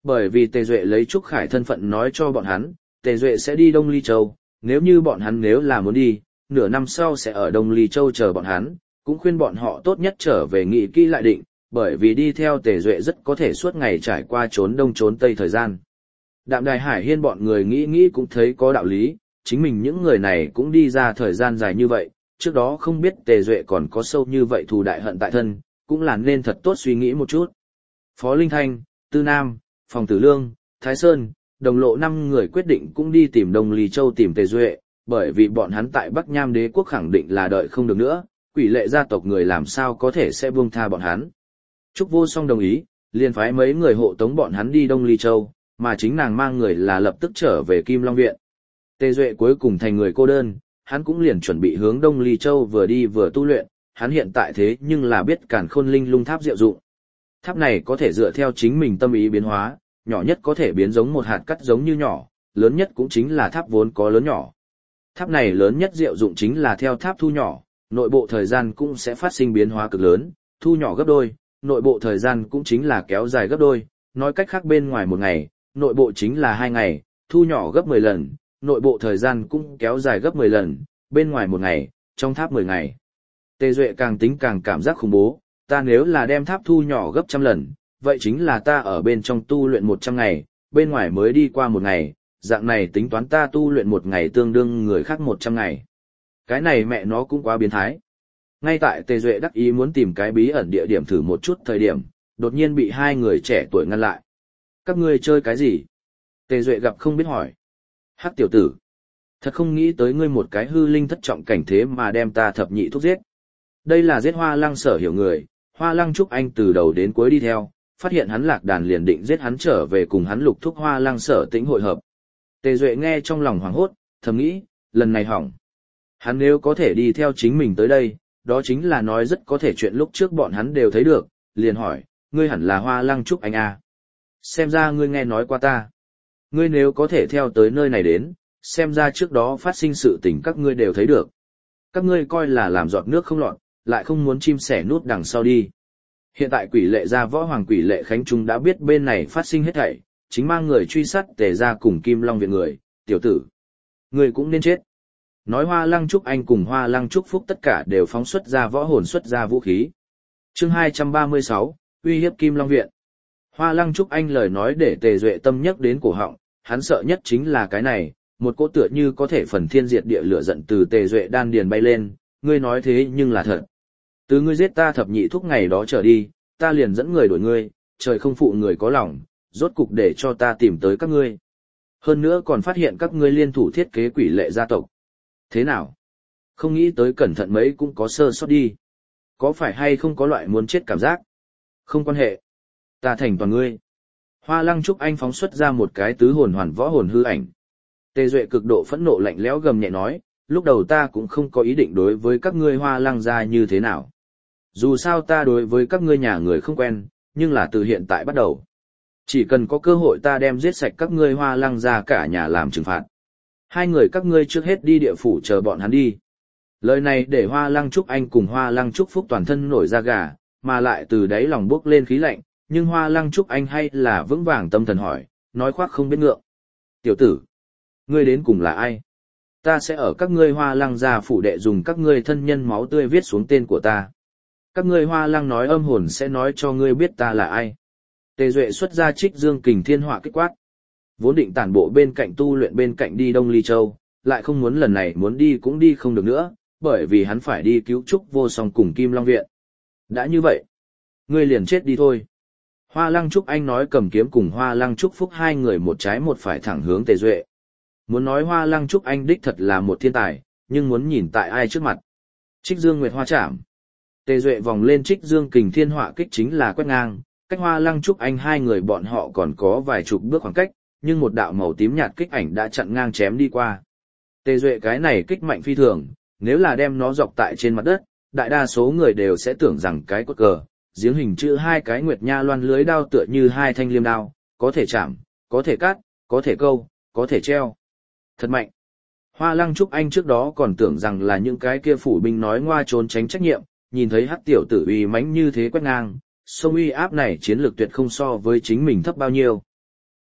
Bởi vì Tề Duệ lấy Trúc Khải thân phận nói cho bọn hắn, Tề Duệ sẽ đi Đông Ly Châu, nếu như bọn hắn nếu là muốn đi, nửa năm sau sẽ ở Đông Ly Châu chờ bọn hắn, cũng khuyên bọn họ tốt nhất trở về nghị kỹ lại định, bởi vì đi theo Tề Duệ rất có thể suốt ngày trải qua trốn đông trốn tây thời gian. Đạm Đài Hải Hiên bọn người nghĩ cũng thấy có đạo lý, chính mình những người này cũng đi ra thời gian dài như vậy, trước đó không biết Tề Duệ còn có sâu như vậy thù đại hận tại thân, cũng là nên thật tốt suy nghĩ một chút. Phó Linh Thanh, Tư Nam, Phòng Tử Lương, Thái Sơn, Đồng Lộ 5 người quyết định cũng đi tìm Đông Ly Châu tìm Tề Duệ, bởi vì bọn hắn tại Bắc Nham Đế quốc khẳng định là đợi không được nữa, Quỷ Lệ gia tộc người làm sao có thể sẽ buông tha bọn hắn. Trúc Vô Song đồng ý, liền phái mấy người hộ tống bọn hắn đi Đông Ly Châu, mà chính nàng mang người là lập tức trở về Kim Long Viện. Tề Duệ cuối cùng thành người cô đơn, hắn cũng liền chuẩn bị hướng Đông Ly Châu vừa đi vừa tu luyện, hắn hiện tại thế nhưng là biết Càn Khôn Linh Lung Tháp diệu dụng. Tháp này có thể dựa theo chính mình tâm ý biến hóa, nhỏ nhất có thể biến giống một hạt cát giống như nhỏ, lớn nhất cũng chính là tháp vốn có lớn nhỏ. Tháp này lớn nhất diệu dụng chính là theo tháp thu nhỏ, nội bộ thời gian cũng sẽ phát sinh biến hóa cực lớn, thu nhỏ gấp đôi, nội bộ thời gian cũng chính là kéo dài gấp đôi, nói cách khác bên ngoài 1 ngày, nội bộ chính là 2 ngày, thu nhỏ gấp 10 lần, nội bộ thời gian cũng kéo dài gấp 10 lần, bên ngoài 1 ngày, trong tháp 10 ngày. Tề Duệ càng tính càng cảm giác khủng bố, ta nếu là đem tháp thu nhỏ gấp 100 lần, vậy chính là ta ở bên trong tu luyện 100 ngày, bên ngoài mới đi qua 1 ngày, dạng này tính toán ta tu luyện 1 ngày tương đương người khác 100 ngày. Cái này mẹ nó cũng quá biến thái. Ngay tại Tề Duệ đắc ý muốn tìm cái bí ẩn địa điểm thử một chút thời điểm, đột nhiên bị 2 người trẻ tuổi ngăn lại. Các ngươi chơi cái gì? Tề Duệ gặp không biết hỏi. Hắc tiểu tử. Thật không nghĩ tới ngươi một cái hư linh thất trọng cảnh thế mà đem ta thập nhị thúc giết. Đây là giết Hoa Lăng Sở hiểu người, Hoa Lăng Trúc Anh từ đầu đến cuối đi theo, phát hiện hắn lạc đàn liền định giết hắn trở về cùng hắn lục thúc Hoa Lăng Sở tĩnh hội hợp. Tề Duệ nghe trong lòng hoảng hốt, thầm nghĩ, lần này hỏng. Hắn nếu có thể đi theo chính mình tới đây, đó chính là nói rất có thể chuyện lúc trước bọn hắn đều thấy được, liền hỏi, ngươi hẳn là Hoa Lăng Trúc Anh à? Xem ra ngươi nghe nói qua ta. Ngươi nếu có thể theo tới nơi này đến, xem ra trước đó phát sinh sự tình các ngươi đều thấy được. Các ngươi coi là làm giọt nước không lọt, lại không muốn chim sẻ nút đằng sau đi. Hiện tại Quỷ Lệ gia võ hoàng Quỷ Lệ Khánh Trung đã biết bên này phát sinh hết thảy, chính mang người truy sát Tề gia cùng Kim Long viện người, tiểu tử. Ngươi cũng nên chết. Nói Hoa Lăng Trúc Anh cùng Hoa Lăng Trúc Phúc tất cả đều phóng xuất ra võ hồn xuất ra vũ khí. Chương 236, uy hiếp Kim Long viện. Hoa Lăng Trúc Anh lời nói để Tề Duệ tâm nhắc đến cổ họng, hắn sợ nhất chính là cái này, một cỗ tựa như có thể phần thiên diệt địa lửa giận từ Tề Duệ đan điền bay lên, ngươi nói thế nhưng là thật. Từ ngươi giết ta thập nhị thúc ngày đó trở đi, ta liền dẫn người đuổi ngươi, trời không phụ người có lòng, rốt cục để cho ta tìm tới các ngươi. Hơn nữa còn phát hiện các ngươi liên thủ thiết kế Quỷ Lệ gia tộc. Thế nào? Không nghĩ tới cẩn thận mấy cũng có sơ sót đi. Có phải hay không có loại muốn chết cảm giác? Không quan hệ. Ta thành toàn ngươi. Hoa Lăng Trúc Anh phóng xuất ra một cái tứ hồn hoàn võ hồn hư ảnh. Tề Duệ cực độ phẫn nộ lạnh lẽo gầm nhẹ nói, lúc đầu ta cũng không có ý định đối với các ngươi Hoa Lăng gia như thế nào. Dù sao ta đối với các ngươi nhà người không quen, nhưng là từ hiện tại bắt đầu. Chỉ cần có cơ hội ta đem giết sạch các ngươi Hoa Lăng gia cả nhà làm trừng phạt. 2 người các ngươi trước hết đi địa phủ chờ bọn hắn đi. Lời này để Hoa Lăng Trúc Anh cùng Hoa Lăng Trúc Phúc toàn thân nổi da gà, mà lại từ đáy lòng bốc lên khí lạnh, nhưng Hoa Lăng Trúc Anh hay là vững vàng tâm thần hỏi, nói khoác không biết ngượng. Tiểu tử, ngươi đến cùng là ai? Ta sẽ ở các ngươi Hoa Lăng gia phủ đệ dùng các ngươi thân nhân máu tươi viết xuống tên của ta. Các ngươi Hoa Lăng nói âm hồn sẽ nói cho ngươi biết ta là ai. Tề Duệ xuất ra Trích Dương Kình Thiên Họa kích quát. Vốn định tản bộ bên cạnh tu luyện bên cạnh đi Đông Ly Châu, lại không muốn lần này muốn đi cũng đi không được nữa, bởi vì hắn phải đi cứu Trúc Vô Song cùng Kim Long viện. Đã như vậy, ngươi liền chết đi thôi. Hoa Lăng Trúc Anh nói cầm kiếm cùng Hoa Lăng Trúc Phúc 2 người một trái một phải thẳng hướng Tề Duệ. Muốn nói Hoa Lăng Trúc Anh đích thật là một thiên tài, nhưng muốn nhìn tại ai trước mặt. Trích Dương Nguyệt Hoa Trảm. Tề Duệ vòng lên Trích Dương Kình Thiên Họa kích chính là quét ngang, cách Hoa Lăng Trúc Anh 2 người bọn họ còn có vài chục bước khoảng cách, nhưng một đạo màu tím nhạt kích ảnh đã chặn ngang chém đi qua. Tề Duệ cái này kích mạnh phi thường, nếu là đem nó dọc tại trên mặt đất, đại đa số người đều sẽ tưởng rằng cái cốt cờ, giếng hình chữ 2 cái nguyệt nha loan lưới đao tựa như 2 thanh liêm đao, có thể chạm, có thể cắt, có thể câu, có thể treo. Thật mạnh. Hoa Lăng Trúc Anh trước đó còn tưởng rằng là những cái kia phủ binh nói ngoa trốn tránh trách nhiệm, nhìn thấy hắc tiểu tử uy mãnh như thế quét ngang, sông uy áp này chiến lược tuyệt không so với chính mình thấp bao nhiêu.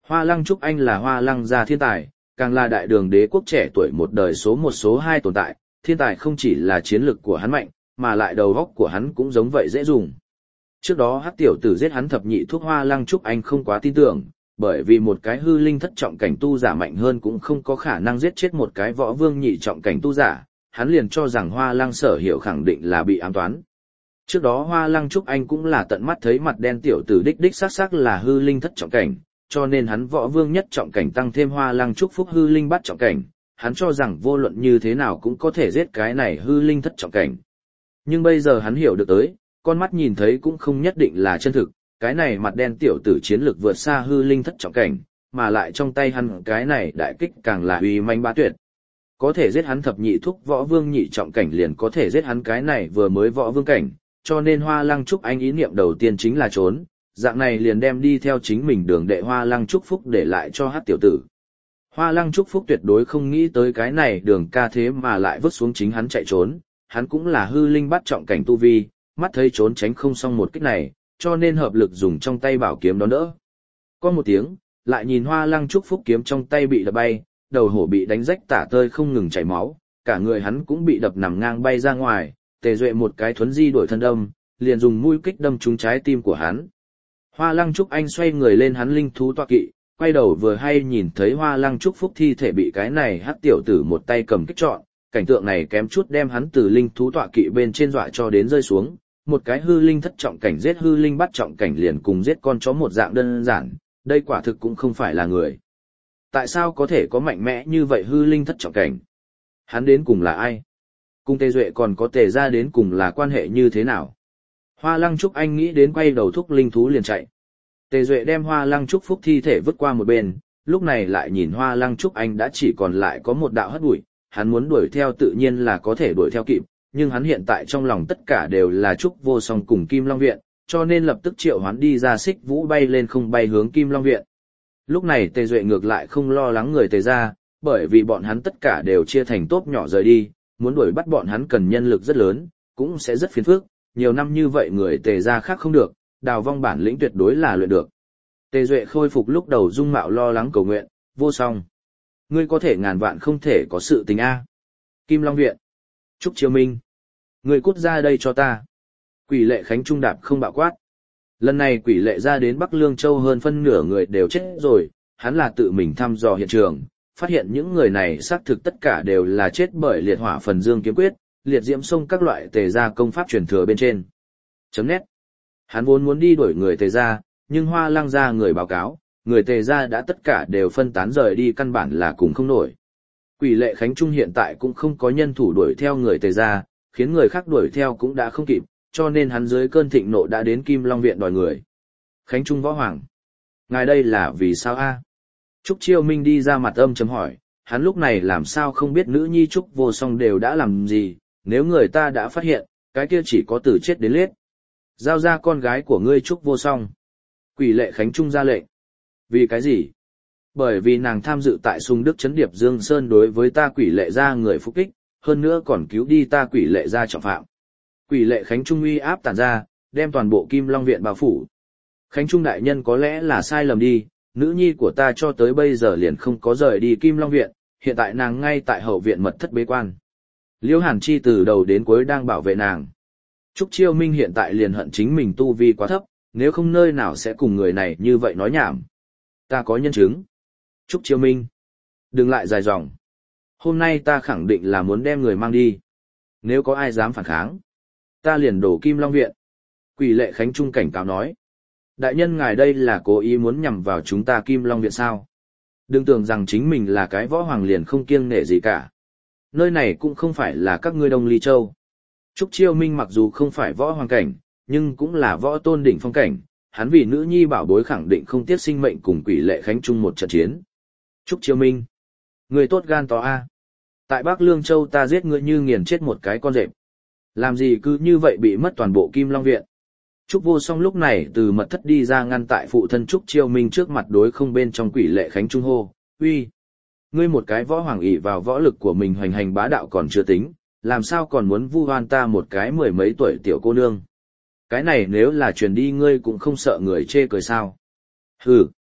Hoa Lăng Trúc Anh là Hoa Lăng gia thiên tài, càng là đại đường đế quốc trẻ tuổi một đời số một số hai tồn tại, thiên tài không chỉ là chiến lực của hắn mạnh, mà lại đầu óc của hắn cũng giống vậy dễ dùng. Trước đó Hắc tiểu tử giết hắn thập nhị thuốc Hoa Lăng Trúc Anh không quá tin tưởng, bởi vì một cái hư linh thất trọng cảnh tu giả mạnh hơn cũng không có khả năng giết chết một cái võ vương nhị trọng cảnh tu giả, hắn liền cho rằng Hoa Lăng Sở Hiểu khẳng định là bị ám toán. Trước đó Hoa Lăng Trúc Anh cũng là tận mắt thấy mặt đen tiểu tử đích xác xác là hư linh thất trọng cảnh, cho nên hắn võ vương nhất trọng cảnh tăng thêm Hoa Lăng Trúc Phúc hư linh bát trọng cảnh, hắn cho rằng vô luận như thế nào cũng có thể giết cái này hư linh thất trọng cảnh. Nhưng bây giờ hắn hiểu được tới, con mắt nhìn thấy cũng không nhất định là chân thực, cái này mặt đen tiểu tử chiến lực vượt xa hư linh thất trọng cảnh, mà lại trong tay hắn cái này đại kích càng là uy manh bá tuyệt. Có thể giết hắn thập nhị thúc võ vương nhị trọng cảnh liền có thể giết hắn cái này vừa mới võ vương cảnh, cho nên Hoa Lăng Trúc Anh ý niệm đầu tiên chính là trốn, dạng này liền đem đi theo chính mình đường đệ Hoa Lăng Trúc Phúc để lại cho hát tiểu tử. Hoa Lăng Trúc Phúc tuyệt đối không nghĩ tới cái này đường ca thế mà lại vứt xuống chính hắn chạy trốn, hắn cũng là hư linh bắt trọng cảnh tu vi, mắt thấy trốn tránh không xong một kích này, cho nên hợp lực dùng trong tay bảo kiếm đón đỡ. Có một tiếng, lại nhìn Hoa Lăng Trúc Phúc kiếm trong tay bị đập bay, đầu hổ bị đánh rách tả tơi không ngừng chảy máu, cả người hắn cũng bị đập nằm ngang bay ra ngoài, Tề Duệ một cái thuấn di đổi thân đâm, liền dùng mũi kích đâm trúng trái tim của hắn. Hoa Lăng Trúc Anh xoay người lên hắn linh thú tọa kỵ, quay đầu vừa hay nhìn thấy Hoa Lăng Trúc Phúc thi thể bị cái này hắc tiểu tử một tay cầm kích trọn, cảnh tượng này kém chút đem hắn từ linh thú tọa kỵ bên trên dọa cho đến rơi xuống, một cái hư linh thất trọng cảnh giết hư linh bắt trọng cảnh liền cùng giết con chó một dạng đơn giản, đây quả thực cũng không phải là người. Tại sao có thể có mạnh mẽ như vậy hư linh thất trọng cảnh? Hắn đến cùng là ai? Cùng Tề Duệ còn có Tề gia đến cùng là quan hệ như thế nào? Hoa Lăng Trúc Anh nghĩ đến quay đầu thúc linh thú liền chạy. Tề Duệ đem Hoa Lăng Trúc Phúc thi thể vứt qua một bên, lúc này lại nhìn Hoa Lăng Trúc Anh đã chỉ còn lại có một đạo hất bụi, hắn muốn đuổi theo tự nhiên là có thể đuổi theo kịp, nhưng hắn hiện tại trong lòng tất cả đều là Trúc Vô Song cùng Kim Long Viện, cho nên lập tức triệu hoán đi ra xích vũ bay lên không bay hướng Kim Long Viện. Lúc này Tề Duệ ngược lại không lo lắng người Tề gia, bởi vì bọn hắn tất cả đều chia thành tốp nhỏ rời đi, muốn đuổi bắt bọn hắn cần nhân lực rất lớn, cũng sẽ rất phiền phức, nhiều năm như vậy người Tề gia khác không được, đào vong bản lĩnh tuyệt đối là luyện được. Tề Duệ khôi phục lúc đầu dung mạo lo lắng cầu nguyện, Vô Song. Ngươi có thể ngàn vạn không thể có sự tình A. Kim Long Viện. Trúc Chiêu Minh. Ngươi cút ra đây cho ta. Quỷ lệ Khánh Trung đạp không bạo quát. Lần này quỷ lệ ra đến Bắc Lương Châu hơn phân nửa người đều chết rồi, hắn là tự mình thăm dò hiện trường, phát hiện những người này xác thực tất cả đều là chết bởi liệt hỏa phần dương kiếm quyết, liệt diễm sông các loại Tề gia công pháp truyền thừa bên trên. Chấm nét. Hắn vốn muốn đi đuổi người Tề gia, nhưng Hoa Lăng gia người báo cáo, người Tề gia đã tất cả đều phân tán rời đi căn bản là cùng không nổi. Quỷ lệ Khánh Trung hiện tại cũng không có nhân thủ đuổi theo người Tề gia, khiến người khác đuổi theo cũng đã không kịp, cho nên hắn dưới cơn thịnh nộ đã đến Kim Long Viện đòi người. Khánh Trung võ hoàng. Ngài đây là vì sao a? Trúc Chiêu Minh đi ra mặt âm chấm hỏi, hắn lúc này làm sao không biết nữ nhi Trúc Vô Song đều đã làm gì, nếu người ta đã phát hiện, cái kia chỉ có từ chết đến lết. Giao ra con gái của ngươi Trúc Vô Song. Quỷ lệ Khánh Trung ra lệnh. Vì cái gì? Bởi vì nàng tham dự tại Sung Đức Trấn Điệp Dương Sơn đối với ta quỷ lệ gia người phục kích, hơn nữa còn cứu đi ta quỷ lệ gia trọng phạm. Quỷ lệ Khánh Trung uy áp tản ra, đem toàn bộ Kim Long Viện bao phủ. Khánh Trung đại nhân có lẽ là sai lầm đi, nữ nhi của ta cho tới bây giờ liền không có rời đi Kim Long Viện, hiện tại nàng ngay tại hậu viện mật thất bế quan. Liễu Hàn Chi từ đầu đến cuối đang bảo vệ nàng. Trúc Chiêu Minh hiện tại liền hận chính mình tu vi quá thấp, nếu không nơi nào sẽ cùng người này như vậy nói nhảm. Ta có nhân chứng. Trúc Chiêu Minh. Đừng lại dài dòng. Hôm nay ta khẳng định là muốn đem người mang đi. Nếu có ai dám phản kháng, ta liền đổ Kim Long Viện. Quỷ lệ Khánh Trung cảnh cáo nói. Đại nhân ngài đây là cố ý muốn nhằm vào chúng ta Kim Long Viện sao? Đừng tưởng rằng chính mình là cái võ hoàng liền không kiêng nể gì cả. Nơi này cũng không phải là các ngươi Đông Ly Châu. Trúc Chiêu Minh mặc dù không phải võ hoàng cảnh, nhưng cũng là võ tôn đỉnh phong cảnh, hắn vì nữ nhi bảo bối khẳng định không tiếc sinh mệnh cùng quỷ lệ Khánh Trung một trận chiến. Trúc Chiêu Minh, người tốt gan to a. Tại Bắc Lương Châu ta giết ngươi như nghiền chết một cái con rệp. Làm gì cứ như vậy bị mất toàn bộ Kim Long Viện. Trúc Vô Song lúc này từ mật thất đi ra ngăn tại phụ thân Trúc Chiêu Minh trước mặt đối không bên trong quỷ lệ Khánh Trung hô, uy, ngươi một cái võ hoàng ỷ vào võ lực của mình hoành hành bá đạo còn chưa tính, làm sao còn muốn vu oan ta một cái mười mấy tuổi tiểu cô nương. Cái này nếu là truyền đi ngươi cũng không sợ người chê cười sao. Hừ,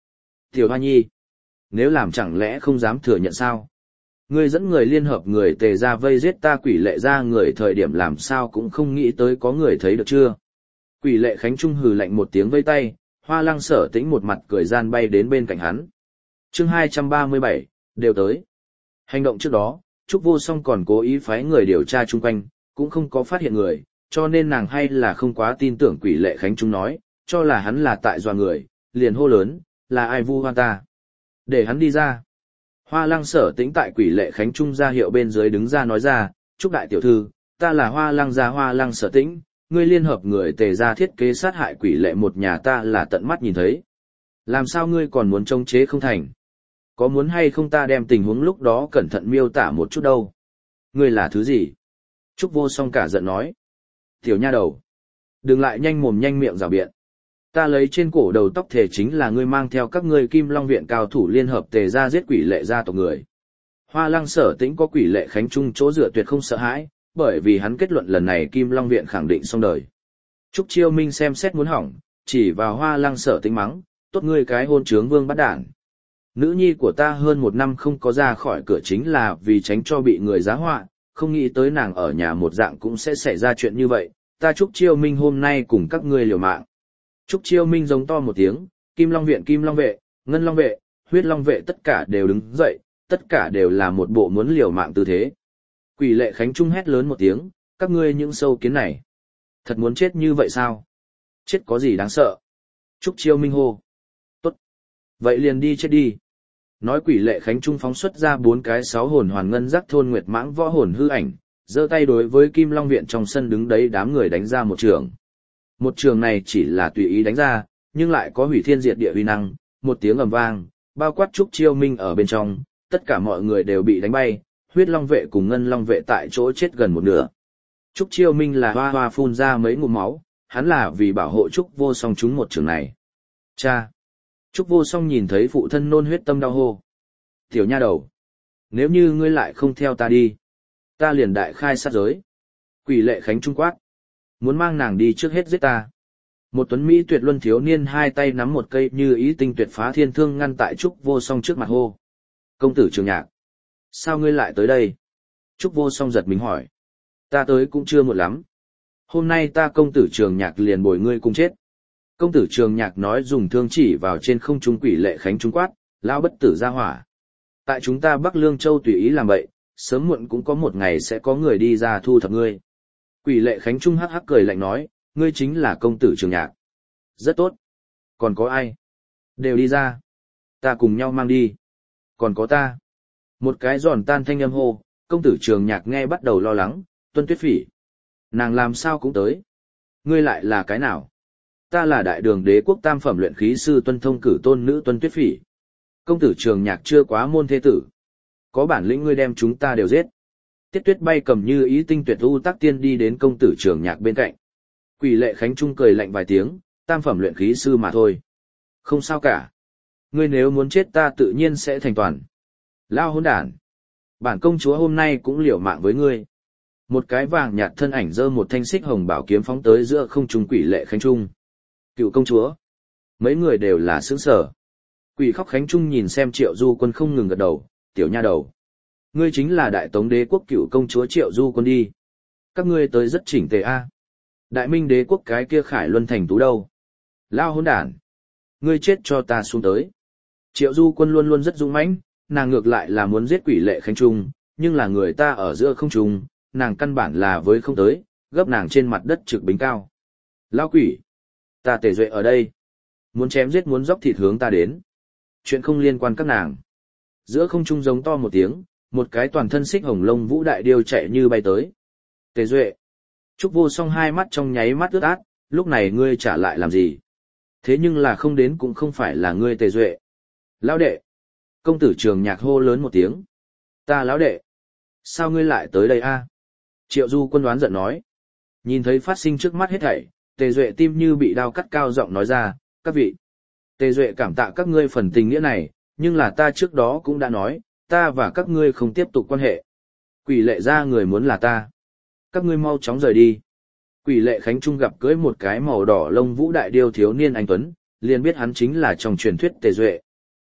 Tiểu Hoa Nhi, nếu làm chẳng lẽ không dám thừa nhận sao? Ngươi dẫn người liên hợp người Tề ra vây giết ta Quỷ Lệ ra người thời điểm làm sao cũng không nghĩ tới có người thấy được chưa? Quỷ Lệ Khánh Trung hừ lạnh một tiếng vây tay, Hoa Lăng Sở Tĩnh một mặt cười gian bay đến bên cạnh hắn. Chương 237, đều tới. Hành động trước đó, Trúc Vô Song còn cố ý phái người điều tra chung quanh, cũng không có phát hiện người, cho nên nàng hay là không quá tin tưởng Quỷ Lệ Khánh Trung nói, cho là hắn là tại dọa người, liền hô lớn, là ai vu oan ta? Để hắn đi ra. Hoa Lăng Sở Tĩnh tại Quỷ Lệ Khánh Trung ra hiệu bên dưới đứng ra nói ra, Trúc đại tiểu thư, ta là Hoa Lăng gia Hoa Lăng Sở Tĩnh, ngươi liên hợp người Tề ra thiết kế sát hại Quỷ Lệ một nhà ta là tận mắt nhìn thấy. Làm sao ngươi còn muốn chống chế không thành? Có muốn hay không ta đem tình huống lúc đó cẩn thận miêu tả một chút đâu? Ngươi là thứ gì? Trúc Vô Song cả giận nói. Tiểu nha đầu, đừng lại nhanh mồm nhanh miệng rào biện. Ta lấy trên cổ đầu tóc thể chính là ngươi mang theo các ngươi Kim Long viện cao thủ liên hợp Tề ra giết Quỷ Lệ gia tộc người. Hoa Lăng Sở Tĩnh có Quỷ Lệ Khánh Trung chỗ dựa tuyệt không sợ hãi, bởi vì hắn kết luận lần này Kim Long viện khẳng định xong đời. Trúc Chiêu Minh xem xét muốn hỏng, chỉ vào Hoa Lăng Sở Tĩnh mắng, tốt ngươi cái hôn trướng vương bắt đản. Nữ nhi của ta hơn 1 năm không có ra khỏi cửa chính là vì tránh cho bị người giá họa, không nghĩ tới nàng ở nhà một dạng cũng sẽ xảy ra chuyện như vậy, ta Trúc Chiêu Minh hôm nay cùng các ngươi liều mạng. Trúc Chiêu Minh giống to một tiếng, Kim Long viện Kim Long vệ, Ngân Long vệ, Huyết Long vệ tất cả đều đứng dậy, tất cả đều là một bộ muốn liều mạng tư thế. Quỷ Lệ Khánh Trung hét lớn một tiếng, các ngươi những sâu kiến này, thật muốn chết như vậy sao? Chết có gì đáng sợ? Trúc Chiêu Minh hô. Tốt. Vậy liền đi chết đi. Nói Quỷ Lệ Khánh Trung phóng xuất ra 4 cái 6 hồn hoàn ngân giác thôn nguyệt mãng võ hồn hư ảnh, giơ tay đối với Kim Long viện trong sân đứng đấy đám người đánh ra một trường. Một trường này chỉ là tùy ý đánh ra, nhưng lại có hủy thiên diệt địa uy năng, một tiếng ầm vang, bao quát Trúc Chiêu Minh ở bên trong, tất cả mọi người đều bị đánh bay, Huyết Long vệ cùng Ngân Long vệ tại chỗ chết gần một nửa. Trúc Chiêu Minh là hoa hoa phun ra mấy ngụm máu, hắn là vì bảo hộ Trúc Vô Song trúng một trường này. Cha! Trúc Vô Song nhìn thấy phụ thân nôn huyết tâm đau hô. Tiểu nha đầu! Nếu như ngươi lại không theo ta đi, ta liền đại khai sát giới. Quỷ Lệ Khánh Trung quát. Muốn mang nàng đi trước hết giết ta. Một tuấn Mỹ tuyệt luân thiếu niên hai tay nắm một cây như ý tinh tuyệt phá thiên thương ngăn tại Trúc Vô Song trước mặt hô. Công tử Trường Nhạc! Sao ngươi lại tới đây? Trúc Vô Song giật mình hỏi. Ta tới cũng chưa muộn lắm. Hôm nay ta công tử Trường Nhạc liền bồi ngươi cùng chết. Công tử Trường Nhạc nói dùng thương chỉ vào trên không trung Quỷ Lệ Khánh Trung quát, lao bất tử ra hỏa. Tại chúng ta Bắc Lương Châu tùy ý làm bậy, sớm muộn cũng có một ngày sẽ có người đi ra thu thập ngươi. Quỷ Lệ Khánh Trung hắc hắc cười lạnh nói, ngươi chính là công tử Trường Nhạc. Rất tốt. Còn có ai? Đều đi ra. Ta cùng nhau mang đi. Còn có ta. Một cái giòn tan thanh âm hô, công tử Trường Nhạc nghe bắt đầu lo lắng, Tuân Tuyết Phỉ. Nàng làm sao cũng tới. Ngươi lại là cái nào? Ta là Đại Đường Đế quốc tam phẩm luyện khí sư Tuân Thông cử tôn nữ Tuân Tuyết Phỉ. Công tử Trường Nhạc chưa quá môn thế tử. Có bản lĩnh ngươi đem chúng ta đều giết. Tiết Tuyết bay cầm như ý tinh tuyệt u tắc tiên đi đến công tử Trường Nhạc bên cạnh. Quỷ Lệ Khánh Trung cười lạnh vài tiếng, tam phẩm luyện khí sư mà thôi. Không sao cả. Ngươi nếu muốn chết ta tự nhiên sẽ thành toàn. Lao hỗn đản. Bản công chúa hôm nay cũng liều mạng với ngươi. Một cái vàng nhạt thân ảnh giơ một thanh xích hồng bảo kiếm phóng tới giữa không trung Quỷ Lệ Khánh Trung. Cựu công chúa. Mấy người đều là sướng sở. Quỷ Khóc Khánh Trung nhìn xem Triệu Du Quân không ngừng gật đầu, tiểu nha đầu. Ngươi chính là Đại Tống Đế quốc cựu công chúa Triệu Du Quân đi. Các ngươi tới rất chỉnh tề a. Đại Minh Đế quốc cái kia Khải Luân thành tú đâu? Lao hỗn đản. Ngươi chết cho ta xuống tới. Triệu Du Quân luôn luôn rất dũng mãnh, nàng ngược lại là muốn giết Quỷ Lệ Khánh Trung, nhưng là người ta ở giữa không trung, nàng căn bản là với không tới, gấp nàng trên mặt đất trực bính cao. Lao quỷ. Ta Tề Duệ ở đây. Muốn chém giết muốn dốc thịt hướng ta đến. Chuyện không liên quan các nàng. Giữa không trung giống to một tiếng, một cái toàn thân xích hồng lông vũ đại điêu chạy như bay tới. Tề Duệ. Trúc Vô Song hai mắt trong nháy mắt ướt át, lúc này ngươi trả lại làm gì? Thế nhưng là không đến cũng không phải là ngươi Tề Duệ. Lão đệ. Công tử Trường Nhạc hô lớn một tiếng. Ta lão đệ. Sao ngươi lại tới đây a? Triệu Du Quân đoán giận nói. Nhìn thấy phát sinh trước mắt hết thảy, Tề Duệ tim như bị đao cắt cao giọng nói ra, các vị. Tề Duệ cảm tạ các ngươi phần tình nghĩa này, nhưng là ta trước đó cũng đã nói, ta và các ngươi không tiếp tục quan hệ. Quỷ Lệ ra người muốn là ta. Các ngươi mau chóng rời đi. Quỷ Lệ Khánh Trung gặp cưới một cái màu đỏ lông vũ đại điêu thiếu niên anh tuấn, liền biết hắn chính là trong truyền thuyết Tề Duệ.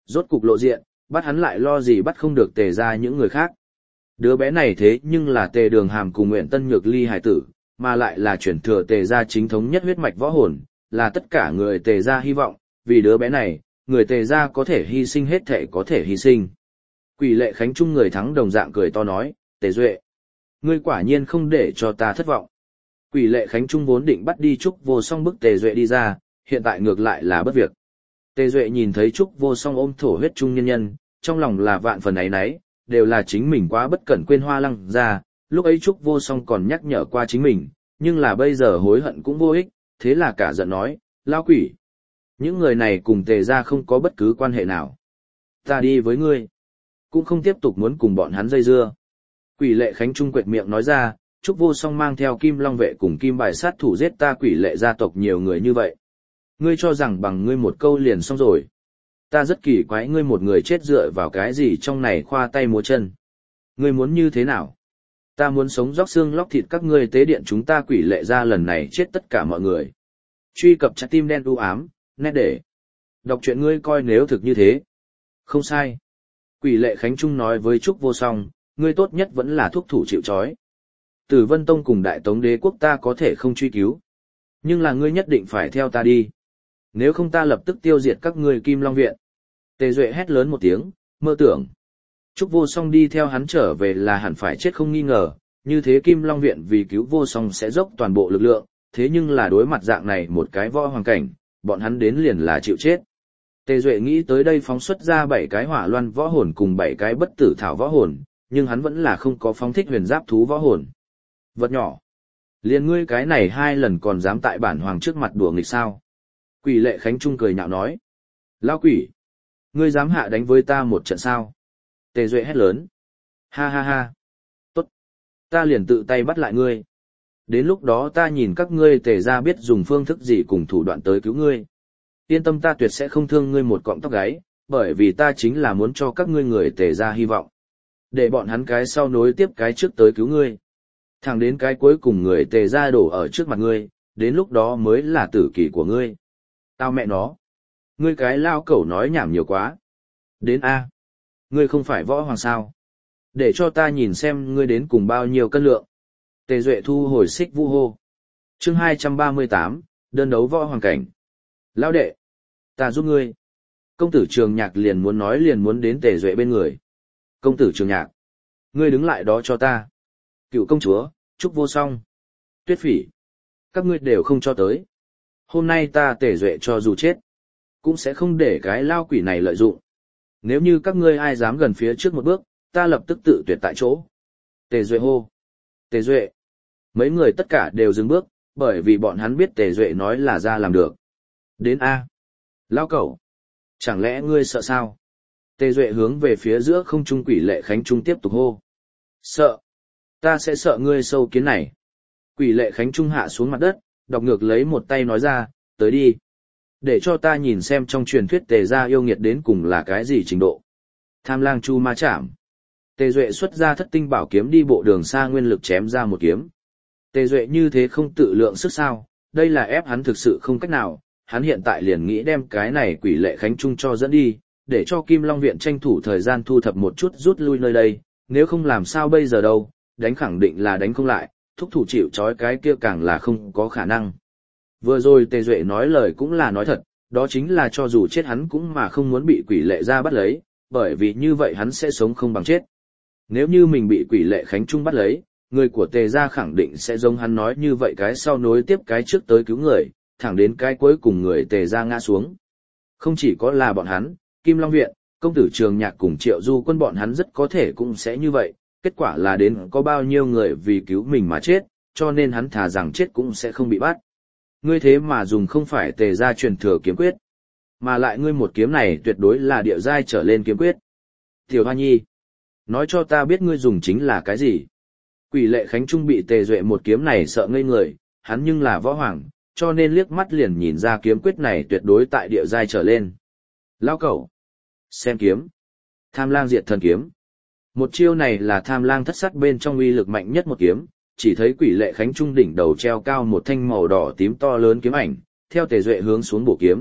Rốt cục lộ diện, bắt hắn lại lo gì bắt không được Tề ra những người khác. Đứa bé này thế nhưng là Tề Đường Hàm cùng Nguyện Tân Nhược Ly hải tử, mà lại là chuyển thừa Tề ra chính thống nhất huyết mạch võ hồn, là tất cả người Tề ra hy vọng, vì đứa bé này, người Tề ra có thể hy sinh hết thể có thể hy sinh. Quỷ Lệ Khánh Trung người thắng đồng dạng cười to nói, Tề Duệ, ngươi quả nhiên không để cho ta thất vọng. Quỷ Lệ Khánh Trung vốn định bắt đi Trúc Vô Song bức Tề Duệ đi ra, hiện tại ngược lại là bất việc. Tề Duệ nhìn thấy Trúc Vô Song ôm thổ huyết trung nhân nhân, trong lòng là vạn phần ấy nấy, đều là chính mình quá bất cẩn quên Hoa Lăng ra, lúc ấy Trúc Vô Song còn nhắc nhở qua chính mình, nhưng là bây giờ hối hận cũng vô ích, thế là cả giận nói, lao quỷ. Những người này cùng Tề ra không có bất cứ quan hệ nào. Ta đi với ngươi, cũng không tiếp tục muốn cùng bọn hắn dây dưa. Quỷ Lệ Khánh Trung quệt miệng nói ra, Trúc Vô Song mang theo Kim Long vệ cùng Kim Bài sát thủ giết ta Quỷ Lệ gia tộc nhiều người như vậy. Ngươi cho rằng bằng ngươi một câu liền xong rồi. Ta rất kỳ quái ngươi một người chết dựa vào cái gì trong này khoa tay múa chân. Ngươi muốn như thế nào? Ta muốn sống róc xương lóc thịt các ngươi tế điện chúng ta Quỷ Lệ gia lần này chết tất cả mọi người. Truy cập trái tim đen u ám, nét để. Đọc truyện ngươi coi nếu thực như thế. Không sai. Quỷ Lệ Khánh Trung nói với Trúc Vô Song, ngươi tốt nhất vẫn là thuốc thủ chịu trói. Tử Vân Tông cùng Đại Tống Đế quốc ta có thể không truy cứu. Nhưng là ngươi nhất định phải theo ta đi. Nếu không ta lập tức tiêu diệt các ngươi Kim Long Viện. Tề Duệ hét lớn một tiếng, mơ tưởng. Trúc Vô Song đi theo hắn trở về là hẳn phải chết không nghi ngờ, như thế Kim Long Viện vì cứu Vô Song sẽ dốc toàn bộ lực lượng, thế nhưng là đối mặt dạng này một cái võ hoàng cảnh, bọn hắn đến liền là chịu chết. Tề Duệ nghĩ tới đây phóng xuất ra 7 cái hỏa loan võ hồn cùng 7 cái bất tử thảo võ hồn, nhưng hắn vẫn là không có phóng thích huyền giáp thú võ hồn. Vật nhỏ. Liền ngươi cái này 2 lần còn dám tại bản hoàng trước mặt đùa nghịch sao? Quỷ Lệ Khánh Trung cười nhạo nói. Lao quỷ. Ngươi dám hạ đánh với ta một trận sao? Tề Duệ hét lớn. Ha ha ha. Tốt. Ta liền tự tay bắt lại ngươi. Đến lúc đó ta nhìn các ngươi Tề ra biết dùng phương thức gì cùng thủ đoạn tới cứu ngươi. Yên tâm ta tuyệt sẽ không thương ngươi một cọng tóc gáy, bởi vì ta chính là muốn cho các ngươi người Tề ra hy vọng. Để bọn hắn cái sau nối tiếp cái trước tới cứu ngươi. Thẳng đến cái cuối cùng người Tề ra đổ ở trước mặt ngươi, đến lúc đó mới là tử kỳ của ngươi. Tao mẹ nó. Ngươi cái lao cẩu nói nhảm nhiều quá. Đến A. Ngươi không phải võ hoàng sao. Để cho ta nhìn xem ngươi đến cùng bao nhiêu cân lượng. Tề Duệ thu hồi xích vũ hô. Chương 238, đơn đấu võ hoàng cảnh. Lão đệ. Ta giúp ngươi. Công tử Trường Nhạc liền muốn nói liền muốn đến Tề Duệ bên người. Công tử Trường Nhạc. Ngươi đứng lại đó cho ta. Cựu công chúa, Trúc Vô Song. Tuyết Phỉ. Các ngươi đều không cho tới. Hôm nay ta Tề Duệ cho dù chết, cũng sẽ không để cái lao quỷ này lợi dụng. Nếu như các ngươi ai dám gần phía trước một bước, ta lập tức tự tuyệt tại chỗ. Tề Duệ hô. Tề Duệ. Mấy người tất cả đều dừng bước, bởi vì bọn hắn biết Tề Duệ nói là ra làm được. Đến A. Lao cẩu. Chẳng lẽ ngươi sợ sao? Tề Duệ hướng về phía giữa không trung Quỷ Lệ Khánh Trung tiếp tục hô. Sợ. Ta sẽ sợ ngươi sâu kiến này. Quỷ Lệ Khánh Trung hạ xuống mặt đất, đọc ngược lấy một tay nói ra, tới đi. Để cho ta nhìn xem trong truyền thuyết Tề gia yêu nghiệt đến cùng là cái gì trình độ. Tham lang chu ma chạm. Tề Duệ xuất ra thất tinh bảo kiếm đi bộ đường xa nguyên lực chém ra một kiếm. Tề Duệ như thế không tự lượng sức sao, đây là ép hắn thực sự không cách nào, hắn hiện tại liền nghĩ đem cái này Quỷ Lệ Khánh Trung cho dẫn đi, để cho Kim Long Viện tranh thủ thời gian thu thập một chút rút lui nơi đây, nếu không làm sao bây giờ đâu, đánh khẳng định là đánh không lại, thúc thủ chịu trói cái kia càng là không có khả năng. Vừa rồi Tề Duệ nói lời cũng là nói thật, đó chính là cho dù chết hắn cũng mà không muốn bị Quỷ Lệ gia bắt lấy, bởi vì như vậy hắn sẽ sống không bằng chết. Nếu như mình bị Quỷ Lệ Khánh Trung bắt lấy, người của Tề gia khẳng định sẽ giống hắn nói như vậy cái sau nối tiếp cái trước tới cứu người, thẳng đến cái cuối cùng người Tề gia ngã xuống. Không chỉ có là bọn hắn, Kim Long Viện, công tử Trường Nhạc cùng Triệu Du Quân bọn hắn rất có thể cũng sẽ như vậy, kết quả là đến có bao nhiêu người vì cứu mình mà chết, cho nên hắn thà rằng chết cũng sẽ không bị bắt. Ngươi thế mà dùng không phải Tề gia truyền thừa kiếm quyết, mà lại ngươi một kiếm này tuyệt đối là địa giai trở lên kiếm quyết. Tiểu Hoa Nhi, nói cho ta biết ngươi dùng chính là cái gì. Quỷ Lệ Khánh Trung bị Tề Duệ một kiếm này sợ ngây người, hắn nhưng là võ hoàng, cho nên liếc mắt liền nhìn ra kiếm quyết này tuyệt đối tại địa giai trở lên. Lao cẩu, xem kiếm. Tham lang diệt thần kiếm. Một chiêu này là Tham lang thất sát bên trong uy lực mạnh nhất một kiếm, chỉ thấy Quỷ Lệ Khánh Trung đỉnh đầu treo cao một thanh màu đỏ tím to lớn kiếm ảnh, theo Tề Duệ hướng xuống bổ kiếm,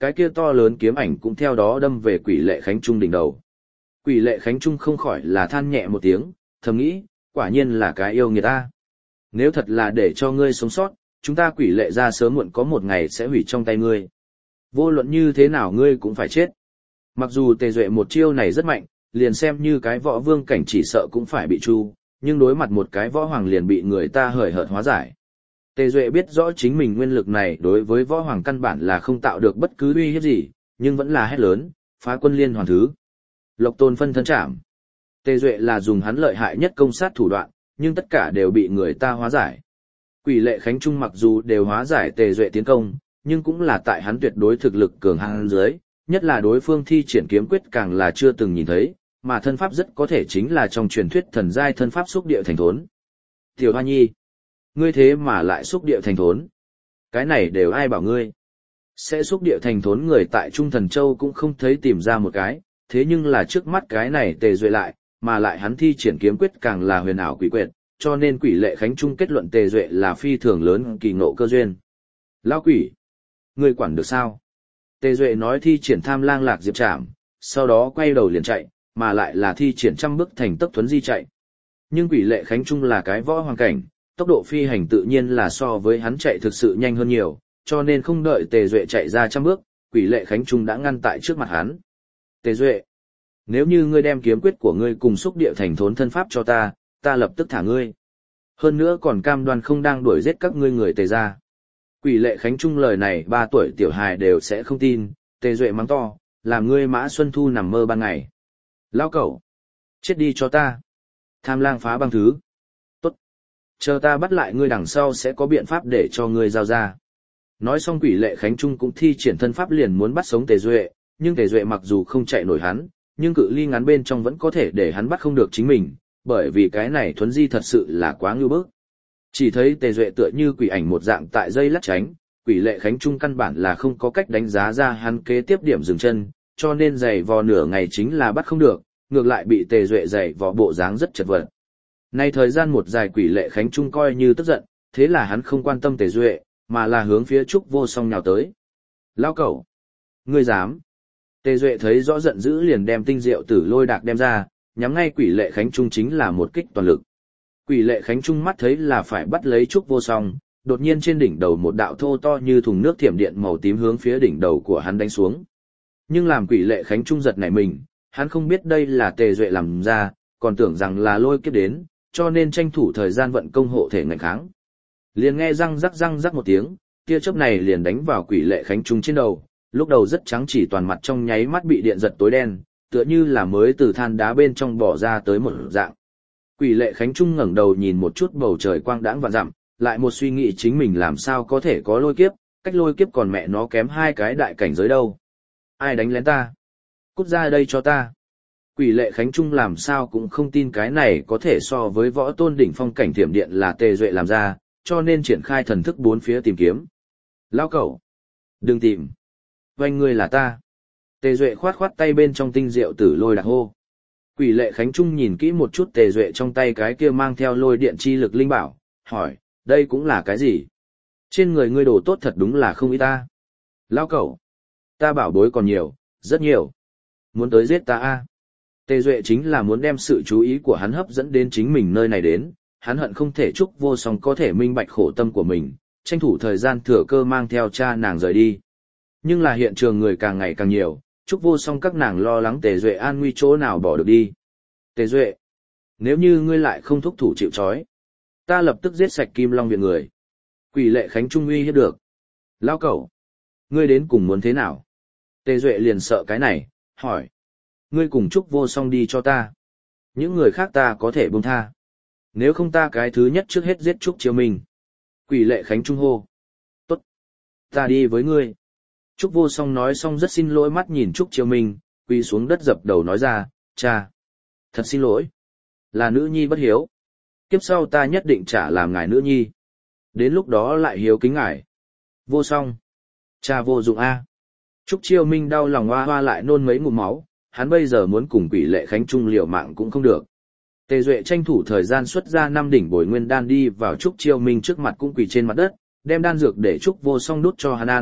cái kia to lớn kiếm ảnh cũng theo đó đâm về Quỷ Lệ Khánh Trung đỉnh đầu. Quỷ Lệ Khánh Trung không khỏi là than nhẹ một tiếng, thầm nghĩ, quả nhiên là cái yêu người ta. Nếu thật là để cho ngươi sống sót, chúng ta Quỷ Lệ ra sớm muộn có một ngày sẽ hủy trong tay ngươi. Vô luận như thế nào ngươi cũng phải chết. Mặc dù Tề Duệ một chiêu này rất mạnh, liền xem như cái võ vương cảnh chỉ sợ cũng phải bị tru, nhưng đối mặt một cái võ hoàng liền bị người ta hời hợt hóa giải. Tề Duệ biết rõ chính mình nguyên lực này đối với võ hoàng căn bản là không tạo được bất cứ uy hiếp gì, nhưng vẫn là hét lớn, phá quân liên hoàn thứ. Lộc Tôn phân thân chạm. Tề Duệ là dùng hắn lợi hại nhất công sát thủ đoạn, nhưng tất cả đều bị người ta hóa giải. Quỷ Lệ Khánh Trung mặc dù đều hóa giải Tề Duệ tiến công, nhưng cũng là tại hắn tuyệt đối thực lực cường hãn dưới, nhất là đối phương thi triển kiếm quyết càng là chưa từng nhìn thấy, mà thân pháp rất có thể chính là trong truyền thuyết thần giai thân pháp xúc địa thành thốn. Tiểu Hoa Nhi, ngươi thế mà lại xúc địa thành thốn. Cái này đều ai bảo ngươi. Sẽ xúc địa thành thốn người tại Trung Thần Châu cũng không thấy tìm ra một cái, thế nhưng là trước mắt cái này Tề Duệ lại, mà lại hắn thi triển kiếm quyết càng là huyền ảo quỷ quyệt, cho nên Quỷ Lệ Khánh Trung kết luận Tề Duệ là phi thường lớn kỳ ngộ cơ duyên. Lão quỷ, ngươi quản được sao? Tề Duệ nói thi triển Tham Lang Lạc Diệp Trảm, sau đó quay đầu liền chạy, mà lại là thi triển trăm bước thành tốc thuấn di chạy. Nhưng Quỷ Lệ Khánh Trung là cái võ hoàng cảnh, tốc độ phi hành tự nhiên là so với hắn chạy thực sự nhanh hơn nhiều, cho nên không đợi Tề Duệ chạy ra trăm bước, Quỷ Lệ Khánh Trung đã ngăn tại trước mặt hắn. Tề Duệ, nếu như ngươi đem kiếm quyết của ngươi cùng xúc địa thành thốn thân pháp cho ta, ta lập tức thả ngươi. Hơn nữa còn cam đoan không đang đuổi giết các ngươi người Tề ra. Quỷ Lệ Khánh Trung lời này 3 tuổi tiểu hài đều sẽ không tin, Tề Duệ mắng to, làm ngươi Mã Xuân Thu nằm mơ ban ngày. Lao cẩu, chết đi cho ta. Tham Lang phá băng thứ. Tốt. Chờ ta bắt lại ngươi đằng sau sẽ có biện pháp để cho ngươi giao ra. Nói xong Quỷ Lệ Khánh Trung cũng thi triển thân pháp liền muốn bắt sống Tề Duệ, nhưng Tề Duệ mặc dù không chạy nổi hắn, nhưng cự ly ngắn bên trong vẫn có thể để hắn bắt không được chính mình, bởi vì cái này thuấn di thật sự là quá ngưu bức. Chỉ thấy Tề Duệ tựa như quỷ ảnh một dạng tại dây lắc tránh, Quỷ Lệ Khánh Trung căn bản là không có cách đánh giá ra hắn kế tiếp điểm dừng chân, cho nên giày vò nửa ngày chính là bắt không được, ngược lại bị Tề Duệ giày vò bộ dáng rất chật vật. Nay thời gian một dài Quỷ Lệ Khánh Trung coi như tức giận, thế là hắn không quan tâm Tề Duệ, mà là hướng phía Trúc Vô Song nhào tới. Lao cẩu! Ngươi dám! Tề Duệ thấy rõ giận dữ liền đem tinh diệu tử lôi đạc đem ra, nhắm ngay Quỷ Lệ Khánh Trung chính là một kích toàn lực. Quỷ Lệ Khánh Trung mắt thấy là phải bắt lấy Trúc Vô Song, đột nhiên trên đỉnh đầu một đạo thô to như thùng nước thiểm điện màu tím hướng phía đỉnh đầu của hắn đánh xuống. Nhưng làm Quỷ Lệ Khánh Trung giật nảy mình, hắn không biết đây là Tề Duệ làm ra, còn tưởng rằng là lôi kiếp đến, cho nên tranh thủ thời gian vận công hộ thể ngạnh kháng. Liền nghe răng rắc một tiếng, tia chớp này liền đánh vào Quỷ Lệ Khánh Trung trên đầu, lúc đầu rất trắng chỉ toàn mặt trong nháy mắt bị điện giật tối đen, tựa như là mới từ than đá bên trong bỏ ra tới một dạng. Quỷ Lệ Khánh Trung ngẩng đầu nhìn một chút bầu trời quang đãng vạn dặm, lại một suy nghĩ chính mình làm sao có thể có lôi kiếp, cách lôi kiếp còn mẹ nó kém 2 cái đại cảnh giới đâu. Ai đánh lén ta? Cút ra đây cho ta. Quỷ Lệ Khánh Trung làm sao cũng không tin cái này có thể so với võ tôn đỉnh phong cảnh thiểm điện là Tề Duệ làm ra, cho nên triển khai thần thức 4 phía tìm kiếm. Lao cẩu! Đừng tìm! Vanh ngươi là ta! Tề Duệ khoát tay bên trong tinh diệu tử lôi đạc hô. Quỷ Lệ Khánh Trung nhìn kỹ một chút Tề Duệ trong tay cái kia mang theo lôi điện chi lực linh bảo, hỏi, đây cũng là cái gì? Trên người ngươi đồ tốt thật đúng là không ít ta. Lao cẩu! Ta bảo bối còn nhiều, rất nhiều. Muốn tới giết ta a? Tề Duệ chính là muốn đem sự chú ý của hắn hấp dẫn đến chính mình nơi này đến, hắn hận không thể Trúc Vô Song có thể minh bạch khổ tâm của mình, tranh thủ thời gian thừa cơ mang theo cha nàng rời đi. Nhưng là hiện trường người càng ngày càng nhiều, Trúc Vô Song các nàng lo lắng Tề Duệ an nguy chỗ nào bỏ được đi. Tề Duệ, nếu như ngươi lại không thúc thủ chịu trói, ta lập tức giết sạch Kim Long viện người. Quỷ Lệ Khánh Trung uy hiếp được. Lao cẩu, ngươi đến cùng muốn thế nào? Tề Duệ liền sợ cái này, hỏi. Ngươi cùng Trúc Vô Song đi cho ta. Những người khác ta có thể buông tha. Nếu không ta cái thứ nhất trước hết giết Trúc Chiêu Minh. Quỷ Lệ Khánh Trung hô. Tốt. Ta đi với ngươi. Trúc Vô Song nói xong rất xin lỗi mắt nhìn Trúc Chiêu Minh, quỳ xuống đất dập đầu nói ra, cha. Thật xin lỗi. Là nữ nhi bất hiếu. Kiếp sau ta nhất định trả làm ngài nữ nhi. Đến lúc đó lại hiếu kính ngài. Vô Song. Cha vô dụng a. Trúc Chiêu Minh đau lòng hoa hoa lại nôn mấy ngụm máu, hắn bây giờ muốn cùng Quỷ Lệ Khánh Trung liều mạng cũng không được. Tề Duệ tranh thủ thời gian xuất ra 5 đỉnh bồi nguyên đan đi vào Trúc Chiêu Minh trước mặt cũng quỳ trên mặt đất, đem đan dược để Trúc Vô Song đút cho hắn ăn,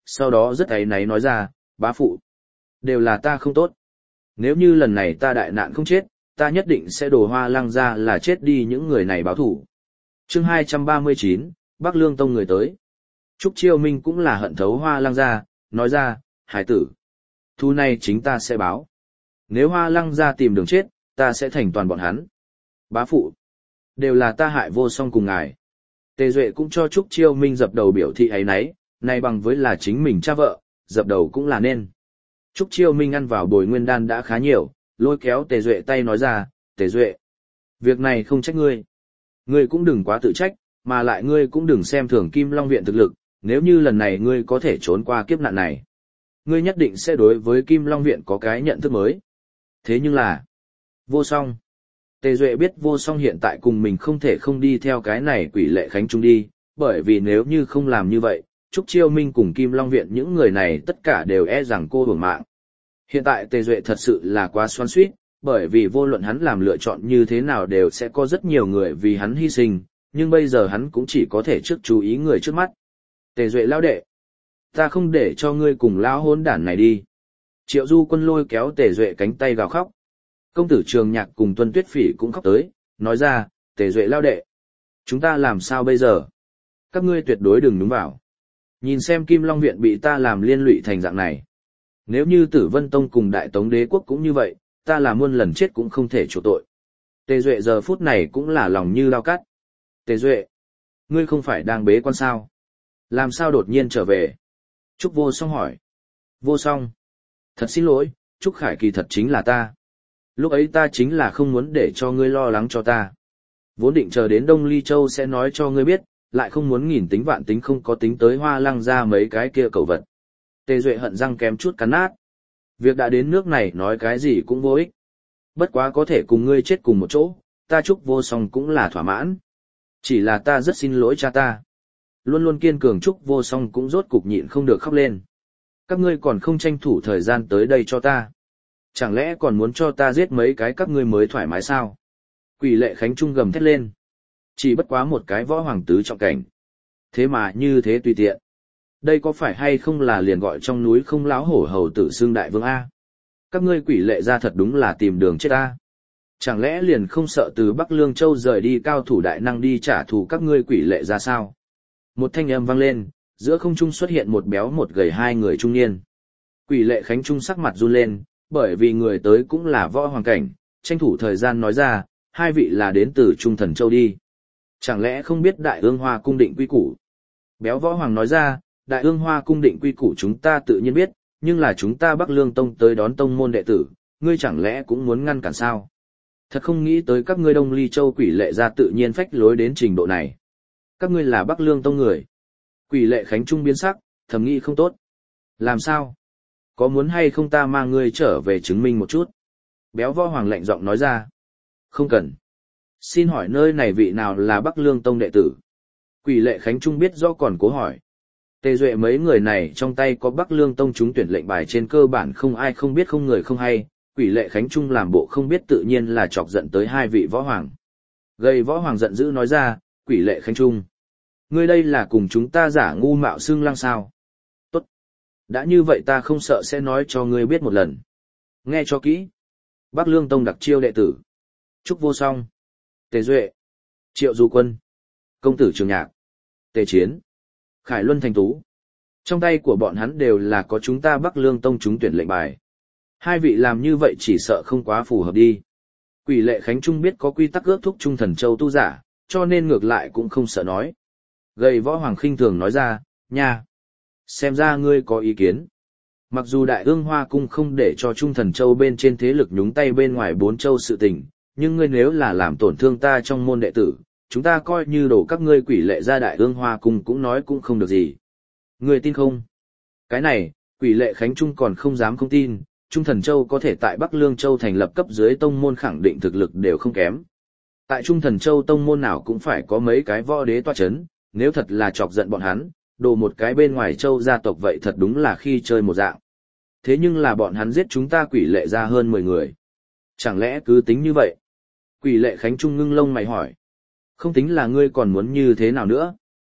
sau đó rất áy náy nói ra, bá phụ. Đều là ta không tốt. Nếu như lần này ta đại nạn không chết, ta nhất định sẽ đổ Hoa Lăng gia là chết đi những người này báo thủ. Chương 239, Bắc Lương Tông người tới. Trúc Chiêu Minh cũng là hận thấu Hoa Lăng gia, nói ra, hải tử. Thu này chính ta sẽ báo. Nếu Hoa Lăng gia tìm đường chết, ta sẽ thành toàn bọn hắn. Bá phụ. Đều là ta hại vô song cùng ngài. Tề Duệ cũng cho Trúc Chiêu Minh dập đầu biểu thị ấy nấy, này bằng với là chính mình cha vợ, dập đầu cũng là nên. Trúc Chiêu Minh ăn vào bồi nguyên đan đã khá nhiều, lôi kéo Tề Duệ tay nói ra, Tề Duệ. Việc này không trách ngươi. Ngươi cũng đừng quá tự trách, mà lại ngươi cũng đừng xem thường Kim Long Viện thực lực, nếu như lần này ngươi có thể trốn qua kiếp nạn này. Ngươi nhất định sẽ đối với Kim Long Viện có cái nhận thức mới. Thế nhưng là, vô song. Tề Duệ biết vô song hiện tại cùng mình không thể không đi theo cái này quỷ lệ khánh trung đi, bởi vì nếu như không làm như vậy, Trúc Chiêu Minh cùng Kim Long Viện những người này tất cả đều e rằng cô hưởng mạng. Hiện tại Tề Duệ thật sự là quá xoắn xuýt, bởi vì vô luận hắn làm lựa chọn như thế nào đều sẽ có rất nhiều người vì hắn hy sinh, nhưng bây giờ hắn cũng chỉ có thể trước chú ý người trước mắt. Tề Duệ lão đệ, ta không để cho ngươi cùng lão hỗn đản này đi. Triệu Du Quân lôi kéo Tề Duệ cánh tay gào khóc. Công tử Trường Nhạc cùng Tuân Tuyết Phỉ cũng khóc tới, nói ra, Tề Duệ lão đệ, chúng ta làm sao bây giờ? Các ngươi tuyệt đối đừng nhúng vào. Nhìn xem Kim Long Viện bị ta làm liên lụy thành dạng này. Nếu như Tử Vân Tông cùng Đại Tống Đế Quốc cũng như vậy, ta là muôn lần chết cũng không thể chỗ tội. Tề Duệ giờ phút này cũng là lòng như lao cắt. Tề Duệ, ngươi không phải đang bế quan sao? Làm sao đột nhiên trở về? Trúc Vô Song hỏi. Vô Song, thật xin lỗi, Trúc Khải kỳ thật chính là ta. Lúc ấy ta chính là không muốn để cho ngươi lo lắng cho ta. Vốn định chờ đến Đông Ly Châu sẽ nói cho ngươi biết, lại không muốn nghìn tính vạn tính không có tính tới Hoa Lăng ra mấy cái kia cẩu vật. Tề Duệ hận răng kém chút cắn nát. Việc đã đến nước này nói cái gì cũng vô ích. Bất quá có thể cùng ngươi chết cùng một chỗ, ta Trúc Vô Song cũng là thỏa mãn. Chỉ là ta rất xin lỗi cha ta. Luôn luôn kiên cường Trúc Vô Song cũng rốt cục nhịn không được khóc lên. Các ngươi còn không tranh thủ thời gian tới đây cho ta. Chẳng lẽ còn muốn cho ta giết mấy cái các ngươi mới thoải mái sao? Quỷ lệ khánh trung gầm thét lên. Chỉ bất quá một cái võ hoàng tứ trọng cảnh. Thế mà như thế tùy tiện. Đây có phải hay không là liền gọi trong núi không láo hổ hầu tử xương đại vương A? Các ngươi quỷ lệ ra thật đúng là tìm đường chết A. Chẳng lẽ liền không sợ từ Bắc Lương Châu rời đi cao thủ đại năng đi trả thù các ngươi quỷ lệ ra sao? Một thanh âm vang lên, giữa không trung xuất hiện một béo một gầy hai người trung niên. Quỷ lệ khánh trung sắc mặt run lên, bởi vì người tới cũng là võ hoàng cảnh, tranh thủ thời gian nói ra, hai vị là đến từ Trung Thần Châu đi. Chẳng lẽ không biết Đại Ương Hoa cung định quy củ? Béo võ hoàng nói ra, Đại Ương Hoa cung định quy củ chúng ta tự nhiên biết, nhưng là chúng ta Bắc Lương Tông tới đón tông môn đệ tử, ngươi chẳng lẽ cũng muốn ngăn cản sao? Thật không nghĩ tới các ngươi Đông Ly Châu quỷ lệ ra tự nhiên phách lối đến trình độ này. Các ngươi là Bắc Lương Tông người. Quỷ lệ khánh trung biến sắc, thầm nghĩ không tốt. Làm sao? Có muốn hay không ta mang ngươi trở về chứng minh một chút? Béo võ hoàng lạnh giọng nói ra. Không cần. Xin hỏi nơi này vị nào là Bắc Lương Tông đệ tử? Quỷ lệ khánh trung biết rõ còn cố hỏi. Tề Duệ mấy người này trong tay có Bắc Lương Tông chúng tuyển lệnh bài trên cơ bản không ai không biết không người không hay, quỷ lệ khánh trung làm bộ không biết tự nhiên là chọc giận tới hai vị võ hoàng. Gầy võ hoàng giận dữ nói ra, quỷ lệ khánh trung. Ngươi đây là cùng chúng ta giả ngu mạo xưng lăng sao? Tốt. Đã như vậy ta không sợ sẽ nói cho ngươi biết một lần. Nghe cho kỹ. Bắc Lương Tông đặc chiêu đệ tử. Trúc Vô Song. Tề Duệ. Triệu Du Quân. Công tử Trường Nhạc. Tề Chiến. Khải Luân Thành Tú. Trong tay của bọn hắn đều là có chúng ta Bắc Lương Tông chúng tuyển lệnh bài. Hai vị làm như vậy chỉ sợ không quá phù hợp đi. Quỷ lệ khánh trung biết có quy tắc ước thúc Trung Thần Châu tu giả, cho nên ngược lại cũng không sợ nói. Gầy võ hoàng khinh thường nói ra, nha. Xem ra ngươi có ý kiến. Mặc dù Đại Ương Hoa Cung không để cho Trung Thần Châu bên trên thế lực nhúng tay bên ngoài bốn châu sự tình, nhưng ngươi nếu là làm tổn thương ta trong môn đệ tử, chúng ta coi như đổ các ngươi quỷ lệ ra Đại Ương Hoa Cung cũng nói cũng không được gì. Ngươi tin không? Cái này, quỷ lệ khánh trung còn không dám không tin, Trung Thần Châu có thể tại Bắc Lương Châu thành lập cấp dưới tông môn khẳng định thực lực đều không kém. Tại Trung Thần Châu tông môn nào cũng phải có mấy cái võ đế toa chấn, nếu thật là chọc giận bọn hắn, đồ một cái bên ngoài châu gia tộc vậy thật đúng là khi chơi một dạng. Thế nhưng là bọn hắn giết chúng ta quỷ lệ ra hơn 10 người. Chẳng lẽ cứ tính như vậy? Quỷ lệ khánh trung ngưng lông mày hỏi. Không tính là ngươi còn muốn như thế nào nữa?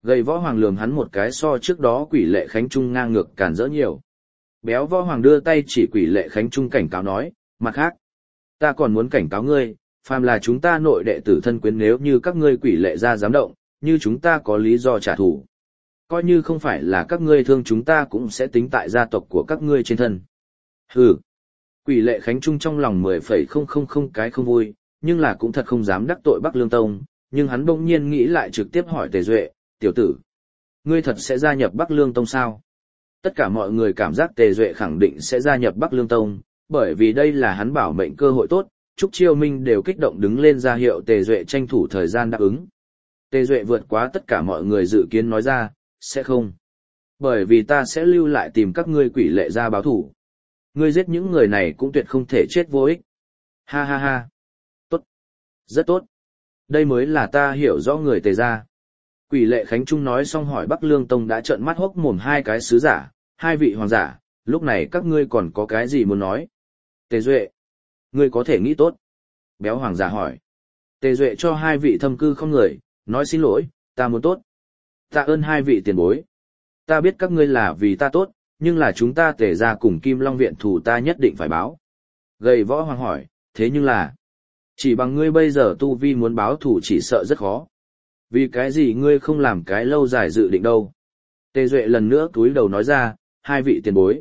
Gầy võ hoàng lườm hắn một cái so trước đó quỷ lệ khánh trung ngang ngược cản rỡ nhiều. Béo võ hoàng đưa tay chỉ quỷ lệ khánh trung cảnh cáo nói, mặt khác, ta còn muốn cảnh cáo ngươi, phàm là chúng ta nội đệ tử thân quyến nếu như các ngươi quỷ lệ ra dám động, như chúng ta có lý do trả thù. Coi như không phải là các ngươi thương chúng ta cũng sẽ tính tại gia tộc của các ngươi trên thân. Hừ. Quỷ lệ khánh trung trong lòng 10,000 cái không vui, nhưng là cũng thật không dám đắc tội Bắc Lương Tông, nhưng hắn bỗng nhiên nghĩ lại trực tiếp hỏi Tề Duệ, tiểu tử, ngươi thật sẽ gia nhập Bắc Lương Tông sao? Tất cả mọi người cảm giác Tề Duệ khẳng định sẽ gia nhập Bắc Lương Tông, bởi vì đây là hắn bảo mệnh cơ hội tốt, Trúc Chiêu Minh đều kích động đứng lên ra hiệu Tề Duệ tranh thủ thời gian đáp ứng. Tề Duệ vượt quá tất cả mọi người dự kiến nói ra, sẽ không. Bởi vì ta sẽ lưu lại tìm các ngươi quỷ lệ ra báo thủ. Ngươi giết những người này cũng tuyệt không thể chết vô ích. Ha ha ha. Tốt. Rất tốt. Đây mới là ta hiểu rõ người Tề gia. Quỷ lệ Khánh Trung nói xong hỏi Bắc Lương Tông đã trợn mắt hốc mồm hai cái sứ giả, hai vị hoàng giả, lúc này các ngươi còn có cái gì muốn nói? Tề Duệ. Ngươi có thể nghĩ tốt. Béo hoàng giả hỏi. Tề Duệ cho hai vị thâm cư không người, nói xin lỗi, ta muốn tốt. Tạ ơn hai vị tiền bối. Ta biết các ngươi là vì ta tốt, nhưng là chúng ta Tề gia cùng Kim Long viện thù ta nhất định phải báo. Gầy võ hoàng hỏi, thế nhưng là, chỉ bằng ngươi bây giờ tu vi muốn báo thù chỉ sợ rất khó. Vì cái gì ngươi không làm cái lâu dài dự định đâu? Tề Duệ lần nữa cúi đầu nói ra, hai vị tiền bối.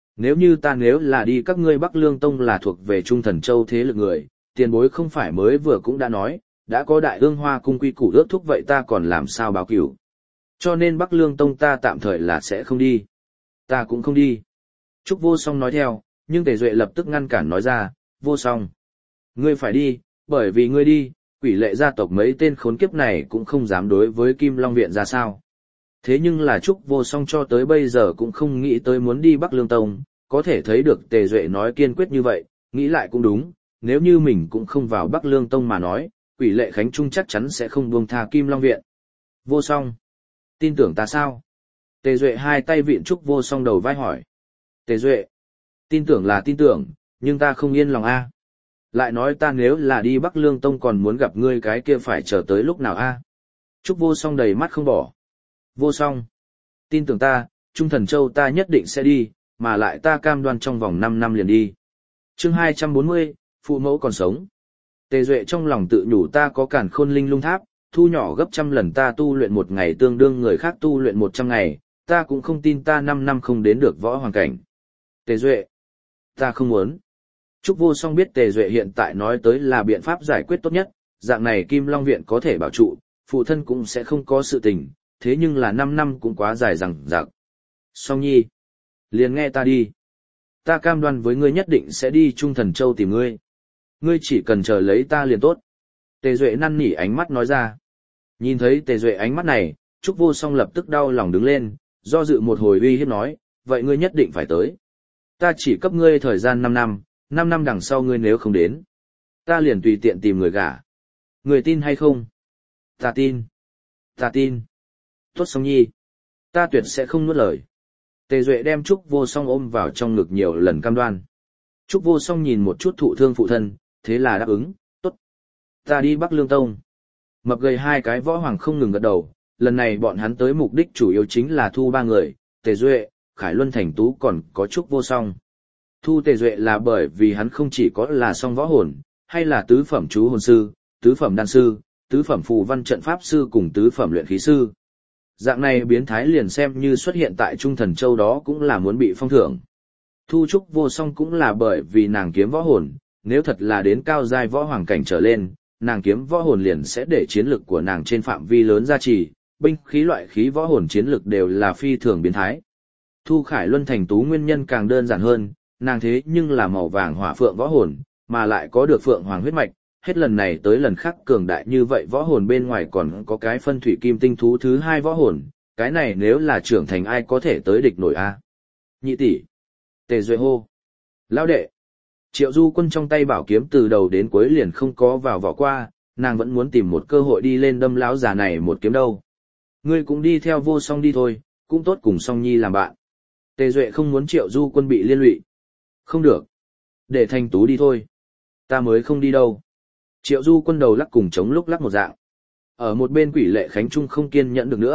Nếu là đi các ngươi Bắc Lương Tông là thuộc về Trung Thần Châu thế lực người, tiền bối không phải mới vừa cũng đã nói, đã có Đại Ương Hoa cung quy củ ước thúc vậy ta còn làm sao báo cửu. Cho nên Bắc Lương Tông ta tạm thời là sẽ không đi. Ta cũng không đi. Trúc Vô Song nói theo, nhưng Tề Duệ lập tức ngăn cản nói ra, Vô Song. Ngươi phải đi, bởi vì ngươi đi, quỷ lệ gia tộc mấy tên khốn kiếp này cũng không dám đối với Kim Long viện ra sao. Thế nhưng là Trúc Vô Song cho tới bây giờ cũng không nghĩ tới muốn đi Bắc Lương Tông, có thể thấy được Tề Duệ nói kiên quyết như vậy, nghĩ lại cũng đúng, nếu như mình cũng không vào Bắc Lương Tông mà nói, quỷ lệ Khánh Trung chắc chắn sẽ không buông tha Kim Long viện. Vô Song, tin tưởng ta sao? Tề Duệ hai tay vịn Trúc Vô Song đầu vai hỏi. Tề Duệ, tin tưởng là tin tưởng, nhưng ta không yên lòng a. Lại nói ta nếu là đi Bắc Lương Tông còn muốn gặp ngươi cái kia phải chờ tới lúc nào a? Trúc Vô Song đầy mắt không bỏ. Vô Song, tin tưởng ta, Trung Thần Châu ta nhất định sẽ đi, mà lại ta cam đoan trong vòng 5 năm liền đi. Chương 240, phụ mẫu còn sống. Tề Duệ trong lòng tự nhủ ta có Càn Khôn Linh Lung Tháp, thu nhỏ gấp trăm lần ta tu luyện một ngày tương đương người khác tu luyện 100 ngày, ta cũng không tin ta 5 năm không đến được võ hoàng cảnh. Tề Duệ, ta không muốn. Trúc Vô Song biết Tề Duệ hiện tại nói tới là biện pháp giải quyết tốt nhất, dạng này Kim Long viện có thể bảo trụ, phụ thân cũng sẽ không có sự tình, thế nhưng là 5 năm cũng quá dài dằng dặc. Song Nhi, liền nghe ta đi. Ta cam đoan với ngươi nhất định sẽ đi Trung Thần Châu tìm ngươi. Ngươi chỉ cần chờ lấy ta liền tốt. Tề Duệ năn nỉ ánh mắt nói ra. Nhìn thấy Tề Duệ ánh mắt này, Trúc Vô Song lập tức đau lòng đứng lên, do dự một hồi uy hiếp nói, vậy ngươi nhất định phải tới. Ta chỉ cấp ngươi thời gian 5 năm, 5 năm đằng sau ngươi nếu không đến, ta liền tùy tiện tìm người gả. Người tin hay không? Ta tin. Ta tin. Tốt Song Nhi. Ta tuyệt sẽ không nuốt lời. Tề Duệ đem Trúc Vô Song ôm vào trong ngực nhiều lần cam đoan. Trúc Vô Song nhìn một chút thụ thương phụ thân, thế là đáp ứng, tốt. Ta đi Bắc Lương Tông. Mập gầy hai cái võ hoàng không ngừng gật đầu, lần này bọn hắn tới mục đích chủ yếu chính là thu 3 người, Tề Duệ, Khải Luân Thành Tú còn có Trúc Vô Song. Thu Tề Duệ là bởi vì hắn không chỉ có là song võ hồn, hay là tứ phẩm chú hồn sư, tứ phẩm đan sư, tứ phẩm phù văn trận pháp sư cùng tứ phẩm luyện khí sư. Dạng này biến thái liền xem như xuất hiện tại Trung Thần Châu đó cũng là muốn bị phong thưởng. Thu Trúc Vô Song cũng là bởi vì nàng kiếm võ hồn, nếu thật là đến cao giai võ hoàng cảnh trở lên, nàng kiếm võ hồn liền sẽ để chiến lực của nàng trên phạm vi lớn gia trì, binh khí loại khí võ hồn chiến lực đều là phi thường biến thái. Thu Khải Luân Thành Tú nguyên nhân càng đơn giản hơn, nàng thế nhưng là màu vàng hỏa phượng võ hồn, mà lại có được phượng hoàng huyết mạch, hết lần này tới lần khác cường đại như vậy võ hồn bên ngoài còn có cái phân thủy kim tinh thú thứ 2 võ hồn, cái này nếu là trưởng thành ai có thể tới địch nổi a? Nhị tỷ. Tề Duệ hô. Lão đệ. Triệu Du Quân trong tay bảo kiếm từ đầu đến cuối liền không có vào vỏ qua, nàng vẫn muốn tìm một cơ hội đi lên đâm lão già này một kiếm đâu. Ngươi cũng đi theo Vô Song đi thôi, cũng tốt cùng Song Nhi làm bạn. Tề Duệ không muốn Triệu Du Quân bị liên lụy. Không được. Để Thanh Tú đi thôi. Ta mới không đi đâu. Triệu Du Quân đầu lắc cùng chống lúc lắc một dạng. Ở một bên quỷ lệ Khánh Trung không kiên nhẫn được nữa,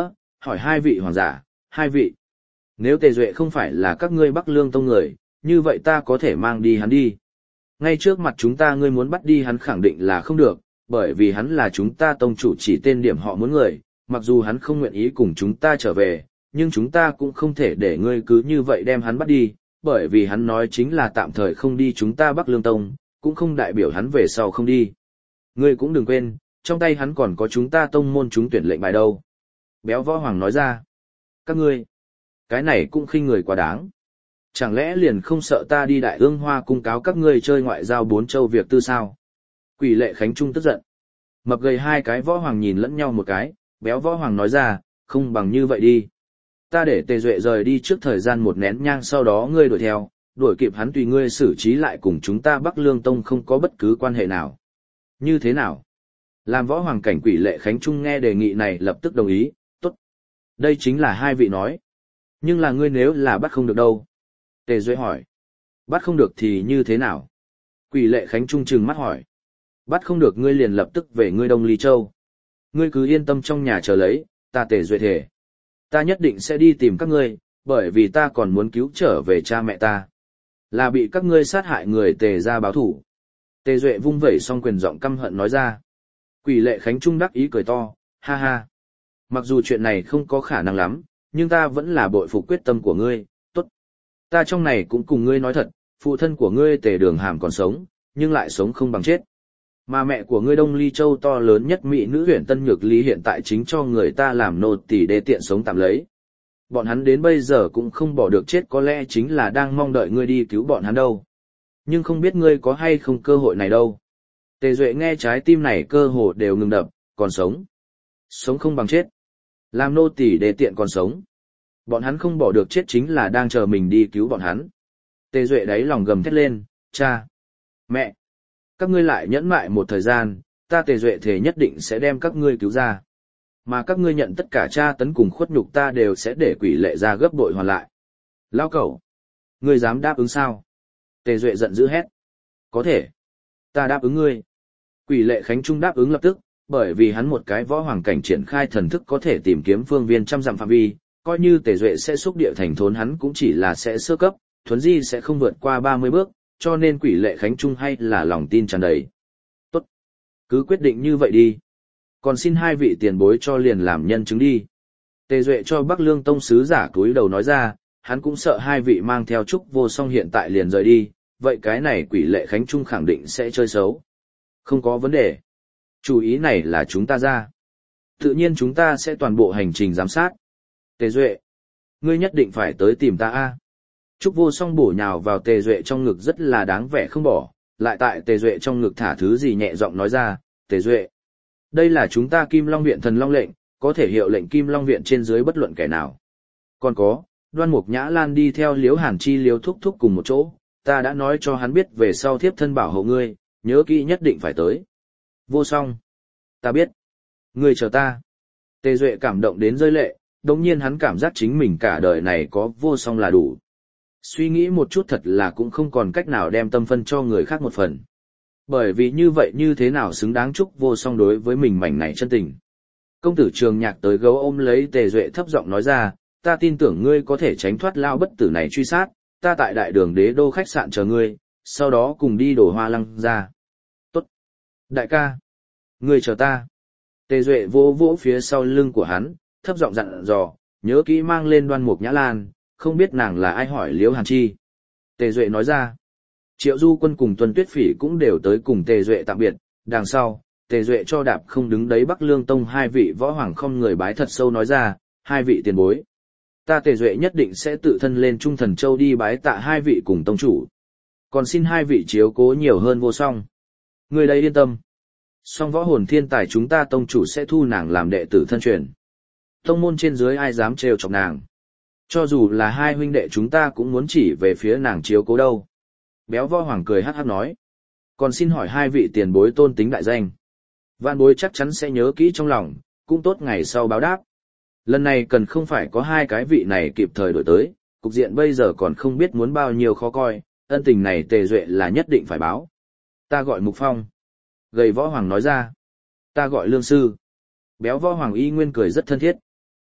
Hỏi hai vị hoàng giả, hai vị. Nếu Tề Duệ không phải là các ngươi Bắc Lương Tông người, như vậy ta có thể mang đi hắn đi. Ngay trước mặt chúng ta ngươi muốn bắt đi hắn khẳng định là không được, bởi vì hắn là chúng ta tông chủ chỉ tên điểm họ muốn người, mặc dù hắn không nguyện ý cùng chúng ta trở về, nhưng chúng ta cũng không thể để ngươi cứ như vậy đem hắn bắt đi, bởi vì hắn nói chính là tạm thời không đi chúng ta Bắc Lương Tông, cũng không đại biểu hắn về sau không đi. Ngươi cũng đừng quên, trong tay hắn còn có chúng ta tông môn chúng tuyển lệnh bài đâu. Béo Võ Hoàng nói ra, các ngươi, cái này cũng khinh người quá đáng. Chẳng lẽ liền không sợ ta đi Đại Ương Hoa cung cáo các ngươi chơi ngoại giao bốn châu việc tư sao? Quỷ Lệ Khánh Trung tức giận. Mập gầy hai cái Võ Hoàng nhìn lẫn nhau một cái, béo Võ Hoàng nói ra, không bằng như vậy đi. Ta để Tề Duệ rời đi trước thời gian một nén nhang sau đó ngươi đuổi theo, đuổi kịp hắn tùy ngươi xử trí lại cùng chúng ta Bắc Lương Tông không có bất cứ quan hệ nào. Như thế nào? Làm Võ Hoàng cảnh Quỷ Lệ Khánh Trung nghe đề nghị này lập tức đồng ý, tốt. Đây chính là hai vị nói. Nhưng là ngươi nếu là bắt không được đâu? Tề Duệ hỏi. Bắt không được thì như thế nào? Quỷ Lệ Khánh Trung trừng mắt hỏi. Bắt không được ngươi liền lập tức về ngươi Đông Ly Châu. Ngươi cứ yên tâm trong nhà chờ lấy, ta Tề Duệ thề. Ta nhất định sẽ đi tìm các ngươi, bởi vì ta còn muốn cứu trở về cha mẹ ta. Là bị các ngươi sát hại người Tề ra báo thủ. Tề Duệ vung vẩy xong quyền giọng căm hận nói ra. Quỷ Lệ Khánh Trung đắc ý cười to, ha ha. Mặc dù chuyện này không có khả năng lắm, nhưng ta vẫn là bội phục quyết tâm của ngươi, tốt. Ta trong này cũng cùng ngươi nói thật, phụ thân của ngươi Tề Đường Hàm còn sống, nhưng lại sống không bằng chết. Mà mẹ của ngươi Đông Ly Châu to lớn nhất mỹ nữ huyện Tân Nhược Lý hiện tại chính cho người ta làm nô tỳ để tiện sống tạm lấy. Bọn hắn đến bây giờ cũng không bỏ được chết có lẽ chính là đang mong đợi ngươi đi cứu bọn hắn đâu. Nhưng không biết ngươi có hay không cơ hội này đâu. Tề Duệ nghe trái tim này cơ hồ đều ngừng đập, còn sống. Sống không bằng chết. Làm nô tỳ để tiện còn sống. Bọn hắn không bỏ được chết chính là đang chờ mình đi cứu bọn hắn. Tề Duệ đáy lòng gầm thét lên, cha, mẹ, các ngươi lại nhẫn mại một thời gian, ta Tề Duệ thề nhất định sẽ đem các ngươi cứu ra. Mà các ngươi nhận tất cả tra tấn cùng khuất nhục ta đều sẽ để Quỷ Lệ ra gấp bội hoàn lại. Lao cẩu, ngươi dám đáp ứng sao? Tề Duệ giận dữ hét. Có thể. Ta đáp ứng ngươi. Quỷ Lệ Khánh Trung đáp ứng lập tức, bởi vì hắn một cái võ hoàng cảnh triển khai thần thức có thể tìm kiếm phương viên trăm dặm phạm vi, coi như Tề Duệ sẽ xúc địa thành thốn hắn cũng chỉ là sẽ sơ cấp, thuấn di sẽ không vượt qua 30 bước, cho nên Quỷ Lệ Khánh Trung hay là lòng tin tràn đầy. Tốt. Cứ quyết định như vậy đi. Còn xin hai vị tiền bối cho liền làm nhân chứng đi. Tề Duệ cho Bắc Lương Tông sứ giả cúi đầu nói ra, hắn cũng sợ hai vị mang theo Trúc Vô Song hiện tại liền rời đi, vậy cái này Quỷ Lệ Khánh Trung khẳng định sẽ chơi xấu. Không có vấn đề. Chủ ý này là chúng ta ra. Tự nhiên chúng ta sẽ toàn bộ hành trình giám sát. Tề Duệ, ngươi nhất định phải tới tìm ta a. Trúc Vô Song bổ nhào vào Tề Duệ trong ngực rất là đáng vẻ không bỏ, lại tại Tề Duệ trong ngực thả thứ gì nhẹ giọng nói ra, Tề Duệ. Đây là chúng ta Kim Long Viện thần long lệnh, có thể hiệu lệnh Kim Long Viện trên dưới bất luận kẻ nào. Còn có, Đoan Mục Nhã Lan đi theo Liễu Hàn Chi Liễu Thúc Thúc cùng một chỗ, ta đã nói cho hắn biết về sau thiếp thân bảo hộ ngươi, nhớ kỹ nhất định phải tới. Vô Song. Ta biết. Ngươi chờ ta. Tề Duệ cảm động đến rơi lệ, đồng nhiên hắn cảm giác chính mình cả đời này có Vô Song là đủ. Suy nghĩ một chút thật là cũng không còn cách nào đem tâm phân cho người khác một phần. Bởi vì như vậy như thế nào xứng đáng Trúc Vô Song đối với mình mảnh này chân tình. Công tử Trường Nhạc tới gấu ôm lấy Tề Duệ thấp giọng nói ra, ta tin tưởng ngươi có thể tránh thoát lao bất tử này truy sát, ta tại đại đường Đế Đô khách sạn chờ ngươi, sau đó cùng đi đổ hoa lăng ra. Tốt. Đại ca. Ngươi chờ ta. Tề Duệ vỗ vỗ phía sau lưng của hắn, thấp giọng dặn dò, nhớ kỹ mang lên Đoan Mục Nhã Lan, không biết nàng là ai hỏi Liễu Hàn Chi. Tề Duệ nói ra. Triệu Du Quân cùng Tuân Tuyết Phỉ cũng đều tới cùng Tề Duệ tạm biệt, đằng sau, Tề Duệ cho đạp không đứng đấy Bắc Lương Tông hai vị võ hoàng không người bái thật sâu nói ra, hai vị tiền bối. Ta Tề Duệ nhất định sẽ tự thân lên Trung Thần Châu đi bái tạ hai vị cùng tông chủ. Còn xin hai vị chiếu cố nhiều hơn Vô Song. Người đây yên tâm. Song võ hồn thiên tài chúng ta tông chủ sẽ thu nàng làm đệ tử thân truyền. Tông môn trên dưới ai dám trêu chọc nàng. Cho dù là hai huynh đệ chúng ta cũng muốn chỉ về phía nàng chiếu cố đâu. Béo võ hoàng cười hắc hắc nói. Còn xin hỏi hai vị tiền bối tôn tính đại danh. Vạn bối chắc chắn sẽ nhớ kỹ trong lòng, cũng tốt ngày sau báo đáp. Lần này cần không phải có hai cái vị này kịp thời đổi tới, cục diện bây giờ còn không biết muốn bao nhiêu khó coi, ân tình này Tề Duệ là nhất định phải báo. Ta gọi Mục Phong. Gầy võ hoàng nói ra. Ta gọi Lương Sư. Béo võ hoàng y nguyên cười rất thân thiết.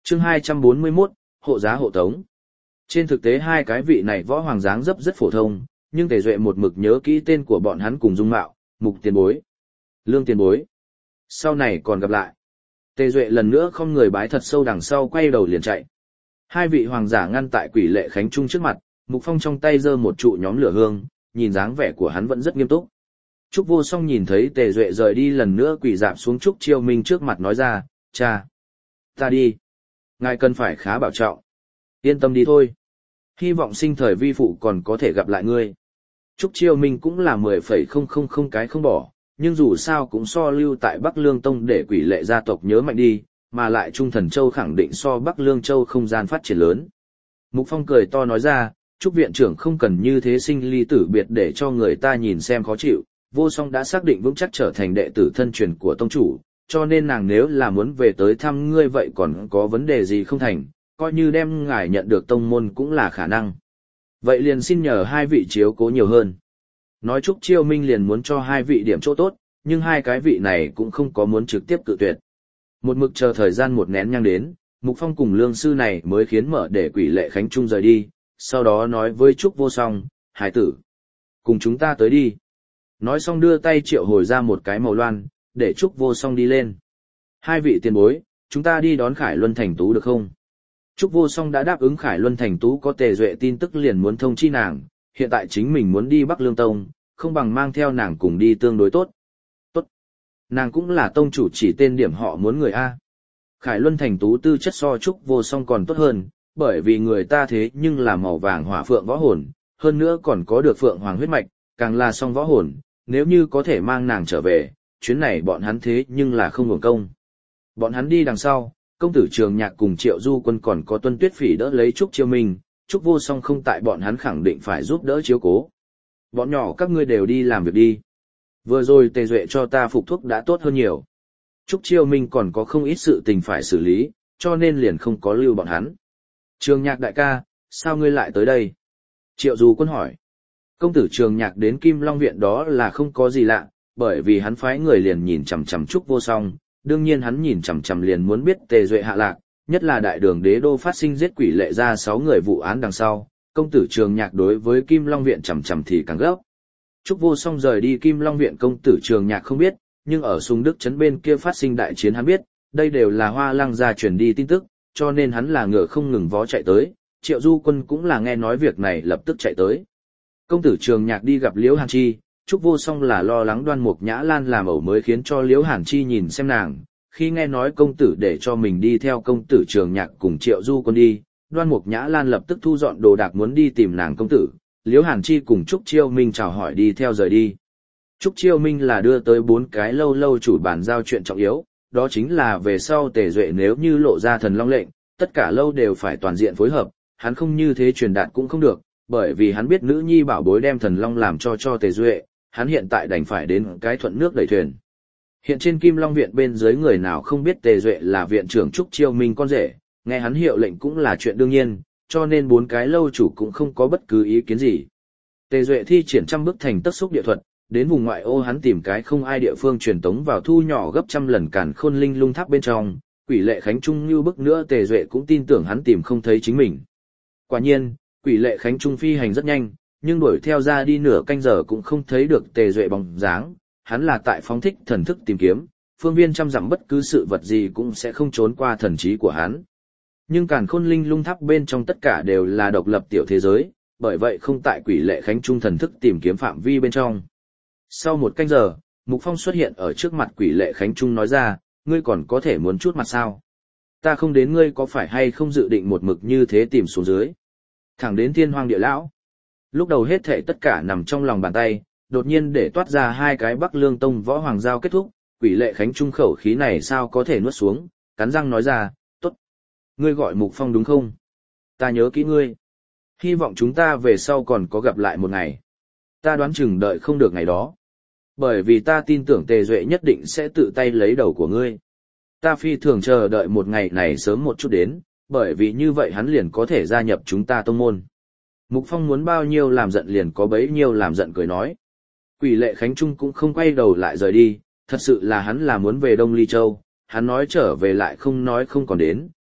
Chương 241, hộ giá hộ tống. Trên thực tế hai cái vị này võ hoàng dáng dấp rất phổ thông, nhưng Tề Duệ một mực nhớ kỹ tên của bọn hắn cùng dung mạo, Mục tiền bối, Lương tiền bối. Sau này còn gặp lại. Tề Duệ lần nữa không người bái thật sâu đằng sau quay đầu liền chạy. Hai vị hoàng giả ngăn tại Quỷ Lệ Khánh Trung trước mặt, Mục Phong trong tay giơ một trụ nhóm lửa hương, nhìn dáng vẻ của hắn vẫn rất nghiêm túc. Trúc Vô Song nhìn thấy Tề Duệ rời đi lần nữa quỳ rạp xuống Trúc Chiêu Minh trước mặt nói ra, cha, ta đi. Ngài cần phải khá bảo trọng. Yên tâm đi thôi. Hy vọng sinh thời vi phụ còn có thể gặp lại ngươi. Trúc Chiêu Minh cũng là 10,000 cái không bỏ, nhưng dù sao cũng so lưu tại Bắc Lương Tông để Quỷ Lệ gia tộc nhớ mạnh đi, mà lại Trung Thần Châu khẳng định so Bắc Lương Châu không gian phát triển lớn. Mục Phong cười to nói ra, Trúc viện trưởng không cần như thế sinh ly tử biệt để cho người ta nhìn xem khó chịu, Vô Song đã xác định vững chắc trở thành đệ tử thân truyền của tông chủ, cho nên nàng nếu là muốn về tới thăm ngươi vậy còn có vấn đề gì không thành, coi như đem ngài nhận được tông môn cũng là khả năng. Vậy liền xin nhờ hai vị chiếu cố nhiều hơn. Nói Trúc Chiêu Minh liền muốn cho hai vị điểm chỗ tốt, nhưng hai cái vị này cũng không có muốn trực tiếp cự tuyệt. Một mực chờ thời gian một nén nhang đến, Mục Phong cùng lương sư này mới khiến mở để Quỷ Lệ Khánh Trung rời đi, sau đó nói với Trúc Vô Song, hải tử, cùng chúng ta tới đi. Nói xong đưa tay triệu hồi ra một cái màu loan, để Trúc Vô Song đi lên. Hai vị tiền bối, chúng ta đi đón Khải Luân Thành Tú được không? Trúc Vô Song đã đáp ứng Khải Luân Thành Tú có Tề Duệ tin tức liền muốn thông chi nàng, hiện tại chính mình muốn đi Bắc Lương Tông, không bằng mang theo nàng cùng đi tương đối tốt. Tốt. Nàng cũng là tông chủ chỉ tên điểm họ muốn người A. Khải Luân Thành Tú tư chất so Trúc Vô Song còn tốt hơn, bởi vì người ta thế nhưng là màu vàng hỏa phượng võ hồn, hơn nữa còn có được phượng hoàng huyết mạch, càng là song võ hồn, nếu như có thể mang nàng trở về, chuyến này bọn hắn thế nhưng là không hưởng công. Bọn hắn đi đằng sau, công tử Trường Nhạc cùng Triệu Du Quân còn có Tuân Tuyết Phỉ đỡ lấy Trúc Chiêu Minh, Trúc Vô Song không tại bọn hắn khẳng định phải giúp đỡ chiếu cố. Bọn nhỏ các ngươi đều đi làm việc đi. Vừa rồi Tề Duệ cho ta phục thuốc đã tốt hơn nhiều. Trúc Chiêu Minh còn có không ít sự tình phải xử lý, cho nên liền không có lưu bọn hắn. Trường Nhạc đại ca, sao ngươi lại tới đây? Triệu Du Quân hỏi. Công tử Trường Nhạc đến Kim Long Viện đó là không có gì lạ, bởi vì hắn phái người liền nhìn chằm chằm Trúc Vô Song, đương nhiên hắn nhìn chằm chằm liền muốn biết Tề Duệ hạ lạc, nhất là đại đường đế đô phát sinh giết Quỷ Lệ ra 6 người vụ án đằng sau, công tử Trường Nhạc đối với Kim Long Viện chằm chằm thì càng gấp. Trúc Vô Song rời đi Kim Long Viện công tử Trường Nhạc không biết, nhưng ở Sùng Đức trấn bên kia phát sinh đại chiến hắn biết, đây đều là Hoa Lăng gia truyền đi tin tức, cho nên hắn là ngựa không ngừng vó chạy tới, Triệu Du Quân cũng là nghe nói việc này lập tức chạy tới. Công tử Trường Nhạc đi gặp Liễu Hàn Chi, Trúc Vô Song là lo lắng Đoan Mục Nhã Lan làm ẩu mới khiến cho Liễu Hàn Chi nhìn xem nàng, khi nghe nói công tử để cho mình đi theo công tử Trường Nhạc cùng Triệu Du Quân đi, Đoan Mục Nhã Lan lập tức thu dọn đồ đạc muốn đi tìm nàng công tử, Liễu Hàn Chi cùng Trúc Chiêu Minh chào hỏi đi theo rời đi. Trúc Chiêu Minh là đưa tới 4 cái lâu lâu chủ bàn giao chuyện trọng yếu, đó chính là về sau Tề Duệ nếu như lộ ra thần long lệnh, tất cả lâu đều phải toàn diện phối hợp, hắn không như thế truyền đạt cũng không được, bởi vì hắn biết nữ nhi bảo bối đem thần long làm cho Tề Duệ, hắn hiện tại đành phải đến cái thuận nước đẩy thuyền. Hiện trên Kim Long Viện bên dưới người nào không biết Tề Duệ là viện trưởng Trúc Chiêu Minh con rể, nghe hắn hiệu lệnh cũng là chuyện đương nhiên, cho nên 4 cái lâu chủ cũng không có bất cứ ý kiến gì. Tề Duệ thi triển trăm bước thành tất xúc địa thuật, đến vùng ngoại ô hắn tìm cái không ai địa phương truyền tống vào thu nhỏ gấp trăm lần Càn Khôn Linh Lung Tháp bên trong, Quỷ Lệ Khánh Trung như bức nữa Tề Duệ cũng tin tưởng hắn tìm không thấy chính mình. Quả nhiên, Quỷ Lệ Khánh Trung phi hành rất nhanh, nhưng đuổi theo ra đi nửa canh giờ cũng không thấy được Tề Duệ bóng dáng, hắn là tại phóng thích thần thức tìm kiếm, phương viên trăm dặm bất cứ sự vật gì cũng sẽ không trốn qua thần trí của hắn. Nhưng Càn Khôn Linh Lung Tháp bên trong tất cả đều là độc lập tiểu thế giới, bởi vậy không tại Quỷ Lệ Khánh Trung thần thức tìm kiếm phạm vi bên trong. Sau một canh giờ, Mục Phong xuất hiện ở trước mặt Quỷ Lệ Khánh Trung nói ra, ngươi còn có thể muốn chút mặt sao? Ta không đến ngươi có phải hay không dự định một mực như thế tìm xuống dưới? Thẳng đến Thiên Hoang Địa Lão. Lúc đầu hết thảy tất cả nằm trong lòng bàn tay, đột nhiên để toát ra 2 cái Bắc Lương Tông võ hoàng giao kết thúc, Quỷ Lệ Khánh Trung khẩu khí này sao có thể nuốt xuống, cắn răng nói ra, tốt. Ngươi gọi Mục Phong đúng không? Ta nhớ kỹ ngươi. Hy vọng chúng ta về sau còn có gặp lại một ngày. Ta đoán chừng đợi không được ngày đó. Bởi vì ta tin tưởng Tề Duệ nhất định sẽ tự tay lấy đầu của ngươi. Ta phi thường chờ đợi một ngày này sớm một chút đến, bởi vì như vậy hắn liền có thể gia nhập chúng ta tông môn. Mục Phong muốn bao nhiêu làm giận liền có bấy nhiêu làm giận cười nói. Quỷ Lệ Khánh Trung cũng không quay đầu lại rời đi, thật sự là hắn là muốn về Đông Ly Châu, hắn nói trở về lại không nói không còn đến,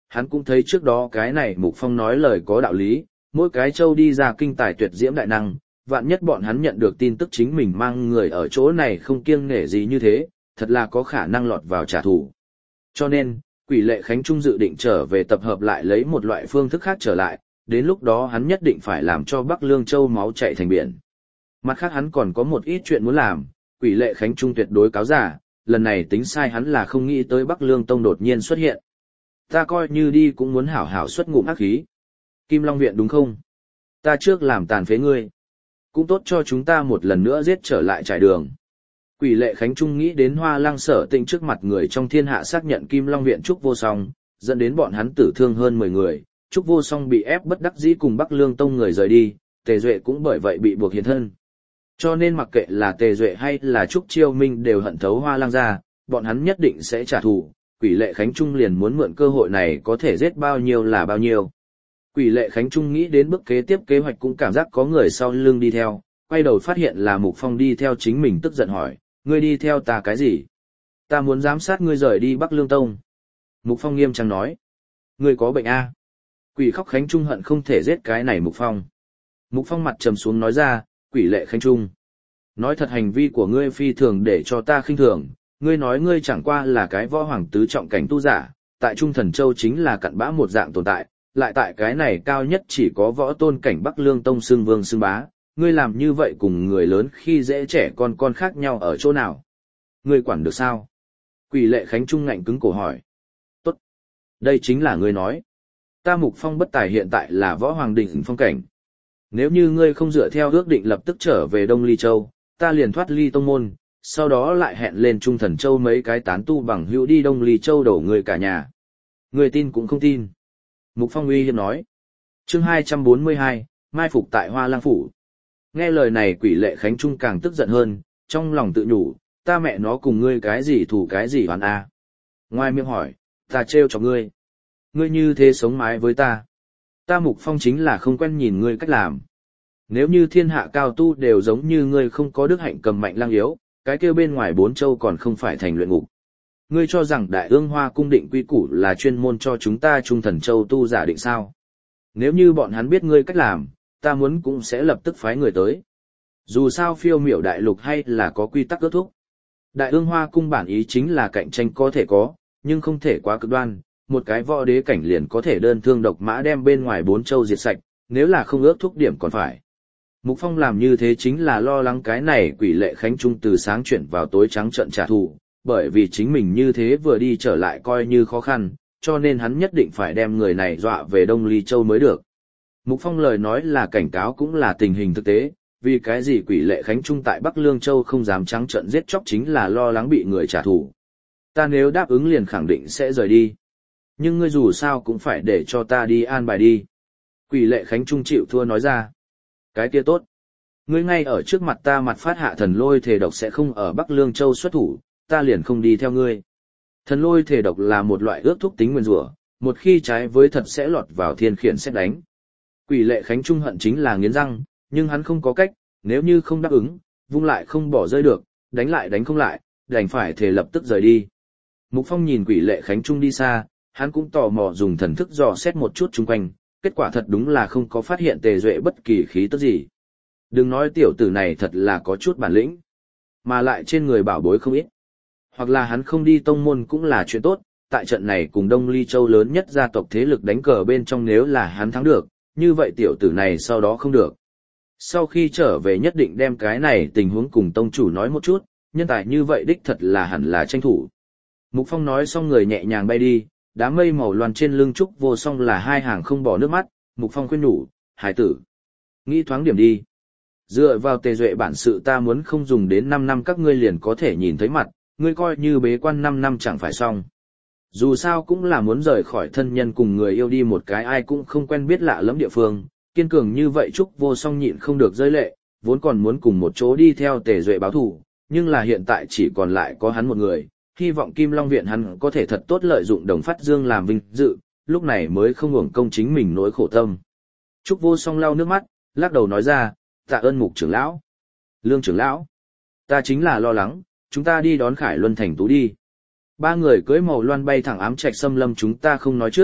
hắn cũng thấy trước đó cái này Mục Phong nói lời có đạo lý, mỗi cái châu đi ra kinh tài tuyệt diễm đại năng, vạn nhất bọn hắn nhận được tin tức chính mình mang người ở chỗ này không kiêng nể gì như thế, thật là có khả năng lọt vào trả thù. Cho nên, Quỷ Lệ Khánh Trung dự định trở về tập hợp lại lấy một loại phương thức khác trở lại, đến lúc đó hắn nhất định phải làm cho Bắc Lương Châu máu chảy thành biển. Mặt khác hắn còn có một ít chuyện muốn làm, Quỷ Lệ Khánh Trung tuyệt đối cáo giả, lần này tính sai hắn là không nghĩ tới Bắc Lương Tông đột nhiên xuất hiện. Ta coi như đi cũng muốn hảo hảo xuất ngụm ác khí. Kim Long Viện đúng không? Ta trước làm tàn phế ngươi. Cũng tốt cho chúng ta một lần nữa giết trở lại trải đường. Quỷ Lệ Khánh Trung nghĩ đến Hoa Lăng Sở Tĩnh trước mặt người trong thiên hạ xác nhận Kim Long Viện Trúc Vô Song, dẫn đến bọn hắn tử thương hơn 10 người, Trúc Vô Song bị ép bất đắc dĩ cùng Bắc Lương Tông người rời đi, Tề Duệ cũng bởi vậy bị buộc hiện thân. Cho nên mặc kệ là Tề Duệ hay là Trúc Chiêu Minh đều hận thấu Hoa Lăng ra, bọn hắn nhất định sẽ trả thù, Quỷ Lệ Khánh Trung liền muốn mượn cơ hội này có thể giết bao nhiêu là bao nhiêu. Quỷ Lệ Khánh Trung nghĩ đến bước kế tiếp kế hoạch cũng cảm giác có người sau lưng đi theo, quay đầu phát hiện là Mục Phong đi theo chính mình tức giận hỏi, ngươi đi theo ta cái gì? Ta muốn giám sát ngươi rời đi Bắc Lương Tông. Mục Phong nghiêm trang nói, ngươi có bệnh a? Quỷ Khóc Khánh Trung hận không thể giết cái này Mục Phong. Mục Phong mặt trầm xuống nói ra, Quỷ Lệ Khánh Trung, nói thật hành vi của ngươi phi thường để cho ta khinh thường, ngươi nói ngươi chẳng qua là cái võ hoàng tứ trọng cảnh tu giả, tại Trung Thần Châu chính là cặn bã một dạng tồn tại, lại tại cái này cao nhất chỉ có võ tôn cảnh Bắc Lương Tông xưng vương xưng bá, ngươi làm như vậy cùng người lớn khi dễ trẻ con khác nhau ở chỗ nào? Ngươi quản được sao? Quỷ Lệ Khánh Trung ngạnh cứng cổ hỏi. Tốt. Đây chính là ngươi nói. Ta Mục Phong bất tài hiện tại là võ hoàng đỉnh phong cảnh. Nếu như ngươi không dựa theo ước định lập tức trở về Đông Ly Châu, ta liền thoát ly tông môn, sau đó lại hẹn lên Trung Thần Châu mấy cái tán tu bằng hữu đi Đông Ly Châu đổ người cả nhà. Ngươi tin cũng không tin. Mục Phong uy hiếp nói. Chương 242, mai phục tại Hoa Lang Phủ. Nghe lời này Quỷ Lệ Khánh Trung càng tức giận hơn, trong lòng tự nhủ, ta mẹ nó cùng ngươi cái gì thù cái gì hoàn a. Ngoài miệng hỏi, ta trêu cho ngươi. Ngươi như thế sống mái với ta. Ta Mục Phong chính là không quen nhìn ngươi cách làm. Nếu như thiên hạ cao tu đều giống như ngươi không có đức hạnh cầm mạnh lang yếu, cái kêu bên ngoài 4 châu còn không phải thành luyện ngục. Ngươi cho rằng Đại Ương Hoa cung định quy củ là chuyên môn cho chúng ta Trung Thần Châu tu giả định sao? Nếu như bọn hắn biết ngươi cách làm, ta muốn cũng sẽ lập tức phái người tới. Dù sao phiêu miểu đại lục hay là có quy tắc ước thúc. Đại Ương Hoa cung bản ý chính là cạnh tranh có thể có, nhưng không thể quá cực đoan, một cái võ đế cảnh liền có thể đơn thương độc mã đem bên ngoài 4 châu diệt sạch, nếu là không ước thúc điểm còn phải. Mục Phong làm như thế chính là lo lắng cái này Quỷ Lệ Khánh Trung từ sáng chuyển vào tối trắng trận trả thù, bởi vì chính mình như thế vừa đi trở lại coi như khó khăn, cho nên hắn nhất định phải đem người này dọa về Đông Ly Châu mới được. Mục Phong lời nói là cảnh cáo cũng là tình hình thực tế, vì cái gì Quỷ Lệ Khánh Trung tại Bắc Lương Châu không dám trắng trợn giết chóc chính là lo lắng bị người trả thù. Ta nếu đáp ứng liền khẳng định sẽ rời đi. Nhưng ngươi dù sao cũng phải để cho ta đi an bài đi. Quỷ Lệ Khánh Trung chịu thua nói ra. Cái kia tốt. Ngươi ngay ở trước mặt ta mặt phát hạ thần lôi thể độc sẽ không ở Bắc Lương Châu xuất thủ, ta liền không đi theo ngươi. Thần lôi thể độc là một loại ước thúc tính nguyên rủa, một khi trái với thật sẽ lọt vào thiên khiển xét đánh. Quỷ Lệ Khánh Trung hận chính là nghiến răng, nhưng hắn không có cách, nếu như không đáp ứng, vung lại không bỏ rơi được, đánh lại đánh không lại, đành phải thể lập tức rời đi. Mục Phong nhìn Quỷ Lệ Khánh Trung đi xa, hắn cũng tò mò dùng thần thức dò xét một chút chung quanh, kết quả thật đúng là không có phát hiện Tề Duệ bất kỳ khí tức gì. Đừng nói tiểu tử này thật là có chút bản lĩnh, mà lại trên người bảo bối không ít. Hoặc là hắn không đi tông môn cũng là chuyện tốt, tại trận này cùng Đông Ly Châu lớn nhất gia tộc thế lực đánh cờ bên trong nếu là hắn thắng được, như vậy tiểu tử này sau đó không được. Sau khi trở về nhất định đem cái này tình huống cùng tông chủ nói một chút, nhân tài như vậy đích thật là hẳn là tranh thủ. Mục Phong nói xong người nhẹ nhàng bay đi, đám mây màu loan trên lưng Trúc Vô Song là hai hàng không bỏ nước mắt, Mục Phong khuyên nhủ, hải tử, nghĩ thoáng điểm đi. Dựa vào Tề Duệ bản sự ta muốn không dùng đến 5 năm các ngươi liền có thể nhìn thấy mặt, ngươi coi như bế quan 5 năm chẳng phải xong. Dù sao cũng là muốn rời khỏi thân nhân cùng người yêu đi một cái ai cũng không quen biết lạ lẫm địa phương, kiên cường như vậy Trúc Vô Song nhịn không được rơi lệ, vốn còn muốn cùng một chỗ đi theo Tề Duệ báo thù, nhưng là hiện tại chỉ còn lại có hắn một người, hy vọng Kim Long Viện hắn có thể thật tốt lợi dụng Đồng Phát Dương làm vinh dự, lúc này mới không uổng công chính mình nỗi khổ tâm. Trúc Vô Song lau nước mắt, lắc đầu nói ra, tạ ơn Mục trưởng lão. Lương trưởng lão, ta chính là lo lắng, chúng ta đi đón Khải Luân thành tú đi. 3 người cưỡi màu loan bay thẳng ám trạch xâm lâm chúng ta không nói trước,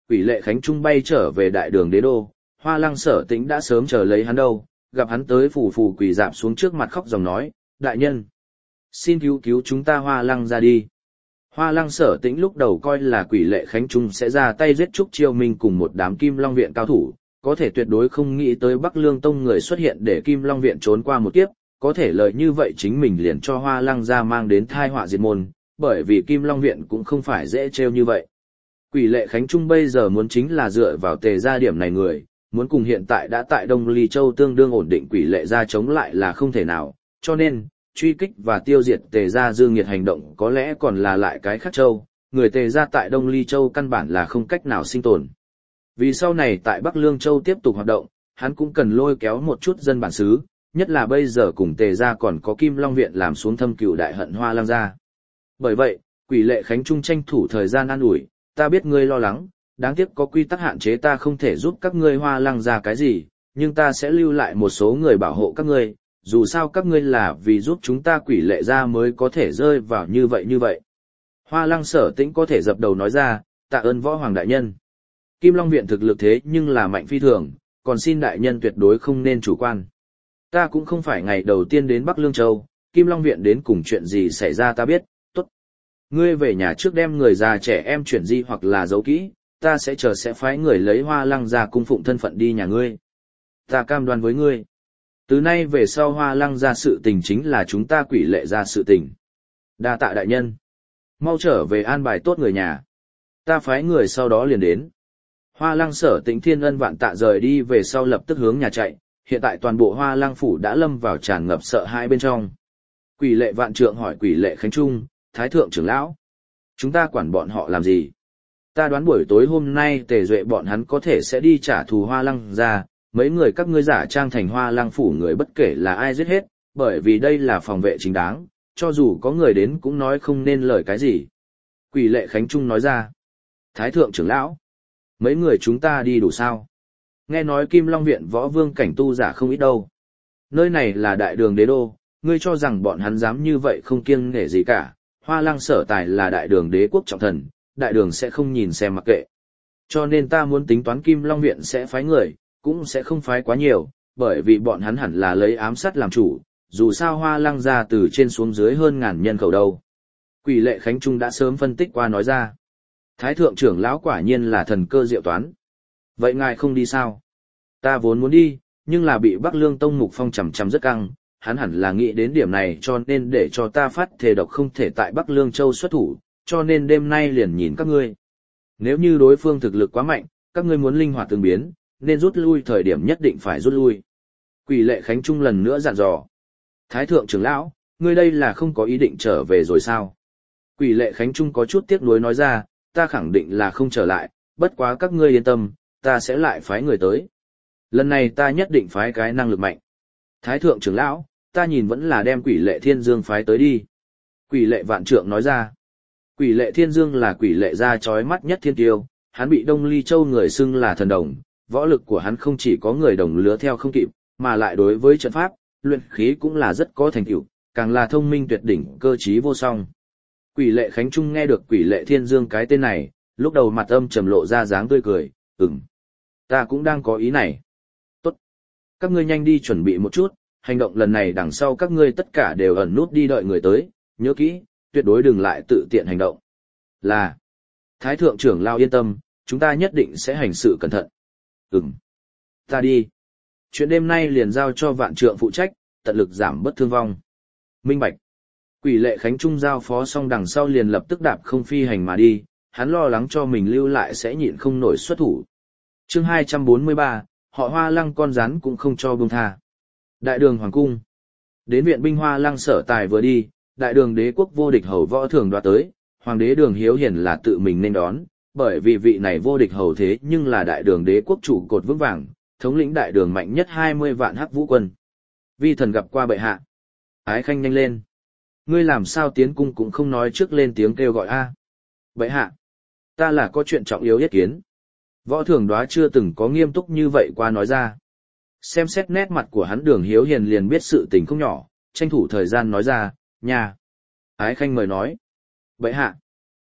Quỷ Lệ Khánh Trung bay trở về đại đường đế đô, Hoa Lăng Sở Tĩnh đã sớm chờ lấy hắn đâu, gặp hắn tới phù phù quỳ dạp xuống trước mặt khóc dòng nói, đại nhân, xin cứu cứu chúng ta Hoa Lăng ra đi. Hoa Lăng Sở Tĩnh lúc đầu coi là Quỷ Lệ Khánh Trung sẽ ra tay giết Trúc Chiêu Minh cùng một đám Kim Long Viện cao thủ, có thể tuyệt đối không nghĩ tới Bắc Lương Tông người xuất hiện để Kim Long Viện trốn qua một kiếp, có thể lợi như vậy chính mình liền cho Hoa Lăng ra mang đến thai họa diệt môn, bởi vì Kim Long Viện cũng không phải dễ trêu như vậy. Quỷ Lệ Khánh Trung bây giờ muốn chính là dựa vào Tề gia điểm này người, muốn cùng hiện tại đã tại Đông Ly Châu tương đương ổn định Quỷ Lệ gia chống lại là không thể nào, cho nên, truy kích và tiêu diệt Tề gia dương nghiệt hành động có lẽ còn là lại cái khác châu, người Tề gia tại Đông Ly Châu căn bản là không cách nào sinh tồn. Vì sau này tại Bắc Lương Châu tiếp tục hoạt động, hắn cũng cần lôi kéo một chút dân bản xứ, nhất là bây giờ cùng Tề gia còn có Kim Long Viện làm xuống thâm cừu đại hận Hoa Lăng gia. Bởi vậy, Quỷ Lệ Khánh Trung tranh thủ thời gian an ủi, ta biết ngươi lo lắng, đáng tiếc có quy tắc hạn chế ta không thể giúp các ngươi Hoa Lăng ra cái gì, nhưng ta sẽ lưu lại một số người bảo hộ các ngươi, dù sao các ngươi là vì giúp chúng ta Quỷ Lệ ra mới có thể rơi vào như vậy. Hoa Lăng Sở Tĩnh có thể dập đầu nói ra, tạ ơn Võ Hoàng đại nhân. Kim Long Viện thực lực thế nhưng là mạnh phi thường, còn xin đại nhân tuyệt đối không nên chủ quan. Ta cũng không phải ngày đầu tiên đến Bắc Lương Châu, Kim Long Viện đến cùng chuyện gì xảy ra ta biết, tốt. Ngươi về nhà trước đem người già trẻ em chuyển di hoặc là giấu kỹ, ta sẽ sẽ phái người lấy Hoa Lăng ra cung phụng thân phận đi nhà ngươi. Ta cam đoan với ngươi. Từ nay về sau Hoa Lăng ra sự tình chính là chúng ta Quỷ Lệ ra sự tình. Đa tạ đại nhân. Mau trở về an bài tốt người nhà. Ta phái người sau đó liền đến. Hoa Lăng Sở Tĩnh thiên ân vạn tạ rời đi về sau lập tức hướng nhà chạy, hiện tại toàn bộ Hoa Lăng phủ đã lâm vào tràn ngập sợ hãi bên trong. Quỷ Lệ Vạn Trượng hỏi Quỷ Lệ Khánh Trung, Thái thượng trưởng lão, chúng ta quản bọn họ làm gì? Ta đoán buổi tối hôm nay Tề Duệ bọn hắn có thể sẽ đi trả thù Hoa Lăng ra, mấy người các ngươi giả trang thành Hoa Lăng phủ người bất kể là ai giết hết, bởi vì đây là phòng vệ chính đáng, cho dù có người đến cũng nói không nên lời cái gì. Quỷ Lệ Khánh Trung nói ra, Thái thượng trưởng lão, mấy người chúng ta đi đủ sao? Nghe nói Kim Long Viện võ vương cảnh tu giả không ít đâu. Nơi này là đại đường đế đô, ngươi cho rằng bọn hắn dám như vậy không kiêng nể gì cả. Hoa Lăng Sở Tài là đại đường đế quốc trọng thần, đại đường sẽ không nhìn xem mặc kệ. Cho nên ta muốn tính toán Kim Long Viện sẽ phái người, cũng sẽ không phái quá nhiều, bởi vì bọn hắn hẳn là lấy ám sát làm chủ, dù sao Hoa Lăng ra từ trên xuống dưới hơn ngàn nhân khẩu đâu. Quỷ Lệ Khánh Trung đã sớm phân tích qua nói ra. Thái thượng trưởng lão quả nhiên là thần cơ diệu toán. Vậy ngài không đi sao? Ta vốn muốn đi, nhưng là bị Bắc Lương Tông Mục Phong chằm rất căng, hắn hẳn là nghĩ đến điểm này cho nên để cho ta phát thề độc không thể tại Bắc Lương Châu xuất thủ, cho nên đêm nay liền nhìn các ngươi. Nếu như đối phương thực lực quá mạnh, các ngươi muốn linh hoạt tương biến, nên rút lui thời điểm nhất định phải rút lui. Quỷ Lệ Khánh Trung lần nữa dặn dò. Thái thượng trưởng lão, ngươi đây là không có ý định trở về rồi sao? Quỷ Lệ Khánh Trung có chút tiếc nuối nói ra, ta khẳng định là không trở lại, bất quá các ngươi yên tâm, ta sẽ lại phái người tới. Lần này ta nhất định phái cái năng lực mạnh. Thái thượng trưởng lão, ta nhìn vẫn là đem Quỷ Lệ Thiên Dương phái tới đi. Quỷ Lệ Vạn Trượng nói ra. Quỷ Lệ Thiên Dương là Quỷ Lệ gia chói mắt nhất thiên tiêu, hắn bị Đông Ly Châu người xưng là thần đồng, võ lực của hắn không chỉ có người đồng lứa theo không kịp, mà lại đối với trận pháp, luyện khí cũng là rất có thành tựu, càng là thông minh tuyệt đỉnh, cơ trí vô song. Quỷ Lệ Khánh Trung nghe được Quỷ Lệ Thiên Dương cái tên này, lúc đầu mặt âm trầm lộ ra dáng tươi cười, ta cũng đang có ý này. Tốt. Các ngươi nhanh đi chuẩn bị một chút, hành động lần này đằng sau các ngươi tất cả đều ẩn nút đi đợi người tới, nhớ kỹ, tuyệt đối đừng lại tự tiện hành động. Là. Thái thượng trưởng lão yên tâm, chúng ta nhất định sẽ hành sự cẩn thận. Ta đi. Chuyện đêm nay liền giao cho Vạn Trượng phụ trách, tận lực giảm bất thương vong. Minh bạch. Quỷ Lệ Khánh Trung giao phó xong đằng sau liền lập tức đạp không phi hành mà đi, hắn lo lắng cho mình lưu lại sẽ nhịn không nổi xuất thủ. Chương 243, họ Hoa Lăng con rắn cũng không cho buông tha. Đại đường Hoàng cung. Đến viện binh Hoa Lăng Sở Tài vừa đi, đại đường đế quốc vô địch hầu Võ Thường đoạt tới, hoàng đế Đường Hiếu Hiền là tự mình nên đón, bởi vì vị này vô địch hầu thế nhưng là đại đường đế quốc trụ cột vững vàng, thống lĩnh đại đường mạnh nhất 20 vạn hắc vũ quân. Vi thần gặp qua bệ hạ. Ái Khanh nhanh lên. Ngươi làm sao tiến cung cũng không nói trước lên tiếng kêu gọi a. Bệ hạ, ta là có chuyện trọng yếu yết kiến. Võ Thường Đoá chưa từng có nghiêm túc như vậy qua nói ra. Xem xét nét mặt của hắn Đường Hiếu Hiền liền biết sự tình không nhỏ, tranh thủ thời gian nói ra, nhà. Ái Khanh mời nói. Bệ hạ,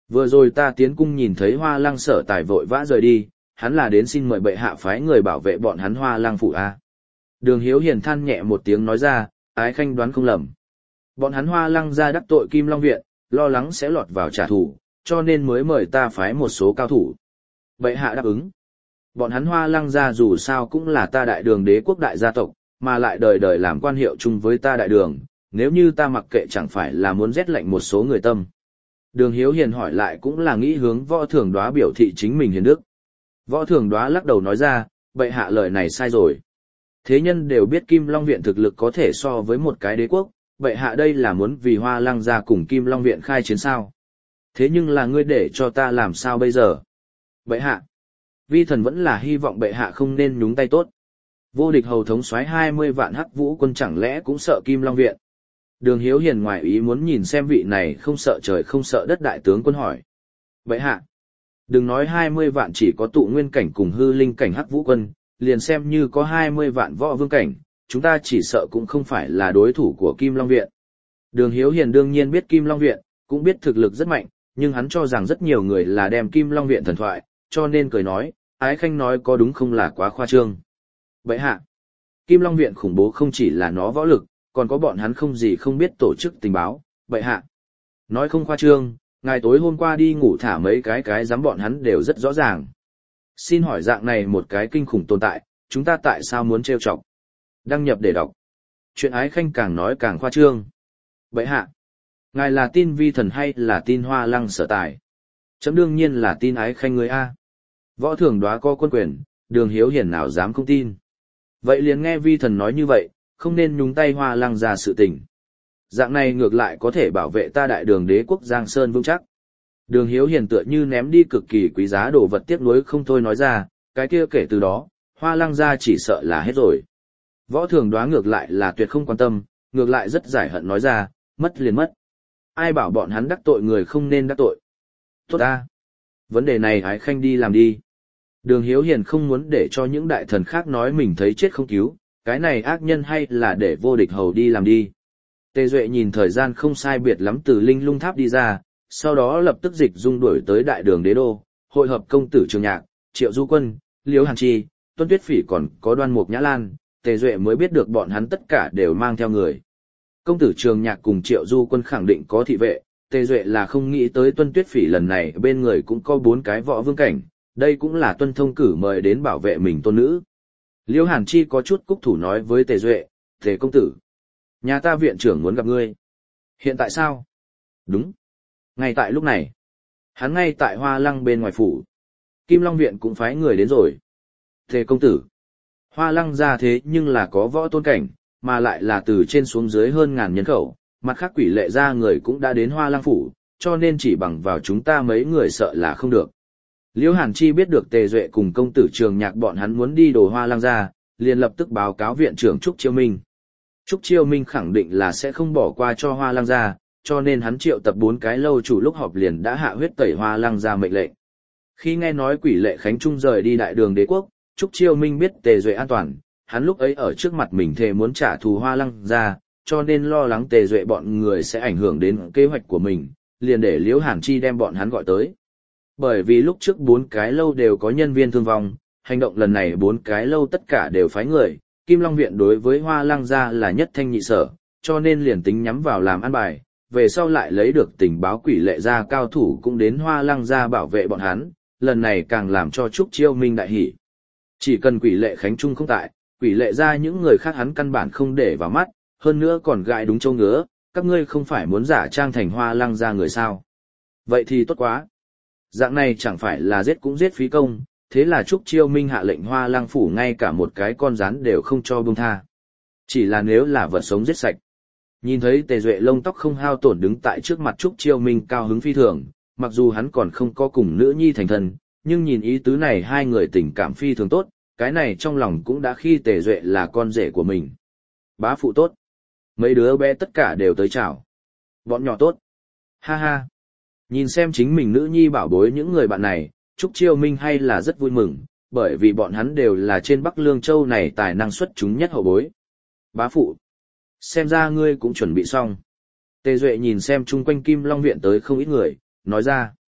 Vừa rồi ta tiến cung nhìn thấy Hoa Lăng Sở Tài vội vã rời đi, hắn là đến xin mời bệ hạ phái người bảo vệ bọn hắn Hoa Lăng phủ a. Đường Hiếu Hiền than nhẹ một tiếng nói ra, Ái Khanh đoán không lầm. Bọn hắn Hoa Lăng ra đắc tội Kim Long Viện, lo lắng sẽ lọt vào trả thù, cho nên mới mời ta phái một số cao thủ. Bệ hạ đáp ứng. Bọn hắn Hoa Lăng ra dù sao cũng là ta Đại Đường đế quốc đại gia tộc, mà lại đời đời làm quan hiệu chung với ta Đại Đường, nếu như ta mặc kệ chẳng phải là muốn rét lạnh một số người tâm. Đường Hiếu Hiền hỏi lại cũng là nghĩ hướng Võ Thường Đoá biểu thị chính mình hiền đức. Võ Thường Đoá lắc đầu nói ra, bệ hạ lời này sai rồi. Thế nhân đều biết Kim Long Viện thực lực có thể so với một cái đế quốc, bệ hạ đây là muốn vì Hoa Lăng ra cùng Kim Long Viện khai chiến sao. Thế nhưng là ngươi để cho ta làm sao bây giờ? Bệ hạ, vi thần vẫn là hy vọng bệ hạ không nên nhúng tay tốt. Vô địch hầu thống soái 20 vạn hắc vũ quân chẳng lẽ cũng sợ Kim Long Viện? Đường Hiếu Hiền ngoài ý muốn nhìn xem vị này không sợ trời không sợ đất đại tướng quân hỏi. Bệ hạ, đừng nói 20 vạn chỉ có tụ nguyên cảnh cùng hư linh cảnh hắc vũ quân, liền xem như có 20 vạn võ vương cảnh, chúng ta chỉ sợ cũng không phải là đối thủ của Kim Long Viện. Đường Hiếu Hiền đương nhiên biết Kim Long Viện, cũng biết thực lực rất mạnh, nhưng hắn cho rằng rất nhiều người là đem Kim Long Viện thần thoại, cho nên cười nói, Ái Khanh nói có đúng không là quá khoa trương. Bệ hạ, Kim Long Viện khủng bố không chỉ là nó võ lực, còn có bọn hắn không gì không biết tổ chức tình báo, bệ hạ. Nói không khoa trương, ngài tối hôm qua đi ngủ thả mấy cái dám bọn hắn đều rất rõ ràng. Xin hỏi dạng này một cái kinh khủng tồn tại, chúng ta tại sao muốn trêu chọc? Đăng nhập để đọc. Chuyện Ái Khanh càng nói càng khoa trương. Bệ hạ, ngài là tin vi thần hay là tin Hoa Lăng Sở Tài? Chấm đương nhiên là tin Ái Khanh người A. Võ Thường Đoá có quân quyền, Đường Hiếu Hiền nào dám không tin. Vậy liền nghe vi thần nói như vậy, không nên nhúng tay Hoa Lăng ra sự tình. Dạng này ngược lại có thể bảo vệ ta Đại Đường đế quốc Giang Sơn vững chắc. Đường Hiếu Hiền tựa như ném đi cực kỳ quý giá đồ vật tiếc nuối không thôi nói ra, cái kia kể từ đó, Hoa Lăng ra chỉ sợ là hết rồi. Võ Thường Đoá ngược lại là tuyệt không quan tâm, ngược lại rất giải hận nói ra, mất liền mất. Ai bảo bọn hắn đắc tội người không nên đắc tội. Tốt ta. Vấn đề này Ái Khanh đi làm đi. Đường Hiếu Hiền không muốn để cho những đại thần khác nói mình thấy chết không cứu, cái này ác nhân hay là để vô địch hầu đi làm đi. Tề Duệ nhìn thời gian không sai biệt lắm từ Linh Lung Tháp đi ra, sau đó lập tức dịch dung đuổi tới Đại Đường đế đô, hội hợp công tử Trường Nhạc, Triệu Du Quân, Liễu Hàn Chi, Tuân Tuyết Phỉ còn có Đoan Mục Nhã Lan, Tề Duệ mới biết được bọn hắn tất cả đều mang theo người. Công tử Trường Nhạc cùng Triệu Du Quân khẳng định có thị vệ, Tề Duệ là không nghĩ tới Tuân Tuyết Phỉ lần này bên người cũng có 4 cái võ vương cảnh, đây cũng là Tuân Thông cử mời đến bảo vệ mình tôn nữ. Liễu Hàn Chi có chút cúc thủ nói với Tề Duệ, Tề công tử, nhà ta viện trưởng muốn gặp ngươi. Hiện tại sao? Đúng. Ngay tại lúc này, hắn ngay tại Hoa Lăng bên ngoài phủ. Kim Long Viện cũng phái người đến rồi. Tề công tử, Hoa Lăng ra thế nhưng là có võ tôn cảnh, mà lại là từ trên xuống dưới hơn ngàn nhân khẩu, mặt khác quỷ lệ ra người cũng đã đến Hoa Lăng phủ, cho nên chỉ bằng vào chúng ta mấy người sợ là không được. Liễu Hàn Chi biết được Tề Duệ cùng công tử Trường Nhạc bọn hắn muốn đi đồ Hoa Lăng ra, liền lập tức báo cáo viện trưởng Trúc Chiêu Minh. Trúc Chiêu Minh khẳng định là sẽ không bỏ qua cho Hoa Lăng ra, cho nên hắn triệu tập 4 cái lâu chủ lúc họp liền đã hạ huyết tẩy Hoa Lăng ra mệnh lệnh. Khi nghe nói quỷ lệ Khánh Trung rời đi Đại Đường đế quốc, Trúc Chiêu Minh biết Tề Duệ an toàn, hắn lúc ấy ở trước mặt mình thề muốn trả thù Hoa Lăng ra, cho nên lo lắng Tề Duệ bọn người sẽ ảnh hưởng đến kế hoạch của mình, liền để Liễu Hàn Chi đem bọn hắn gọi tới. Bởi vì lúc trước 4 cái lâu đều có nhân viên thương vong, hành động lần này 4 cái lâu tất cả đều phái người, Kim Long Viện đối với Hoa Lăng gia là nhất thanh nhị sở, cho nên liền tính nhắm vào làm ăn bài, về sau lại lấy được tình báo quỷ lệ gia cao thủ cũng đến Hoa Lăng gia bảo vệ bọn hắn, lần này càng làm cho Trúc Chiêu Minh đại hỉ. Chỉ cần quỷ lệ Khánh Trung không tại, quỷ lệ gia những người khác hắn căn bản không để vào mắt, hơn nữa còn gại đúng châu ngứa, các ngươi không phải muốn giả trang thành Hoa Lăng gia người sao. Vậy thì tốt quá. Dạng này chẳng phải là giết cũng giết phí công, thế là Trúc Chiêu Minh hạ lệnh Hoa Lăng phủ ngay cả một cái con rắn đều không cho buông tha. Chỉ là nếu là vật sống giết sạch. Nhìn thấy Tề Duệ lông tóc không hao tổn đứng tại trước mặt Trúc Chiêu Minh cao hứng phi thường, mặc dù hắn còn không có cùng nữ nhi thành thân, nhưng nhìn ý tứ này hai người tình cảm phi thường tốt, cái này trong lòng cũng đã khi Tề Duệ là con rể của mình. Bá phụ tốt. Mấy đứa bé tất cả đều tới chào. Bọn nhỏ tốt. Ha ha. Nhìn xem chính mình nữ nhi bảo bối những người bạn này, Trúc Chiêu Minh hay là rất vui mừng, bởi vì bọn hắn đều là trên Bắc Lương Châu này tài năng xuất chúng nhất hậu bối. Bá phụ. Xem ra ngươi cũng chuẩn bị xong. Tề Duệ nhìn xem chung quanh Kim Long Viện tới không ít người, nói ra.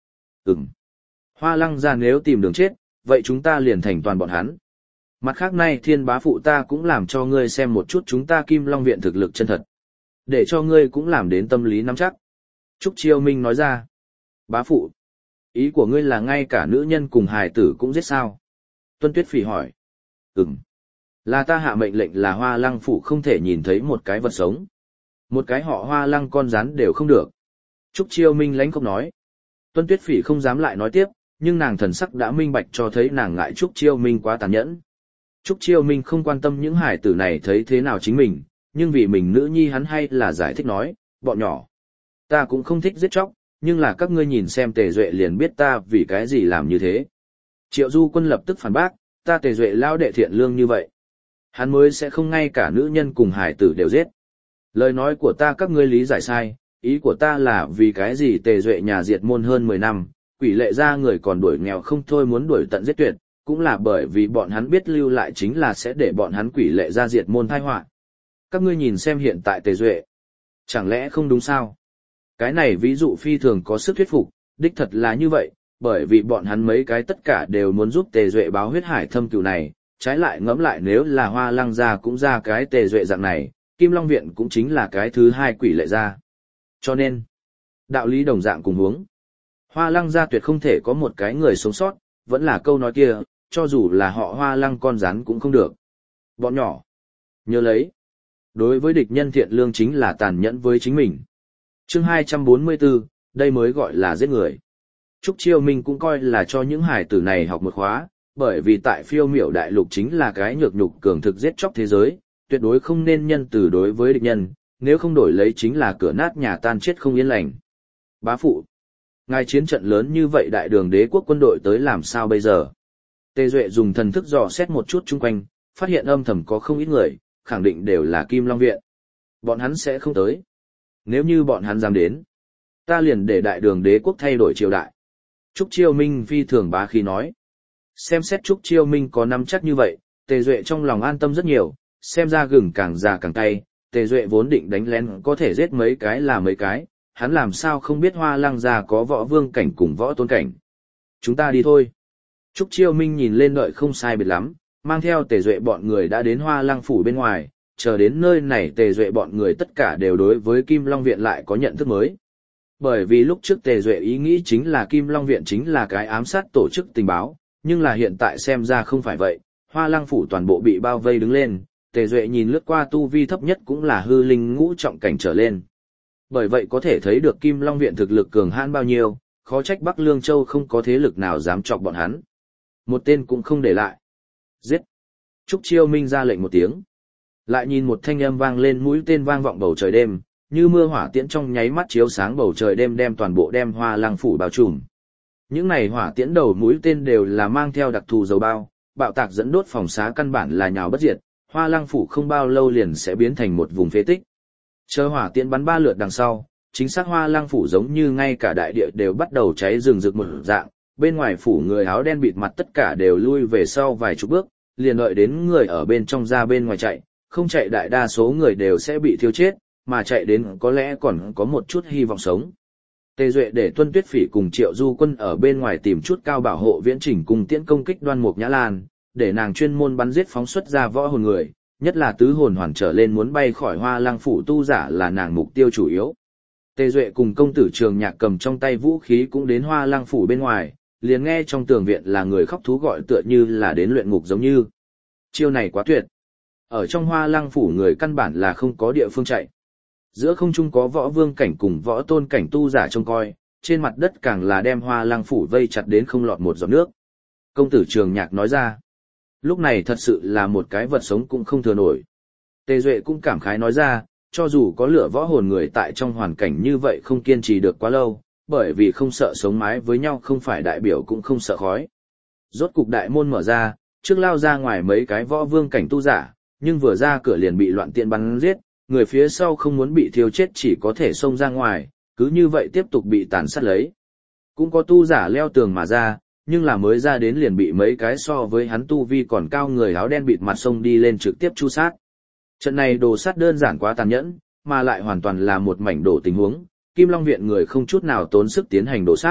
Ừm. Hoa Lăng gia nếu tìm đường chết, vậy chúng ta liền thành toàn bọn hắn. Mặt khác nay Thiên bá phụ ta cũng làm cho ngươi xem một chút chúng ta Kim Long viện thực lực chân thật. Để cho ngươi cũng làm đến tâm lý nắm chắc. Trúc Chiêu Minh nói ra. Bá phụ, ý của ngươi là ngay cả nữ nhân cùng hài tử cũng giết sao? Tuân Tuyết Phỉ hỏi. Ừm. Là ta hạ mệnh lệnh là Hoa Lăng phủ không thể nhìn thấy một cái vật sống. Một cái họ Hoa Lăng con rắn đều không được. Trúc Chiêu Minh lãnh khốc nói. Tuân Tuyết Phỉ không dám lại nói tiếp, nhưng nàng thần sắc đã minh bạch cho thấy nàng ngại Trúc Chiêu Minh quá tàn nhẫn. Trúc Chiêu Minh không quan tâm những hải tử này thấy thế nào chính mình, nhưng vì mình nữ nhi hắn hay là giải thích nói, bọn nhỏ. Ta cũng không thích giết chóc, nhưng là các ngươi nhìn xem Tề Duệ liền biết ta vì cái gì làm như thế. Triệu Du Quân lập tức phản bác, ta Tề Duệ lao đệ thiện lương như vậy. Hắn mới sẽ không ngay cả nữ nhân cùng hải tử đều giết. Lời nói của ta các ngươi lý giải sai, ý của ta là vì cái gì Tề Duệ nhà diệt môn hơn 10 năm, quỷ lệ ra người còn đuổi nghèo không thôi muốn đuổi tận giết tuyệt, cũng là bởi vì bọn hắn biết lưu lại chính là sẽ để bọn hắn quỷ lệ ra diệt môn tai họa. Các ngươi nhìn xem hiện tại Tề Duệ, chẳng lẽ không đúng sao? Cái này ví dụ phi thường có sức thuyết phục, đích thật là như vậy, bởi vì bọn hắn mấy cái tất cả đều muốn giúp Tề Duệ báo huyết hải thâm cừu này, trái lại ngẫm lại nếu là Hoa Lăng gia cũng ra cái Tề Duệ dạng này, Kim Long viện cũng chính là cái thứ hai quỷ lệ gia. Cho nên, đạo lý đồng dạng cùng hướng. Hoa Lăng gia tuyệt không thể có một cái người sống sót, vẫn là câu nói kia, cho dù là họ Hoa Lăng con rắn cũng không được. Bọn nhỏ, nhớ lấy, đối với địch nhân thiện lương chính là tàn nhẫn với chính mình. Chương 244, đây mới gọi là giết người. Trúc Chiêu Minh cũng coi là cho những hải tử này học một khóa, bởi vì tại Phiêu Miểu đại lục chính là cái nhược nhục cường thực giết chóc thế giới, tuyệt đối không nên nhân từ đối với địch nhân, nếu không đổi lấy chính là cửa nát nhà tan chết không yên lành. Bá phụ, ngài chiến trận lớn như vậy đại đường đế quốc quân đội tới làm sao bây giờ? Tề Duệ dùng thần thức dò xét một chút chung quanh, phát hiện âm thầm có không ít người, khẳng định đều là Kim Long viện. Bọn hắn sẽ không tới. Nếu như bọn hắn dám đến, ta liền để đại đường đế quốc thay đổi triều đại. Trúc Chiêu Minh phi thường bá khí nói. Xem xét Trúc Chiêu Minh có nắm chắc như vậy, Tề Duệ trong lòng an tâm rất nhiều, xem ra gừng càng già càng cay, Tề Duệ vốn định đánh lén có thể giết mấy cái là mấy cái, hắn làm sao không biết Hoa Lăng gia có võ vương cảnh cùng võ tôn cảnh. Chúng ta đi thôi. Trúc Chiêu Minh nhìn lên đợi không sai biệt lắm, mang theo Tề Duệ bọn người đã đến Hoa Lăng phủ bên ngoài, chờ đến nơi này Tề Duệ bọn người tất cả đều đối với Kim Long viện lại có nhận thức mới. Bởi vì lúc trước Tề Duệ ý nghĩ chính là Kim Long viện chính là cái ám sát tổ chức tình báo, nhưng là hiện tại xem ra không phải vậy, Hoa Lăng phủ toàn bộ bị bao vây đứng lên, Tề Duệ nhìn lướt qua tu vi thấp nhất cũng là hư linh ngũ trọng cảnh trở lên. Bởi vậy có thể thấy được Kim Long viện thực lực cường hãn bao nhiêu, khó trách Bắc Lương Châu không có thế lực nào dám chọc bọn hắn. Một tên cũng không để lại. Giết! Trúc Chiêu Minh ra lệnh một tiếng. Lại nhìn một thanh âm vang lên mũi tên vang vọng bầu trời đêm, như mưa hỏa tiễn trong nháy mắt chiếu sáng bầu trời đêm đem toàn bộ đem Hoa Lăng phủ bao trùm. Những này hỏa tiễn đầu mũi tên đều là mang theo đặc thù dầu bao, bạo tạc dẫn đốt phòng xá căn bản là nhào bất diệt, Hoa Lăng phủ không bao lâu liền sẽ biến thành một vùng phế tích. Chờ hỏa tiễn bắn 3 lượt đằng sau, chính xác Hoa Lăng phủ giống như ngay cả đại địa đều bắt đầu cháy rừng rực một dạng, bên ngoài phủ người áo đen bịt mặt tất cả đều lui về sau vài chục bước, liền đợi đến người ở bên trong ra bên ngoài chạy, không chạy đại đa số người đều sẽ bị thiêu chết, mà chạy đến có lẽ còn có một chút hy vọng sống. Tề Duệ để Tuân Tuyết Phỉ cùng Triệu Du Quân ở bên ngoài tìm chút cao bảo hộ viễn chỉnh cùng tiễn công kích Đoan Mục Nhã Lan, để nàng chuyên môn bắn giết phóng xuất ra võ hồn người, nhất là tứ hồn hoàn trở lên muốn bay khỏi Hoa Lăng phủ tu giả là nàng mục tiêu chủ yếu. Tề Duệ cùng công tử Trường Nhạc cầm trong tay vũ khí cũng đến Hoa Lăng phủ bên ngoài, liền nghe trong tường viện là người khóc thú gọi tựa như là đến luyện ngục giống như. Chiêu này quá tuyệt. Ở trong Hoa Lăng phủ người căn bản là không có địa phương chạy. Giữa không trung có võ vương cảnh cùng võ tôn cảnh tu giả trông coi, trên mặt đất càng là đem Hoa Lăng phủ vây chặt đến không lọt một giọt nước. Công tử Trường Nhạc nói ra, lúc này thật sự là một cái vật sống cũng không thừa nổi. Tề Duệ cũng cảm khái nói ra, cho dù có lửa võ hồn người tại trong hoàn cảnh như vậy không kiên trì được quá lâu, bởi vì không sợ sống mái với nhau không phải đại biểu cũng không sợ khói. Rốt cục đại môn mở ra, trước lao ra ngoài mấy cái võ vương cảnh tu giả, nhưng vừa ra cửa liền bị loạn tiện bắn giết, người phía sau không muốn bị thiêu chết chỉ có thể xông ra ngoài, cứ như vậy tiếp tục bị tàn sát lấy. Cũng có tu giả leo tường mà ra, nhưng là mới ra đến liền bị mấy cái so với hắn tu vi còn cao người áo đen bịt mặt xông đi lên trực tiếp chu sát. Trận này đồ sát đơn giản quá tàn nhẫn, mà lại hoàn toàn là một mảnh đổ tình huống, Kim Long viện người không chút nào tốn sức tiến hành đồ sát,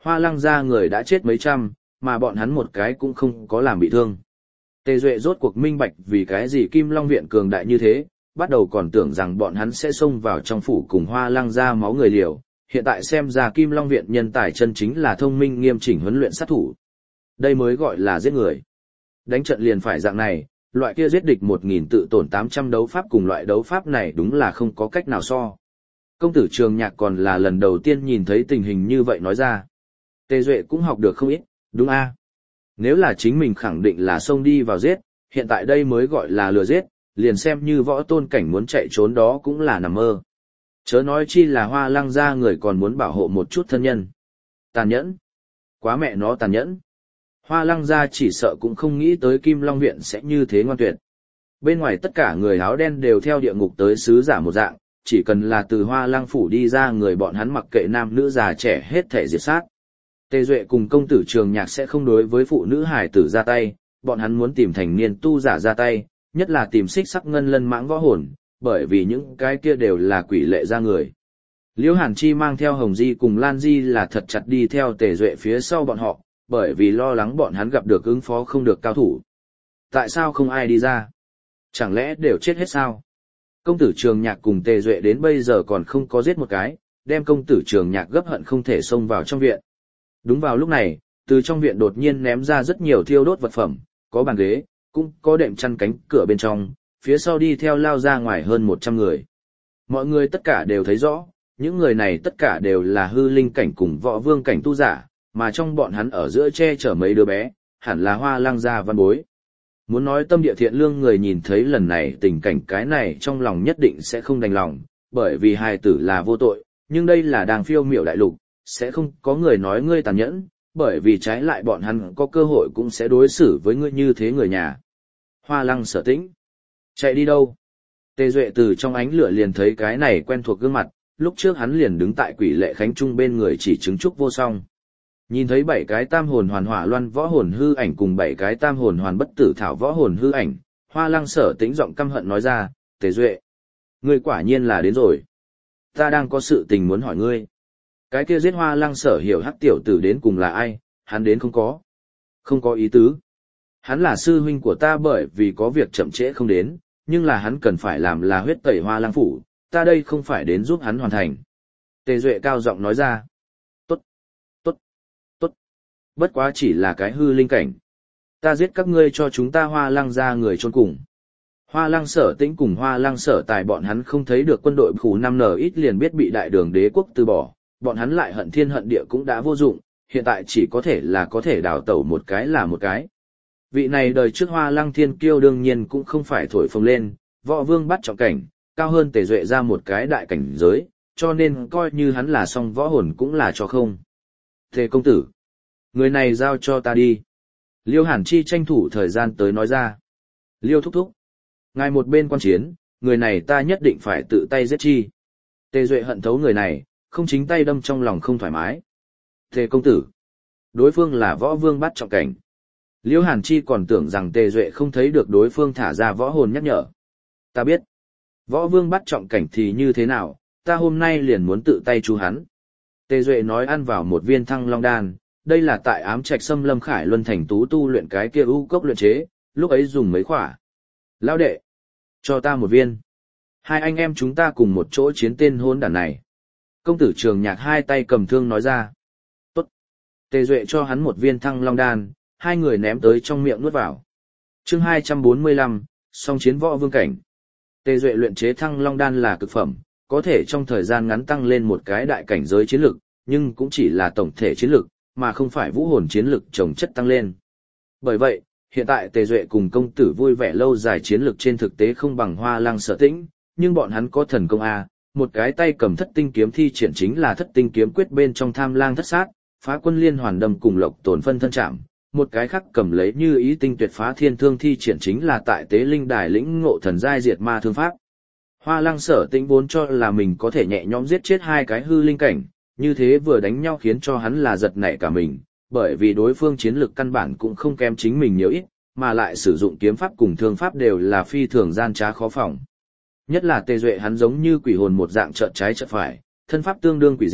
Hoa Lăng gia người đã chết mấy trăm, mà bọn hắn một cái cũng không có làm bị thương. Tề Duệ rốt cuộc minh bạch vì cái gì Kim Long Viện cường đại như thế, bắt đầu còn tưởng rằng bọn hắn sẽ xông vào trong phủ cùng Hoa Lăng gia máu người liều, hiện tại xem ra Kim Long Viện nhân tài chân chính là thông minh nghiêm chỉnh huấn luyện sát thủ. Đây mới gọi là giết người. Đánh trận liền phải dạng này, loại kia giết địch 1000 tự tổn 800 đấu pháp cùng loại đấu pháp này đúng là không có cách nào so. Công tử Trường Nhạc còn là lần đầu tiên nhìn thấy tình hình như vậy nói ra. Tề Duệ cũng học được không ít, đúng a? Nếu là chính mình khẳng định là xông đi vào giết, hiện tại đây mới gọi là lừa giết, liền xem như võ tôn cảnh muốn chạy trốn đó cũng là nằm mơ. Chớ nói chi là Hoa Lăng gia người còn muốn bảo hộ một chút thân nhân. Tàn nhẫn. Quá mẹ nó tàn nhẫn. Hoa Lăng gia chỉ sợ cũng không nghĩ tới Kim Long Viện sẽ như thế ngoan tuyệt. Bên ngoài tất cả người áo đen đều theo địa ngục tới sứ giả một dạng, chỉ cần là từ Hoa Lăng phủ đi ra người bọn hắn mặc kệ nam nữ già trẻ hết thể diệt sát. Tề Duệ cùng công tử Trường Nhạc sẽ không đối với phụ nữ hải tử ra tay, bọn hắn muốn tìm thành niên tu giả ra tay, nhất là tìm xích sắc ngân lân mãng võ hồn, bởi vì những cái kia đều là quỷ lệ ra người. Liễu Hàn Chi mang theo Hồng Di cùng Lan Di là thật chặt đi theo Tề Duệ phía sau bọn họ, bởi vì lo lắng bọn hắn gặp được ứng phó không được cao thủ. Tại sao không ai đi ra? Chẳng lẽ đều chết hết sao? Công tử Trường Nhạc cùng Tề Duệ đến bây giờ còn không có giết một cái, đem công tử Trường Nhạc gấp hận không thể xông vào trong viện. Đúng vào lúc này, từ trong viện đột nhiên ném ra rất nhiều thiêu đốt vật phẩm, có bàn ghế, cũng có đệm chăn cánh cửa bên trong, phía sau đi theo lao ra ngoài hơn 100 người. Mọi người tất cả đều thấy rõ, những người này tất cả đều là hư linh cảnh cùng võ vương cảnh tu giả, mà trong bọn hắn ở giữa che chở mấy đứa bé, hẳn là Hoa Lăng gia văn bối. Muốn nói tâm địa thiện lương người nhìn thấy lần này tình cảnh cái này trong lòng nhất định sẽ không đành lòng, bởi vì hài tử là vô tội, nhưng đây là đang phiêu miểu đại lục, sẽ không có người nói ngươi tàn nhẫn, bởi vì trái lại bọn hắn có cơ hội cũng sẽ đối xử với ngươi như thế người nhà. Hoa Lăng Sở Tĩnh, chạy đi đâu? Tề Duệ từ trong ánh lửa liền thấy cái này quen thuộc gương mặt, lúc trước hắn liền đứng tại Quỷ Lệ Khánh Trung bên người chỉ chứng trúc vô song. Nhìn thấy 7 cái tam hồn hoàn hỏa loan võ hồn hư ảnh cùng 7 cái tam hồn hoàn bất tử thảo võ hồn hư ảnh, Hoa Lăng Sở Tĩnh giọng căm hận nói ra, Tề Duệ, ngươi quả nhiên là đến rồi. Ta đang có sự tình muốn hỏi ngươi. Cái kia giết Hoa Lăng Sở Hiểu hắc tiểu tử đến cùng là ai, hắn đến không có. Không có ý tứ. Hắn là sư huynh của ta bởi vì có việc chậm trễ không đến, nhưng là hắn cần phải làm là huyết tẩy Hoa Lăng phủ, ta đây không phải đến giúp hắn hoàn thành. Tề Duệ cao giọng nói ra. Tốt, tốt, tốt. Bất quá chỉ là cái hư linh cảnh. Ta giết các ngươi cho chúng ta Hoa Lăng ra người chôn cùng. Hoa Lăng Sở Tĩnh cùng Hoa Lăng Sở Tài bọn hắn không thấy được quân đội khu 5N ít liền biết bị đại đường đế quốc từ bỏ, bọn hắn lại hận thiên hận địa cũng đã vô dụng, hiện tại chỉ có thể đào tẩu một cái là một cái. Vị này đời trước Hoa Lăng Thiên Kiêu đương nhiên cũng không phải thổi phồng lên, võ vương bắt trọng cảnh, cao hơn Tề Duệ ra một cái đại cảnh giới, cho nên coi như hắn là song võ hồn cũng là cho không. Tề công tử, người này giao cho ta đi. Liêu Hàn Chi tranh thủ thời gian tới nói ra. Liêu thúc thúc, ngài một bên quan chiến, người này ta nhất định phải tự tay giết chi. Tề Duệ hận thấu người này, không chính tay đâm trong lòng không thoải mái. Tề công tử, đối phương là võ vương bắt trọng cảnh. Liễu Hàn Chi còn tưởng rằng Tề Duệ không thấy được đối phương thả ra võ hồn nhắc nhở. Ta biết, võ vương bắt trọng cảnh thì như thế nào, ta hôm nay liền muốn tự tay chú hắn. Tề Duệ nói ăn vào một viên thăng long đan, đây là tại ám trạch xâm lâm khải luân thành tú tu luyện cái kia ưu cốc luyện chế, lúc ấy dùng mấy khỏa. Lão đệ, cho ta một viên. Hai anh em chúng ta cùng một chỗ chiến tên hôn đản này. Công tử Trường Nhạc hai tay cầm thương nói ra. Tốt. Tề Duệ cho hắn một viên thăng long đan, hai người ném tới trong miệng nuốt vào. Chương 245, song chiến võ vương cảnh. Tề Duệ luyện chế thăng long đan là cực phẩm, có thể trong thời gian ngắn tăng lên một cái đại cảnh giới chiến lực, nhưng cũng chỉ là tổng thể chiến lực, mà không phải vũ hồn chiến lực chồng chất tăng lên. Bởi vậy, hiện tại Tề Duệ cùng công tử vui vẻ lâu dài chiến lực trên thực tế không bằng Hoa Lăng Sở Tĩnh, nhưng bọn hắn có thần công A, một cái tay cầm thất tinh kiếm thi triển chính là thất tinh kiếm quyết bên trong tham lang thất sát, phá quân liên hoàn đâm cùng lộc tổn phân thân chạm, một cái khác cầm lấy như ý tinh tuyệt phá thiên thương thi triển chính là tại tế linh đài lĩnh ngộ thần giai diệt ma thương pháp. Hoa Lăng Sở Tĩnh vốn cho là mình có thể nhẹ nhõm giết chết hai cái hư linh cảnh, như thế vừa đánh nhau khiến cho hắn là giật nảy cả mình, bởi vì đối phương chiến lực căn bản cũng không kém chính mình nhiều ít, mà lại sử dụng kiếm pháp cùng thương pháp đều là phi thường gian trá khó phòng. Nhất là Tề Duệ hắn giống như quỷ hồn một dạng trợn trái trợn phải, thân pháp tương đương quỷ dị,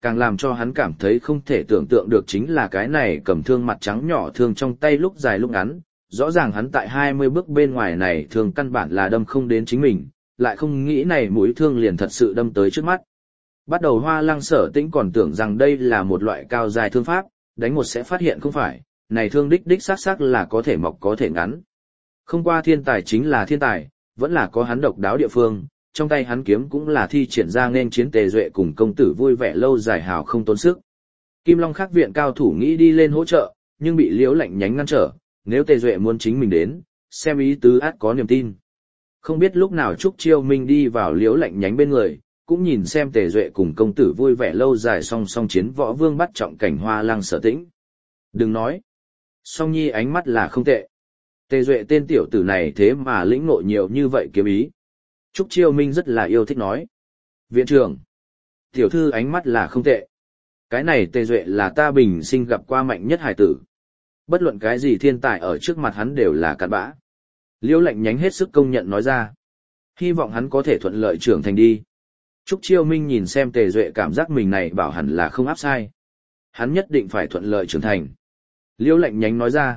càng làm cho hắn cảm thấy không thể tưởng tượng được chính là cái này cầm thương mặt trắng nhỏ thương trong tay lúc dài lúc ngắn, rõ ràng hắn tại 20 bước bên ngoài này thường căn bản là đâm không đến chính mình, lại không nghĩ này mũi thương liền thật sự đâm tới trước mắt. Bắt đầu Hoa Lăng Sở Tĩnh còn tưởng rằng đây là một loại cao dài thương pháp, đánh một sẽ phát hiện không phải, này thương đích đích xác xác là có thể mọc có thể ngắn. Không qua thiên tài chính là thiên tài, vẫn là có hắn độc đáo địa phương, trong tay hắn kiếm cũng là thi triển ra nên chiến Tề Duệ cùng công tử vui vẻ lâu dài hào không tốn sức. Kim Long Khắc viện cao thủ nghĩ đi lên hỗ trợ, nhưng bị Liễu Lạnh Nhánh ngăn trở, nếu Tề Duệ muốn chính mình đến, xem ý tứ át có niềm tin. Không biết lúc nào Trúc Chiêu Minh đi vào Liễu Lạnh Nhánh bên người, cũng nhìn xem Tề Duệ cùng công tử vui vẻ lâu dài song song chiến võ vương bắt trọng cảnh Hoa Lăng Sở Tĩnh. Đừng nói, Song Nhi ánh mắt là không tệ. Tề Duệ tên tiểu tử này thế mà lĩnh ngộ nhiều như vậy kiếm ý. Trúc Chiêu Minh rất là yêu thích nói. Viện trưởng, tiểu thư ánh mắt là không tệ. Cái này Tề Duệ là ta bình sinh gặp qua mạnh nhất hải tử. Bất luận cái gì thiên tài ở trước mặt hắn đều là cặn bã. Liễu Lạnh Nhánh hết sức công nhận nói ra. Hy vọng hắn có thể thuận lợi trưởng thành đi. Trúc Chiêu Minh nhìn xem Tề Duệ cảm giác mình này bảo hẳn là không áp sai. Hắn nhất định phải thuận lợi trưởng thành. Liễu Lạnh Nhánh nói ra.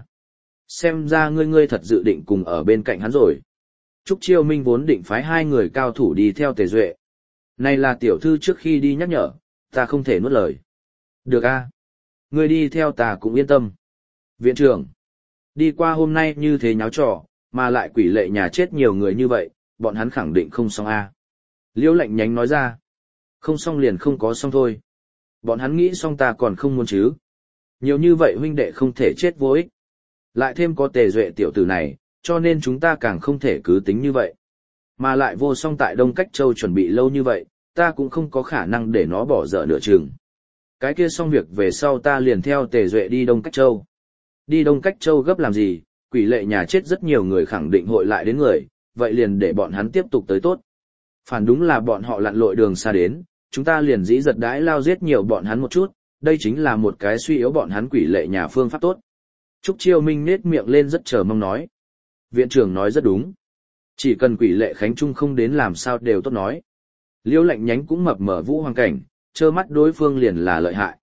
Xem ra ngươi thật dự định cùng ở bên cạnh hắn rồi. Trúc Chiêu Minh vốn định phái 2 người cao thủ đi theo Tề Duệ. Này là tiểu thư trước khi đi nhắc nhở, ta không thể nuốt lời. Được a, ngươi đi theo ta cũng yên tâm. Viện trưởng, đi qua hôm nay như thế nháo trò, mà lại quỷ lệ nhà chết nhiều người như vậy, bọn hắn khẳng định không xong a. Liễu Lạnh Nhánh nói ra. Không xong liền không có xong thôi. Bọn hắn nghĩ xong ta còn không muốn chứ. Nhiều như vậy huynh đệ không thể chết vô ích. Lại thêm có Tề Duệ tiểu tử này, cho nên chúng ta càng không thể cứ tính như vậy. Mà lại vô song tại Đông Cách Châu chuẩn bị lâu như vậy, ta cũng không có khả năng để nó bỏ dở nửa chừng. Cái kia xong việc về sau ta liền theo Tề Duệ đi Đông Cách Châu. Đi Đông Cách Châu gấp làm gì, quỷ lệ nhà chết rất nhiều người khẳng định hội lại đến người, vậy liền để bọn hắn tiếp tục tới tốt. Phản đúng là bọn họ lặn lội đường xa đến, chúng ta liền dĩ giật đãi lao giết nhiều bọn hắn một chút, đây chính là một cái suy yếu bọn hắn quỷ lệ nhà phương pháp tốt. Trúc Chiêu Minh nết miệng lên rất chờ mong nói. Viện trưởng nói rất đúng. Chỉ cần quỷ lệ Khánh Trung không đến làm sao đều tốt nói. Liễu Lạnh Nhánh cũng mập mờ vũ hoàng cảnh, trơ mắt đối phương liền là lợi hại.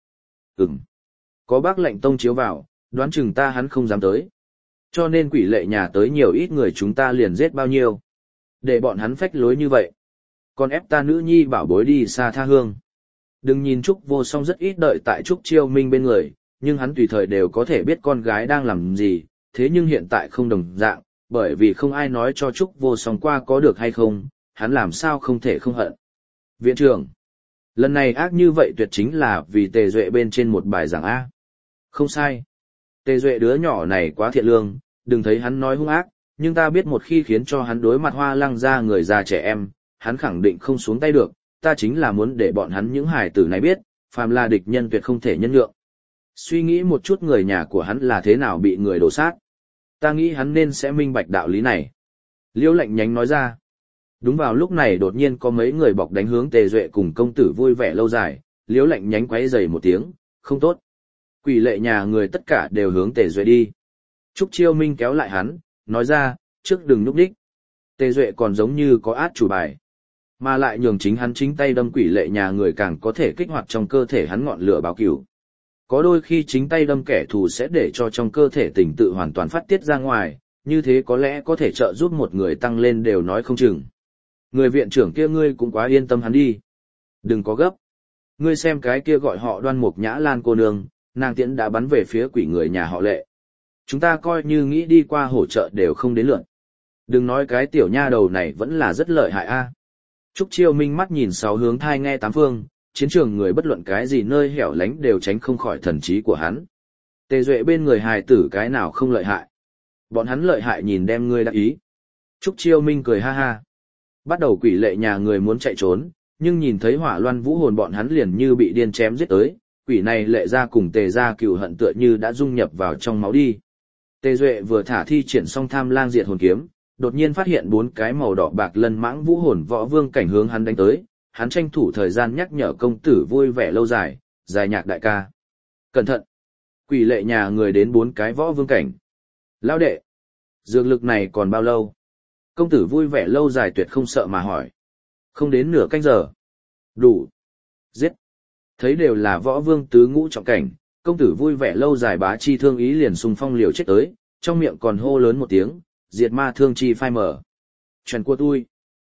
Có bác lệnh tông chiếu vào, đoán chừng ta hắn không dám tới. Cho nên quỷ lệ nhà tới nhiều ít người chúng ta liền giết bao nhiêu. Để bọn hắn phách lối như vậy. Còn ép ta nữ nhi bảo bối đi xa tha hương. Đừng nhìn Trúc Vô Song rất ít đợi tại Trúc Chiêu Minh bên người, nhưng hắn tùy thời đều có thể biết con gái đang làm gì, thế nhưng hiện tại không đồng dạng, bởi vì không ai nói cho Trúc Vô Song qua có được hay không, hắn làm sao không thể không hận. Viện trưởng, lần này ác như vậy tuyệt chính là vì Tề Duệ bên trên một bài giảng A. Không sai. Tề Duệ đứa nhỏ này quá thiện lương, đừng thấy hắn nói hung ác, nhưng ta biết một khi khiến cho hắn đối mặt Hoa Lăng ra người già trẻ em, hắn khẳng định không xuống tay được, ta chính là muốn để bọn hắn những hài tử này biết, phàm là địch nhân tuyệt không thể nhân nhượng. Suy nghĩ một chút người nhà của hắn là thế nào bị người đổ sát. Ta nghĩ hắn nên sẽ minh bạch đạo lý này. Liễu Lạnh Nhánh nói ra. Đúng vào lúc này đột nhiên có mấy người bọc đánh hướng Tề Duệ cùng công tử vui vẻ lâu dài, Liễu Lạnh Nhánh quấy rầy một tiếng, không tốt. Quỷ lệ nhà người tất cả đều hướng Tề Duệ đi. Trúc Chiêu Minh kéo lại hắn, nói ra, trước đừng núp đích. Tề Duệ còn giống như có át chủ bài. Mà lại nhường chính hắn chính tay đâm quỷ lệ nhà người càng có thể kích hoạt trong cơ thể hắn ngọn lửa báo cửu. Có đôi khi chính tay đâm kẻ thù sẽ để cho trong cơ thể tình tự hoàn toàn phát tiết ra ngoài, như thế có lẽ có thể trợ giúp một người tăng lên đều nói không chừng. Người viện trưởng kia ngươi cũng quá yên tâm hắn đi. Đừng có gấp. Ngươi xem cái kia gọi họ Đoan Mục Nhã Lan cô nương, nàng tiễn đã bắn về phía quỷ người nhà họ Lệ. Chúng ta coi như nghĩ đi qua hỗ trợ đều không đến lượt. Đừng nói cái tiểu nha đầu này vẫn là rất lợi hại a. Trúc Chiêu Minh mắt nhìn sáu hướng thai nghe tám phương, chiến trường người bất luận cái gì nơi hẻo lánh đều tránh không khỏi thần trí của hắn. Tề Duệ bên người hài tử cái nào không lợi hại. Bọn hắn lợi hại nhìn đem ngươi đã ý. Trúc Chiêu Minh cười ha ha. Bắt đầu quỷ lệ nhà người muốn chạy trốn, nhưng nhìn thấy Hỏa Loan Vũ hồn bọn hắn liền như bị điên chém giết tới, quỷ này lệ ra cùng Tề ra cừu hận tựa như đã dung nhập vào trong máu đi. Tề Duệ vừa thả thi triển xong Tham Lang Diệt hồn kiếm, đột nhiên phát hiện 4 cái màu đỏ bạc lân mãng vũ hồn võ vương cảnh hướng hắn đánh tới, hắn tranh thủ thời gian nhắc nhở công tử vui vẻ lâu dài, dài nhạc đại ca. Cẩn thận! Quỷ lệ nhà người đến 4 cái võ vương cảnh. Lão đệ! Dược lực này còn bao lâu? Công tử vui vẻ lâu dài tuyệt không sợ mà hỏi. Không đến nửa canh giờ. Đủ. Giết. Thấy đều là võ vương tứ ngũ trọng cảnh, công tử vui vẻ lâu dài bá chi thương ý liền xung phong liều chết tới, trong miệng còn hô lớn một tiếng, diệt ma thương chi phai mở. Chuyện của tôi.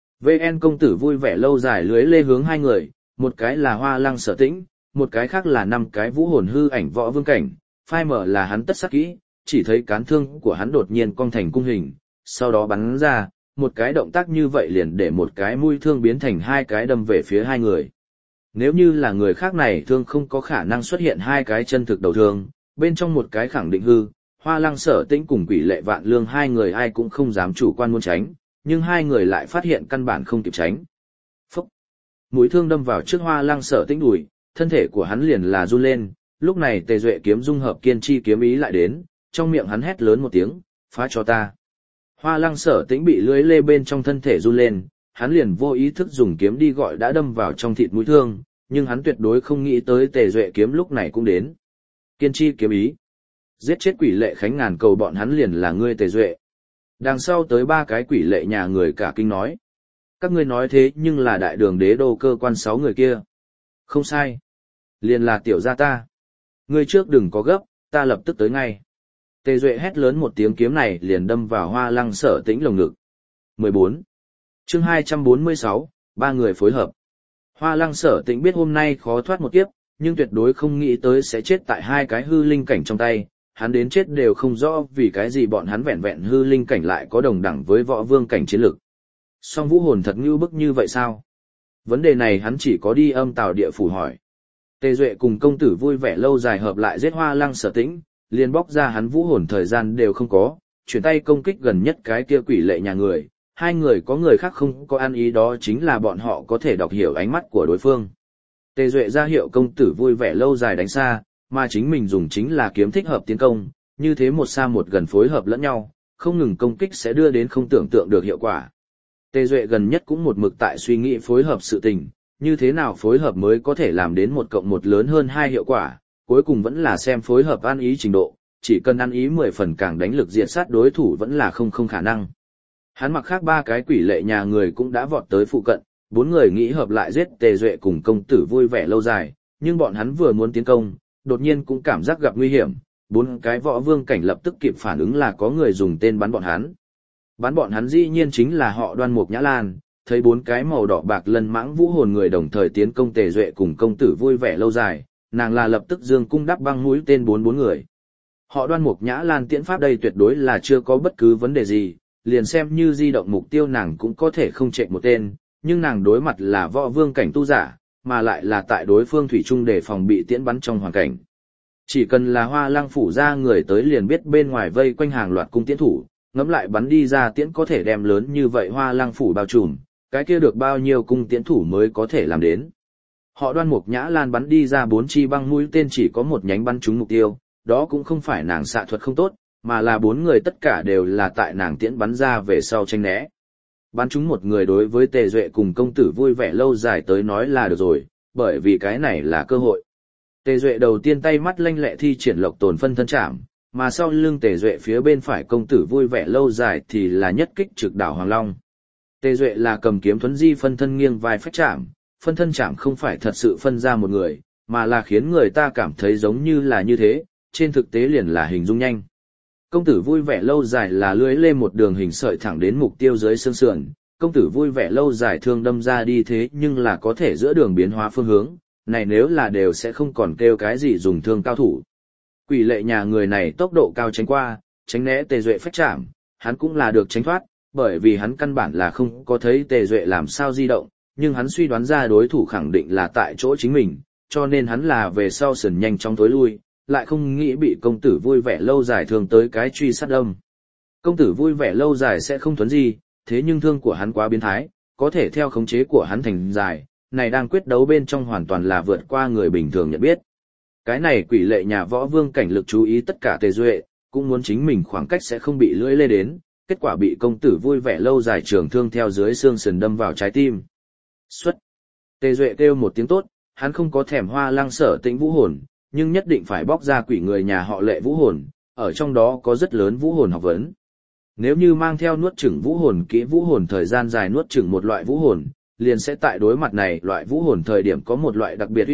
VN công tử vui vẻ lâu dài lưới lê hướng hai người, một cái là Hoa Lăng Sở Tĩnh, một cái khác là 5 cái vũ hồn hư ảnh võ vương cảnh, phai mở là hắn tất sắc kỹ, chỉ thấy cán thương của hắn đột nhiên cong thành cung hình, sau đó bắn ra, một cái động tác như vậy liền để một cái mũi thương biến thành 2 cái đâm về phía hai người. Nếu như là người khác này thương không có khả năng xuất hiện 2 cái chân thực đầu thương, bên trong một cái khẳng định hư, Hoa Lăng Sở Tĩnh cùng Quỷ Lệ Vạn Lương hai người ai cũng không dám chủ quan muốn tránh, nhưng hai người lại phát hiện căn bản không kịp tránh. Phúc! Mũi thương đâm vào trước Hoa Lăng Sở Tĩnh đùi, thân thể của hắn liền là run lên, lúc này Tề Duệ kiếm dung hợp kiên chi kiếm ý lại đến, trong miệng hắn hét lớn một tiếng, phá cho ta. Hoa Lăng Sở Tĩnh bị lưới lê bên trong thân thể run lên, hắn liền vô ý thức dùng kiếm đi gọi đã đâm vào trong thịt mũi thương, nhưng hắn tuyệt đối không nghĩ tới Tề Duệ kiếm lúc này cũng đến. Kiên chi kiếm ý. Giết chết Quỷ Lệ Khánh ngàn cầu bọn hắn liền là ngươi Tề Duệ. Đằng sau tới 3 cái Quỷ Lệ nhà người cả kinh nói. Các ngươi nói thế nhưng là đại đường đế đô cơ quan 6 người kia. Không sai. Liền là tiểu gia ta. Ngươi trước đừng có gấp, ta lập tức tới ngay. Tề Duệ hét lớn một tiếng kiếm này liền đâm vào Hoa Lăng Sở Tĩnh lồng ngực. 14. Chương 246, 3 người phối hợp. Hoa Lăng Sở Tĩnh biết hôm nay khó thoát một kiếp, nhưng tuyệt đối không nghĩ tới sẽ chết tại 2 cái hư linh cảnh trong tay, hắn đến chết đều không rõ vì cái gì bọn hắn vẹn vẹn hư linh cảnh lại có đồng đẳng với võ vương cảnh chiến lực. Song vũ hồn thật ngưu bức như vậy sao? Vấn đề này hắn chỉ có đi âm tào địa phủ hỏi. Tề Duệ cùng công tử vui vẻ lâu dài hợp lại giết Hoa Lăng Sở Tĩnh, liền bóc ra hắn vũ hồn thời gian đều không có, chuyển tay công kích gần nhất cái kia Quỷ Lệ nhà người, hai người có người khác không có ăn ý đó chính là bọn họ có thể đọc hiểu ánh mắt của đối phương. Tề Duệ ra hiệu công tử vui vẻ lâu dài đánh xa, mà chính mình dùng chính là kiếm thích hợp tiến công, như thế một xa một gần phối hợp lẫn nhau, không ngừng công kích sẽ đưa đến không tưởng tượng được hiệu quả. Tề Duệ gần nhất cũng một mực tại suy nghĩ phối hợp sự tình, như thế nào phối hợp mới có thể làm đến 1 cộng 1 lớn hơn 2 hiệu quả, cuối cùng vẫn là xem phối hợp ăn ý trình độ, chỉ cần ăn ý 10 phần càng đánh lực diệt sát đối thủ vẫn là không khả năng. Hắn mặc khác 3 cái Quỷ Lệ nhà người cũng đã vọt tới phụ cận, 4 người nghĩ hợp lại giết Tề Duệ cùng công tử vui vẻ lâu dài, nhưng bọn hắn vừa muốn tiến công, đột nhiên cũng cảm giác gặp nguy hiểm, 4 cái võ vương cảnh lập tức kịp phản ứng là có người dùng tên bắn bọn hắn. Bắn bọn hắn dĩ nhiên chính là họ Đoan Mục Nhã Lan, thấy 4 cái màu đỏ bạc lân mãng vũ hồn người đồng thời tiến công Tề Duệ cùng công tử vui vẻ lâu dài, nàng là lập tức dương cung đắp băng mũi tên 4 người. Họ Đoan Mục Nhã Lan tiễn pháp đây tuyệt đối là chưa có bất cứ vấn đề gì, liền xem như di động mục tiêu nàng cũng có thể không chạy một tên, nhưng nàng đối mặt là võ vương cảnh tu giả, mà lại là tại đối phương thủy chung để phòng bị tiễn bắn trong hoàn cảnh. Chỉ cần là Hoa Lăng phủ ra người tới liền biết bên ngoài vây quanh hàng loạt cung tiễn thủ, ngẫm lại bắn đi ra tiễn có thể đem lớn như vậy Hoa Lăng phủ bao trùm, cái kia được bao nhiêu cung tiễn thủ mới có thể làm đến. Họ Đoan Mục Nhã Lan bắn đi ra 4 chi băng mũi tên chỉ có một nhánh bắn trúng mục tiêu, đó cũng không phải nàng xạ thuật không tốt, mà là 4 người tất cả đều là tại nàng tiễn bắn ra về sau tranh né. Bắn trúng một người đối với Tề Duệ cùng công tử vui vẻ lâu dài tới nói là được rồi, bởi vì cái này là cơ hội. Tề Duệ đầu tiên tay mắt lanh lẹ thi triển Lộc Tồn phân thân chạm, mà sau lưng Tề Duệ phía bên phải công tử vui vẻ lâu dài thì là nhất kích trực đảo Hoàng Long. Tề Duệ là cầm kiếm thuấn di phân thân nghiêng vai phách chạm, phân thân chạm không phải thật sự phân ra một người, mà là khiến người ta cảm thấy giống như là như thế, trên thực tế liền là hình dung nhanh. Công tử vui vẻ lâu dài là lưới lên một đường hình sợi thẳng đến mục tiêu dưới xương sườn, công tử vui vẻ lâu dài thương đâm ra đi thế nhưng là có thể giữa đường biến hóa phương hướng, này nếu là đều sẽ không còn kêu cái gì dùng thương cao thủ. Quỷ Lệ nhà người này tốc độ cao tránh qua, tránh né Tề Duệ phách chạm, hắn cũng là được tránh thoát, bởi vì hắn căn bản là không có thấy Tề Duệ làm sao di động, nhưng hắn suy đoán ra đối thủ khẳng định là tại chỗ chính mình, cho nên hắn là về sau sườn nhanh chóng tối lui, lại không nghĩ bị công tử vui vẻ lâu dài thường tới cái truy sát đâm. Công tử vui vẻ lâu dài sẽ không thuấn gì, thế nhưng thương của hắn quá biến thái, có thể theo khống chế của hắn thành dài, này đang quyết đấu bên trong hoàn toàn là vượt qua người bình thường nhận biết. Cái này Quỷ Lệ nhà võ vương cảnh lực chú ý tất cả Tề Duệ, cũng muốn chính mình khoảng cách sẽ không bị lưỡi lê đến, kết quả bị công tử vui vẻ lâu dài trường thương theo dưới xương sườn đâm vào trái tim. Xuất! Tề Duệ kêu một tiếng tốt, hắn không có thèm Hoa Lăng Sở Tĩnh vũ hồn, nhưng nhất định phải bóc ra quỷ người nhà họ Lệ vũ hồn, ở trong đó có rất lớn vũ hồn học vấn. Nếu như mang theo nuốt chửng vũ hồn kỹ vũ hồn thời gian dài nuốt chửng một loại vũ hồn, liền sẽ tại đối mặt này loại vũ hồn thời điểm có một loại đặc biệt uy áp,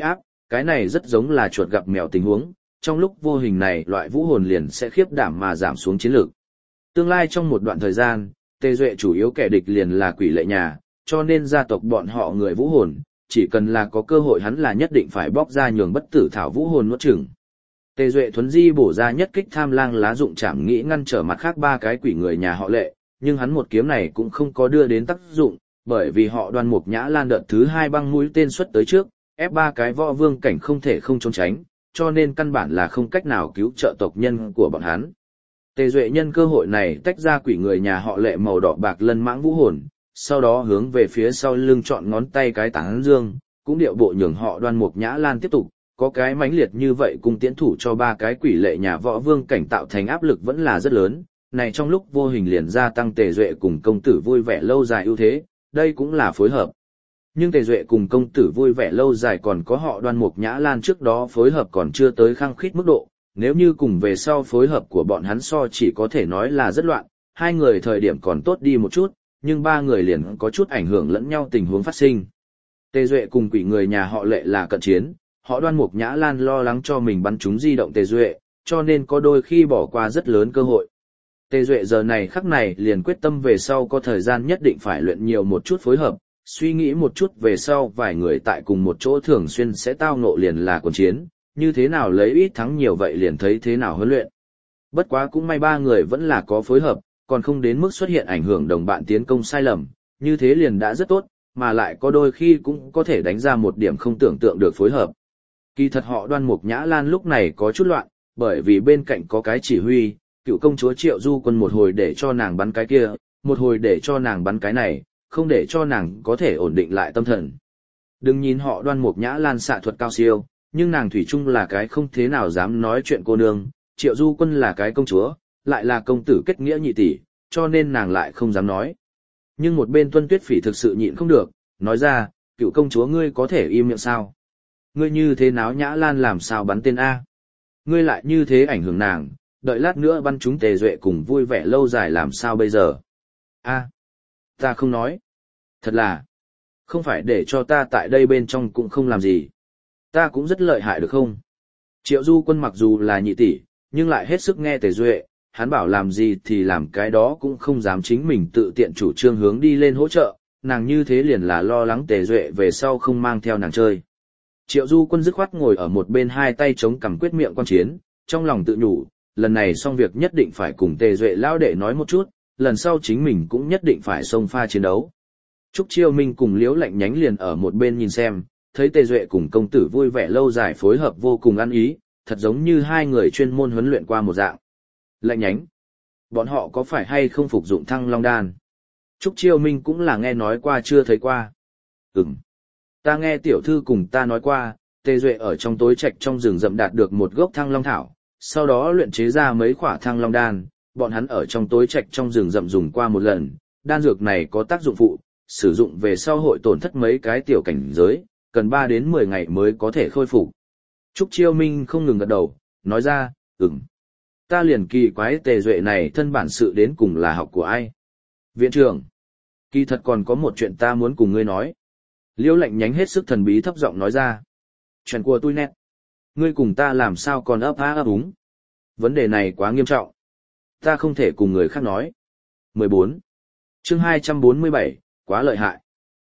cái này rất giống là chuột gặp mèo tình huống, trong lúc vô hình này loại vũ hồn liền sẽ khiếp đảm mà giảm xuống chiến lược. Tương lai trong một đoạn thời gian, Tề Duệ chủ yếu kẻ địch liền là quỷ lệ nhà, cho nên gia tộc bọn họ người vũ hồn, chỉ cần là có cơ hội hắn là nhất định phải bóc ra nhường bất tử thảo vũ hồn nuốt chửng. Tề Duệ thuấn di bổ ra nhất kích tham lang lá dụng chạm nghĩ ngăn trở mặt khác ba cái quỷ người nhà họ Lệ, nhưng hắn một kiếm này cũng không có đưa đến tác dụng, bởi vì họ Đoan Mục Nhã Lan đợt thứ 2 băng mũi tên xuất tới trước, ép ba cái võ vương cảnh không thể không trốn tránh, cho nên căn bản là không cách nào cứu trợ tộc nhân của bọn hắn. Tề Duệ nhân cơ hội này tách ra quỷ người nhà họ Lệ màu đỏ bạc lân mãng vũ hồn, sau đó hướng về phía sau lưng chọn ngón tay cái tán dương, cũng điệu bộ nhường họ Đoan Mục Nhã Lan tiếp tục, có cái mãnh liệt như vậy cùng tiến thủ cho ba cái quỷ lệ nhà võ vương cảnh tạo thành áp lực vẫn là rất lớn, này trong lúc vô hình liền gia tăng Tề Duệ cùng công tử vui vẻ lâu dài ưu thế, đây cũng là phối hợp. Nhưng Tề Duệ cùng công tử vui vẻ lâu dài còn có họ Đoan Mục Nhã Lan trước đó phối hợp còn chưa tới khăng khít mức độ, nếu như cùng về sau phối hợp của bọn hắn so chỉ có thể nói là rất loạn, hai người thời điểm còn tốt đi một chút, nhưng ba người liền có chút ảnh hưởng lẫn nhau tình huống phát sinh. Tề Duệ cùng quỷ người nhà họ Lệ là cận chiến, họ Đoan Mục Nhã Lan lo lắng cho mình bắn trúng di động Tề Duệ, cho nên có đôi khi bỏ qua rất lớn cơ hội. Tề Duệ giờ này khắc này liền quyết tâm về sau có thời gian nhất định phải luyện nhiều một chút phối hợp, suy nghĩ một chút về sau vài người tại cùng một chỗ thường xuyên sẽ tao ngộ liền là cuộc chiến, như thế nào lấy ít thắng nhiều vậy liền thấy thế nào huấn luyện. Bất quá cũng may ba người vẫn là có phối hợp, còn không đến mức xuất hiện ảnh hưởng đồng bạn tiến công sai lầm, như thế liền đã rất tốt, mà lại có đôi khi cũng có thể đánh ra một điểm không tưởng tượng được phối hợp. Kỳ thật họ Đoan Mục Nhã Lan lúc này có chút loạn, bởi vì bên cạnh có cái chỉ huy, cựu công chúa Triệu Du Quân một hồi để cho nàng bắn cái kia, một hồi để cho nàng bắn cái này, không để cho nàng có thể ổn định lại tâm thần. Đừng nhìn họ Đoan Mục Nhã Lan xạ thuật cao siêu, nhưng nàng thủy chung là cái không thế nào dám nói chuyện cô nương, Triệu Du Quân là cái công chúa, lại là công tử kết nghĩa nhị tỷ, cho nên nàng lại không dám nói. Nhưng một bên Tuân Tuyết Phỉ thực sự nhịn không được, nói ra, cựu công chúa ngươi có thể im miệng sao? Ngươi như thế náo Nhã Lan làm sao bắn tên A? Ngươi lại như thế ảnh hưởng nàng, đợi lát nữa bắn chúng Tề Duệ cùng vui vẻ lâu dài làm sao bây giờ? A, ta không nói. Thật là, không phải để cho ta tại đây bên trong cũng không làm gì. Ta cũng rất lợi hại được không? Triệu Du Quân mặc dù là nhị tỷ, nhưng lại hết sức nghe Tề Duệ, hắn bảo làm gì thì làm cái đó cũng không dám chính mình tự tiện chủ trương hướng đi lên hỗ trợ, nàng như thế liền là lo lắng Tề Duệ về sau không mang theo nàng chơi. Triệu Du Quân dứt khoát ngồi ở một bên hai tay chống cằm quyết miệng quan chiến, trong lòng tự nhủ, lần này xong việc nhất định phải cùng Tề Duệ lao đệ nói một chút, lần sau chính mình cũng nhất định phải xông pha chiến đấu. Trúc Chiêu Minh cùng Liễu Lạnh Nhánh liền ở một bên nhìn xem, thấy Tề Duệ cùng công tử vui vẻ lâu dài phối hợp vô cùng ăn ý, thật giống như hai người chuyên môn huấn luyện qua một dạng. Lạnh Nhánh, bọn họ có phải hay không phục dụng Thăng Long Đan? Trúc Chiêu Minh cũng là nghe nói qua chưa thấy qua. Ta nghe tiểu thư cùng ta nói qua, Tề Duệ ở trong tối trạch trong rừng rậm đạt được một gốc Thăng Long Thảo, sau đó luyện chế ra mấy quả Thăng Long Đan, bọn hắn ở trong tối trạch trong rừng rậm dùng qua một lần, đan dược này có tác dụng phụ, sử dụng về sau hội tổn thất mấy cái tiểu cảnh giới, cần 3 đến 10 ngày mới có thể khôi phục. Trúc Chiêu Minh không ngừng gật đầu, nói ra, ta liền kỳ quái Tề Duệ này thân bản sự đến cùng là học của ai. Viện trưởng, kỳ thật còn có một chuyện ta muốn cùng ngươi nói. Liễu Lạnh Nhánh hết sức thần bí thấp giọng nói ra. Chuyện của tôi nét. Ngươi cùng ta làm sao còn ấp á ấp úng. Vấn đề này quá nghiêm trọng. Ta không thể cùng người khác nói. 14. Chương 247, quá lợi hại.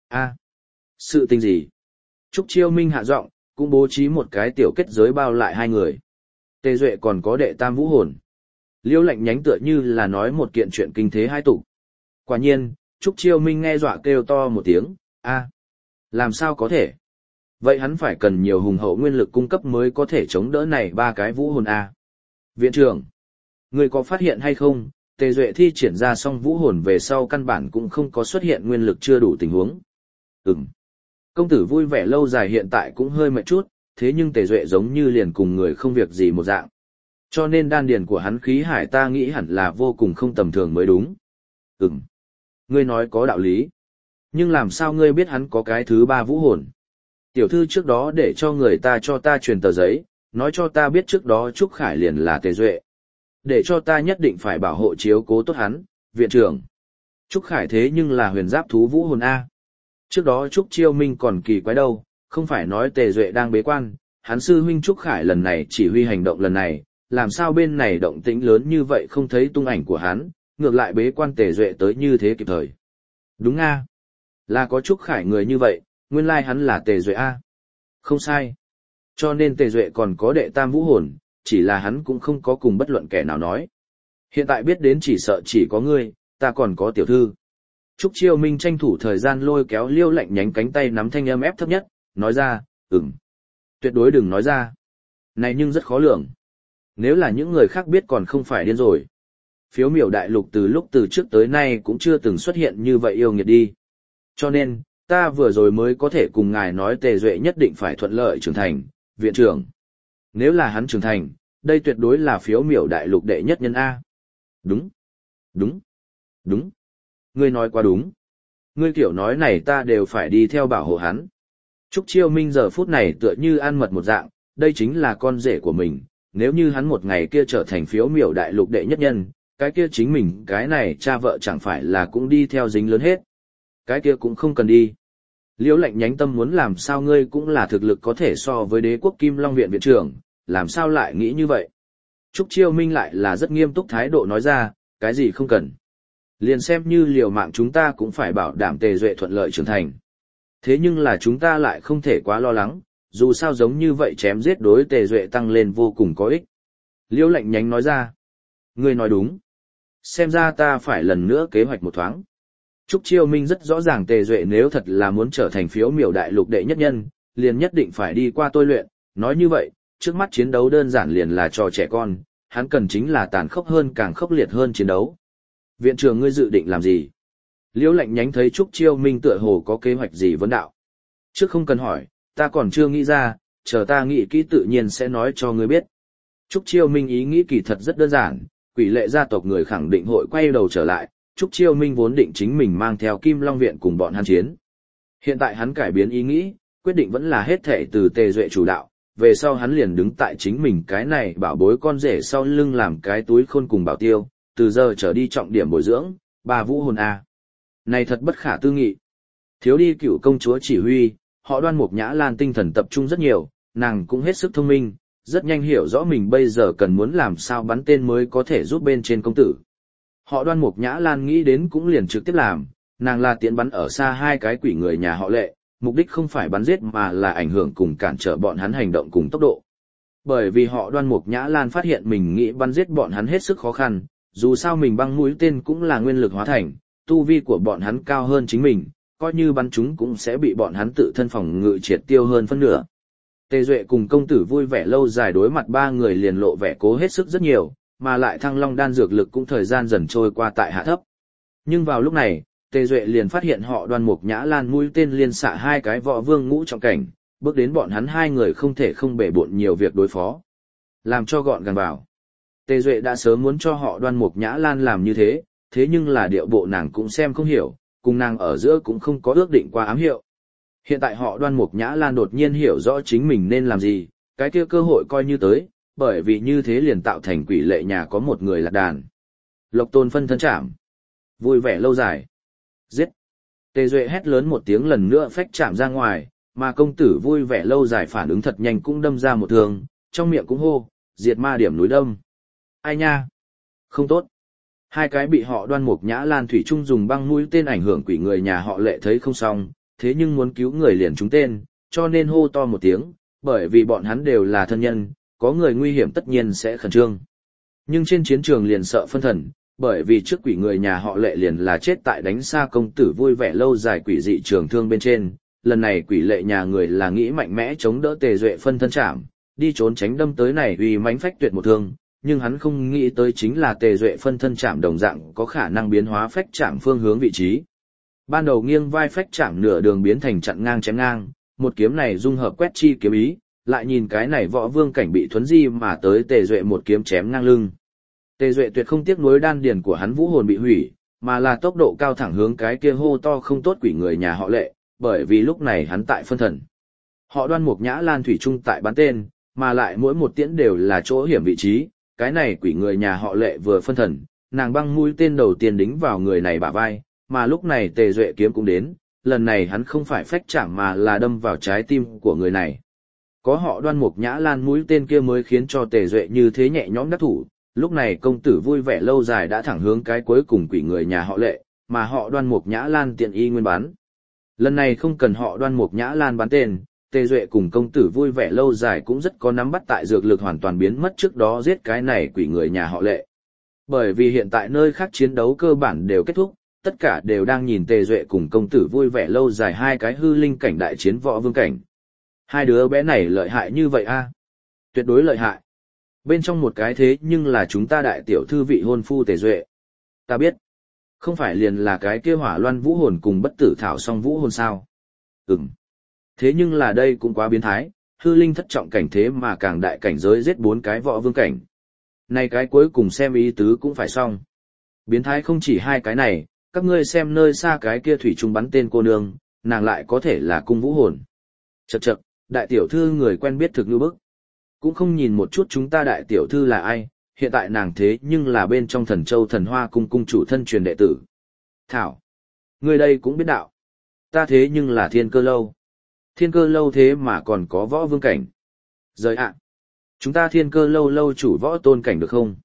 Sự tình gì? Trúc Chiêu Minh hạ giọng, cũng bố trí một cái tiểu kết giới bao lại hai người. Tề Duệ còn có đệ tam vũ hồn. Liễu Lạnh Nhánh tựa như là nói một kiện chuyện kinh thế hai tục. Quả nhiên, Trúc Chiêu Minh nghe dọa kêu to một tiếng, làm sao có thể? Vậy hắn phải cần nhiều hùng hậu nguyên lực cung cấp mới có thể chống đỡ này ba cái vũ hồn A. Viện trưởng, người có phát hiện hay không, Tề Duệ thi triển ra xong vũ hồn về sau căn bản cũng không có xuất hiện nguyên lực chưa đủ tình huống. Công tử vui vẻ lâu dài hiện tại cũng hơi mệt chút, thế nhưng Tề Duệ giống như liền cùng người không việc gì một dạng. Cho nên đan điền của hắn khí hải ta nghĩ hẳn là vô cùng không tầm thường mới đúng. Ngươi nói có đạo lý. Nhưng làm sao ngươi biết hắn có cái thứ ba vũ hồn? Tiểu thư trước đó để cho người ta cho ta truyền tờ giấy, nói cho ta biết trước đó Trúc Khải liền là Tề Duệ. Để cho ta nhất định phải bảo hộ chiếu cố tốt hắn, viện trưởng. Trúc Khải thế nhưng là huyền giáp thú vũ hồn A. Trước đó Trúc Chiêu Minh còn kỳ quái đâu, không phải nói Tề Duệ đang bế quan, hắn sư huynh Trúc Khải lần này chỉ huy hành động lần này, làm sao bên này động tĩnh lớn như vậy không thấy tung ảnh của hắn, ngược lại bế quan Tề Duệ tới như thế kịp thời. Đúng nga, là có Trúc Khải người như vậy, nguyên lai hắn là Tề Duệ a. Không sai. Cho nên Tề Duệ còn có đệ tam vũ hồn, chỉ là hắn cũng không có cùng bất luận kẻ nào nói. Hiện tại biết đến chỉ sợ chỉ có ngươi, ta còn có tiểu thư. Trúc Chiêu Minh tranh thủ thời gian lôi kéo Liêu Lạnh Nhánh cánh tay nắm thanh âm ép thấp nhất, nói ra, tuyệt đối đừng nói ra. Này nhưng rất khó lường. Nếu là những người khác biết còn không phải điên rồi. Phiếu miểu đại lục từ lúc từ trước tới nay cũng chưa từng xuất hiện như vậy yêu nghiệt đi. Cho nên, ta vừa rồi mới có thể cùng ngài nói Tề Duệ nhất định phải thuận lợi trưởng thành, viện trưởng. Nếu là hắn trưởng thành, đây tuyệt đối là phiếu miểu đại lục đệ nhất nhân A. Đúng, đúng, đúng. Ngươi nói quá đúng. Ngươi kiểu nói này ta đều phải đi theo bảo hộ hắn. Trúc Chiêu Minh giờ phút này tựa như ăn mật một dạng, đây chính là con rể của mình. Nếu như hắn một ngày kia trở thành phiếu miểu đại lục đệ nhất nhân, cái kia chính mình cái này cha vợ chẳng phải là cũng đi theo dính lớn hết. Cái kia cũng không cần đi. Liễu Lạnh Nhánh tâm muốn làm sao ngươi cũng là thực lực có thể so với đế quốc Kim Long viện viện trưởng, làm sao lại nghĩ như vậy? Trúc Chiêu Minh lại là rất nghiêm túc thái độ nói ra, cái gì không cần. Liền xem như liều mạng chúng ta cũng phải bảo đảm Tề Duệ thuận lợi trưởng thành. Thế nhưng là chúng ta lại không thể quá lo lắng, dù sao giống như vậy chém giết đối Tề Duệ tăng lên vô cùng có ích. Liễu Lạnh Nhánh nói ra, ngươi nói đúng. Xem ra ta phải lần nữa kế hoạch một thoáng. Trúc Chiêu Minh rất rõ ràng Tề Duệ nếu thật là muốn trở thành phiếu miểu đại lục đệ nhất nhân, liền nhất định phải đi qua tôi luyện, nói như vậy, trước mắt chiến đấu đơn giản liền là trò trẻ con, hắn cần chính là tàn khốc hơn càng khốc liệt hơn chiến đấu. Viện trưởng ngươi dự định làm gì? Liễu Lạnh Nhánh thấy Trúc Chiêu Minh tựa hồ có kế hoạch gì vấn đạo. Trước không cần hỏi, ta còn chưa nghĩ ra, chờ ta nghĩ kỹ tự nhiên sẽ nói cho ngươi biết. Trúc Chiêu Minh ý nghĩ kỳ thật rất đơn giản, Quỷ Lệ gia tộc người khẳng định hội quay đầu trở lại, Trúc Chiêu Minh vốn định chính mình mang theo Kim Long viện cùng bọn hắn chiến. Hiện tại hắn cải biến ý nghĩ, quyết định vẫn là hết thảy từ Tề Duệ chủ đạo, về sau hắn liền đứng tại chính mình cái này bảo bối con rể sau lưng làm cái túi khôn cùng bảo tiêu, từ giờ trở đi trọng điểm bồi dưỡng, bà vũ hồn A. Này thật bất khả tư nghị. Thiếu đi cựu công chúa chỉ huy, họ Đoan Mục Nhã Lan tinh thần tập trung rất nhiều, nàng cũng hết sức thông minh, rất nhanh hiểu rõ mình bây giờ cần muốn làm sao bắn tên mới có thể giúp bên trên công tử. Họ Đoan Mục Nhã Lan nghĩ đến cũng liền trực tiếp làm, nàng là tiễn bắn ở xa hai cái quỷ người nhà họ Lệ, mục đích không phải bắn giết mà là ảnh hưởng cùng cản trở bọn hắn hành động cùng tốc độ. Bởi vì họ Đoan Mục Nhã Lan phát hiện mình nghĩ bắn giết bọn hắn hết sức khó khăn, dù sao mình băng mũi tên cũng là nguyên lực hóa thành, tu vi của bọn hắn cao hơn chính mình, coi như bắn chúng cũng sẽ bị bọn hắn tự thân phòng ngự triệt tiêu hơn phân nửa. Tề Duệ cùng công tử vui vẻ lâu dài đối mặt ba người liền lộ vẻ cố hết sức rất nhiều, mà lại Thăng Long đan dược lực cũng thời gian dần trôi qua tại hạ thấp. Nhưng vào lúc này, Tề Duệ liền phát hiện họ Đoan Mục Nhã Lan mũi tên liên xạ hai cái võ vương ngũ trọng cảnh, bước đến bọn hắn hai người không thể không bể bộn nhiều việc đối phó. Làm cho gọn gàng vào. Tề Duệ đã sớm muốn cho họ Đoan Mục Nhã Lan làm như thế, thế nhưng là điệu bộ nàng cũng xem không hiểu, cùng nàng ở giữa cũng không có ước định qua ám hiệu. Hiện tại họ Đoan Mục Nhã Lan đột nhiên hiểu rõ chính mình nên làm gì, cái kia cơ hội coi như tới, bởi vì như thế liền tạo thành Quỷ Lệ nhà có một người lạc đàn. Lộc Tôn phân thân chạm. Vui vẻ lâu dài. Giết. Tề Duệ hét lớn một tiếng lần nữa phách chạm ra ngoài, mà công tử vui vẻ lâu dài phản ứng thật nhanh cũng đâm ra một thương, trong miệng cũng hô, diệt ma điểm núi đâm. Ai nha? Không tốt. Hai cái bị họ Đoan Mục Nhã Lan thủy chung dùng băng mũi tên ảnh hưởng quỷ người nhà họ Lệ thấy không xong, thế nhưng muốn cứu người liền trúng tên, cho nên hô to một tiếng, bởi vì bọn hắn đều là thân nhân, có người nguy hiểm tất nhiên sẽ khẩn trương. Nhưng trên chiến trường liền sợ phân thần, bởi vì trước quỷ người nhà họ Lệ liền là chết tại đánh xa công tử vui vẻ lâu dài quỷ dị trường thương bên trên, lần này Quỷ Lệ nhà người là nghĩ mạnh mẽ chống đỡ Tề Duệ phân thân chạm, đi trốn tránh đâm tới này uy mãnh phách tuyệt một thương, nhưng hắn không nghĩ tới chính là Tề Duệ phân thân chạm đồng dạng có khả năng biến hóa phách chạm phương hướng vị trí. Ban đầu nghiêng vai phách chạm nửa đường biến thành chặn ngang chém ngang, một kiếm này dung hợp quét chi kiếm ý, lại nhìn cái này võ vương cảnh bị thuấn di mà tới Tề Duệ một kiếm chém ngang lưng. Tề Duệ tuyệt không tiếc nuối đan điền của hắn vũ hồn bị hủy, mà là tốc độ cao thẳng hướng cái kia hô to không tốt quỷ người nhà họ Lệ, bởi vì lúc này hắn tại phân thần. Họ Đoan Mục Nhã Lan thủy chung tại bắn tên, mà lại mỗi một tiễn đều là chỗ hiểm vị trí, cái này quỷ người nhà họ Lệ vừa phân thần, nàng băng mũi tên đầu tiên đính vào người này bả vai, mà lúc này Tề Duệ kiếm cũng đến, lần này hắn không phải phách chạm mà là đâm vào trái tim của người này. Có họ Đoan Mục Nhã Lan mũi tên kia mới khiến cho Tề Duệ như thế nhẹ nhõm đắc thủ, lúc này công tử vui vẻ lâu dài đã thẳng hướng cái cuối cùng quỷ người nhà họ Lệ, mà họ Đoan Mục Nhã Lan tiện y nguyên bắn. Lần này không cần họ Đoan Mục Nhã Lan bắn tên, Tề Duệ cùng công tử vui vẻ lâu dài cũng rất có nắm bắt tại dược lực hoàn toàn biến mất trước đó giết cái này quỷ người nhà họ Lệ. Bởi vì hiện tại nơi khác chiến đấu cơ bản đều kết thúc, tất cả đều đang nhìn Tề Duệ cùng công tử vui vẻ lâu dài hai cái hư linh cảnh đại chiến võ vương cảnh. Hai đứa bé này lợi hại như vậy a? Tuyệt đối lợi hại. Bên trong một cái thế nhưng là chúng ta đại tiểu thư vị hôn phu Tề Duệ. Ta biết. Không phải liền là cái kia hỏa loan vũ hồn cùng bất tử thảo song vũ hồn sao? Ừm. Thế nhưng là đây cũng quá biến thái, hư linh thất trọng cảnh thế mà càng đại cảnh giới giết 4 cái võ vương cảnh. Này cái cuối cùng xem ý tứ cũng phải xong. Biến thái không chỉ hai cái này, các ngươi xem nơi xa cái kia thủy trung bắn tên cô nương, nàng lại có thể là cung vũ hồn. Chậc chậc, đại tiểu thư người quen biết thực như bức. Cũng không nhìn một chút chúng ta đại tiểu thư là ai, hiện tại nàng thế nhưng là bên trong Thần Châu Thần Hoa cung cung chủ thân truyền đệ tử. Thảo, người đây cũng biết đạo. Ta thế nhưng là Thiên Cơ Lâu. Thiên Cơ Lâu thế mà còn có võ vương cảnh. Rời ạ. Chúng ta Thiên Cơ Lâu lâu chủ võ tôn cảnh được không?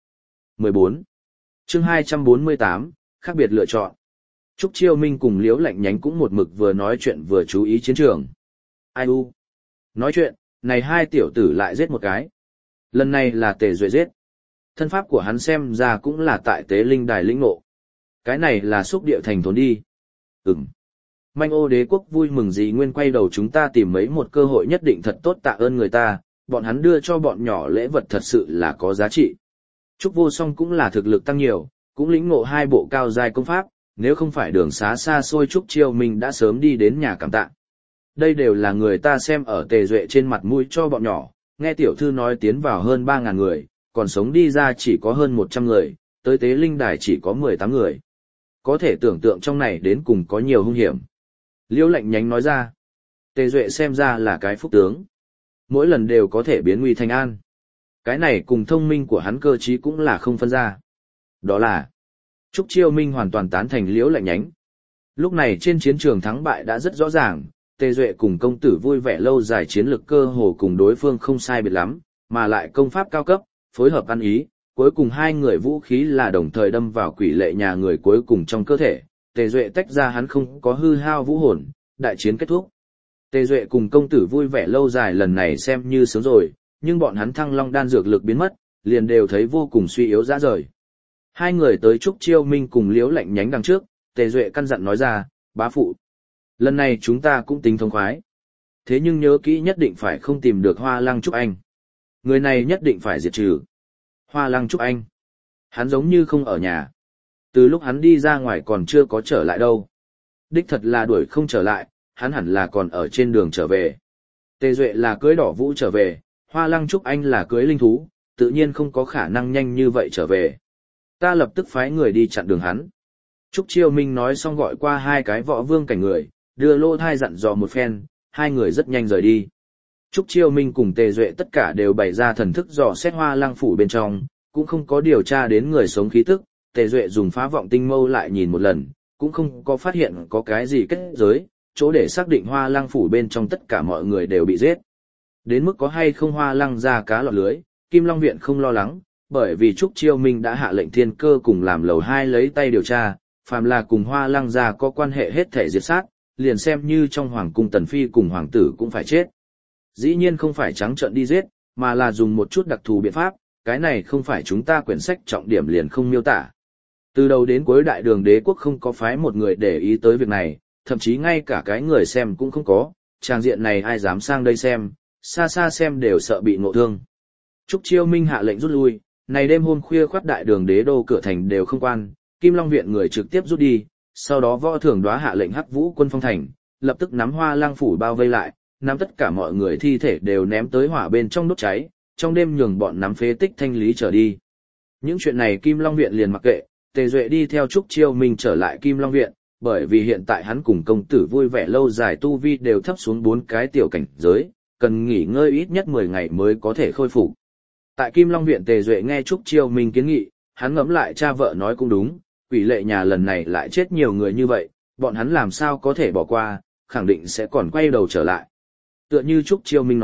14. Chương 248, khác biệt lựa chọn. Trúc Chiêu Minh cùng Liễu Lạnh Nhánh cũng một mực vừa nói chuyện vừa chú ý chiến trường. Ai u? Nói chuyện, này hai tiểu tử lại giết một cái. Lần này là Tề Duệ giết. Thân pháp của hắn xem ra cũng là tại Tế Linh Đài lĩnh ngộ. Cái này là xúc địa thành thốn đi. Ừm. Manh ô đế quốc vui mừng gì nguyên quay đầu chúng ta tìm mấy một cơ hội nhất định thật tốt tạ ơn người ta, bọn hắn đưa cho bọn nhỏ lễ vật thật sự là có giá trị. Trúc Vô Song cũng là thực lực tăng nhiều, cũng lĩnh ngộ 2 bộ cao giai công pháp, nếu không phải đường xá xa xôi Trúc Chiêu Minh đã sớm đi đến nhà cảm tạ. Đây đều là người ta xem ở Tề Duệ trên mặt mũi cho bọn nhỏ, nghe tiểu thư nói tiến vào hơn 3.000 người, còn sống đi ra chỉ có hơn 100 người, tới Tế Linh Đài chỉ có 18 người. Có thể tưởng tượng trong này đến cùng có nhiều hung hiểm. Liễu Lạnh Nhánh nói ra, Tề Duệ xem ra là cái phúc tướng. Mỗi lần đều có thể biến nguy thành an. Cái này cùng thông minh của hắn cơ trí cũng là không phân ra. Đó là, Trúc Chiêu Minh hoàn toàn tán thành Liễu Lạnh Nhánh. Lúc này trên chiến trường thắng bại đã rất rõ ràng, Tề Duệ cùng công tử vui vẻ lâu dài chiến lực cơ hồ cùng đối phương không sai biệt lắm, mà lại công pháp cao cấp, phối hợp ăn ý, cuối cùng hai người vũ khí là đồng thời đâm vào quỷ lệ nhà người cuối cùng trong cơ thể. Tề Duệ tách ra hắn không có hư hao vũ hồn, đại chiến kết thúc. Tề Duệ cùng công tử vui vẻ lâu dài lần này xem như sướng rồi, nhưng bọn hắn thăng long đan dược lực biến mất, liền đều thấy vô cùng suy yếu rã rời. Hai người tới Trúc Chiêu Minh cùng Liễu Lạnh Nhánh đằng trước, Tề Duệ căn dặn nói ra, bá phụ. Lần này chúng ta cũng tính thông khoái. Thế nhưng nhớ kỹ nhất định phải không tìm được Hoa Lăng Trúc Anh. Người này nhất định phải diệt trừ. Hoa Lăng Trúc Anh. Hắn giống như không ở nhà. Từ lúc hắn đi ra ngoài còn chưa có trở lại đâu. Đích thật là đuổi không trở lại, hắn hẳn là còn ở trên đường trở về. Tề Duệ là cưới đỏ vũ trở về, Hoa Lăng Trúc Anh là cưới linh thú, tự nhiên không có khả năng nhanh như vậy trở về. Ta lập tức phái người đi chặn đường hắn. Trúc Chiêu Minh nói xong gọi qua hai cái võ vương cảnh người, đưa lô thai dặn dò một phen, hai người rất nhanh rời đi. Trúc Chiêu Minh cùng Tề Duệ tất cả đều bày ra thần thức dò xét Hoa Lăng phủ bên trong, cũng không có điều tra đến người sống khí tức. Tề Duệ dùng phá vọng tinh mâu lại nhìn một lần, cũng không có phát hiện có cái gì kết giới, chỗ để xác định Hoa Lăng phủ bên trong tất cả mọi người đều bị giết. Đến mức có hay không Hoa Lăng ra cá lọt lưới, Kim Long Viện không lo lắng, bởi vì Trúc Chiêu Minh đã hạ lệnh Thiên Cơ cùng làm lầu 2 lấy tay điều tra, phàm là cùng Hoa Lăng ra có quan hệ hết thể diệt sát, liền xem như trong hoàng cung Tần Phi cùng hoàng tử cũng phải chết. Dĩ nhiên không phải trắng trợn đi giết, mà là dùng một chút đặc thù biện pháp, cái này không phải chúng ta quyển sách trọng điểm liền không miêu tả. Từ đầu đến cuối Đại Đường Đế quốc không có phái một người để ý tới việc này, thậm chí ngay cả cái người xem cũng không có, trang diện này ai dám sang đây xem, xa xa xem đều sợ bị ngộ thương. Trúc Chiêu Minh hạ lệnh rút lui, này đêm hôm khuya khoắt Đại Đường Đế đô cửa thành đều không quan, Kim Long Viện người trực tiếp rút đi, sau đó Võ Thường Đoá hạ lệnh Hắc Vũ quân phong thành, lập tức nắm Hoa Lăng phủ bao vây lại, nắm tất cả mọi người thi thể đều ném tới hỏa bên trong đốt cháy, trong đêm nhường bọn nắm phế tích thanh lý trở đi. Những chuyện này Kim Long Viện liền mặc kệ, Tề Duệ đi theo Trúc Chiêu Minh trở lại Kim Long Viện, bởi vì hiện tại hắn cùng công tử vui vẻ lâu dài tu vi đều thấp xuống 4 cái tiểu cảnh giới, cần nghỉ ngơi ít nhất 10 ngày mới có thể khôi phục. Tại Kim Long Viện Tề Duệ nghe Trúc Chiêu Minh kiến nghị, hắn ngẫm lại cha vợ nói cũng đúng, quỷ lệ nhà lần này lại chết nhiều người như vậy, bọn hắn làm sao có thể bỏ qua, khẳng định sẽ còn quay đầu trở lại. Tựa như Trúc Chiêu Minh nói,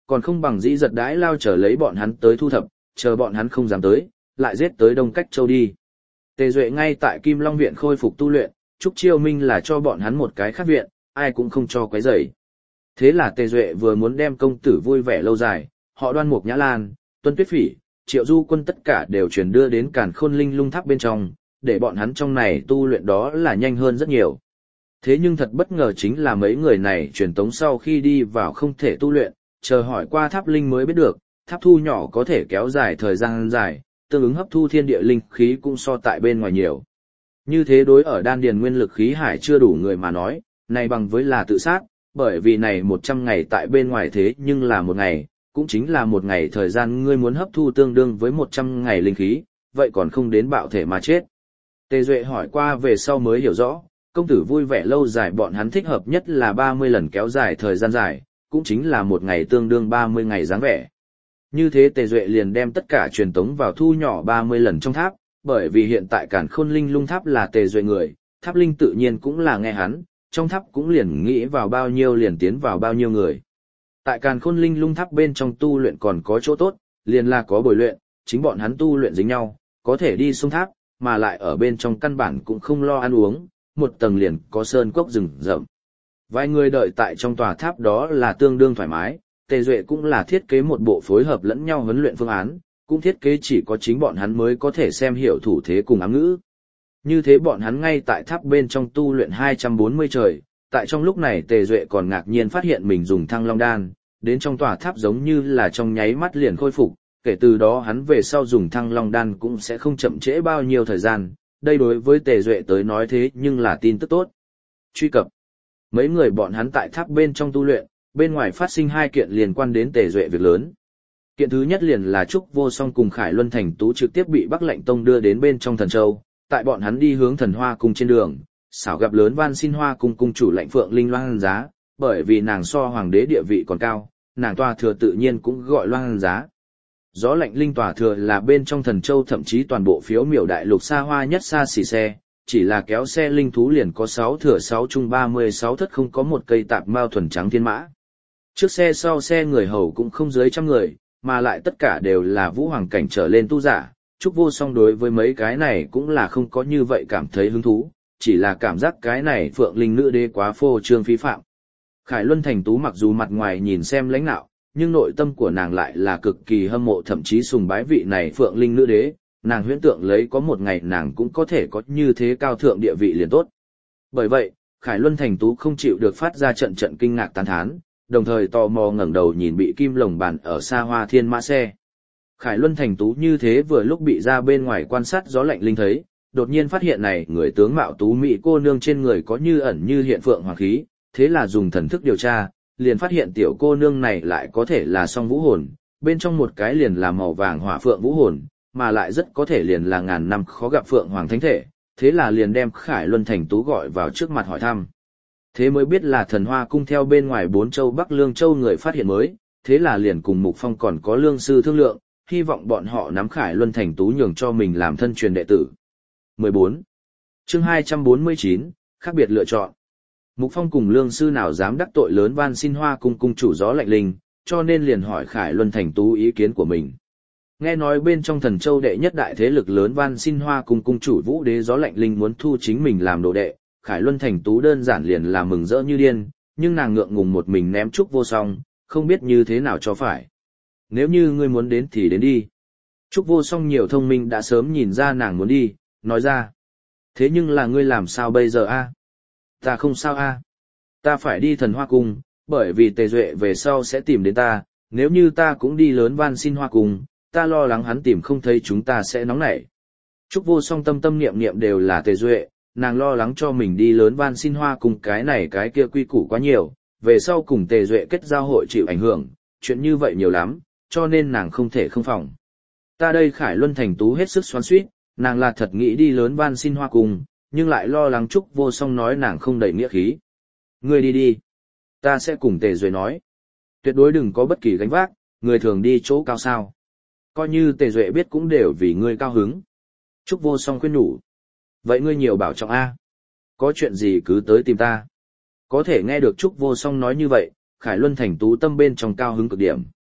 còn không bằng dĩ giật đãi lao chờ lấy bọn hắn tới thu thập, chờ bọn hắn không dám tới, lại giết tới Đông Cách Châu đi. Tề Duệ ngay tại Kim Long Viện khôi phục tu luyện, Trúc Chiêu Minh là cho bọn hắn một cái khác viện, ai cũng không cho quấy rầy. Thế là Tề Duệ vừa muốn đem công tử vui vẻ lâu dài, họ Đoan Mục Nhã Lan, Tuân Tuyết Phỉ, Triệu Du Quân tất cả đều chuyển đưa đến Càn Khôn Linh Lung Tháp bên trong, để bọn hắn trong này tu luyện đó là nhanh hơn rất nhiều. Thế nhưng thật bất ngờ chính là mấy người này truyền tống sau khi đi vào không thể tu luyện, chờ hỏi qua tháp linh mới biết được, tháp thu nhỏ có thể kéo dài thời gian dài, tương ứng hấp thu thiên địa linh khí cũng so tại bên ngoài nhiều. Như thế đối ở đan điền nguyên lực khí hải chưa đủ người mà nói, này bằng với là tự sát, bởi vì này 100 ngày tại bên ngoài thế nhưng là một ngày, cũng chính là một ngày thời gian ngươi muốn hấp thu tương đương với 100 ngày linh khí, vậy còn không đến bạo thể mà chết. Tề Duệ hỏi qua về sau mới hiểu rõ, công tử vui vẻ lâu dài bọn hắn thích hợp nhất là 30 lần kéo dài thời gian dài, cũng chính là một ngày tương đương 30 ngày dáng vẻ. Như thế Tề Duệ liền đem tất cả truyền tống vào thu nhỏ 30 lần trong tháp, bởi vì hiện tại Càn Khôn Linh Lung Tháp là Tề Duệ người, tháp linh tự nhiên cũng là nghe hắn, trong tháp cũng liền nghĩ vào bao nhiêu liền tiến vào bao nhiêu người. Tại Càn Khôn Linh Lung Tháp bên trong tu luyện còn có chỗ tốt, liền là có bồi luyện, chính bọn hắn tu luyện dính nhau, có thể đi xuống tháp, mà lại ở bên trong căn bản cũng không lo ăn uống, một tầng liền có sơn cốc rừng rậm. Vài người đợi tại trong tòa tháp đó là tương đương thoải mái, Tề Duệ cũng là thiết kế một bộ phối hợp lẫn nhau huấn luyện phương án, cũng thiết kế chỉ có chính bọn hắn mới có thể xem hiểu thủ thế cùng ám ngữ. Như thế bọn hắn ngay tại tháp bên trong tu luyện 240 trời, tại trong lúc này Tề Duệ còn ngạc nhiên phát hiện mình dùng Thăng Long Đan, đến trong tòa tháp giống như là trong nháy mắt liền khôi phục, kể từ đó hắn về sau dùng Thăng Long Đan cũng sẽ không chậm trễ bao nhiêu thời gian, đây đối với Tề Duệ tới nói thế nhưng là tin tức tốt. Truy cập. Mấy người bọn hắn tại tháp bên trong tu luyện, bên ngoài phát sinh hai kiện liên quan đến Tề Duệ việc lớn. Kiện thứ nhất liền là Trúc Vô Song cùng Khải Luân Thành Tú trực tiếp bị Bắc Lệnh Tông đưa đến bên trong Thần Châu, tại bọn hắn đi hướng Thần Hoa Cung trên đường, xảo gặp lớn Van Xin Hoa Cung cung chủ Lệnh Phượng Linh Loan Giá, bởi vì nàng so hoàng đế địa vị còn cao, nàng tòa thừa tự nhiên cũng gọi Loan Giá. Gió Lệnh Linh tòa thừa là bên trong Thần Châu thậm chí toàn bộ phiếu miểu đại lục xa hoa nhất xa xỉ xe, chỉ là kéo xe linh thú liền có 6 thừa 6 trung 36 thất không có một cây tạp mao thuần trắng thiên mã. Trước xe sau xe người hầu cũng không dưới trăm người, mà lại tất cả đều là vũ hoàng cảnh trở lên tu giả. Trúc Vô Song đối với mấy cái này cũng là không có như vậy cảm thấy hứng thú, chỉ là cảm giác cái này Phượng Linh nữ đế quá phô trương phí phạm. Khải Luân Thành Tú mặc dù mặt ngoài nhìn xem lãnh nạo, nhưng nội tâm của nàng lại là cực kỳ hâm mộ thậm chí sùng bái vị này Phượng Linh nữ đế, nàng huyễn tượng lấy có một ngày nàng cũng có thể có như thế cao thượng địa vị liền tốt. Bởi vậy, Khải Luân Thành Tú không chịu được phát ra trận trận kinh ngạc tán thán, đồng thời tò mò ngẩng đầu nhìn bị kim lồng bàn ở xa hoa thiên mã xe. Khải Luân Thành Tú như thế vừa lúc bị ra bên ngoài quan sát Gió Lạnh Linh thấy, đột nhiên phát hiện này người tướng mạo tú mỹ cô nương trên người có như ẩn như hiện phượng hoàng khí, thế là dùng thần thức điều tra, liền phát hiện tiểu cô nương này lại có thể là song vũ hồn, bên trong một cái liền là màu vàng hỏa phượng vũ hồn, mà lại rất có thể liền là ngàn năm khó gặp phượng hoàng thánh thể, thế là liền đem Khải Luân Thành Tú gọi vào trước mặt hỏi thăm. Thế mới biết là Thần Hoa Cung theo bên ngoài 4 châu Bắc Lương Châu người phát hiện mới, thế là liền cùng Mục Phong còn có lương sư thương lượng, hy vọng bọn họ nắm Khải Luân Thành Tú nhường cho mình làm thân truyền đệ tử. 14. Chương 249, khác biệt lựa chọn. Mục Phong cùng lương sư nào dám đắc tội lớn Van Xin Hoa Cung cung chủ Gió Lạnh Linh, cho nên liền hỏi Khải Luân Thành Tú ý kiến của mình. Nghe nói bên trong Thần Châu đệ nhất đại thế lực lớn Van Xin Hoa Cung cung chủ Vũ Đế Gió Lạnh Linh muốn thu chính mình làm đồ đệ, Khải Luân Thành Tú đơn giản liền là mừng rỡ như điên, nhưng nàng ngượng ngùng một mình ném Trúc Vô Song, không biết như thế nào cho phải. Nếu như ngươi muốn đến thì đến đi. Trúc Vô Song nhiều thông minh đã sớm nhìn ra nàng muốn đi, nói ra. Thế nhưng là ngươi làm sao bây giờ a? Ta không sao a. Ta phải đi Thần Hoa Cung, bởi vì Tề Duệ về sau sẽ tìm đến ta, nếu như ta cũng đi lớn Van Xin Hoa Cung, ta lo lắng hắn tìm không thấy chúng ta sẽ nóng nảy. Trúc Vô Song tâm tâm niệm niệm đều là Tề Duệ, nàng lo lắng cho mình đi lớn Van Xin Hoa Cung cái này cái kia quy củ quá nhiều, về sau cùng Tề Duệ kết giao hội chịu ảnh hưởng, chuyện như vậy nhiều lắm, cho nên nàng không thể không phòng. Ta đây Khải Luân Thành Tú hết sức xoắn xuýt, nàng là thật nghĩ đi lớn Van Xin Hoa Cung, nhưng lại lo lắng Trúc Vô Song nói nàng không đầy nghĩa khí. Ngươi đi đi. Ta sẽ cùng Tề Duệ nói. Tuyệt đối đừng có bất kỳ gánh vác, người thường đi chỗ cao sao. Coi như Tề Duệ biết cũng đều vì ngươi cao hứng. Trúc Vô Song khuyên nhủ. Vậy ngươi nhiều bảo trọng a. Có chuyện gì cứ tới tìm ta. Có thể nghe được Trúc Vô Song nói như vậy, Khải Luân Thành Tú tâm bên trong cao hứng cực điểm,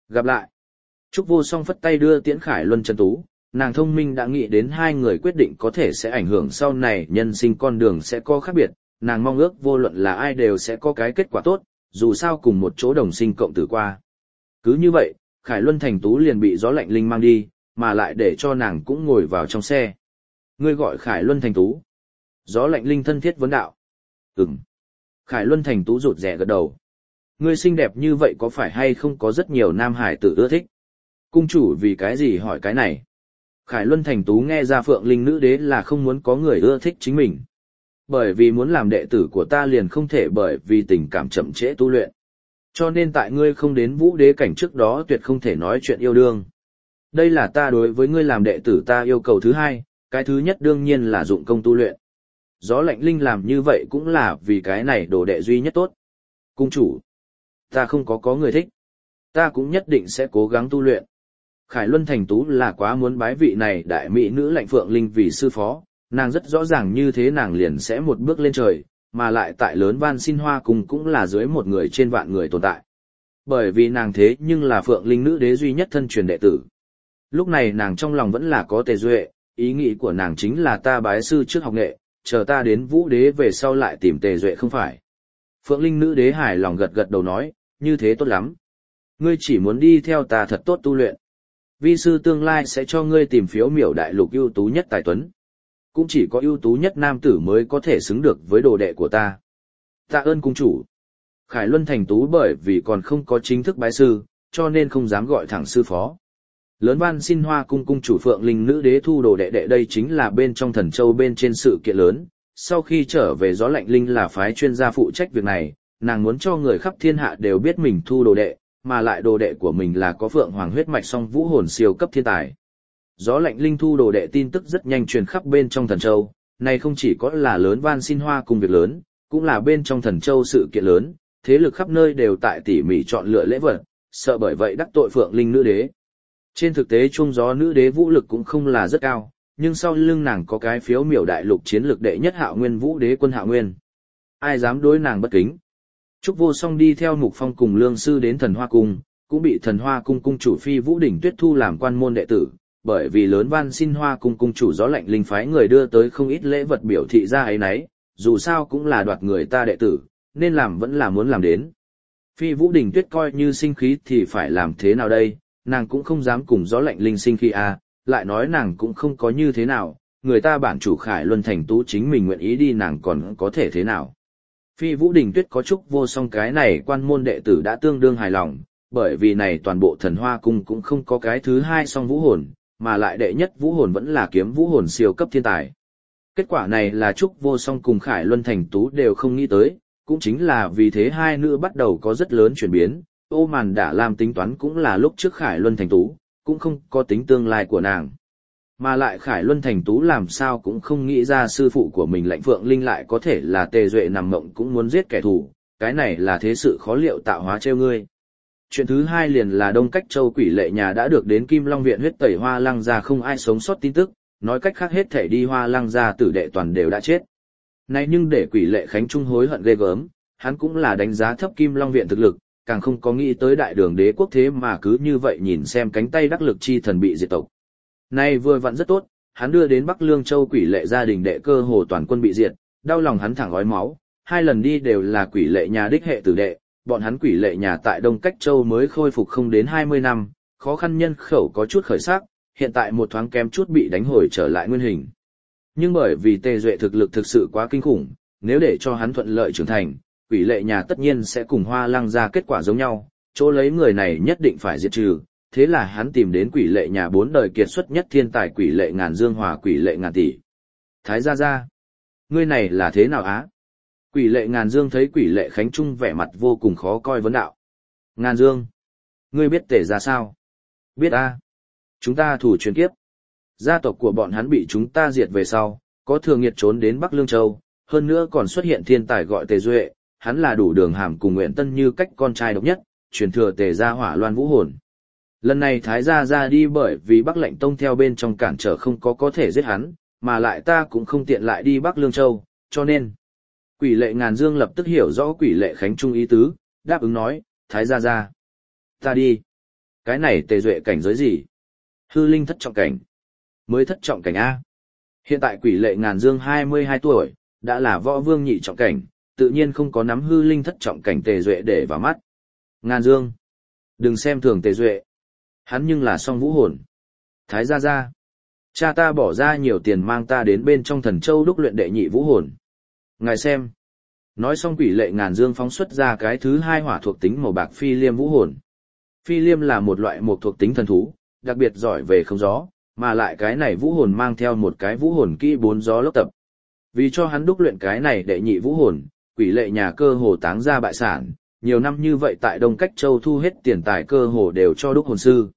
Gặp lại. Trúc Vô Song phất tay đưa Tiễn Khải Luân Trần Tú, nàng thông minh đã nghĩ đến hai người quyết định có thể sẽ ảnh hưởng sau này nhân sinh con đường sẽ có khác biệt, nàng mong ước vô luận là ai đều sẽ có cái kết quả tốt, dù sao cùng một chỗ đồng sinh cộng tử qua. Cứ như vậy, Khải Luân Thành Tú liền bị Gió Lạnh Linh mang đi, mà lại để cho nàng cũng ngồi vào trong xe. Ngươi gọi Khải Luân Thành Tú. Gió Lạnh Linh thân thiết vấn đạo. Ừm. Khải Luân Thành Tú rụt rè gật đầu. Ngươi xinh đẹp như vậy có phải hay không có rất nhiều nam hải tử ưa thích? Cung chủ vì cái gì hỏi cái này? Khải Luân Thành Tú nghe ra Phượng Linh nữ đế là không muốn có người ưa thích chính mình. Bởi vì muốn làm đệ tử của ta liền không thể bởi vì tình cảm chậm trễ tu luyện. Cho nên tại ngươi không đến vũ đế cảnh trước đó tuyệt không thể nói chuyện yêu đương. Đây là ta đối với ngươi làm đệ tử ta yêu cầu thứ hai, cái thứ nhất đương nhiên là dụng công tu luyện. Gió Lạnh Linh làm như vậy cũng là vì cái này đồ đệ duy nhất tốt. Cung chủ, ta không có người thích. Ta cũng nhất định sẽ cố gắng tu luyện. Khải Luân Thành Tú là quá muốn bái vị này đại mỹ nữ Lạnh Phượng Linh vì sư phó, nàng rất rõ ràng như thế nàng liền sẽ một bước lên trời, mà lại tại lớn Van Xin Hoa Cung cũng là dưới một người trên vạn người tồn tại. Bởi vì nàng thế nhưng là Phượng Linh nữ đế duy nhất thân truyền đệ tử. Lúc này nàng trong lòng vẫn là có Tề Duệ, ý nghĩ của nàng chính là ta bái sư trước học nghệ, chờ ta đến vũ đế về sau lại tìm Tề Duệ không phải. Phượng Linh nữ đế hài lòng gật gật đầu nói, như thế tốt lắm. Ngươi chỉ muốn đi theo ta thật tốt tu luyện. Vi sư tương lai sẽ cho ngươi tìm phiếu miểu đại lục ưu tú nhất tài tuấn. Cũng chỉ có ưu tú nhất nam tử mới có thể xứng được với đồ đệ của ta. Tạ ơn cung chủ. Khải Luân Thành Tú bởi vì còn không có chính thức bái sư, cho nên không dám gọi thẳng sư phó. Lớn Van Xin Hoa Cung cung chủ Phượng Linh nữ đế thu đồ đệ đệ đây chính là bên trong Thần Châu bên trên sự kiện lớn. Sau khi trở về Gió Lạnh Linh là phái chuyên gia phụ trách việc này, nàng muốn cho người khắp thiên hạ đều biết mình thu đồ đệ, mà lại đồ đệ của mình là có Phượng Hoàng huyết mạch song vũ hồn siêu cấp thiên tài. Gió Lạnh Linh thu đồ đệ tin tức rất nhanh truyền khắp bên trong Thần Châu, này không chỉ có là lớn Van Xin Hoa Cung việc lớn, cũng là bên trong Thần Châu sự kiện lớn, thế lực khắp nơi đều tại tỉ mỉ chọn lựa lễ vật, sợ bởi vậy đắc tội Phượng Linh nữ đế. Trên thực tế Trung Gió nữ đế vũ lực cũng không là rất cao, nhưng sau lưng nàng có cái phiếu miểu đại lục chiến lược đệ nhất Hạo Nguyên vũ đế quân Hạo Nguyên. Ai dám đối nàng bất kính? Trúc Vô Song đi theo Mục Phong cùng Lương Sư đến Thần Hoa Cung, cũng bị Thần Hoa Cung cung chủ Phi Vũ Đỉnh Tuyết thu làm quan môn đệ tử, bởi vì lớn Van Xin Hoa Cung cung chủ Gió Lạnh Linh phái người đưa tới không ít lễ vật biểu thị ra ấy nấy, dù sao cũng là đoạt người ta đệ tử, nên làm vẫn là muốn làm đến. Phi Vũ Đỉnh Tuyết coi như sinh khí thì phải làm thế nào đây, nàng cũng không dám cùng Gió Lạnh Linh sinh khí à, lại nói nàng cũng không có như thế nào, người ta bản chủ Khải Luân Thành Tú chính mình nguyện ý đi nàng còn có thể thế nào. Phi Vũ Đình Tuyết có Trúc Vô Song cái này quan môn đệ tử đã tương đương hài lòng, bởi vì này toàn bộ Thần Hoa Cung cũng không có cái thứ hai song vũ hồn, mà lại đệ nhất vũ hồn vẫn là kiếm vũ hồn siêu cấp thiên tài. Kết quả này là Trúc Vô Song cùng Khải Luân Thành Tú đều không nghĩ tới, cũng chính là vì thế hai nữ bắt đầu có rất lớn chuyển biến, Ô Màn đã làm tính toán cũng là lúc trước Khải Luân Thành Tú, cũng không có tính tương lai của nàng. Mà lại Khải Luân Thành Tú làm sao cũng không nghĩ ra sư phụ của mình Lạnh Phượng Linh lại có thể là Tề Duệ nằm mộng cũng muốn giết kẻ thù, cái này là thế sự khó liệu tạo hóa trêu ngươi. Chuyện thứ hai liền là Đông Cách Châu Quỷ Lệ nhà đã được đến Kim Long Viện huyết tẩy Hoa Lăng gia không ai sống sót tin tức, nói cách khác hết thể đi Hoa Lăng gia tử đệ toàn đều đã chết. Này nhưng để Quỷ Lệ Khánh Trung hối hận ghê gớm, hắn cũng là đánh giá thấp Kim Long Viện thực lực, càng không có nghĩ tới Đại Đường Đế quốc thế mà cứ như vậy nhìn xem cánh tay đắc lực chi thần bị diệt tộc. Này vừa vặn rất tốt, hắn đưa đến Bắc Lương Châu Quỷ Lệ gia đình đệ cơ hồ toàn quân bị diệt, đau lòng hắn thẳng ói máu, hai lần đi đều là Quỷ Lệ nhà đích hệ tử đệ, bọn hắn Quỷ Lệ nhà tại Đông Cách Châu mới khôi phục không đến 20 năm, khó khăn nhân khẩu có chút khởi sắc, hiện tại một thoáng kém chút bị đánh hồi trở lại nguyên hình. Nhưng bởi vì Tề Duệ thực lực thực sự quá kinh khủng, nếu để cho hắn thuận lợi trưởng thành, Quỷ Lệ nhà tất nhiên sẽ cùng Hoa Lăng gia kết quả giống nhau, chỗ lấy người này nhất định phải diệt trừ. Thế là hắn tìm đến Quỷ Lệ nhà 4 đời kiệt xuất nhất thiên tài Quỷ Lệ Ngàn Dương hòa Quỷ Lệ Ngàn Tỷ. Thái gia gia, ngươi này là thế nào á? Quỷ Lệ Ngàn Dương thấy Quỷ Lệ Khánh Trung vẻ mặt vô cùng khó coi vấn đạo. Ngàn Dương, ngươi biết Tề gia sao? Biết a, chúng ta thủ truyền kiếp. Gia tộc của bọn hắn bị chúng ta diệt về sau, có Thường Nghiệt trốn đến Bắc Lương Châu, hơn nữa còn xuất hiện thiên tài gọi Tề Duệ, hắn là đủ Đường Hàm cùng Nguyện Tân như cách con trai độc nhất, truyền thừa Tề gia Hỏa Loan Vũ hồn. Lần này Thái gia ra đi bởi vì Bắc Lệnh Tông theo bên trong cản trở không có thể giết hắn, mà lại ta cũng không tiện lại đi Bắc Lương Châu, cho nên. Quỷ Lệ Ngàn Dương lập tức hiểu rõ Quỷ Lệ Khánh Trung ý tứ, đáp ứng nói, Thái gia ra. Ta đi. Cái này Tề Duệ cảnh giới gì? Hư linh thất trọng cảnh. Mới thất trọng cảnh A. Hiện tại Quỷ Lệ Ngàn Dương 22 tuổi, đã là võ vương nhị trọng cảnh, tự nhiên không có nắm hư linh thất trọng cảnh Tề Duệ để vào mắt. Ngàn Dương, đừng xem thường Tề Duệ. Hắn nhưng là song vũ hồn. Thái gia gia, cha ta bỏ ra nhiều tiền mang ta đến bên trong Thần Châu đúc luyện đệ nhị vũ hồn. Ngài xem. Nói xong Quỷ Lệ Ngàn Dương phóng xuất ra cái thứ hai hỏa thuộc tính màu bạc phi liêm vũ hồn. Phi liêm là một loại một thuộc tính thần thú, đặc biệt giỏi về không gió, mà lại cái này vũ hồn mang theo một cái vũ hồn kỹ 4 gió lốc tập. Vì cho hắn đúc luyện cái này đệ nhị vũ hồn, Quỷ Lệ nhà cơ hồ táng ra bại sản, nhiều năm như vậy tại Đông Cách Châu thu hết tiền tài cơ hồ đều cho đúc hồn sư.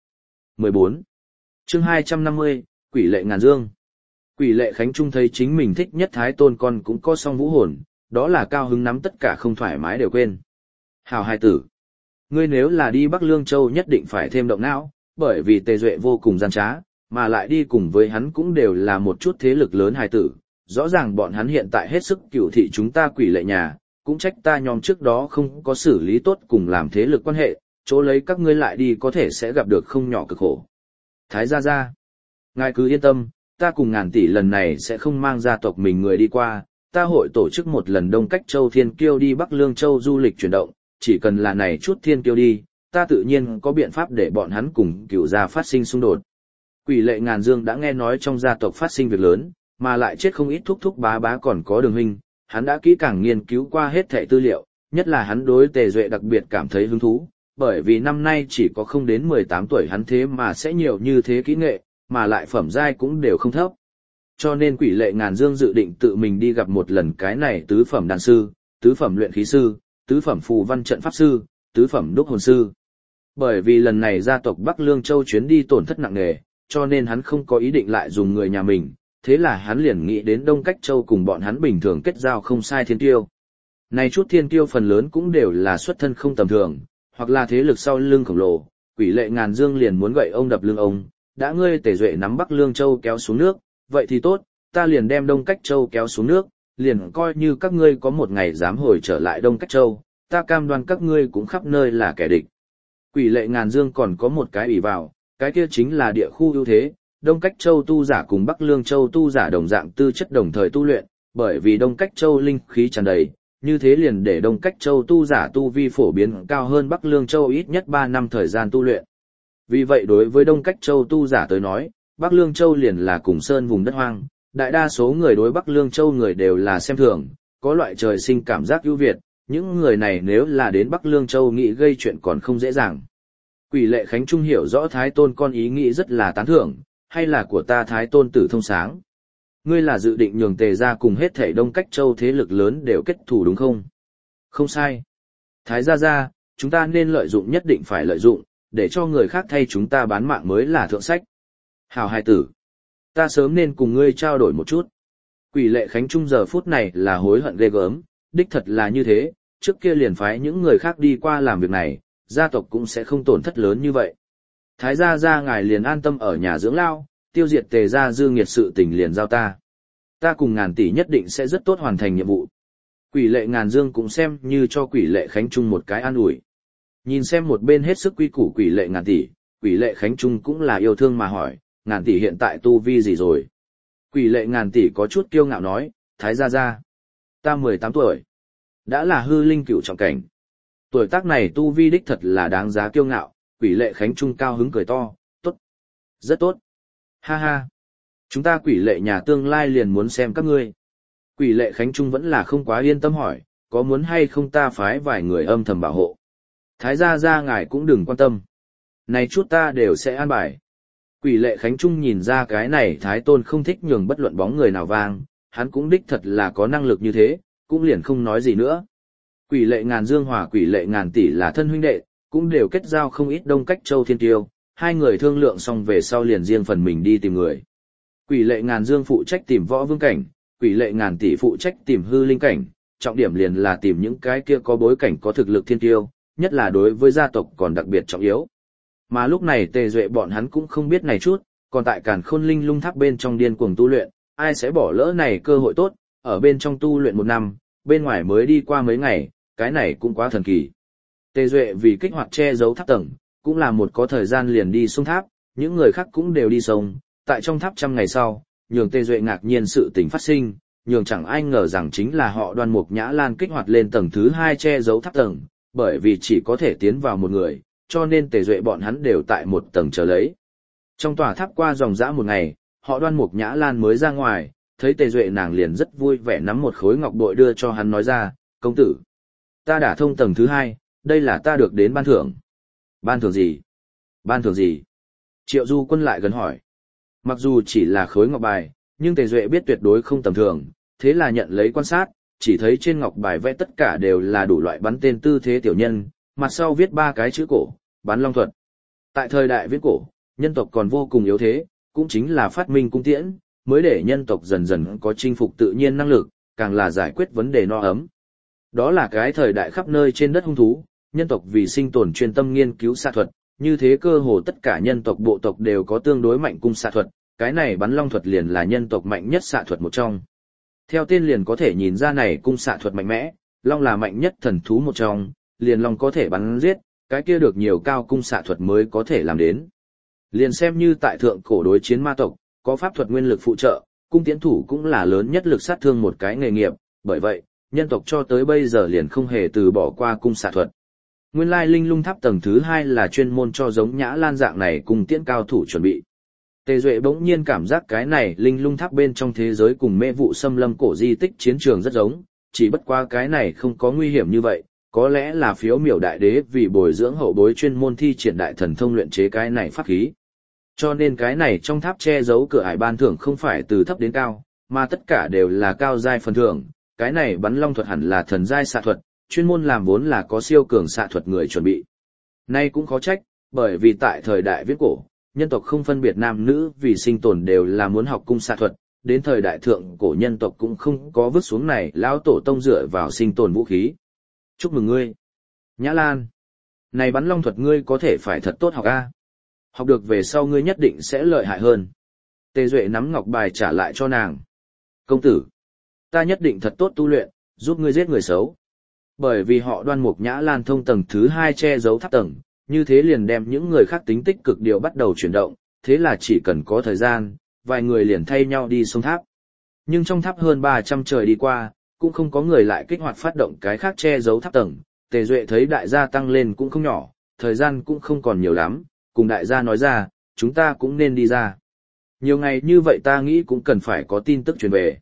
14. Chương 250, Quỷ Lệ Ngàn Dương. Quỷ Lệ Khánh Trung thấy chính mình thích nhất Thái Tôn con cũng có song vũ hồn, đó là cao hứng nắm tất cả không thoải mái đều quên. Hào hai tử, ngươi nếu là đi Bắc Lương Châu nhất định phải thêm động não, bởi vì Tề Duệ vô cùng gian trá, mà lại đi cùng với hắn cũng đều là một chút thế lực lớn hài tử. Rõ ràng bọn hắn hiện tại hết sức cửu thị chúng ta Quỷ Lệ nhà, cũng trách ta nhóm trước đó không có xử lý tốt cùng làm thế lực quan hệ, chỗ lấy các ngươi lại đi có thể sẽ gặp được không nhỏ cực khổ. Thái gia gia, ngài cứ yên tâm, ta cùng Ngàn tỷ lần này sẽ không mang gia tộc mình người đi qua, ta hội tổ chức một lần Đông Cách Châu Thiên Kiêu đi Bắc Lương Châu du lịch chuyển động, chỉ cần là này chút Thiên Kiêu đi, ta tự nhiên có biện pháp để bọn hắn cùng cửu gia phát sinh xung đột. Quỷ Lệ Ngàn Dương đã nghe nói trong gia tộc phát sinh việc lớn, mà lại chết không ít thúc thúc bá bá còn có Đường huynh, hắn đã kỹ càng nghiên cứu qua hết thảy tư liệu, nhất là hắn đối Tề Duệ đặc biệt cảm thấy hứng thú, bởi vì năm nay chỉ có không đến 18 tuổi hắn thế mà sẽ nhiều như thế kỹ nghệ, mà lại phẩm giai cũng đều không thấp. Cho nên Quỷ Lệ Ngàn Dương dự định tự mình đi gặp một lần cái này tứ phẩm đan sư, tứ phẩm luyện khí sư, tứ phẩm phù văn trận pháp sư, tứ phẩm đúc hồn sư. Bởi vì lần này gia tộc Bắc Lương Châu chuyến đi tổn thất nặng nề, cho nên hắn không có ý định lại dùng người nhà mình, thế là hắn liền nghĩ đến Đông Cách Châu cùng bọn hắn bình thường kết giao không sai thiên tiêu. Này chút thiên tiêu phần lớn cũng đều là xuất thân không tầm thường, hoặc là thế lực sau lưng khổng lồ, Quỷ Lệ Ngàn Dương liền muốn gậy ông đập lưng ông, đã ngươi Tề Duệ nắm Bắc Lương Châu kéo xuống nước, vậy thì tốt, ta liền đem Đông Cách Châu kéo xuống nước, liền coi như các ngươi có một ngày dám hồi trở lại Đông Cách Châu, ta cam đoan các ngươi cũng khắp nơi là kẻ địch. Quỷ Lệ Ngàn Dương còn có một cái ủy vào, cái kia chính là địa khu ưu thế, Đông Cách Châu tu giả cùng Bắc Lương Châu tu giả đồng dạng tư chất đồng thời tu luyện, bởi vì Đông Cách Châu linh khí tràn đầy, như thế liền để Đông Cách Châu tu giả tu vi phổ biến cao hơn Bắc Lương Châu ít nhất 3 năm thời gian tu luyện. Vì vậy đối với Đông Cách Châu tu giả tới nói, Bắc Lương Châu liền là cùng sơn vùng đất hoang, đại đa số người đối Bắc Lương Châu người đều là xem thường, có loại trời sinh cảm giác ưu việt, những người này nếu là đến Bắc Lương Châu nghĩ gây chuyện còn không dễ dàng. Quỷ Lệ Khánh Trung hiểu rõ Thái Tôn con ý nghĩ rất là tán thưởng, hay là của ta Thái Tôn tử thông sáng. Ngươi là dự định nhường Tề gia cùng hết thảy Đông Cách Châu thế lực lớn đều kết thù đúng không? Không sai. Thái gia, chúng ta nên lợi dụng nhất định phải lợi dụng, để cho người khác thay chúng ta bán mạng mới là thượng sách. Hào hài tử, ta sớm nên cùng ngươi trao đổi một chút. Quỷ Lệ Khánh Trung giờ phút này là hối hận ghê gớm, đích thật là như thế, trước kia liền phái những người khác đi qua làm việc này, gia tộc cũng sẽ không tổn thất lớn như vậy. Thái gia ngài liền an tâm ở nhà dưỡng lao, tiêu diệt Tề gia dư nghiệt sự tình liền giao ta. Ta cùng Ngàn tỷ nhất định sẽ rất tốt hoàn thành nhiệm vụ. Quỷ Lệ Ngàn Dương cũng xem như cho Quỷ Lệ Khánh Trung một cái an ủi. Nhìn xem một bên hết sức quy củ Quỷ Lệ Ngàn tỷ, Quỷ Lệ Khánh Trung cũng là yêu thương mà hỏi, Ngàn tỷ hiện tại tu vi gì rồi? Quỷ Lệ Ngàn tỷ có chút kiêu ngạo nói, Thái gia, ta 18 tuổi, đã là hư linh cửu trọng cảnh. Tuổi tác này tu vi đích thật là đáng giá kiêu ngạo. Quỷ Lệ Khánh Trung cao hứng cười to, tốt, rất tốt. Ha ha, chúng ta Quỷ Lệ nhà tương lai liền muốn xem các ngươi. Quỷ Lệ Khánh Trung vẫn là không quá yên tâm hỏi, có muốn hay không ta phái vài người âm thầm bảo hộ. Thái gia ngài cũng đừng quan tâm. Này chút ta đều sẽ an bài. Quỷ Lệ Khánh Trung nhìn ra cái này Thái Tôn không thích nhường bất luận bóng người nào vang, hắn cũng đích thật là có năng lực như thế, cũng liền không nói gì nữa. Quỷ Lệ Ngàn Dương hòa Quỷ Lệ Ngàn tỷ là thân huynh đệ, cũng đều kết giao không ít Đông Cách Châu thiên tiêu, hai người thương lượng xong về sau liền riêng phần mình đi tìm người. Quỷ Lệ Ngàn Dương phụ trách tìm võ vương cảnh, Quỷ Lệ Ngàn tỷ phụ trách tìm hư linh cảnh, trọng điểm liền là tìm những cái kia có bối cảnh có thực lực thiên tiêu, nhất là đối với gia tộc còn đặc biệt trọng yếu. Mà lúc này Tề Duệ bọn hắn cũng không biết này chút, còn tại Càn Khôn Linh Lung Tháp bên trong điên cuồng tu luyện, ai sẽ bỏ lỡ này cơ hội tốt, ở bên trong tu luyện 1 năm, bên ngoài mới đi qua mấy ngày, cái này cũng quá thần kỳ. Tề Duệ vì kích hoạt che giấu tháp tầng, cũng là một có thời gian liền đi xuống tháp, những người khác cũng đều đi sông, tại trong tháp 100 ngày sau, nhường Tề Duệ ngạc nhiên sự tình phát sinh, nhường chẳng ai ngờ rằng chính là họ Đoan Mục Nhã Lan kích hoạt lên tầng thứ 2 che giấu tháp tầng, bởi vì chỉ có thể tiến vào một người, cho nên Tề Duệ bọn hắn đều tại một tầng chờ lấy. Trong tòa tháp qua dòng dã một ngày, họ Đoan Mục Nhã Lan mới ra ngoài, thấy Tề Duệ nàng liền rất vui vẻ nắm một khối ngọc bội đưa cho hắn nói ra, công tử, ta đã thông tầng thứ 2, đây là ta được đến ban thưởng. Ban thưởng gì? Ban thưởng gì? Triệu Du Quân lại gần hỏi. Mặc dù chỉ là khối ngọc bài, nhưng Tề Duệ biết tuyệt đối không tầm thường, thế là nhận lấy quan sát, chỉ thấy trên ngọc bài vẽ tất cả đều là đủ loại bắn tên tư thế tiểu nhân, mặt sau viết 3 cái chữ cổ, bắn long thuật. Tại thời đại viễn cổ, nhân tộc còn vô cùng yếu thế, cũng chính là phát minh cung tiễn, mới để nhân tộc dần dần có chinh phục tự nhiên năng lực, càng là giải quyết vấn đề no ấm. Đó là cái thời đại khắp nơi trên đất hung thú, nhân tộc vì sinh tồn chuyên tâm nghiên cứu xạ thuật, như thế cơ hồ tất cả nhân tộc bộ tộc đều có tương đối mạnh cung xạ thuật, cái này bắn long thuật liền là nhân tộc mạnh nhất xạ thuật một trong. Theo tên liền có thể nhìn ra này cung xạ thuật mạnh mẽ, long là mạnh nhất thần thú một trong, liền long có thể bắn giết, cái kia được nhiều cao cung xạ thuật mới có thể làm đến. Liền xem như tại thượng cổ đối chiến ma tộc, có pháp thuật nguyên lực phụ trợ, cung tiễn thủ cũng là lớn nhất lực sát thương một cái nghề nghiệp, bởi vậy, nhân tộc cho tới bây giờ liền không hề từ bỏ qua cung xạ thuật. Nguyên lai linh lung tháp tầng thứ 2 là chuyên môn cho giống Nhã Lan dạng này cùng tiễn cao thủ chuẩn bị. Tề Duệ bỗng nhiên cảm giác cái này linh lung tháp bên trong thế giới cùng mê vụ xâm lâm cổ di tích chiến trường rất giống, chỉ bất qua cái này không có nguy hiểm như vậy, có lẽ là phiếu miểu đại đế vì bồi dưỡng hậu bối chuyên môn thi triển đại thần thông luyện chế cái này pháp khí. Cho nên cái này trong tháp che giấu cửa ải ban thưởng không phải từ thấp đến cao, mà tất cả đều là cao giai phần thưởng, cái này bắn long thuật hẳn là thần giai xạ thuật, chuyên môn làm vốn là có siêu cường xạ thuật người chuẩn bị. Nay cũng khó trách, bởi vì tại thời đại viễn cổ, nhân tộc không phân biệt nam nữ vì sinh tồn đều là muốn học cung xạ thuật, đến thời đại thượng cổ nhân tộc cũng không có vứt xuống này lão tổ tông dựa vào sinh tồn vũ khí. Chúc mừng ngươi, Nhã Lan. Này bắn long thuật ngươi có thể phải thật tốt học a. Học được về sau ngươi nhất định sẽ lợi hại hơn. Tề Duệ nắm ngọc bài trả lại cho nàng. Công tử, ta nhất định thật tốt tu luyện, giúp ngươi giết người xấu. Bởi vì họ Đoan Mục Nhã Lan thông tầng thứ 2 che giấu tháp tầng, như thế liền đem những người khác tính tích cực điều bắt đầu chuyển động, thế là chỉ cần có thời gian, vài người liền thay nhau đi xuống tháp. Nhưng trong tháp hơn 300 trời đi qua, cũng không có người lại kích hoạt phát động cái khác che giấu tháp tầng. Tề Duệ thấy đại gia tăng lên cũng không nhỏ, thời gian cũng không còn nhiều lắm, cùng đại gia nói ra, chúng ta cũng nên đi ra. Nhiều ngày như vậy ta nghĩ cũng cần phải có tin tức truyền về.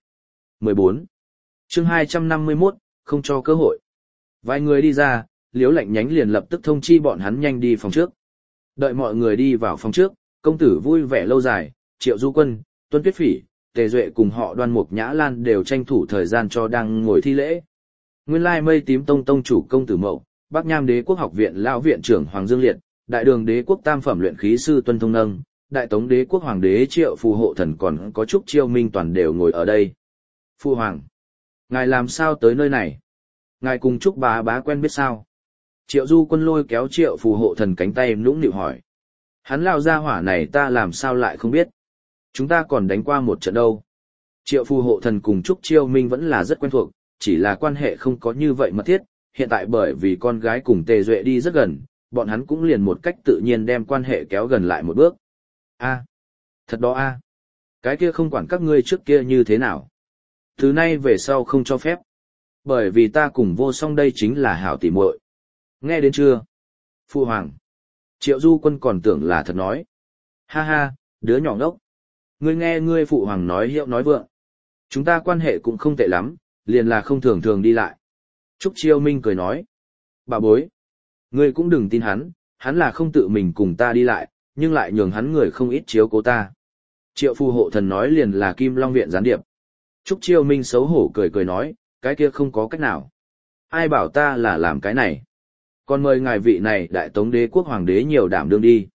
14. Chương 251, không cho cơ hội. Vài người đi ra, Liễu Lạnh Nhánh liền lập tức thông chi bọn hắn nhanh đi phòng trước. Đợi mọi người đi vào phòng trước, công tử vui vẻ lâu dài, Triệu Du Quân, Tuân Tuyết Phỉ, Tề Duệ cùng họ Đoan Mục Nhã Lan đều tranh thủ thời gian cho đang ngồi thi lễ. Nguyên lai Mây Tím Tông tông chủ công tử Mậu, Bắc Nham Đế quốc học viện lão viện trưởng Hoàng Dương Liệt, Đại Đường Đế quốc tam phẩm luyện khí sư Tuân Thông Nâng, Đại Tống Đế quốc hoàng đế Triệu phù hộ thần còn có Trúc Chiêu Minh toàn đều ngồi ở đây. Phu hoàng, ngài làm sao tới nơi này? Ngài cùng Trúc bá bá quen biết sao? Triệu Du Quân lôi kéo Triệu phù hộ thần cánh tay nũng nịu hỏi. Hắn lao ra hỏa này ta làm sao lại không biết? Chúng ta còn đánh qua một trận đâu. Triệu phù hộ thần cùng Trúc Chiêu Minh vẫn là rất quen thuộc, chỉ là quan hệ không có như vậy mật thiết, hiện tại bởi vì con gái cùng Tề Duệ đi rất gần, bọn hắn cũng liền một cách tự nhiên đem quan hệ kéo gần lại một bước. A, thật đó a. Cái kia không quản các ngươi trước kia như thế nào. Từ nay về sau không cho phép. Bởi vì ta cùng Vô Song đây chính là hảo tỉ muội. Nghe đến chưa? Phu hoàng. Triệu Du Quân còn tưởng là thật nói. Ha ha, đứa nhỏ ngốc. Ngươi nghe ngươi phụ hoàng nói hiệu nói vượng. Chúng ta quan hệ cũng không tệ lắm, liền là không thường thường đi lại. Trúc Chiêu Minh cười nói. Bà bối. Ngươi cũng đừng tin hắn là không tự mình cùng ta đi lại, nhưng lại nhường hắn người không ít chiếu cố ta. Triệu phù hộ thần nói liền là Kim Long Viện gián điệp. Trúc Chiêu Minh xấu hổ cười cười nói, cái kia không có cách nào. Ai bảo ta là làm cái này. Còn mời ngài vị này Đại Tống Đế quốc hoàng đế nhiều đảm đương đi.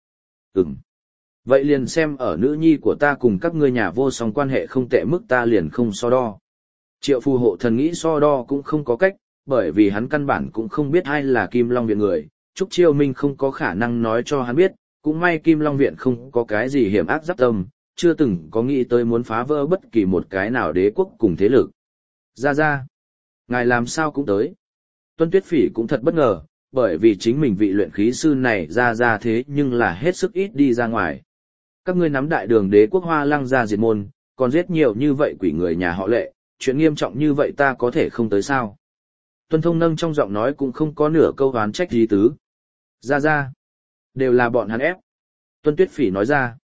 Vậy liền xem ở nữ nhi của ta cùng các ngươi nhà Vô Song quan hệ không tệ mức ta liền không so đo. Triệu phù hộ thần nghĩ so đo cũng không có cách, bởi vì hắn căn bản cũng không biết ai là Kim Long Viện người. Trúc Chiêu Minh không có khả năng nói cho hắn biết, cũng may Kim Long Viện không có cái gì hiểm ác giáp tâm, chưa từng có nghĩ tới muốn phá vỡ bất kỳ một cái nào đế quốc cùng thế lực. Ra, ngài làm sao cũng tới. Tuân Tuyết Phỉ cũng thật bất ngờ, bởi vì chính mình vị luyện khí sư này ra thế nhưng là hết sức ít đi ra ngoài. Các ngươi nắm đại đường đế quốc Hoa Lăng ra diệt môn, còn giết nhiều như vậy quỷ người nhà họ Lệ, chuyện nghiêm trọng như vậy ta có thể không tới sao? Tuân Thông nâng trong giọng nói cũng không có nửa câu oán trách gì tứ. Ra, đều là bọn hắn ép. Tuân Tuyết Phỉ nói ra.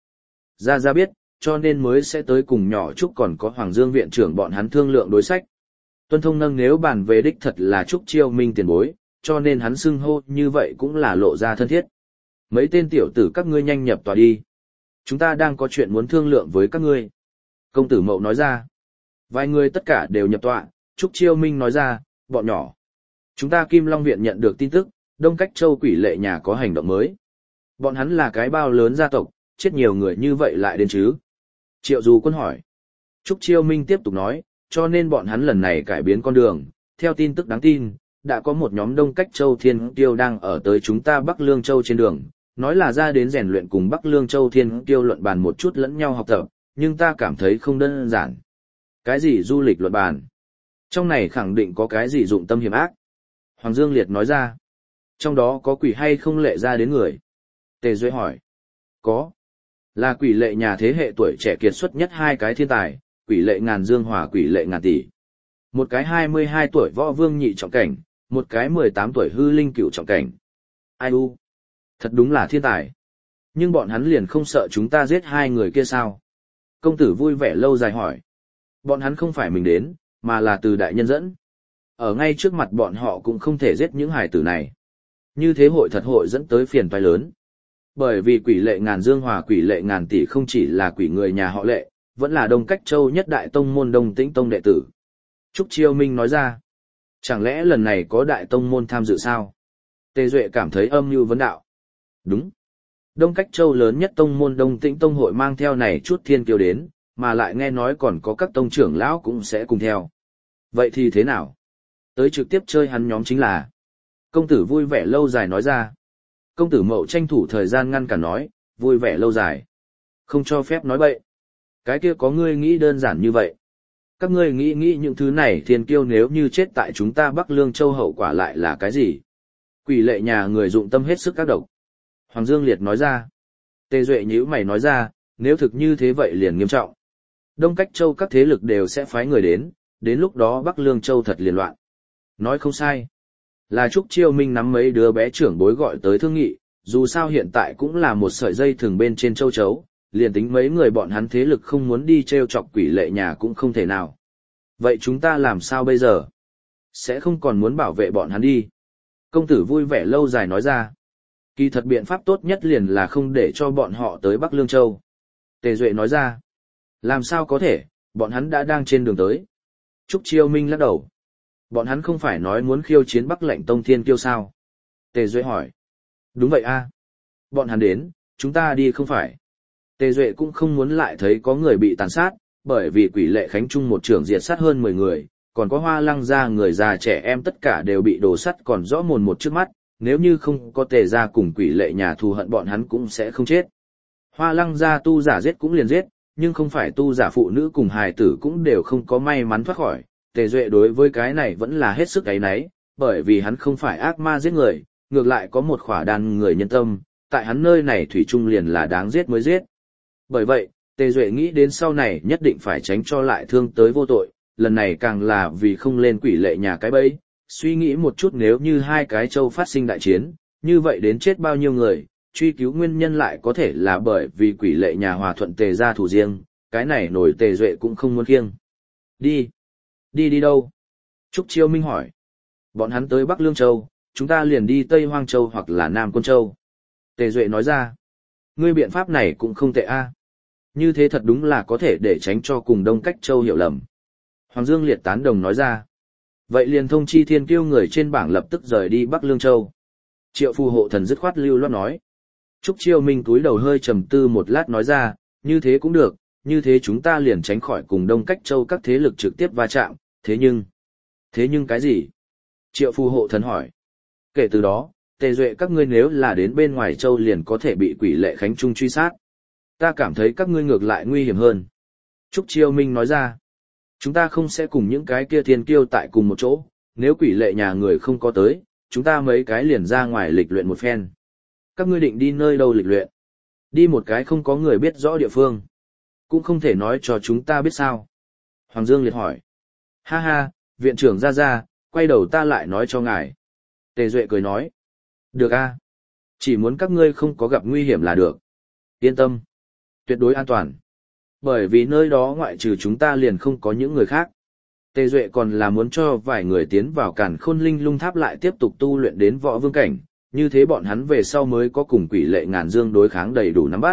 Ra biết, cho nên mới sẽ tới cùng nhỏ Trúc còn có Hoàng Dương viện trưởng bọn hắn thương lượng đối sách. Tuân Thông nâng nếu bàn về đích thật là Trúc Chiêu Minh tiền bối, cho nên hắn xưng hô như vậy cũng là lộ ra thân thiết. Mấy tên tiểu tử các ngươi nhanh nhập tòa đi. Chúng ta đang có chuyện muốn thương lượng với các ngươi. Công tử Mậu nói ra. Vài người tất cả đều nhập tọa, Trúc Chiêu Minh nói ra, bọn nhỏ. Chúng ta Kim Long Viện nhận được tin tức, Đông Cách Châu quỷ lệ nhà có hành động mới. Bọn hắn là cái bao lớn gia tộc, chết nhiều người như vậy lại đến chứ. Triệu Du Quân hỏi. Trúc Chiêu Minh tiếp tục nói, cho nên bọn hắn lần này cải biến con đường, theo tin tức đáng tin, đã có một nhóm Đông Cách Châu Thiên Kiêu đang ở tới chúng ta Bắc Lương Châu trên đường, nói là ra đến rèn luyện cùng Bắc Lương Châu Thiên Kiêu luận bàn một chút lẫn nhau học tập, nhưng ta cảm thấy không đơn giản. Cái gì du lịch luận bàn? Trong này khẳng định có cái gì dụng tâm hiểm ác. Hoàng Dương Liệt nói ra. Trong đó có quỷ hay không lệ ra đến người? Tề Duệ hỏi. Có. Là quỷ lệ nhà thế hệ tuổi trẻ kiệt xuất nhất hai cái thiên tài, quỷ lệ Ngàn Dương Hòa quỷ lệ Ngàn Tỷ. Một cái 22 tuổi võ vương nhị trọng cảnh, một cái 18 tuổi hư linh cửu trọng cảnh. Ai u? Thật đúng là thiên tài. Nhưng bọn hắn liền không sợ chúng ta giết hai người kia sao? Công tử vui vẻ lâu dài hỏi. Bọn hắn không phải mình đến, mà là từ đại nhân dẫn. Ở ngay trước mặt bọn họ cũng không thể giết những hải tử này. Như thế hội thật hội dẫn tới phiền toái lớn. Bởi vì quỷ lệ Ngàn Dương Hòa quỷ lệ Ngàn Tỷ không chỉ là quỷ người nhà họ Lệ, vẫn là Đông Cách Châu nhất đại tông môn Đông Tĩnh Tông đệ tử. Trúc Chiêu Minh nói ra. Chẳng lẽ lần này có đại tông môn tham dự sao? Tề Duệ cảm thấy âm mưu vấn đạo. Đúng. Đông Cách Châu lớn nhất tông môn Đông Tĩnh Tông hội mang theo này chút thiên kiêu đến, mà lại nghe nói còn có các tông trưởng lão cũng sẽ cùng theo. Vậy thì thế nào? Tới trực tiếp chơi hắn nhóm chính là. Công tử vui vẻ lâu dài nói ra. Công tử Mậu tranh thủ thời gian ngăn cản nói, vui vẻ lâu dài. Không cho phép nói bậy. Cái kia có ngươi nghĩ đơn giản như vậy. Các ngươi nghĩ những thứ này thiên kiêu nếu như chết tại chúng ta Bắc Lương Châu hậu quả lại là cái gì? Quỷ lệ nhà người dụng tâm hết sức các độc. Hoàng Dương Liệt nói ra. Tề Duệ nhíu mày nói ra, nếu thực như thế vậy liền nghiêm trọng. Đông Cách Châu các thế lực đều sẽ phái người đến lúc đó Bắc Lương Châu thật liền loạn. Nói không sai. Là Trúc Chiêu Minh nắm mấy đứa bé trưởng bối gọi tới thương nghị, dù sao hiện tại cũng là một sợi dây thường bên trên châu chấu, liền tính mấy người bọn hắn thế lực không muốn đi treo chọc quỷ lệ nhà cũng không thể nào. Vậy chúng ta làm sao bây giờ? Sẽ không còn muốn bảo vệ bọn hắn đi. Công tử vui vẻ lâu dài nói ra. Kỳ thật biện pháp tốt nhất liền là không để cho bọn họ tới Bắc Lương Châu. Tề Duệ nói ra. Làm sao có thể, bọn hắn đã đang trên đường tới. Trúc Chiêu Minh lắc đầu. Bọn hắn không phải nói muốn khiêu chiến Bắc Lệnh Tông Thiên Kiêu sao? Tề Duệ hỏi. Đúng vậy a. Bọn hắn đến, chúng ta đi không phải. Tề Duệ cũng không muốn lại thấy có người bị tàn sát, bởi vì quỷ lệ Khánh Trung một trưởng diệt sát hơn 10 người, còn có Hoa Lăng gia người già trẻ em tất cả đều bị đổ sắt còn rõ mồn một trước mắt, nếu như không có Tề gia cùng quỷ lệ nhà thù hận bọn hắn cũng sẽ không chết. Hoa Lăng gia tu giả giết cũng liền giết, nhưng không phải tu giả phụ nữ cùng hài tử cũng đều không có may mắn thoát khỏi. Tề Duệ đối với cái này vẫn là hết sức áy náy, bởi vì hắn không phải ác ma giết người, ngược lại có một khỏa đàn người nhân tâm, tại hắn nơi này thủy chung liền là đáng giết mới giết. Bởi vậy, Tề Duệ nghĩ đến sau này nhất định phải tránh cho lại thương tới vô tội, lần này càng là vì không lên quỷ lệ nhà cái bẫy, suy nghĩ một chút nếu như hai cái châu phát sinh đại chiến, như vậy đến chết bao nhiêu người, truy cứu nguyên nhân lại có thể là bởi vì quỷ lệ nhà hòa thuận Tề gia thủ riêng, cái này nổi Tề Duệ cũng không muốn kiêng. Đi đâu? Trúc Chiêu Minh hỏi. Bọn hắn tới Bắc Lương Châu, chúng ta liền đi Tây Hoang Châu hoặc là Nam Côn Châu. Tề Duệ nói ra. Ngươi biện pháp này cũng không tệ a. Như thế thật đúng là có thể để tránh cho cùng Đông Cách Châu hiểu lầm. Hoàng Dương Liệt tán đồng nói ra. Vậy liền thông chi thiên kiêu người trên bảng lập tức rời đi Bắc Lương Châu. Triệu phù hộ thần dứt khoát lưu loát nói. Trúc Chiêu Minh túi đầu hơi trầm tư một lát nói ra, như thế cũng được, như thế chúng ta liền tránh khỏi cùng Đông Cách Châu các thế lực trực tiếp va chạm, thế nhưng cái gì? Triệu phù hộ thần hỏi. Kể từ đó, Tề Duệ các ngươi nếu là đến bên ngoài châu liền có thể bị quỷ lệ Khánh Trung truy sát. Ta cảm thấy các ngươi ngược lại nguy hiểm hơn. Trúc Chiêu Minh nói ra. Chúng ta không sẽ cùng những cái kia thiên kiêu tại cùng một chỗ, nếu quỷ lệ nhà người không có tới, chúng ta mấy cái liền ra ngoài lịch luyện một phen. Các ngươi định đi nơi đâu lịch luyện? Đi một cái không có người biết rõ địa phương. Cũng không thể nói cho chúng ta biết sao. Hoàng Dương Liệt hỏi. Ha ha, viện trưởng ra, quay đầu ta lại nói cho ngài. Tề Duệ cười nói. Được a, chỉ muốn các ngươi không có gặp nguy hiểm là được. Yên tâm. Tuyệt đối an toàn. Bởi vì nơi đó ngoại trừ chúng ta liền không có những người khác. Tề Duệ còn là muốn cho vài người tiến vào Càn Khôn Linh Lung Tháp lại tiếp tục tu luyện đến võ vương cảnh, như thế bọn hắn về sau mới có cùng Quỷ Lệ Ngàn Dương đối kháng đầy đủ nắm bắt.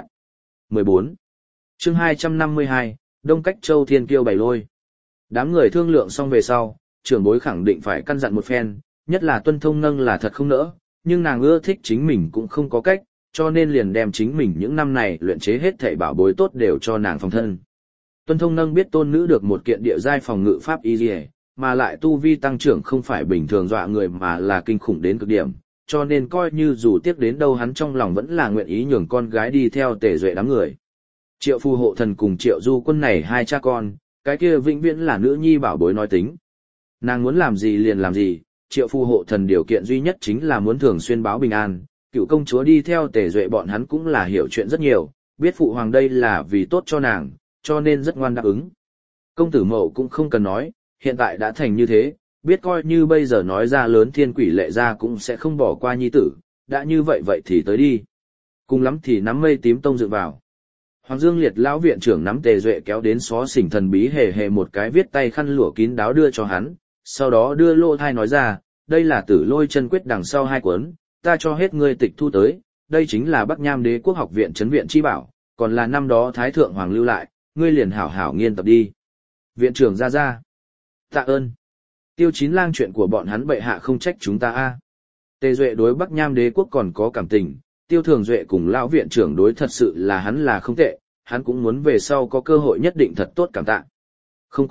14. Chương 252, Đông Cách Châu Thiên Kiêu bày lôi. Đám người thương lượng xong về sau, trưởng bối khẳng định phải căn dặn một phen, nhất là Tuân Thông Nâng là thật không nỡ, nhưng nàng ưa thích chính mình cũng không có cách, cho nên liền đem chính mình những năm này luyện chế hết thảy bảo bối tốt đều cho nàng phòng thân. Tuân Thông Nâng biết tôn nữ được một kiện địa giai phòng ngự pháp y liề, mà lại tu vi tăng trưởng không phải bình thường dọa người mà là kinh khủng đến cực điểm, cho nên coi như dù tiếc đến đâu hắn trong lòng vẫn là nguyện ý nhường con gái đi theo Tề Duệ đám người. Triệu Phù Hộ Thần cùng Triệu Du Quân này hai cha con, cái kia vĩnh viễn là nữ nhi bảo bối nói tính. Nàng muốn làm gì liền làm gì, Triệu Phù Hộ Thần điều kiện duy nhất chính là muốn thường xuyên báo bình an, cựu công chúa đi theo Tề Duệ bọn hắn cũng là hiểu chuyện rất nhiều, biết phụ hoàng đây là vì tốt cho nàng, cho nên rất ngoan đáp ứng. Công tử Mậu cũng không cần nói, hiện tại đã thành như thế, biết coi như bây giờ nói ra lớn Thiên Quỷ Lệ ra cũng sẽ không bỏ qua nhi tử, đã như vậy vậy thì tới đi. Cùng lắm thì nắm mây tím tông dựng vào. Hoàng Dương Liệt lão viện trưởng nắm Tề Duệ kéo đến xó xỉnh thần bí hề một cái viết tay khăn lụa kín đáo đưa cho hắn, sau đó đưa lô thai nói ra, đây là Tử Lôi Chân Quyết đằng sau 2 cuốn, ta cho hết ngươi tịch thu tới, đây chính là Bắc Nham Đế Quốc Học viện trấn viện chi bảo, còn là năm đó Thái Thượng Hoàng lưu lại, ngươi liền hảo hảo nghiên tập đi. Viện trưởng ra. Tạ ơn. Tiêu Chín Lang chuyện của bọn hắn bệ hạ không trách chúng ta a. Tề Duệ đối Bắc Nham Đế Quốc còn có cảm tình, Tiêu Thường Duệ cùng lão viện trưởng đối thật sự là hắn là không tệ, hắn cũng muốn về sau có cơ hội nhất định thật tốt cảm tạ. Không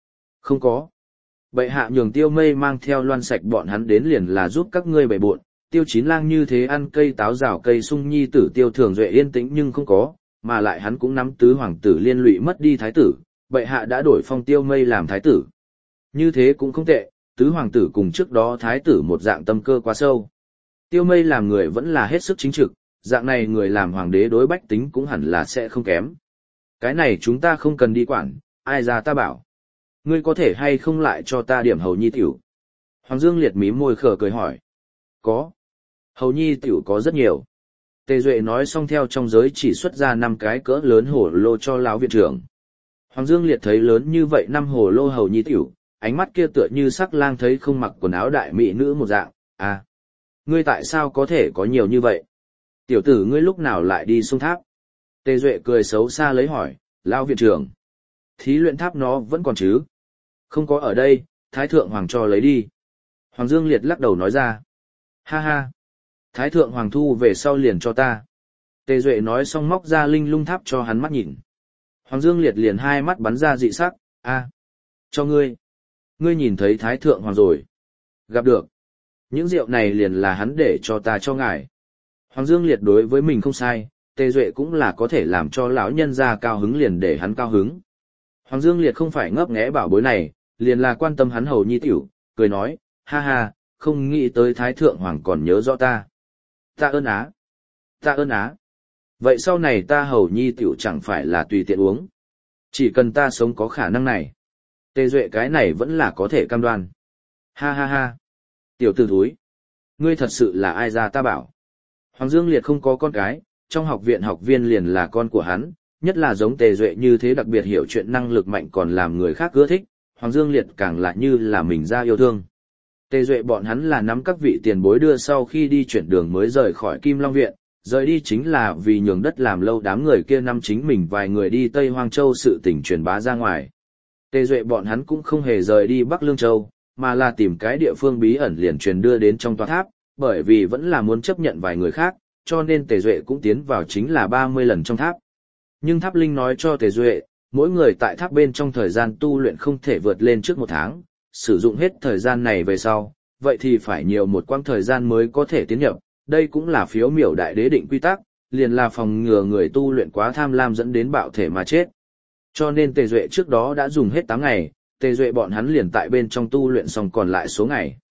có. Bệ hạ nhường Tiêu Mây mang theo Loan Sạch bọn hắn đến liền là giúp các ngươi bày bộn, Tiêu Chín Lang như thế ăn cây táo rào cây sung nhi tử Tiêu Thường Duệ yên tĩnh nhưng không có, mà lại hắn cũng nắm tứ hoàng tử liên lụy mất đi thái tử, bệ hạ đã đổi phong Tiêu Mây làm thái tử. Như thế cũng không tệ, tứ hoàng tử cùng trước đó thái tử một dạng tâm cơ quá sâu. Tiêu Mây làm người vẫn là hết sức chính trực, dạng này người làm hoàng đế đối bách tính cũng hẳn là sẽ không kém. Cái này chúng ta không cần đi quản, ai ra ta bảo. Ngươi có thể hay không lại cho ta điểm hầu nhi tiểu? Hoàng Dương Liệt mím môi khờ cười hỏi. Có. Hầu nhi tiểu có rất nhiều. Tề Duệ nói xong theo trong giới chỉ xuất ra 5 cái cỡ lớn hổ lô cho lão viện trưởng. Hoàng Dương Liệt thấy lớn như vậy 5 hổ lô hầu nhi tiểu, ánh mắt kia tựa như sắc lang thấy không mặc quần áo đại mỹ nữ một dạng. À, ngươi tại sao có thể có nhiều như vậy? Tiểu tử ngươi lúc nào lại đi xuống tháp? Tề Duệ cười xấu xa lấy hỏi, lão viện trưởng. Thí luyện tháp nó vẫn còn chứ? Không có ở đây, Thái Thượng Hoàng cho lấy đi. Hoàng Dương Liệt lắc đầu nói ra. Ha ha. Thái Thượng Hoàng thu về sau liền cho ta. Tề Duệ nói xong móc ra linh lung tháp cho hắn mắt nhìn. Hoàng Dương Liệt liền hai mắt bắn ra dị sắc. A, cho ngươi. Ngươi nhìn thấy Thái Thượng Hoàng rồi. Gặp được. Những rượu này liền là hắn để cho ta cho ngài. Hoàng Dương Liệt đối với mình không sai, Tề Duệ cũng là có thể làm cho lão nhân gia cao hứng liền để hắn cao hứng. Hoàng Dương Liệt không phải ngấp nghé bảo bối này, liền là quan tâm hắn hầu nhi tiểu, cười nói, ha ha, không nghĩ tới Thái Thượng Hoàng còn nhớ rõ ta. Ta ơn á. Ta ơn á. Vậy sau này ta hầu nhi tiểu chẳng phải là tùy tiện uống. Chỉ cần ta sống có khả năng này. Tề Duệ cái này vẫn là có thể cam đoan. Ha ha ha. Tiểu tử thúi. Ngươi thật sự là ai ra ta bảo. Hoàng Dương Liệt không có con cái, trong học viện học viên liền là con của hắn, nhất là giống Tề Duệ như thế đặc biệt hiểu chuyện năng lực mạnh còn làm người khác ưa thích, Hoàng Dương Liệt càng là như là mình ra yêu thương. Tề Duệ bọn hắn là nắm các vị tiền bối đưa sau khi đi chuyển đường mới rời khỏi Kim Long Viện, rời đi chính là vì nhường đất làm lâu đám người kia năm chính mình vài người đi Tây Hoang Châu sự tình truyền bá ra ngoài. Tề Duệ bọn hắn cũng không hề rời đi Bắc Lương Châu, mà là tìm cái địa phương bí ẩn liền truyền đưa đến trong tòa tháp, bởi vì vẫn là muốn chấp nhận vài người khác, cho nên Tề Duệ cũng tiến vào chính là 30 lần trong tháp. Nhưng tháp linh nói cho Tề Duệ, mỗi người tại tháp bên trong thời gian tu luyện không thể vượt lên trước 1 tháng, sử dụng hết thời gian này về sau, vậy thì phải nhiều một quãng thời gian mới có thể tiến nhập, đây cũng là phiếu miểu đại đế định quy tắc, liền là phòng ngừa người tu luyện quá tham lam dẫn đến bạo thể mà chết. Cho nên Tề Duệ trước đó đã dùng hết 8 ngày, Tề Duệ bọn hắn liền tại bên trong tu luyện xong còn lại số ngày.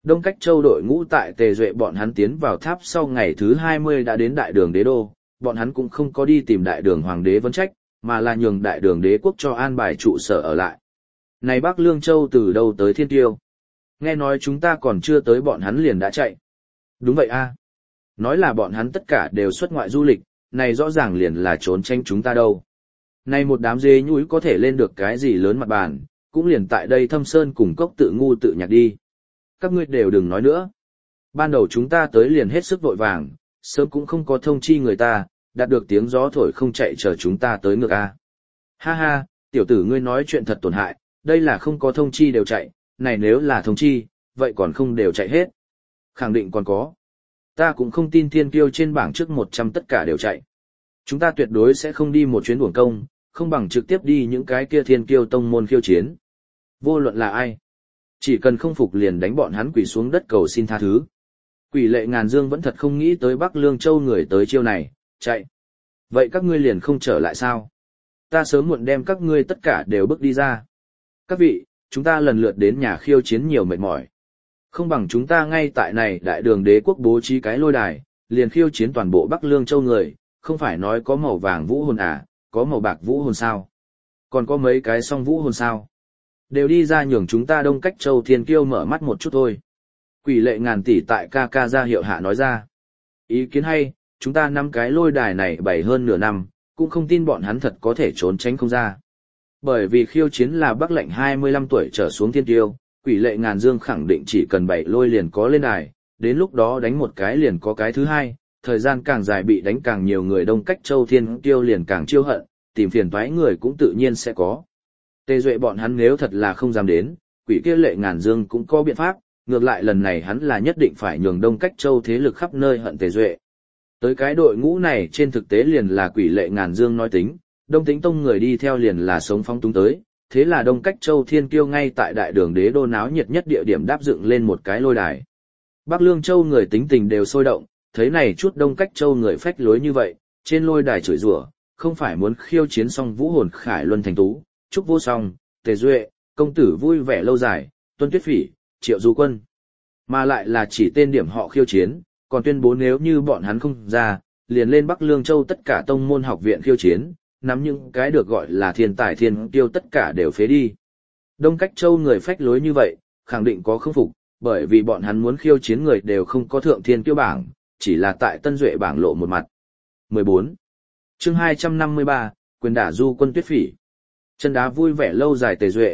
Đông Cách Châu đội ngũ tại Tề Duệ bọn hắn tiến vào tháp sau ngày thứ 20 đã đến đại đường đế đô, bọn hắn cũng không có đi tìm đại đường hoàng đế vấn trách, mà là nhường đại đường đế quốc cho an bài trụ sở ở lại. Này Bắc Lương Châu từ đâu tới Thiên Tiêu? Nghe nói chúng ta còn chưa tới bọn hắn liền đã chạy. Đúng vậy a. Nói là bọn hắn tất cả đều xuất ngoại du lịch, này rõ ràng liền là trốn tranh chúng ta đâu. Này một đám dê nhúi có thể lên được cái gì lớn mặt bàn, cũng liền tại đây Thâm Sơn cùng cốc tự ngu tự nhạc đi. Các ngươi đều đừng nói nữa. Ban đầu chúng ta tới liền hết sức vội vàng, sớm cũng không có thông chi người ta, đạt được tiếng gió thổi không chạy chờ chúng ta tới ngược a. Ha ha, tiểu tử ngươi nói chuyện thật tổn hại, đây là không có thông chi đều chạy, này nếu là thông chi, vậy còn không đều chạy hết. Khẳng định còn có. Ta cũng không tin thiên kiêu trên bảng trước 100 tất cả đều chạy. Chúng ta tuyệt đối sẽ không đi một chuyến uổng công, không bằng trực tiếp đi những cái kia thiên kiêu tông môn khiêu chiến. Vô luận là ai, chỉ cần không phục liền đánh bọn hắn quỳ xuống đất cầu xin tha thứ. Quỷ Lệ Ngàn Dương vẫn thật không nghĩ tới Bắc Lương Châu người tới chiêu này, chạy. Vậy các ngươi liền không trở lại sao? Ta sớm muộn đem các ngươi tất cả đều bước đi ra. Các vị, chúng ta lần lượt đến nhà khiêu chiến nhiều mệt mỏi. Không bằng chúng ta ngay tại này đại đường đế quốc bố trí cái lôi đài, liền khiêu chiến toàn bộ Bắc Lương Châu người, không phải nói có màu vàng vũ hồn à, có màu bạc vũ hồn sao? Còn có mấy cái song vũ hồn sao? Đều đi ra nhường chúng ta Đông Cách Châu thiên kiêu mở mắt một chút thôi. Quỷ Lệ Ngàn tỷ tại ca ca ra hiệu hạ nói ra. Ý kiến hay, chúng ta nắm cái lôi đài này bày hơn nửa năm, cũng không tin bọn hắn thật có thể trốn tránh không ra. Bởi vì khiêu chiến là Bắc lệnh 25 tuổi trở xuống thiên kiêu, Quỷ Lệ Ngàn Dương khẳng định chỉ cần bày lôi liền có lên đài, đến lúc đó đánh một cái liền có cái thứ hai, thời gian càng dài bị đánh càng nhiều người Đông Cách Châu thiên kiêu liền càng chiêu hận, tìm phiền toái người cũng tự nhiên sẽ có. Tề Duệ bọn hắn nếu thật là không dám đến, Quỷ kia Lệ Ngàn Dương cũng có biện pháp, ngược lại lần này hắn là nhất định phải nhường Đông Cách Châu thế lực khắp nơi hận Tề Duệ. Tới cái đội ngũ này trên thực tế liền là Quỷ Lệ Ngàn Dương nói tính, Đông Tĩnh Tông người đi theo liền là sống phong túng tới, thế là Đông Cách Châu thiên kiêu ngay tại đại đường đế đô náo nhiệt nhất địa điểm đáp dựng lên một cái lôi đài. Bắc Lương Châu người tính tình đều sôi động, thấy này chút Đông Cách Châu người phách lối như vậy, trên lôi đài chửi rủa, không phải muốn khiêu chiến xong vũ hồn khải luân thành tú, Trúc Vô Song, Tề Duệ, công tử vui vẻ lâu dài, Tuân Tuyết Phỉ, Triệu Du Quân, mà lại là chỉ tên điểm họ khiêu chiến, còn tuyên bố nếu như bọn hắn không ra, liền lên Bắc Lương Châu tất cả tông môn học viện khiêu chiến, nắm những cái được gọi là thiên tài thiên tiêu tất cả đều phế đi. Đông Cách Châu người phách lối như vậy, khẳng định có không phục, bởi vì bọn hắn muốn khiêu chiến người đều không có thượng thiên kiêu bảng, chỉ là tại Tân Duệ bảng lộ một mặt. 14. Chương 253, quyền đả Du Quân Tuyết Phỉ. Chân đá vui vẻ lâu dài Tề Duệ.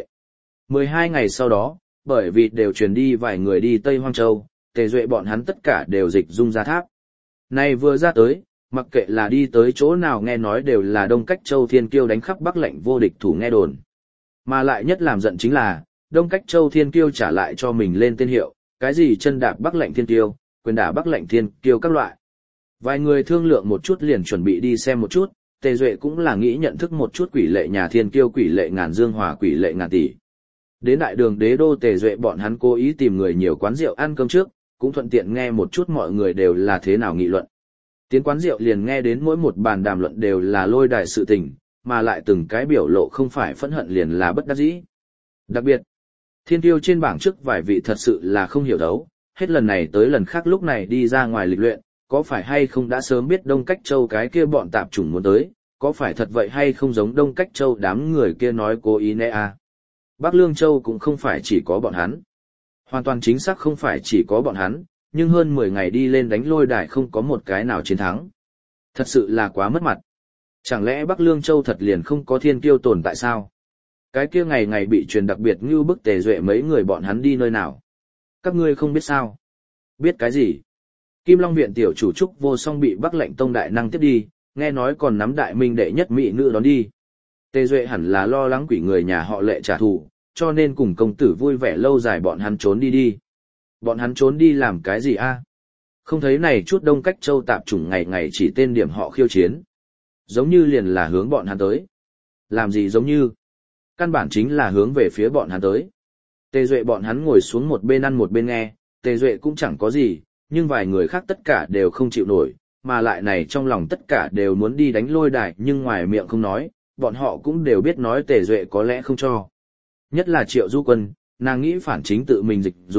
12 ngày sau đó, bởi vì đều truyền đi vài người đi Tây Hoang Châu, Tề Duệ bọn hắn tất cả đều dịch dung ra tháp. Này vừa ra tới, mặc kệ là đi tới chỗ nào nghe nói đều là Đông Cách Châu thiên kiêu đánh khắp Bắc lệnh vô địch thủ nghe đồn. Mà lại nhất làm giận chính là, Đông Cách Châu thiên kiêu trả lại cho mình lên tên hiệu, cái gì chân đạp Bắc lệnh thiên kiêu, quyền đả Bắc lệnh thiên kiêu các loại. Vài người thương lượng một chút liền chuẩn bị đi xem một chút, Tề Duệ cũng là nghĩ nhận thức một chút Quỷ Lệ nhà thiên kiêu Quỷ Lệ Ngàn Dương hòa Quỷ Lệ Ngàn tỷ. Đến đại đường đế đô Tề Duệ bọn hắn cố ý tìm người nhiều quán rượu ăn cơm trước, cũng thuận tiện nghe một chút mọi người đều là thế nào nghị luận. Tiến quán rượu liền nghe đến mỗi một bàn đàm luận đều là lôi đài sự tình, mà lại từng cái biểu lộ không phải phẫn hận liền là bất đắc dĩ. Đặc biệt, thiên tiêu trên bảng trước vài vị thật sự là không hiểu đấu, hết lần này tới lần khác lúc này đi ra ngoài lịch luyện, có phải hay không đã sớm biết Đông Cách Châu cái kia bọn tạp chủng muốn tới, có phải thật vậy hay không giống Đông Cách Châu đám người kia nói cố ý nè à. Bắc Lương Châu cũng không phải chỉ có bọn hắn. Hoàn toàn chính xác không phải chỉ có bọn hắn, nhưng hơn 10 ngày đi lên đánh lôi đài không có một cái nào chiến thắng. Thật sự là quá mất mặt. Chẳng lẽ Bắc Lương Châu thật liền không có thiên kiêu tồn tại sao? Cái kia ngày ngày bị truyền đặc biệt như bức Tề Duệ mấy người bọn hắn đi nơi nào? Các ngươi không biết sao? Biết cái gì? Kim Long Viện tiểu chủ Trúc Vô Song bị Bắc lệnh tông đại năng tiếp đi, nghe nói còn nắm đại minh đệ nhất mỹ nữ đón đi. Tề Duệ hẳn là lo lắng quỷ người nhà họ Lệ trả thù, cho nên cùng công tử vui vẻ lâu dài bọn hắn trốn đi đi. Bọn hắn trốn đi làm cái gì a? Không thấy này chút Đông Cách Châu tạp chủng ngày ngày chỉ tên điểm họ khiêu chiến. Giống như liền là hướng bọn hắn tới. Làm gì giống như? Căn bản chính là hướng về phía bọn hắn tới. Tề Duệ bọn hắn ngồi xuống một bên ăn một bên nghe, Tề Duệ cũng chẳng có gì, nhưng vài người khác tất cả đều không chịu nổi, mà lại này trong lòng tất cả đều muốn đi đánh lôi đài nhưng ngoài miệng không nói, bọn họ cũng đều biết nói Tề Duệ có lẽ không cho. Nhất là Triệu Du Quân, nàng nghĩ phản chính tự mình dịch dùng,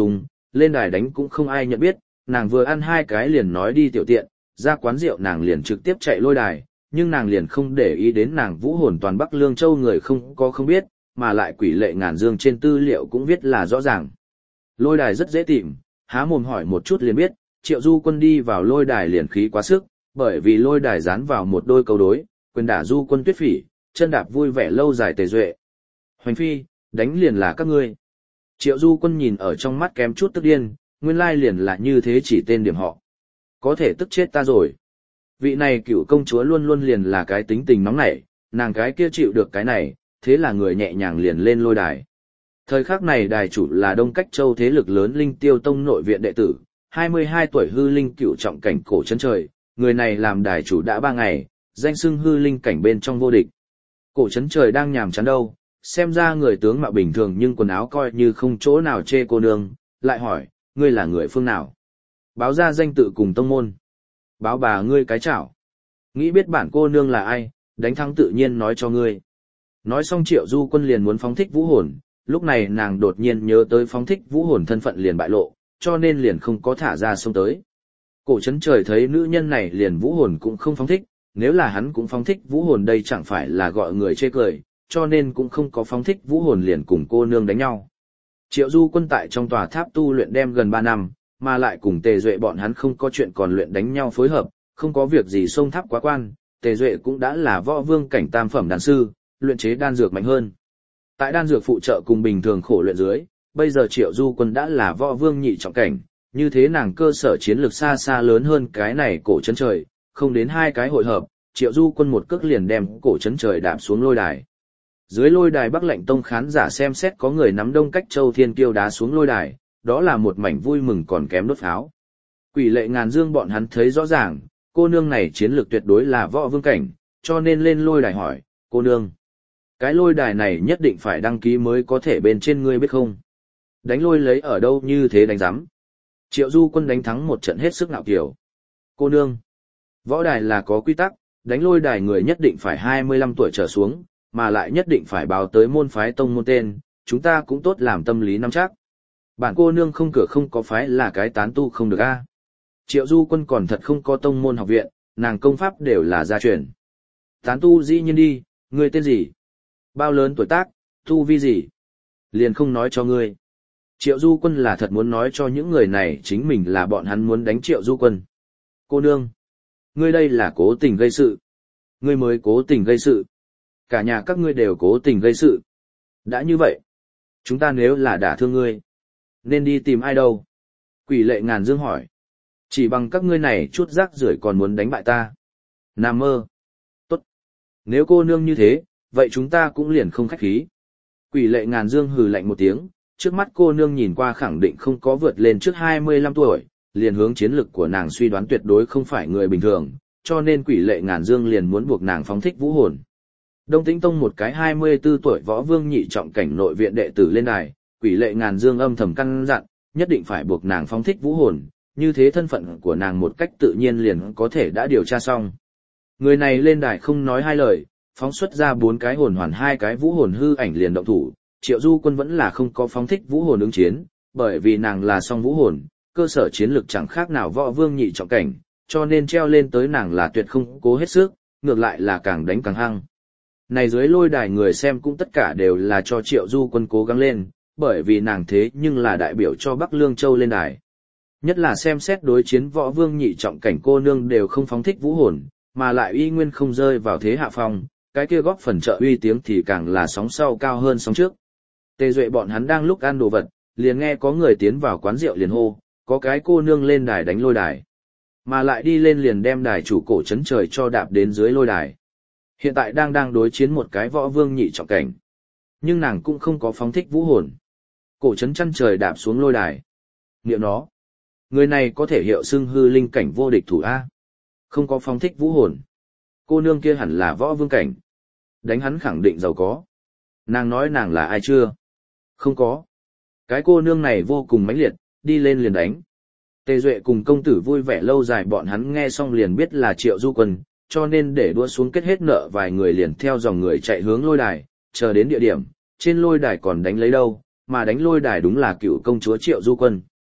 lên đài đánh cũng không ai nhận biết, nàng vừa ăn 2 cái liền nói đi tiểu tiện, ra quán rượu nàng liền trực tiếp chạy lôi đài, nhưng nàng liền không để ý đến nàng vũ hồn toàn Bắc Lương Châu người không biết, mà lại quỷ lệ ngàn dương trên tư liệu cũng viết là rõ ràng. Lôi đài rất dễ tìm, há mồm hỏi một chút liền biết, Triệu Du Quân đi vào lôi đài liền khí quá sức, bởi vì lôi đài dán vào một đôi câu đối, quyền đả Du Quân Tuyết Phỉ, chân đạp vui vẻ lâu dài Tề Duệ. Hoành phi, đánh liền là các ngươi. Triệu Du Quân nhìn ở trong mắt kém chút tức điên, nguyên lai liền là như thế chỉ tên điểm họ. Có thể tức chết ta rồi. Vị này cựu công chúa luôn luôn liền là cái tính tình nóng nảy, nàng cái kia chịu được cái này, thế là người nhẹ nhàng liền lên lôi đài. Thời khắc này đài chủ là Đông Cách Châu thế lực lớn Linh Tiêu Tông nội viện đệ tử, 22 tuổi hư linh cựu trọng cảnh cổ chân trời, người này làm đài chủ đã 3 ngày, danh xưng hư linh cảnh bên trong vô địch. Cổ chấn trời đang nhàm chán đâu, xem ra người tướng mạo bình thường nhưng quần áo coi như không chỗ nào chê cô nương, lại hỏi, ngươi là người phương nào? Báo ra danh tự cùng tông môn. Báo bà ngươi cái chảo. Nghĩ biết bản cô nương là ai, đánh thắng tự nhiên nói cho ngươi. Nói xong Triệu Du Quân liền muốn phóng thích vũ hồn, lúc này nàng đột nhiên nhớ tới phóng thích vũ hồn thân phận liền bại lộ, cho nên liền không có thả ra xông tới. Cổ chấn trời thấy nữ nhân này liền vũ hồn cũng không phóng thích, nếu là hắn cũng phóng thích vũ hồn đây chẳng phải là gọi người chê cười, cho nên cũng không có phóng thích vũ hồn liền cùng cô nương đánh nhau. Triệu Du Quân tại trong tòa tháp tu luyện đem gần 3 năm, mà lại cùng Tề Duệ bọn hắn không có chuyện còn luyện đánh nhau phối hợp, không có việc gì xông tháp quá quan, Tề Duệ cũng đã là võ vương cảnh tam phẩm đan sư, luyện chế đan dược mạnh hơn. Tại đan dược phụ trợ cùng bình thường khổ luyện dưới, bây giờ Triệu Du Quân đã là võ vương nhị trọng cảnh, như thế nàng cơ sở chiến lược xa xa lớn hơn cái này cổ chấn trời, không đến 2 cái hội hợp, Triệu Du Quân một cước liền đem cổ chấn trời đạp xuống lôi đài. Dưới lôi đài Bắc Lệnh Tông khán giả xem xét có người nắm Đông Cách Châu Thiên Kiêu đá xuống lôi đài, đó là một mảnh vui mừng còn kém đốt pháo. Quỷ lệ ngàn dương bọn hắn thấy rõ ràng, cô nương này chiến lược tuyệt đối là võ vương cảnh, cho nên lên lôi đài hỏi, cô nương, cái lôi đài này nhất định phải đăng ký mới có thể bên trên ngươi biết không? Đánh lôi lấy ở đâu như thế đánh giám. Triệu Du Quân đánh thắng một trận hết sức ngạo kiều. Cô nương, võ đài là có quy tắc, đánh lôi đài người nhất định phải 25 tuổi trở xuống, mà lại nhất định phải báo tới môn phái tông môn tên, chúng ta cũng tốt làm tâm lý nắm chắc. Bản cô nương không cửa không có phái là cái tán tu không được a. Triệu Du Quân còn thật không có tông môn học viện, nàng công pháp đều là gia truyền. Tán tu dĩ nhiên đi, ngươi tên gì? Bao lớn tuổi tác, tu vi gì? Liền không nói cho ngươi. Triệu Du Quân là thật muốn nói cho những người này chính mình là bọn hắn muốn đánh Triệu Du Quân. Cô nương, ngươi đây là cố tình gây sự. Ngươi mới cố tình gây sự. Cả nhà các ngươi đều cố tình gây sự. Đã như vậy, chúng ta nếu là đả thương ngươi, nên đi tìm ai đâu? Quỷ lệ ngàn dương hỏi. Chỉ bằng các ngươi này chút rác rưởi còn muốn đánh bại ta. Nam mơ. Tốt. Nếu cô nương như thế, vậy chúng ta cũng liền không khách khí. Quỷ lệ ngàn dương hừ lạnh một tiếng, trước mắt cô nương nhìn qua khẳng định không có vượt lên trước 25 tuổi, liền hướng chiến lực của nàng suy đoán tuyệt đối không phải người bình thường, cho nên quỷ lệ ngàn dương liền muốn buộc nàng phóng thích vũ hồn. Đông Tĩnh Tông một cái 24 tuổi võ vương nhị trọng cảnh nội viện đệ tử lên đài, quỷ lệ ngàn dương âm thầm căn dặn, nhất định phải buộc nàng phóng thích vũ hồn, như thế thân phận của nàng một cách tự nhiên liền có thể đã điều tra xong. Người này lên đài không nói 2 lời, phóng xuất ra 4 cái hồn hoàn 2 cái vũ hồn hư ảnh liền động thủ, Triệu Du Quân vẫn là không có phóng thích vũ hồn ứng chiến, bởi vì nàng là song vũ hồn, cơ sở chiến lực chẳng khác nào võ vương nhị trọng cảnh, cho nên treo lên tới nàng là tuyệt không cố hết sức, ngược lại là càng đánh càng hăng. Này dưới lôi đài người xem cũng tất cả đều là cho Triệu Du Quân cố gắng lên, bởi vì nàng thế nhưng là đại biểu cho Bắc Lương Châu lên đài. Nhất là xem xét đối chiến võ vương nhị trọng cảnh cô nương đều không phóng thích vũ hồn, mà lại y nguyên không rơi vào thế hạ phong, cái kia góp phần trợ uy tiếng thì càng là sóng sau cao hơn sóng trước. Tề Duệ bọn hắn đang lúc ăn đồ vật, liền nghe có người tiến vào quán rượu liền hô, có cái cô nương lên đài đánh lôi đài. Mà lại đi lên liền đem đài chủ cổ chấn trời cho đạp đến dưới lôi đài. Hiện tại đang đối chiến một cái võ vương nhị trọng cảnh. Nhưng nàng cũng không có phóng thích vũ hồn. Cổ chấn chăn trời đạp xuống lôi đài. Niệm nó. Người này có thể hiệu xưng hư linh cảnh vô địch thủ A. Không có phóng thích vũ hồn. Cô nương kia hẳn là võ vương cảnh. Đánh hắn khẳng định giàu có. Nàng nói nàng là ai chưa? Không có. Cái cô nương này vô cùng mãnh liệt, đi lên liền đánh. Tề Duệ cùng công tử vui vẻ lâu dài bọn hắn nghe xong liền biết là Triệu Du Quân, cho nên để đua xuống kết hết nợ vài người liền theo dòng người chạy hướng lôi đài, chờ đến địa điểm, trên lôi đài còn đánh lấy đâu, mà đánh lôi đài đúng là cựu công chúa Triệu Du Quân.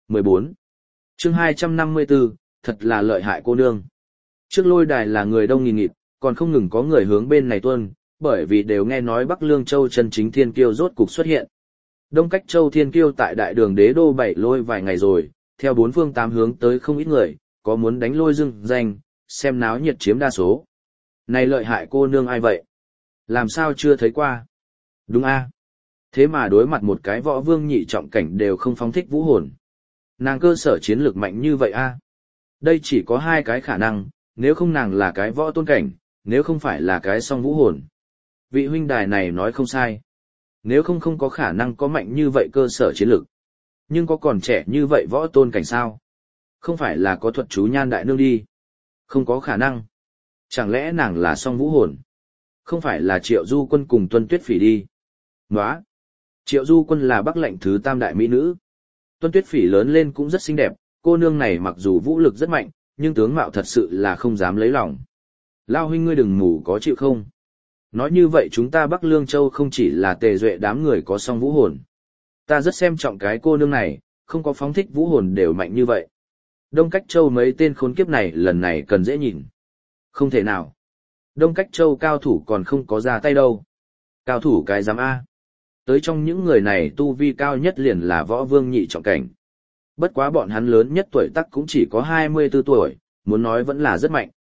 14. Chương 254, thật là lợi hại cô nương. Trước lôi đài là người đông nghìn nghịt, còn không ngừng có người hướng bên này tuân, bởi vì đều nghe nói Bắc Lương Châu chân chính thiên kiêu rốt cục xuất hiện. Đông Cách Châu thiên kiêu tại đại đường đế đô bảy lôi vài ngày rồi, theo bốn phương tám hướng tới không ít người, có muốn đánh lôi dưng danh, xem náo nhiệt chiếm đa số. Này lợi hại cô nương ai vậy? Làm sao chưa thấy qua? Đúng a. Thế mà đối mặt một cái võ vương nhị trọng cảnh đều không phóng thích vũ hồn. Nàng cơ sở chiến lược mạnh như vậy a. Đây chỉ có hai cái khả năng, nếu không nàng là cái võ tôn cảnh, nếu không phải là cái song vũ hồn. Vị huynh đài này nói không sai. Nếu không có khả năng có mạnh như vậy cơ sở chiến lược. Nhưng có còn trẻ như vậy võ tôn cảnh sao? Không phải là có thuật chú nhan đại nương đi. Không có khả năng. Chẳng lẽ nàng là song vũ hồn? Không phải là Triệu Du Quân cùng Tuân Tuyết Phỉ đi. Nóa! Triệu Du Quân là Bắc lệnh thứ tam đại mỹ nữ. Tuân Tuyết Phỉ lớn lên cũng rất xinh đẹp, cô nương này mặc dù vũ lực rất mạnh, nhưng tướng mạo thật sự là không dám lấy lòng. Lao huynh ngươi đừng mù có chịu không? Nói như vậy chúng ta Bắc Lương Châu không chỉ là tề duệ đám người có song vũ hồn. Ta rất xem trọng cái cô nương này, không có phóng thích vũ hồn đều mạnh như vậy. Đông Cách Châu mấy tên khốn kiếp này lần này cần dễ nhìn. Không thể nào. Đông Cách Châu cao thủ còn không có ra tay đâu. Cao thủ cái giám A. Tới trong những người này tu vi cao nhất liền là võ vương nhị trọng cảnh. Bất quá bọn hắn lớn nhất tuổi tác cũng chỉ có 24 tuổi, muốn nói vẫn là rất mạnh.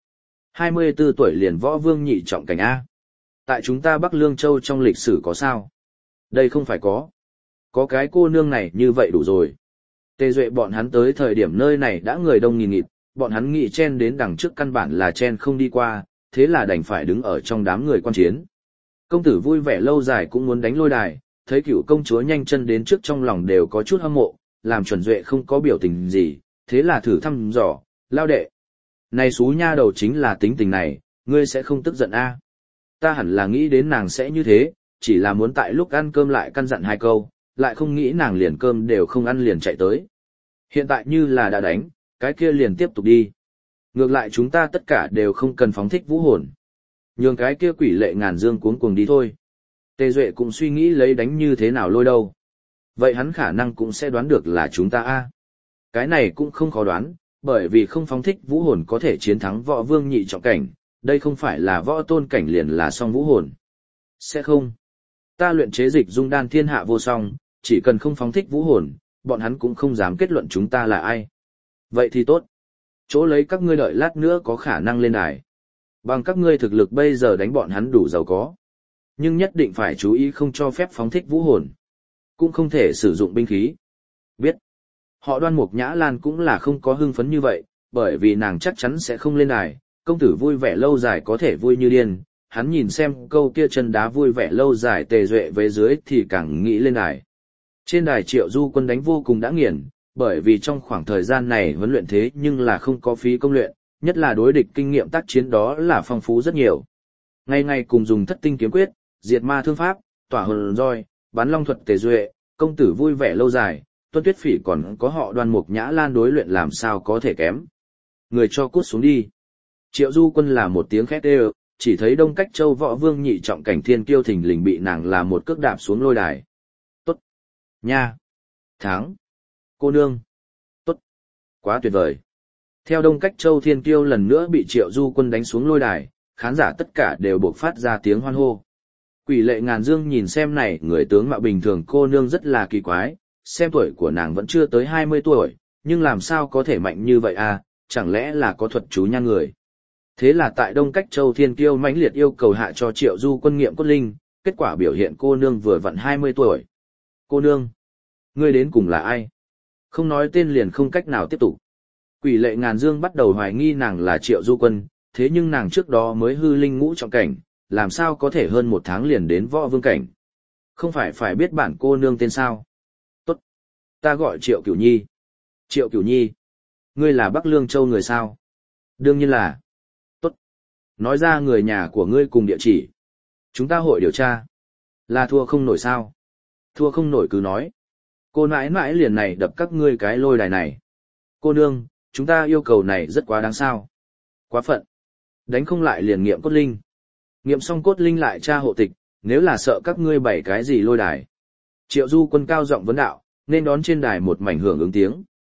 24 tuổi liền võ vương nhị trọng cảnh A. Tại chúng ta Bắc Lương Châu trong lịch sử có sao? Đây không phải có. Có cái cô nương này như vậy đủ rồi. Tề Duệ bọn hắn tới thời điểm nơi này đã người đông nghìn nghịt, bọn hắn nghĩ chen đến đằng trước căn bản là chen không đi qua, thế là đành phải đứng ở trong đám người quan chiến. Công tử vui vẻ lâu dài cũng muốn đánh lôi đài, thấy cựu công chúa nhanh chân đến trước trong lòng đều có chút hâm mộ, làm chuẩn Duệ không có biểu tình gì, thế là thử thăm dò, lao đệ. Này xú nha đầu chính là tính tình này, ngươi sẽ không tức giận a? Ta hẳn là nghĩ đến nàng sẽ như thế, chỉ là muốn tại lúc ăn cơm lại căn dặn hai câu, lại không nghĩ nàng liền cơm đều không ăn liền chạy tới. Hiện tại như là đã đánh, cái kia liền tiếp tục đi. Ngược lại chúng ta tất cả đều không cần phóng thích vũ hồn. Nhường cái kia quỷ lệ ngàn dương cuống cuồng đi thôi. Tề Duệ cũng suy nghĩ lấy đánh như thế nào lôi đâu. Vậy hắn khả năng cũng sẽ đoán được là chúng ta a. Cái này cũng không khó đoán, bởi vì không phóng thích vũ hồn có thể chiến thắng võ vương nhị trọng cảnh, đây không phải là võ tôn cảnh liền là song vũ hồn. Sẽ không. Ta luyện chế dịch dung đan thiên hạ vô song, chỉ cần không phóng thích vũ hồn, bọn hắn cũng không dám kết luận chúng ta là ai. Vậy thì tốt. Chỗ lấy các ngươi đợi lát nữa có khả năng lên đài. Bằng các ngươi thực lực bây giờ đánh bọn hắn đủ giàu có. Nhưng nhất định phải chú ý không cho phép phóng thích vũ hồn. Cũng không thể sử dụng binh khí. Biết. Họ Đoan Mục Nhã Lan cũng là không có hưng phấn như vậy, bởi vì nàng chắc chắn sẽ không lên đài. Công tử vui vẻ lâu dài có thể vui như điên. Hắn nhìn xem câu kia chân đá vui vẻ lâu dài Tề Duệ về dưới thì càng nghĩ lên đài. Trên đài Triệu Du Quân đánh vô cùng đã nghiền, bởi vì trong khoảng thời gian này huấn luyện thế nhưng là không có phí công luyện, nhất là đối địch kinh nghiệm tác chiến đó là phong phú rất nhiều. Ngày ngày cùng dùng thất tinh kiếm quyết, diệt ma thương pháp, tỏa hồn roi, bắn long thuật Tề Duệ, công tử vui vẻ lâu dài, Tuân Tuyết Phỉ còn có họ Đoan Mục Nhã Lan đối luyện làm sao có thể kém. Người cho cút xuống đi. Triệu Du Quân là một tiếng khét ê, chỉ thấy Đông Cách Châu võ vương nhị trọng cảnh thiên kiêu thình lình bị nàng là một cước đạp xuống lôi đài. Tốt. Nha. Thắng. Cô nương. Tốt. Quá tuyệt vời. Theo Đông Cách Châu thiên kiêu lần nữa bị Triệu Du Quân đánh xuống lôi đài, khán giả tất cả đều buộc phát ra tiếng hoan hô. Quỷ lệ ngàn dương nhìn xem này người tướng mạo bình thường cô nương rất là kỳ quái, xem tuổi của nàng vẫn chưa tới 20 tuổi, nhưng làm sao có thể mạnh như vậy à, chẳng lẽ là có thuật chú nhan người. Thế là tại Đông Cách Châu thiên kiêu mãnh liệt yêu cầu hạ cho Triệu Du Quân nghiệm cốt linh, kết quả biểu hiện cô nương vừa vặn 20 tuổi. Cô nương, ngươi đến cùng là ai? Không nói tên liền không cách nào tiếp tục. Quỷ lệ ngàn dương bắt đầu hoài nghi nàng là Triệu Du Quân, thế nhưng nàng trước đó mới hư linh ngũ trọng cảnh, làm sao có thể hơn một tháng liền đến võ vương cảnh. Không phải biết bản cô nương tên sao? Tốt. Ta gọi Triệu Cửu Nhi. Triệu Cửu Nhi. Ngươi là Bắc Lương Châu người sao? Đương nhiên là. Tốt. Nói ra người nhà của ngươi cùng địa chỉ. Chúng ta hội điều tra. Là thua không nổi sao? Thua không nổi cứ nói. Cô nãi nãi liền này đập các ngươi cái lôi đài này. Cô nương, chúng ta yêu cầu này rất quá đáng sao. Quá phận. Đánh không lại liền nghiệm cốt linh. Nghiệm xong cốt linh lại tra hộ tịch, nếu là sợ các ngươi bày cái gì lôi đài. Triệu Du Quân cao giọng vấn đạo, nên đón trên đài một mảnh hưởng ứng tiếng.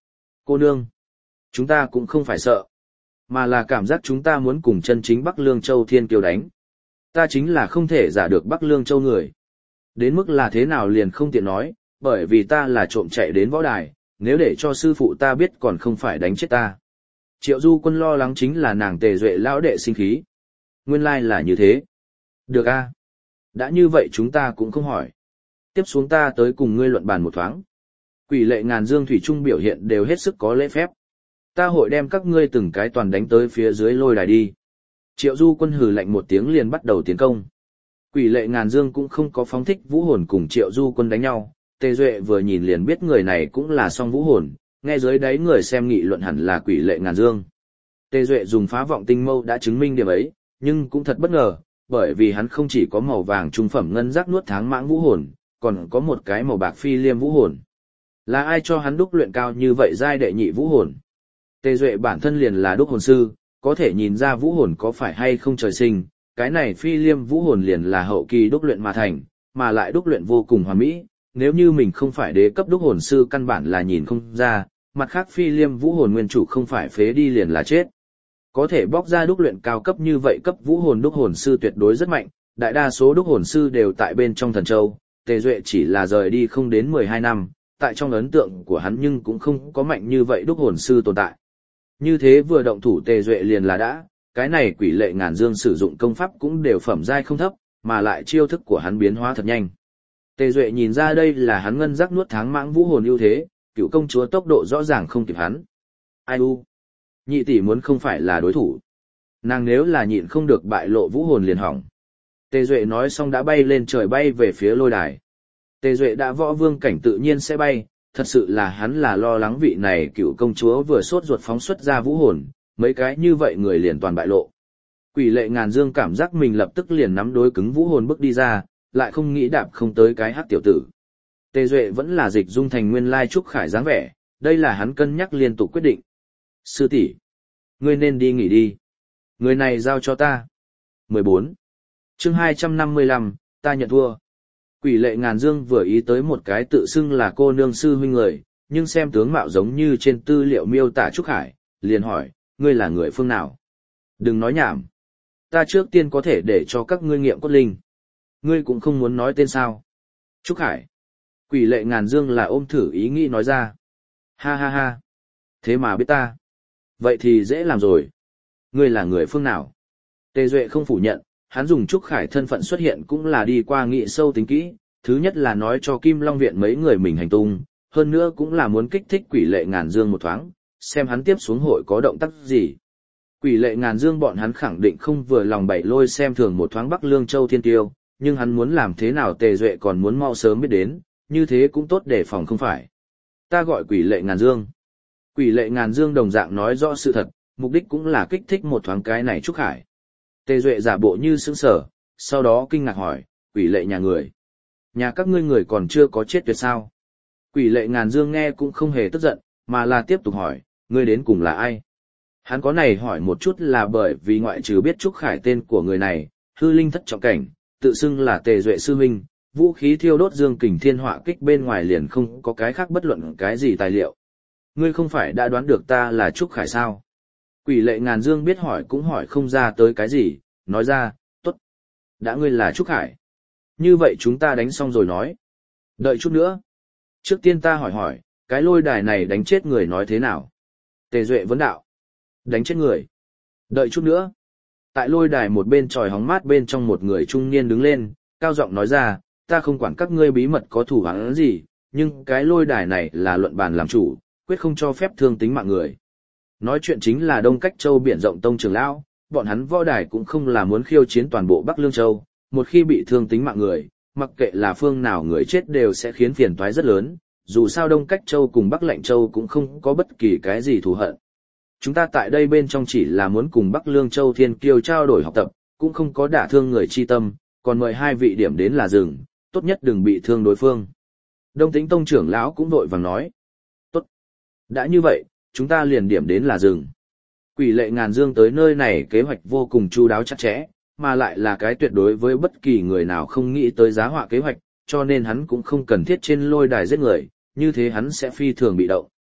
Cô nương, chúng ta cũng không phải sợ, mà là cảm giác chúng ta muốn cùng chân chính Bắc Lương Châu Thiên Kiêu đánh. Ta chính là không thể giả được Bắc Lương Châu người. Đến mức là thế nào liền không tiện nói, bởi vì ta là trộm chạy đến võ đài, nếu để cho sư phụ ta biết còn không phải đánh chết ta. Triệu Du Quân lo lắng chính là nàng Tề Duệ lão đệ sinh khí. Nguyên lai là như thế. Được a, đã như vậy chúng ta cũng không hỏi. Tiếp xuống ta tới cùng ngươi luận bàn một thoáng. Quỷ Lệ Ngàn Dương thủy trung biểu hiện đều hết sức có lễ phép. Ta hội đem các ngươi từng cái toàn đánh tới phía dưới lôi đài đi. Triệu Du Quân hừ lạnh một tiếng liền bắt đầu tiến công. Quỷ Lệ Ngàn Dương cũng không có phóng thích vũ hồn cùng Triệu Du Quân đánh nhau. Tề Duệ vừa nhìn liền biết người này cũng là song vũ hồn, nghe dưới đáy người xem nghị luận hẳn là Quỷ Lệ Ngàn Dương. Tề Duệ dùng phá vọng tinh mâu đã chứng minh điểm ấy, nhưng cũng thật bất ngờ, bởi vì hắn không chỉ có màu vàng trung phẩm ngân giác nuốt tháng mãng vũ hồn, còn có một cái màu bạc phi liêm vũ hồn. Là ai cho hắn đúc luyện cao như vậy giai đệ nhị vũ hồn? Tề Duệ bản thân liền là đúc hồn sư, có thể nhìn ra vũ hồn có phải hay không trời sinh, cái này phi liêm vũ hồn liền là hậu kỳ đúc luyện mà thành, mà lại đúc luyện vô cùng hoàn mỹ, nếu như mình không phải đế cấp đúc hồn sư căn bản là nhìn không ra, mặt khác phi liêm vũ hồn nguyên chủ không phải phế đi liền là chết. Có thể bóc ra đúc luyện cao cấp như vậy cấp vũ hồn đúc hồn sư tuyệt đối rất mạnh, đại đa số đúc hồn sư đều tại bên trong thần châu, Tề Duệ chỉ là rời đi không đến 12 năm, tại trong ấn tượng của hắn nhưng cũng không có mạnh như vậy đúc hồn sư tồn tại. Như thế vừa động thủ Tề Duệ liền là đã, cái này Quỷ Lệ Ngàn Dương sử dụng công pháp cũng đều phẩm giai không thấp, mà lại chiêu thức của hắn biến hóa thật nhanh. Tề Duệ nhìn ra đây là hắn ngân giác nuốt tháng mãng vũ hồn ưu thế, cựu công chúa tốc độ rõ ràng không kịp hắn. Ai u? Nhị tỷ muốn không phải là đối thủ. Nàng nếu là nhịn không được bại lộ vũ hồn liền hỏng. Tề Duệ nói xong đã bay lên trời bay về phía lôi đài. Tề Duệ đã võ vương cảnh tự nhiên sẽ bay, thật sự là hắn là lo lắng vị này cựu công chúa vừa sốt ruột phóng xuất ra vũ hồn, mấy cái như vậy người liền toàn bại lộ. Quỷ Lệ Ngàn Dương cảm giác mình lập tức liền nắm đối cứng vũ hồn bước đi ra, lại không nghĩ đạp không tới cái hắc tiểu tử. Tề Duệ vẫn là dịch dung thành nguyên lai trúc khải dáng vẻ, đây là hắn cân nhắc liên tục quyết định. Sư tỷ, ngươi nên đi nghỉ đi. Người này giao cho ta. 14. Chương 255, ta nhận thua. Quỷ Lệ Ngàn Dương vừa ý tới một cái tự xưng là cô nương sư huynh người, nhưng xem tướng mạo giống như trên tư liệu miêu tả Trúc Khải, liền hỏi, ngươi là người phương nào? Đừng nói nhảm. Ta trước tiên có thể để cho các ngươi nghiệm cốt linh. Ngươi cũng không muốn nói tên sao. Trúc Khải. Quỷ Lệ Ngàn Dương là ôm thử ý nghĩ nói ra. Ha ha ha. Thế mà biết ta. Vậy thì dễ làm rồi. Ngươi là người phương nào? Tề Duệ không phủ nhận, hắn dùng Trúc Khải thân phận xuất hiện cũng là đi qua nghị sâu tính kỹ, thứ nhất là nói cho Kim Long Viện mấy người mình hành tung, hơn nữa cũng là muốn kích thích Quỷ Lệ Ngàn Dương một thoáng, xem hắn tiếp xuống hội có động tác gì. Quỷ Lệ Ngàn Dương bọn hắn khẳng định không vừa lòng bảy lôi xem thường một thoáng Bắc Lương Châu Thiên Tiêu, nhưng hắn muốn làm thế nào Tề Duệ còn muốn mau sớm biết đến, như thế cũng tốt để phòng không phải. Ta gọi Quỷ Lệ Ngàn Dương. Quỷ Lệ Ngàn Dương đồng dạng nói rõ sự thật, mục đích cũng là kích thích một thoáng cái này Trúc Khải. Tề Duệ giả bộ như sững sờ, sau đó kinh ngạc hỏi, Quỷ Lệ nhà người. Nhà các ngươi người còn chưa có chết tuyệt sao? Quỷ Lệ Ngàn Dương nghe cũng không hề tức giận, mà là tiếp tục hỏi, ngươi đến cùng là ai? Hắn có này hỏi một chút là bởi vì ngoại trừ biết Trúc Khải tên của người này, hư linh thất trọng cảnh, tự xưng là Tề Duệ sư huynh, vũ khí thiêu đốt dương kình thiên họa kích bên ngoài liền không có cái khác bất luận cái gì tài liệu. Ngươi không phải đã đoán được ta là Trúc Khải sao? Quỷ Lệ Ngàn Dương biết hỏi cũng hỏi không ra tới cái gì, nói ra, tốt. Đã ngươi là Trúc Khải. Như vậy chúng ta đánh xong rồi nói. Đợi chút nữa. Trước tiên ta hỏi, cái lôi đài này đánh chết người nói thế nào? Tề Duệ vấn đạo. Đánh chết người. Đợi chút nữa. Tại lôi đài một bên tròi hóng mát bên trong một người trung niên đứng lên, cao giọng nói ra, ta không quản các ngươi bí mật có thủ án gì, nhưng cái lôi đài này là luận bàn làm chủ, quyết không cho phép thương tính mạng người. Nói chuyện chính là Đông Cách Châu biển rộng tông trưởng lão, bọn hắn võ đài cũng không là muốn khiêu chiến toàn bộ Bắc Lương Châu, một khi bị thương tính mạng người, mặc kệ là phương nào người chết đều sẽ khiến phiền toái rất lớn, dù sao Đông Cách Châu cùng Bắc Lạnh Châu cũng không có bất kỳ cái gì thù hận. Chúng ta tại đây bên trong chỉ là muốn cùng Bắc Lương Châu Thiên Kiêu trao đổi học tập, cũng không có đả thương người chi tâm, còn mời hai vị điểm đến là dừng, tốt nhất đừng bị thương đối phương. Đông Tĩnh Tông trưởng lão cũng vội vàng nói. Tốt. Đã như vậy, chúng ta liền điểm đến là dừng. Quỷ Lệ Ngàn Dương tới nơi này kế hoạch vô cùng chu đáo chặt chẽ, mà lại là cái tuyệt đối với bất kỳ người nào không nghĩ tới giá họa kế hoạch, cho nên hắn cũng không cần thiết trên lôi đài giết người, như thế hắn sẽ phi thường bị động.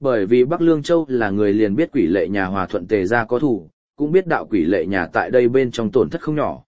Bởi vì Bắc Lương Châu là người liền biết quỷ lệ nhà hòa thuận Tề gia có thủ, cũng biết đạo quỷ lệ nhà tại đây bên trong tổn thất không nhỏ,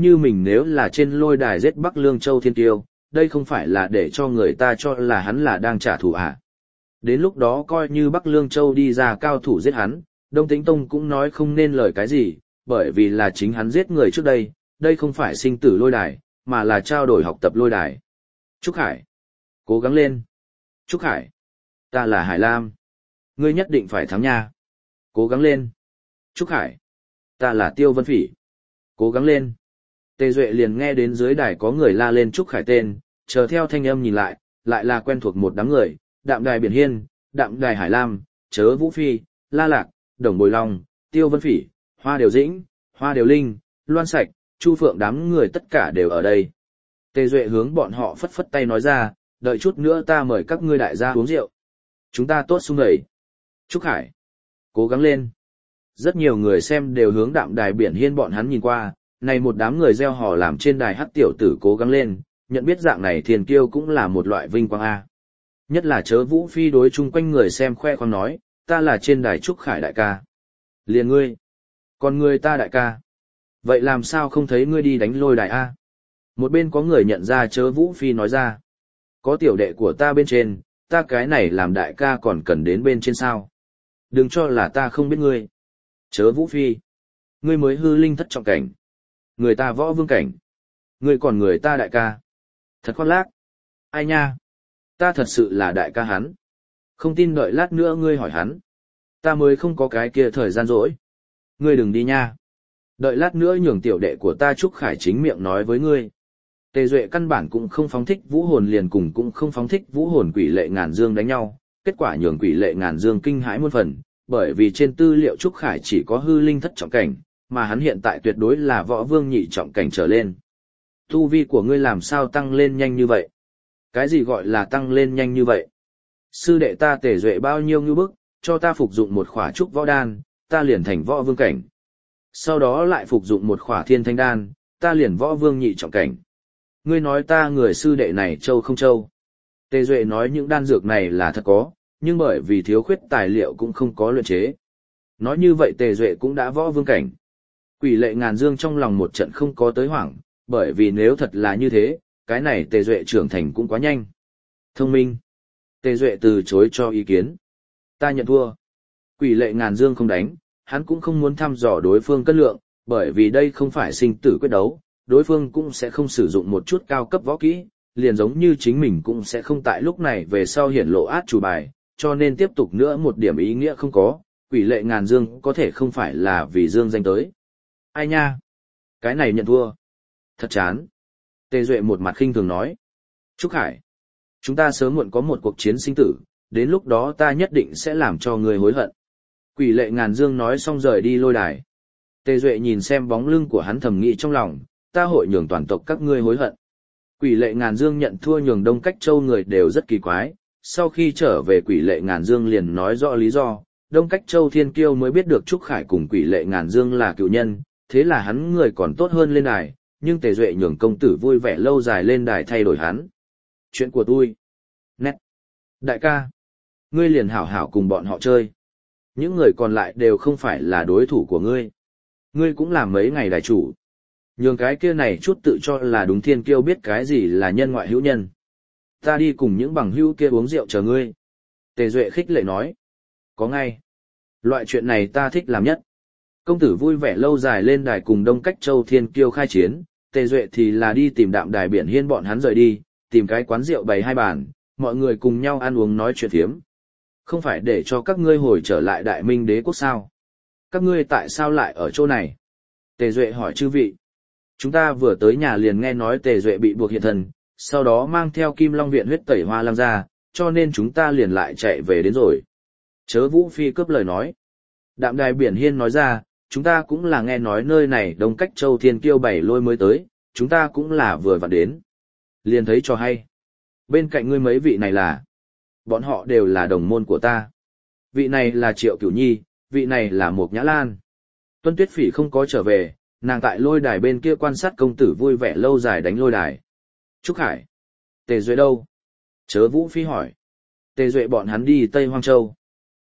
nếu là trên lôi đài giết Bắc Lương Châu thiên tiêu, đây không phải là để cho người ta cho là hắn là đang trả thù à. Đến lúc đó coi như Bắc Lương Châu đi ra cao thủ giết hắn, Đông Tĩnh Tông cũng nói không nên lời cái gì, bởi vì là chính hắn giết người trước đây không phải sinh tử lôi đài, mà là trao đổi học tập lôi đài. Trúc Khải, cố gắng lên. Trúc Khải, ta là Hải Lam. Ngươi nhất định phải thắng nha. Cố gắng lên. Trúc Khải, ta là Tiêu Vân Phỉ. Cố gắng lên. Tề Duệ liền nghe đến dưới đài có người la lên Trúc Khải tên, chờ theo thanh âm nhìn lại là quen thuộc một đám người, Đạm Đài Biển Hiên, Đạm Đài Hải Lam, Chớ Vũ Phi, La Lạc, Đồng Bồi Long, Tiêu Vân Phỉ, Hoa Điều Dĩnh, Hoa Điều Linh, Loan Sạch, Chu Phượng đám người tất cả đều ở đây. Tề Duệ hướng bọn họ phất phất tay nói ra, đợi chút nữa ta mời các ngươi đại gia uống rượu. Chúng ta tốt sung đẩy. Trúc Khải, cố gắng lên. Rất nhiều người xem đều hướng Đạm Đài Biển Hiên bọn hắn nhìn qua, này một đám người gieo hò làm trên đài hắc tiểu tử cố gắng lên, nhận biết dạng này thiên kiêu cũng là một loại vinh quang a. Nhất là Chớ Vũ Phi đối chung quanh người xem khoe khoang nói, ta là trên đài Trúc Khải đại ca. Liền ngươi, còn ngươi ta đại ca. Vậy làm sao không thấy ngươi đi đánh lôi đài a? Một bên có người nhận ra Chớ Vũ Phi nói ra, có tiểu đệ của ta bên trên, ta cái này làm đại ca còn cần đến bên trên sao? Đừng cho là ta không biết ngươi. Chớ Vũ Phi, ngươi mới hư linh thất trọng cảnh. Người ta võ vương cảnh. Ngươi còn người ta đại ca. Thật khoác lác. Ai nha? Ta thật sự là đại ca hắn. Không tin đợi lát nữa ngươi hỏi hắn. Ta mới không có cái kia thời gian rỗi. Ngươi đừng đi nha. Đợi lát nữa nhường tiểu đệ của ta Trúc Khải chính miệng nói với ngươi. Tề Duệ căn bản cũng không phóng thích vũ hồn liền cùng cũng không phóng thích vũ hồn quỷ lệ ngàn dương đánh nhau. Kết quả nhường quỷ lệ ngàn dương kinh hãi muôn phần, bởi vì trên tư liệu Trúc Khải chỉ có hư linh thất trọng cảnh, mà hắn hiện tại tuyệt đối là võ vương nhị trọng cảnh trở lên. Tu vi của ngươi làm sao tăng lên nhanh như vậy? Cái gì gọi là tăng lên nhanh như vậy? Sư đệ ta Tề Duệ bao nhiêu ngư bức, cho ta phục dụng một khỏa trúc võ đan, ta liền thành võ vương cảnh. Sau đó lại phục dụng một khỏa thiên thanh đan, ta liền võ vương nhị trọng cảnh. Ngươi nói ta người sư đệ này trâu không trâu? Tề Duệ nói những đan dược này là thật có, nhưng bởi vì thiếu khuyết tài liệu cũng không có luyện chế. Nói như vậy Tề Duệ cũng đã võ vương cảnh. Quỷ lệ ngàn dương trong lòng một trận không có tới hoảng, bởi vì nếu thật là như thế, cái này Tề Duệ trưởng thành cũng quá nhanh. Thông minh. Tề Duệ từ chối cho ý kiến. Ta nhận thua. Quỷ lệ ngàn dương không đánh, hắn cũng không muốn thăm dò đối phương cân lượng, bởi vì đây không phải sinh tử quyết đấu, đối phương cũng sẽ không sử dụng một chút cao cấp võ kỹ, liền giống như chính mình cũng sẽ không tại lúc này về sau hiển lộ át chủ bài, cho nên tiếp tục nữa một điểm ý nghĩa không có, quỷ lệ ngàn dương có thể không phải là vì dương danh tới. Ai nha? Cái này nhận thua. Thật chán. Tề Duệ một mặt khinh thường nói. Trúc Khải, chúng ta sớm muộn có một cuộc chiến sinh tử, đến lúc đó ta nhất định sẽ làm cho người hối hận. Quỷ lệ ngàn dương nói xong rời đi lôi đài. Tề Duệ nhìn xem bóng lưng của hắn thầm nghĩ trong lòng, ta hội nhường toàn tộc các ngươi hối hận. Quỷ lệ ngàn dương nhận thua nhường Đông Cách Châu người đều rất kỳ quái, sau khi trở về quỷ lệ ngàn dương liền nói rõ lý do, Đông Cách Châu thiên kiêu mới biết được Trúc Khải cùng quỷ lệ ngàn dương là cựu nhân, thế là hắn người còn tốt hơn lên đài, nhưng Tề Duệ nhường công tử vui vẻ lâu dài lên đài thay đổi hắn. Chuyện của tôi. Nét. Đại ca. Ngươi liền hảo hảo cùng bọn họ chơi. Những người còn lại đều không phải là đối thủ của ngươi. Ngươi cũng làm mấy ngày đài chủ. Nhường cái kia này chút tự cho là đúng thiên kiêu biết cái gì là nhân ngoại hữu nhân. Ta đi cùng những bằng hữu kia uống rượu chờ ngươi. Tề Duệ khích lệ nói. Có ngay. Loại chuyện này ta thích làm nhất. Công tử vui vẻ lâu dài lên đài cùng Đông Cách Châu thiên kiêu khai chiến, Tề Duệ thì là đi tìm Đạm Đài Biển Hiên bọn hắn rời đi, tìm cái quán rượu bày hai bàn, mọi người cùng nhau ăn uống nói chuyện thiếm. Không phải để cho các ngươi hồi trở lại Đại Minh Đế quốc sao? Các ngươi tại sao lại ở chỗ này? Tề Duệ hỏi chư vị. Chúng ta vừa tới nhà liền nghe nói Tề Duệ bị buộc hiện thần, sau đó mang theo Kim Long Viện huyết tẩy hoa lam ra, cho nên chúng ta liền lại chạy về đến rồi. Chớ Vũ Phi cướp lời nói. Đạm Đài Biển Hiên nói ra, chúng ta cũng là nghe nói nơi này Đông Cách Châu thiên kiêu bảy lôi mới tới, chúng ta cũng là vừa vặn đến. Liền thấy cho hay. Bên cạnh ngươi mấy vị này là, bọn họ đều là đồng môn của ta. Vị này là Triệu Cửu Nhi, vị này là Mục Nhã Lan. Tuân Tuyết Phỉ không có trở về, nàng tại lôi đài bên kia quan sát công tử vui vẻ lâu dài đánh lôi đài. Trúc Khải. Tề Duệ đâu? Chớ Vũ Phi hỏi. Tề Duệ bọn hắn đi Tây Hoang Châu.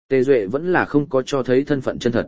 Tề Duệ vẫn là không có cho thấy thân phận chân thật.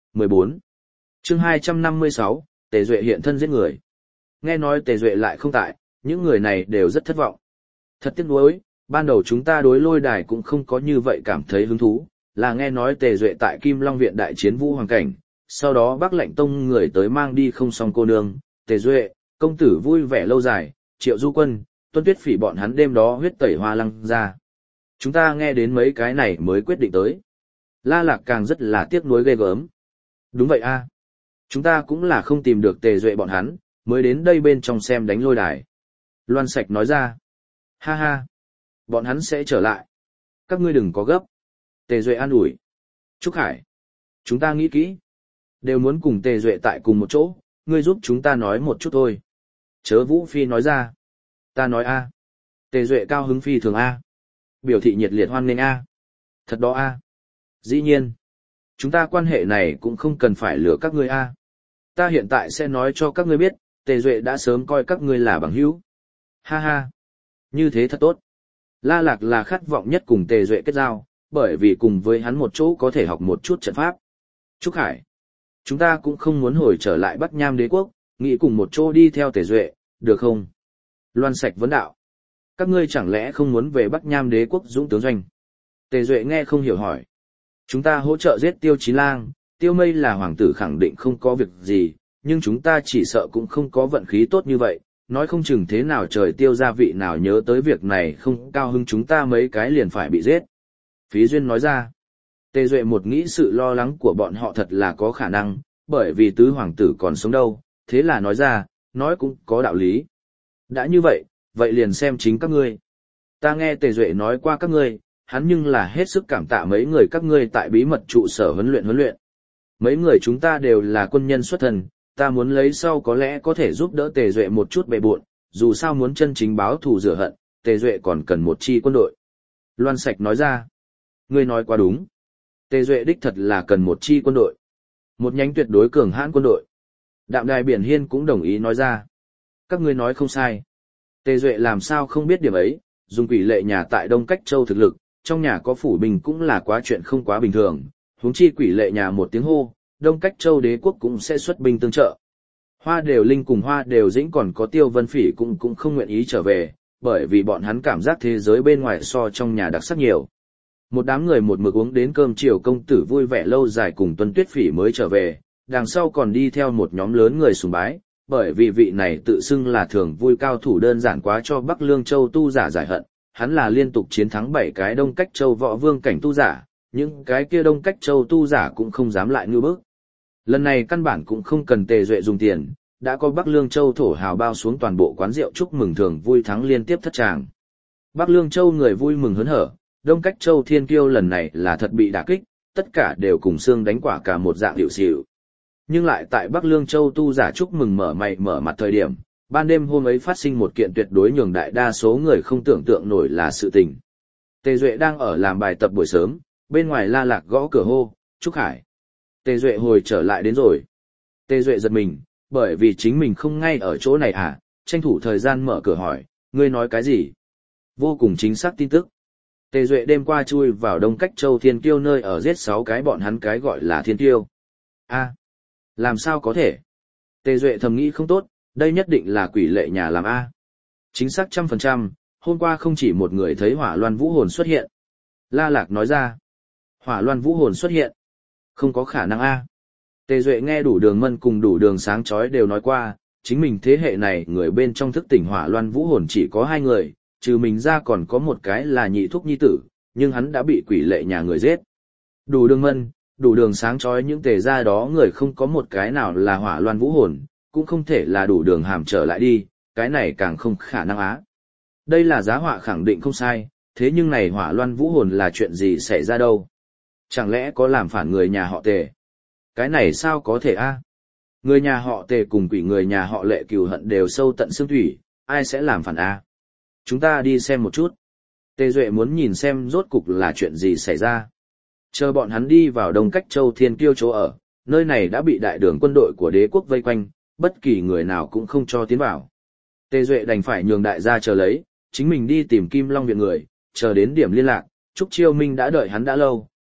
14. Chương 256, Tề Duệ hiện thân giết người. Nghe nói Tề Duệ lại không tại, những người này đều rất thất vọng. Thật tiếc nuối, ban đầu chúng ta đối Lôi Đài cũng không có như vậy cảm thấy hứng thú, là nghe nói Tề Duệ tại Kim Long Viện đại chiến Vũ Hoàng Cảnh, sau đó Bắc Lệnh Tông người tới mang đi không xong cô nương, Tề Duệ, công tử vui vẻ lâu dài, Triệu Du Quân, Tuân Tuyết Phỉ bọn hắn đêm đó huyết tẩy Hoa Lăng ra. Chúng ta nghe đến mấy cái này mới quyết định tới. La Lạc càng rất là tiếc nuối ghê gớm. Đúng vậy a, chúng ta cũng là không tìm được Tề Duệ bọn hắn, mới đến đây bên trong xem đánh Lôi Đài. Loan Sạch nói ra. Ha ha, bọn hắn sẽ trở lại. Các ngươi đừng có gấp. Tề Duệ an ủi. Trúc Khải, chúng ta nghĩ kỹ. Đều muốn cùng Tề Duệ tại cùng một chỗ, ngươi giúp chúng ta nói một chút thôi. Chớ Vũ Phi nói ra. Ta nói a. Tề Duệ cao hứng phi thường a. Biểu thị nhiệt liệt hoan nghênh a. Thật đó a. Dĩ nhiên. Chúng ta quan hệ này cũng không cần phải lừa các ngươi a. Ta hiện tại sẽ nói cho các ngươi biết, Tề Duệ đã sớm coi các ngươi là bằng hữu. Ha ha. Như thế thật tốt. La Lạc là khát vọng nhất cùng Tề Duệ kết giao, bởi vì cùng với hắn một chỗ có thể học một chút trận pháp. Trúc Khải, chúng ta cũng không muốn hồi trở lại Bắc Nham Đế quốc, nghĩ cùng một chỗ đi theo Tề Duệ, được không? Loan Sạch vấn đạo. Các ngươi chẳng lẽ không muốn về Bắc Nham Đế quốc dũng tướng doanh? Tề Duệ nghe không hiểu hỏi. Chúng ta hỗ trợ giết Tiêu Chí Lang, Tiêu Mây là hoàng tử khẳng định không có việc gì, nhưng chúng ta chỉ sợ cũng không có vận khí tốt như vậy, nói không chừng thế nào trời Tiêu gia vị nào nhớ tới việc này không cao hứng chúng ta mấy cái liền phải bị giết. Phí Duyên nói ra. Tề Duệ một nghĩ sự lo lắng của bọn họ thật là có khả năng, bởi vì tứ hoàng tử còn sống đâu, thế là nói ra, nói cũng có đạo lý. Đã như vậy, vậy liền xem chính các ngươi. Ta nghe Tề Duệ nói qua các ngươi, hắn nhưng là hết sức cảm tạ mấy người các ngươi tại bí mật trụ sở huấn luyện. Mấy người chúng ta đều là quân nhân xuất thân, ta muốn lấy sau có lẽ có thể giúp đỡ Tề Duệ một chút bề bộn, dù sao muốn chân chính báo thù rửa hận, Tề Duệ còn cần một chi quân đội. Loan Sạch nói ra. Ngươi nói quá đúng. Tề Duệ đích thật là cần một chi quân đội. Một nhánh tuyệt đối cường hãn quân đội. Đạm Đài Biển Hiên cũng đồng ý nói ra. Các ngươi nói không sai. Tề Duệ làm sao không biết điểm ấy, dùng quỷ lệ nhà tại Đông Cách Châu thực lực, trong nhà có phủ binh cũng là quá chuyện không quá bình thường, huống chi quỷ lệ nhà một tiếng hô, Đông Cách Châu đế quốc cũng sẽ xuất binh tương trợ. Hoa Đều Linh cùng Hoa Đều Dĩnh còn có Tiêu Vân Phỉ cũng không nguyện ý trở về, bởi vì bọn hắn cảm giác thế giới bên ngoài so trong nhà đặc sắc nhiều. Một đám người một mực uống đến cơm chiều công tử vui vẻ lâu dài cùng Tuân Tuyết Phỉ mới trở về, đằng sau còn đi theo một nhóm lớn người sùng bái, bởi vì vị này tự xưng là thường vui cao thủ đơn giản quá cho Bắc Lương Châu tu giả giải hận, hắn là liên tục chiến thắng 7 cái Đông Cách Châu võ vương cảnh tu giả, những cái kia Đông Cách Châu tu giả cũng không dám lại ngư bức. Lần này căn bản cũng không cần Tề Duệ dùng tiền, đã có Bắc Lương Châu thổ hào bao xuống toàn bộ quán rượu chúc mừng thường vui thắng liên tiếp thất tràng. Bắc Lương Châu người vui mừng hớn hở, Đông Cách Châu Thiên Kiêu lần này là thật bị đả kích, tất cả đều cùng xương đánh quả cả một dạng điệu xỉu. Nhưng lại tại Bắc Lương Châu tu giả chúc mừng mở mày mở mặt thời điểm, ban đêm hôm ấy phát sinh một kiện tuyệt đối nhường đại đa số người không tưởng tượng nổi là sự tình. Tề Duệ đang ở làm bài tập buổi sớm, bên ngoài La Lạc gõ cửa hô, Trúc Khải. Tề Duệ hồi trở lại đến rồi. Tề Duệ giật mình, bởi vì chính mình không ngay ở chỗ này à, tranh thủ thời gian mở cửa hỏi, ngươi nói cái gì? Vô cùng chính xác tin tức. Tề Duệ đêm qua chui vào Đông Cách Châu Thiên Kiêu nơi ở giết 6 cái bọn hắn cái gọi là Thiên Kiêu. A, làm sao có thể? Tề Duệ thầm nghĩ không tốt, đây nhất định là quỷ lệ nhà làm A. Chính xác 100%, hôm qua không chỉ một người thấy Hỏa Loan Vũ Hồn xuất hiện. La Lạc nói ra, Hỏa Loan Vũ Hồn xuất hiện. Không có khả năng A. Tề Duệ nghe Đủ Đường Mân cùng Đủ Đường Sáng Chói đều nói qua, chính mình thế hệ này người bên trong thức tỉnh Hỏa Loan Vũ Hồn chỉ có 2 người, trừ mình ra còn có một cái là nhị thúc nhi tử, nhưng hắn đã bị quỷ lệ nhà người giết. Đủ Đường Mân, Đủ Đường Sáng Chói những Tề gia đó người không có một cái nào là Hỏa Loan Vũ Hồn, cũng không thể là Đủ Đường Hàm trở lại đi, cái này càng không khả năng á. Đây là giá họa khẳng định không sai, thế nhưng này Hỏa Loan Vũ Hồn là chuyện gì xảy ra đâu? Chẳng lẽ có làm phản người nhà họ Tề? Cái này sao có thể a? Người nhà họ Tề cùng quỷ người nhà họ Lệ cừu hận đều sâu tận xương thủy, ai sẽ làm phản a? Chúng ta đi xem một chút. Tề Duệ muốn nhìn xem rốt cục là chuyện gì xảy ra. Chờ bọn hắn đi vào Đông Cách Châu Thiên Kiêu chỗ ở, nơi này đã bị đại đường quân đội của đế quốc vây quanh, bất kỳ người nào cũng không cho tiến vào. Tề Duệ đành phải nhường đại gia chờ lấy, chính mình đi tìm Kim Long viện người, chờ đến điểm liên lạc, Trúc Chiêu Minh đã đợi hắn đã lâu,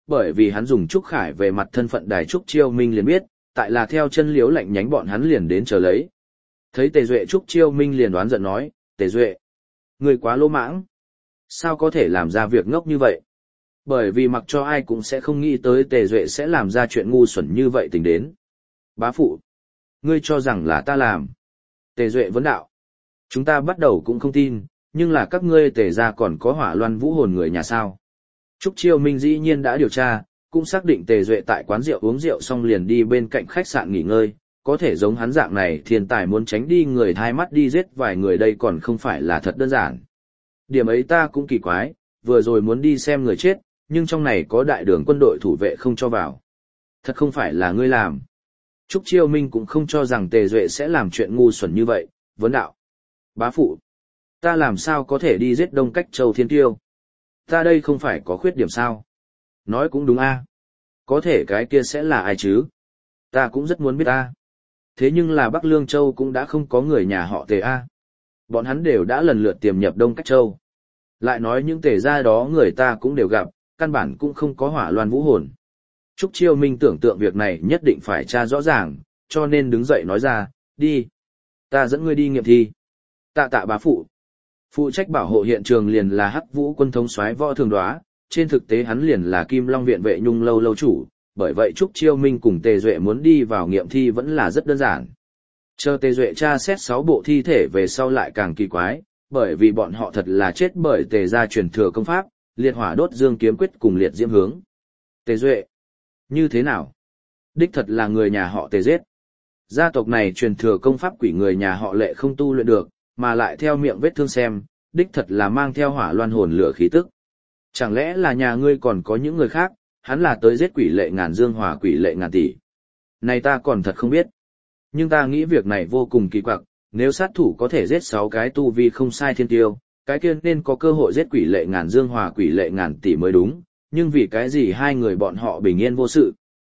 bởi vì hắn dùng Trúc Khải về mặt thân phận đài Trúc Chiêu Minh liền biết, tại là theo chân Liễu Lạnh nhánh bọn hắn liền đến chờ lấy. Thấy Tề Duệ, Trúc Chiêu Minh liền đoán giận nói, Tề Duệ, người quá lỗ mãng. Sao có thể làm ra việc ngốc như vậy? Bởi vì mặc cho ai cũng sẽ không nghĩ tới Tề Duệ sẽ làm ra chuyện ngu xuẩn như vậy tình đến. Bá phụ, ngươi cho rằng là ta làm. Tề Duệ vấn đạo. Chúng ta bắt đầu cũng không tin, nhưng là các ngươi Tề gia còn có Hỏa Loan Vũ Hồn người nhà sao. Trúc Chiêu Minh dĩ nhiên đã điều tra, cũng xác định Tề Duệ tại quán rượu uống rượu xong liền đi bên cạnh khách sạn nghỉ ngơi, có thể giống hắn dạng này thiên tài muốn tránh đi người thai mắt đi giết vài người đây còn không phải là thật đơn giản. Điểm ấy ta cũng kỳ quái, vừa rồi muốn đi xem người chết, nhưng trong này có đại đường quân đội thủ vệ không cho vào. Thật không phải là ngươi làm. Trúc Chiêu Minh cũng không cho rằng Tề Duệ sẽ làm chuyện ngu xuẩn như vậy, vấn đạo. Bá phụ, ta làm sao có thể đi giết Đông Cách Châu Thiên Tiêu? Ta đây không phải có khuyết điểm sao? Nói cũng đúng a. Có thể cái kia sẽ là ai chứ? Ta cũng rất muốn biết a. Thế nhưng là Bắc Lương Châu cũng đã không có người nhà họ Tề a. Bọn hắn đều đã lần lượt tiềm nhập Đông Cách Châu. Lại nói những Tề gia đó người ta cũng đều gặp, căn bản cũng không có Hỏa Loan Vũ Hồn. Trúc Chiêu Minh tưởng tượng việc này nhất định phải tra rõ ràng, cho nên đứng dậy nói ra, đi. Ta dẫn ngươi đi nghiệm thi. Tạ bá phụ. Phụ trách bảo hộ hiện trường liền là Hắc Vũ quân thống soái Võ Thường Đoá, trên thực tế hắn liền là Kim Long viện vệ Nhung lâu lâu chủ, bởi vậy Trúc Chiêu Minh cùng Tề Duệ muốn đi vào nghiệm thi vẫn là rất đơn giản. Chờ Tề Duệ tra xét 6 bộ thi thể về sau lại càng kỳ quái, bởi vì bọn họ thật là chết bởi Tề gia truyền thừa công pháp, liệt hỏa đốt dương kiếm quyết cùng liệt diễm hướng. Tề Duệ, như thế nào? Đích thật là người nhà họ Tề giết. Gia tộc này truyền thừa công pháp quỷ người nhà họ Lệ không tu luyện được, mà lại theo miệng vết thương xem, đích thật là mang theo hỏa loan hồn lửa khí tức. Chẳng lẽ là nhà ngươi còn có những người khác, hắn là tới giết quỷ Lệ Ngàn Dương Hòa quỷ Lệ Ngàn Tỷ. Này ta còn thật không biết. Nhưng ta nghĩ việc này vô cùng kỳ quặc, nếu sát thủ có thể giết 6 cái tu vi không sai thiên tiêu, cái kia nên có cơ hội giết quỷ Lệ Ngàn Dương Hòa quỷ Lệ Ngàn Tỷ mới đúng, nhưng vì cái gì hai người bọn họ bình yên vô sự.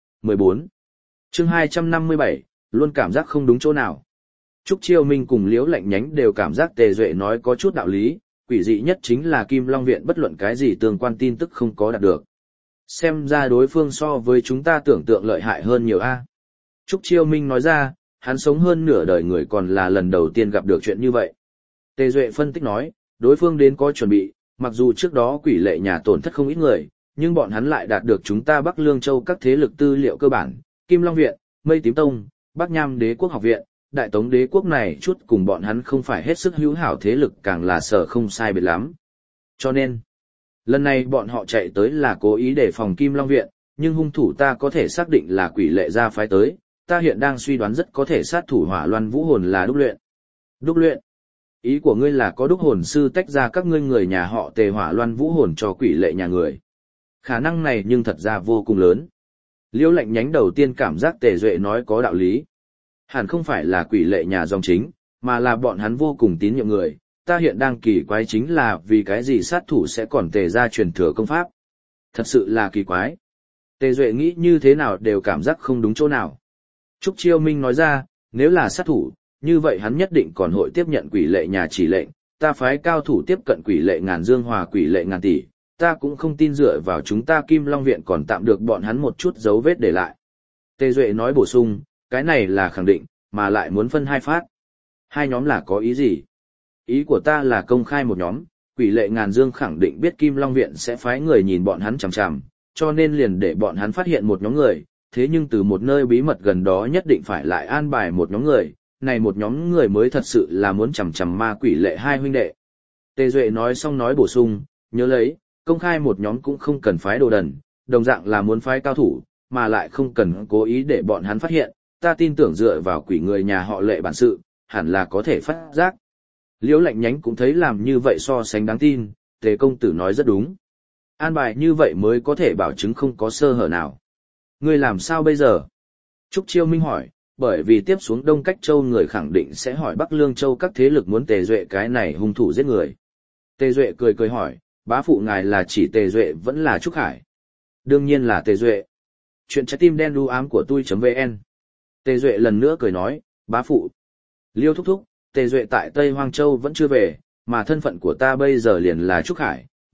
14. Chương 257, luôn cảm giác không đúng chỗ nào. Trúc Chiêu Minh cùng Liễu Lạnh nhánh đều cảm giác Tề Duệ nói có chút đạo lý, quỷ dị nhất chính là Kim Long viện bất luận cái gì tương quan tin tức không có đạt được. Xem ra đối phương so với chúng ta tưởng tượng lợi hại hơn nhiều a. Trúc Chiêu Minh nói ra, hắn sống hơn nửa đời người còn là lần đầu tiên gặp được chuyện như vậy. Tề Duệ phân tích nói, đối phương đến có chuẩn bị, mặc dù trước đó quỷ Lệ nhà tổn thất không ít người, nhưng bọn hắn lại đạt được chúng ta Bắc Lương Châu các thế lực tư liệu cơ bản, Kim Long viện, Mây Tím Tông, Bắc Nham Đế quốc học viện, Đại Tống Đế quốc này chút cùng bọn hắn không phải hết sức hữu hảo thế lực càng là sở không sai biệt lắm. Cho nên, lần này bọn họ chạy tới là cố ý để phòng Kim Long viện, nhưng hung thủ ta có thể xác định là quỷ Lệ gia phái tới, ta hiện đang suy đoán rất có thể sát thủ Hỏa Loan Vũ Hồn là đúc luyện. Đúc luyện? Ý của ngươi là có đúc hồn sư tách ra các ngươi người nhà họ Tề Hỏa Loan Vũ Hồn cho quỷ Lệ nhà người. Khả năng này nhưng thật ra vô cùng lớn. Liễu Lạnh nhánh đầu tiên cảm giác Tề Duệ nói có đạo lý. Hẳn không phải là quỷ Lệ nhà dòng chính, mà là bọn hắn vô cùng tín nhiệm người. Ta hiện đang kỳ quái chính là vì cái gì sát thủ sẽ còn Tề ra truyền thừa công pháp. Thật sự là kỳ quái. Tề Duệ nghĩ như thế nào đều cảm giác không đúng chỗ nào. Trúc Chiêu Minh nói ra, nếu là sát thủ, như vậy hắn nhất định còn hội tiếp nhận quỷ Lệ nhà chỉ lệnh, ta phái cao thủ tiếp cận quỷ Lệ Ngàn Dương Hòa quỷ Lệ Ngàn Tỷ, ta cũng không tin dựa vào chúng ta Kim Long viện còn tạm được bọn hắn một chút dấu vết để lại. Tề Duệ nói bổ sung, cái này là khẳng định, mà lại muốn phân hai phát. Hai nhóm là có ý gì? Ý của ta là công khai một nhóm, quỷ Lệ Ngàn Dương khẳng định biết Kim Long viện sẽ phái người nhìn bọn hắn chằm chằm, cho nên liền để bọn hắn phát hiện một nhóm người, thế nhưng từ một nơi bí mật gần đó nhất định phải lại an bài một nhóm người, này một nhóm người mới thật sự là muốn chằm chằm ma quỷ Lệ hai huynh đệ. Tề Duệ nói xong nói bổ sung, nhớ lấy, công khai một nhóm cũng không cần phái đồ đần, đồng dạng là muốn phái cao thủ, mà lại không cần cố ý để bọn hắn phát hiện, ta tin tưởng dựa vào quỷ người nhà họ Lệ bản sự, hẳn là có thể phát giác. Liễu Lạnh nhánh cũng thấy làm như vậy so sánh đáng tin, Tề công tử nói rất đúng. An bài như vậy mới có thể bảo chứng không có sơ hở nào. Ngươi làm sao bây giờ? Trúc Chiêu Minh hỏi, bởi vì tiếp xuống Đông Cách Châu người khẳng định sẽ hỏi Bắc Lương Châu các thế lực muốn Tề Duệ cái này hung thủ giết người. Tề Duệ cười hỏi, bá phụ ngài là chỉ Tề Duệ vẫn là Trúc Khải? Đương nhiên là Tề Duệ. Chuyện trái tim đen đu ám của tôi.vn. Tề Duệ lần nữa cười nói, bá phụ. Liêu thúc thúc, Tề Duệ tại Tây Hoang Châu vẫn chưa về, mà thân phận của ta bây giờ liền là Trúc Khải,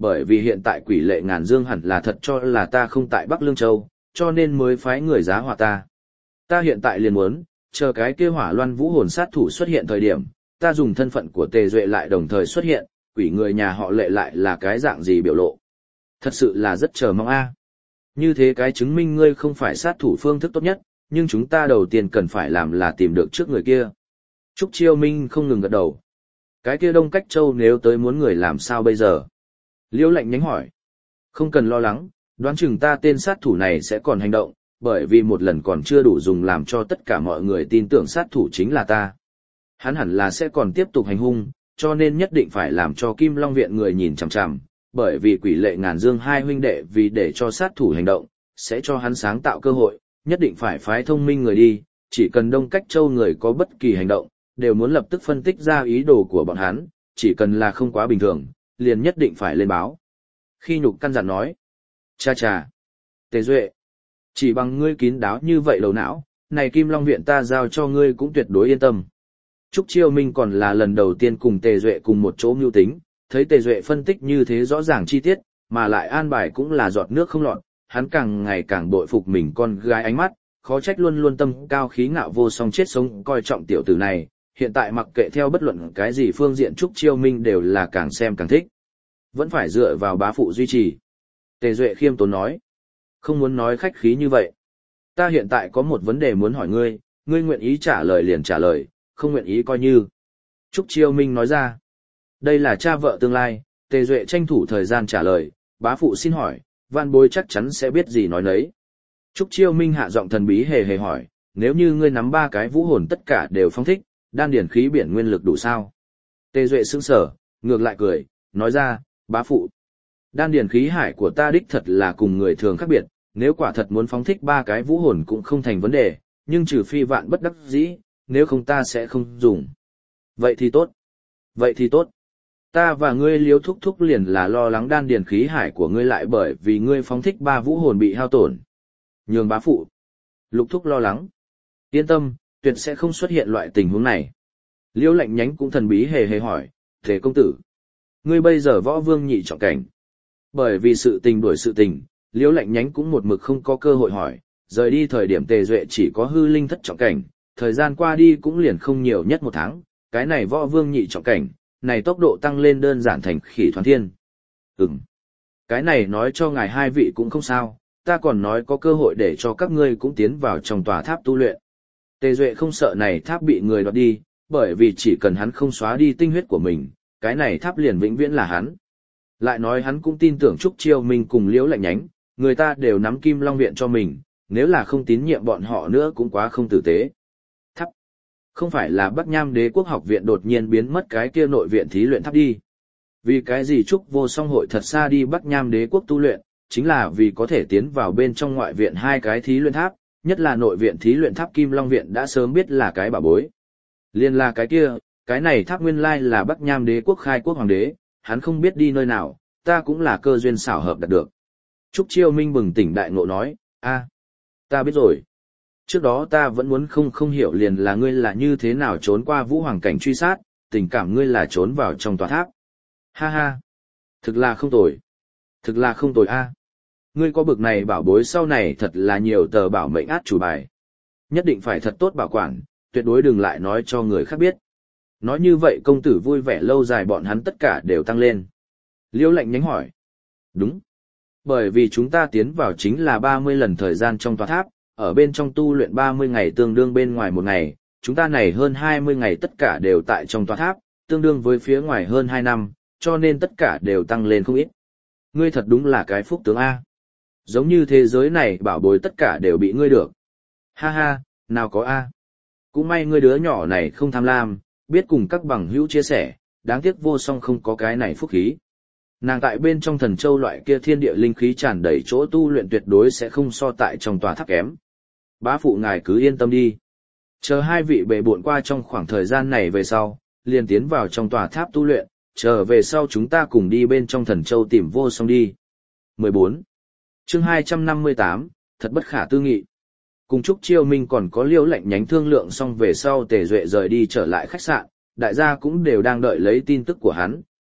bởi vì hiện tại quỷ lệ ngàn dương hẳn là thật cho là ta không tại Bắc Lương Châu, cho nên mới phái người giá họa ta. Ta hiện tại liền muốn, chờ cái kia hỏa loan vũ hồn sát thủ xuất hiện thời điểm, ta dùng thân phận của Tề Duệ lại đồng thời xuất hiện, quỷ người nhà họ Lệ lại là cái dạng gì biểu lộ. Thật sự là rất chờ mong a. Như thế cái chứng minh ngươi không phải sát thủ phương thức tốt nhất, nhưng chúng ta đầu tiên cần phải làm là tìm được trước người kia. Trúc Chiêu Minh không ngừng gật đầu. Cái kia Đông Cách Châu nếu tới muốn người làm sao bây giờ? Liễu Lạnh nhánh hỏi. Không cần lo lắng, đoán chừng ta tên sát thủ này sẽ còn hành động, bởi vì một lần còn chưa đủ dùng làm cho tất cả mọi người tin tưởng sát thủ chính là ta. Hắn hẳn là sẽ còn tiếp tục hành hung, cho nên nhất định phải làm cho Kim Long Viện người nhìn chằm chằm, bởi vì quỷ lệ ngàn dương hai huynh đệ vì để cho sát thủ hành động, sẽ cho hắn sáng tạo cơ hội, nhất định phải phái thông minh người đi, chỉ cần Đông Cách Châu người có bất kỳ hành động, đều muốn lập tức phân tích ra ý đồ của bọn hắn, chỉ cần là không quá bình thường, liền nhất định phải lên báo. Khi Nhục căn dặn nói, cha cha, Tề Duệ, chỉ bằng ngươi kín đáo như vậy đầu não, này Kim Long Viện ta giao cho ngươi cũng tuyệt đối yên tâm. Trúc Chiêu Minh còn là lần đầu tiên cùng Tề Duệ cùng một chỗ mưu tính, thấy Tề Duệ phân tích như thế rõ ràng chi tiết, mà lại an bài cũng là giọt nước không lọt, hắn càng ngày càng bội phục mình con gái ánh mắt, khó trách luôn luôn tâm cao khí ngạo vô song chết sống coi trọng tiểu tử này, hiện tại mặc kệ theo bất luận cái gì phương diện Trúc Chiêu Minh đều là càng xem càng thích. Vẫn phải dựa vào bá phụ duy trì. Tề Duệ khiêm tốn nói, không muốn nói khách khí như vậy. Ta hiện tại có một vấn đề muốn hỏi ngươi, ngươi nguyện ý trả lời liền trả lời, không nguyện ý coi như. Trúc Chiêu Minh nói ra, đây là cha vợ tương lai, Tề Duệ tranh thủ thời gian trả lời, bá phụ xin hỏi, van bối chắc chắn sẽ biết gì nói nấy. Trúc Chiêu Minh hạ giọng thần bí hề hề hỏi, nếu như ngươi nắm 3 cái vũ hồn tất cả đều phong thích, đan điển khí biển nguyên lực đủ sao? Tề Duệ sững sờ, ngược lại cười, nói ra, bá phụ. Đan điển khí hải của ta đích thật là cùng người thường khác biệt, nếu quả thật muốn phóng thích 3 cái vũ hồn cũng không thành vấn đề, nhưng trừ phi vạn bất đắc dĩ, nếu không ta sẽ không dùng. Vậy thì tốt. Vậy thì tốt. Ta và ngươi Liêu thúc thúc liền là lo lắng đan điển khí hải của ngươi lại bởi vì ngươi phóng thích 3 vũ hồn bị hao tổn. Nhường bá phụ. Lục thúc lo lắng. Yên tâm, tuyệt sẽ không xuất hiện loại tình huống này. Liêu Lạnh nhánh cũng thần bí hề hề hỏi, Tề công tử, ngươi bây giờ võ vương nhị trọng cảnh. Bởi vì sự tình đuổi sự tình, Liêu Lạnh nhánh cũng một mực không có cơ hội hỏi, rời đi thời điểm Tề Duệ chỉ có hư linh thất trọng cảnh, thời gian qua đi cũng liền không nhiều nhất 1 tháng, cái này võ vương nhị trọng cảnh, này tốc độ tăng lên đơn giản thành khỉ thoán thiên. Cái này nói cho ngài hai vị cũng không sao, ta còn nói có cơ hội để cho các ngươi cũng tiến vào trong tòa tháp tu luyện. Tề Duệ không sợ này tháp bị người đoạt đi, bởi vì chỉ cần hắn không xóa đi tinh huyết của mình, cái này tháp liền vĩnh viễn là hắn. Lại nói hắn cũng tin tưởng Trúc Chiêu Minh cùng Liễu Lạnh nhánh, người ta đều nắm Kim Long Viện cho mình, nếu là không tín nhiệm bọn họ nữa cũng quá không tử tế. Tháp. Không phải là Bắc Nham Đế Quốc Học Viện đột nhiên biến mất cái kia nội viện thí luyện tháp đi. Vì cái gì Trúc Vô Song hội thật xa đi Bắc Nham Đế Quốc tu luyện, chính là vì có thể tiến vào bên trong ngoại viện 2 cái thí luyện tháp, nhất là nội viện thí luyện tháp Kim Long Viện đã sớm biết là cái bảo bối. Liên là cái kia, cái này tháp nguyên lai là Bắc Nham Đế Quốc khai quốc hoàng đế, hắn không biết đi nơi nào, ta cũng là cơ duyên xảo hợp đạt được. Trúc Chiêu Minh bừng tỉnh đại ngộ nói, ta biết rồi. Trước đó ta vẫn muốn không hiểu liền là ngươi là như thế nào trốn qua vũ hoàng cảnh truy sát, tình cảm ngươi là trốn vào trong tòa tháp. Ha ha, thực là không tồi. Thực là không tồi a. Ngươi có bực này bảo bối sau này thật là nhiều tờ bảo mệnh át chủ bài. Nhất định phải thật tốt bảo quản, tuyệt đối đừng lại nói cho người khác biết. Nói như vậy công tử vui vẻ lâu dài bọn hắn tất cả đều tăng lên. Liêu Lạnh nhánh hỏi. Đúng. Bởi vì chúng ta tiến vào chính là 30 lần thời gian trong tòa tháp, ở bên trong tu luyện 30 ngày tương đương bên ngoài 1 ngày, chúng ta này hơn 20 ngày tất cả đều tại trong tòa tháp, tương đương với phía ngoài hơn 2 năm, cho nên tất cả đều tăng lên không ít. Ngươi thật đúng là cái phúc tướng A. Giống như thế giới này bảo bối tất cả đều bị ngươi được. Ha ha, nào có A. Cũng may ngươi đứa nhỏ này không tham lam, biết cùng các bằng hữu chia sẻ, đáng tiếc Vô Song không có cái này phúc khí. Nàng tại bên trong Thần Châu loại kia thiên địa linh khí tràn đầy chỗ tu luyện tuyệt đối sẽ không so tại trong tòa tháp kém. Bá phụ ngài cứ yên tâm đi. Chờ 2 vị bệ bộn qua trong khoảng thời gian này về sau, liền tiến vào trong tòa tháp tu luyện, chờ về sau chúng ta cùng đi bên trong Thần Châu tìm Vô Song đi. 14. Chương 258, thật bất khả tư nghị. Cùng Trúc Chiêu Minh còn có Liêu Lạnh nhánh thương lượng xong về sau Tề Duệ rời đi trở lại khách sạn, đại gia cũng đều đang đợi lấy tin tức của hắn,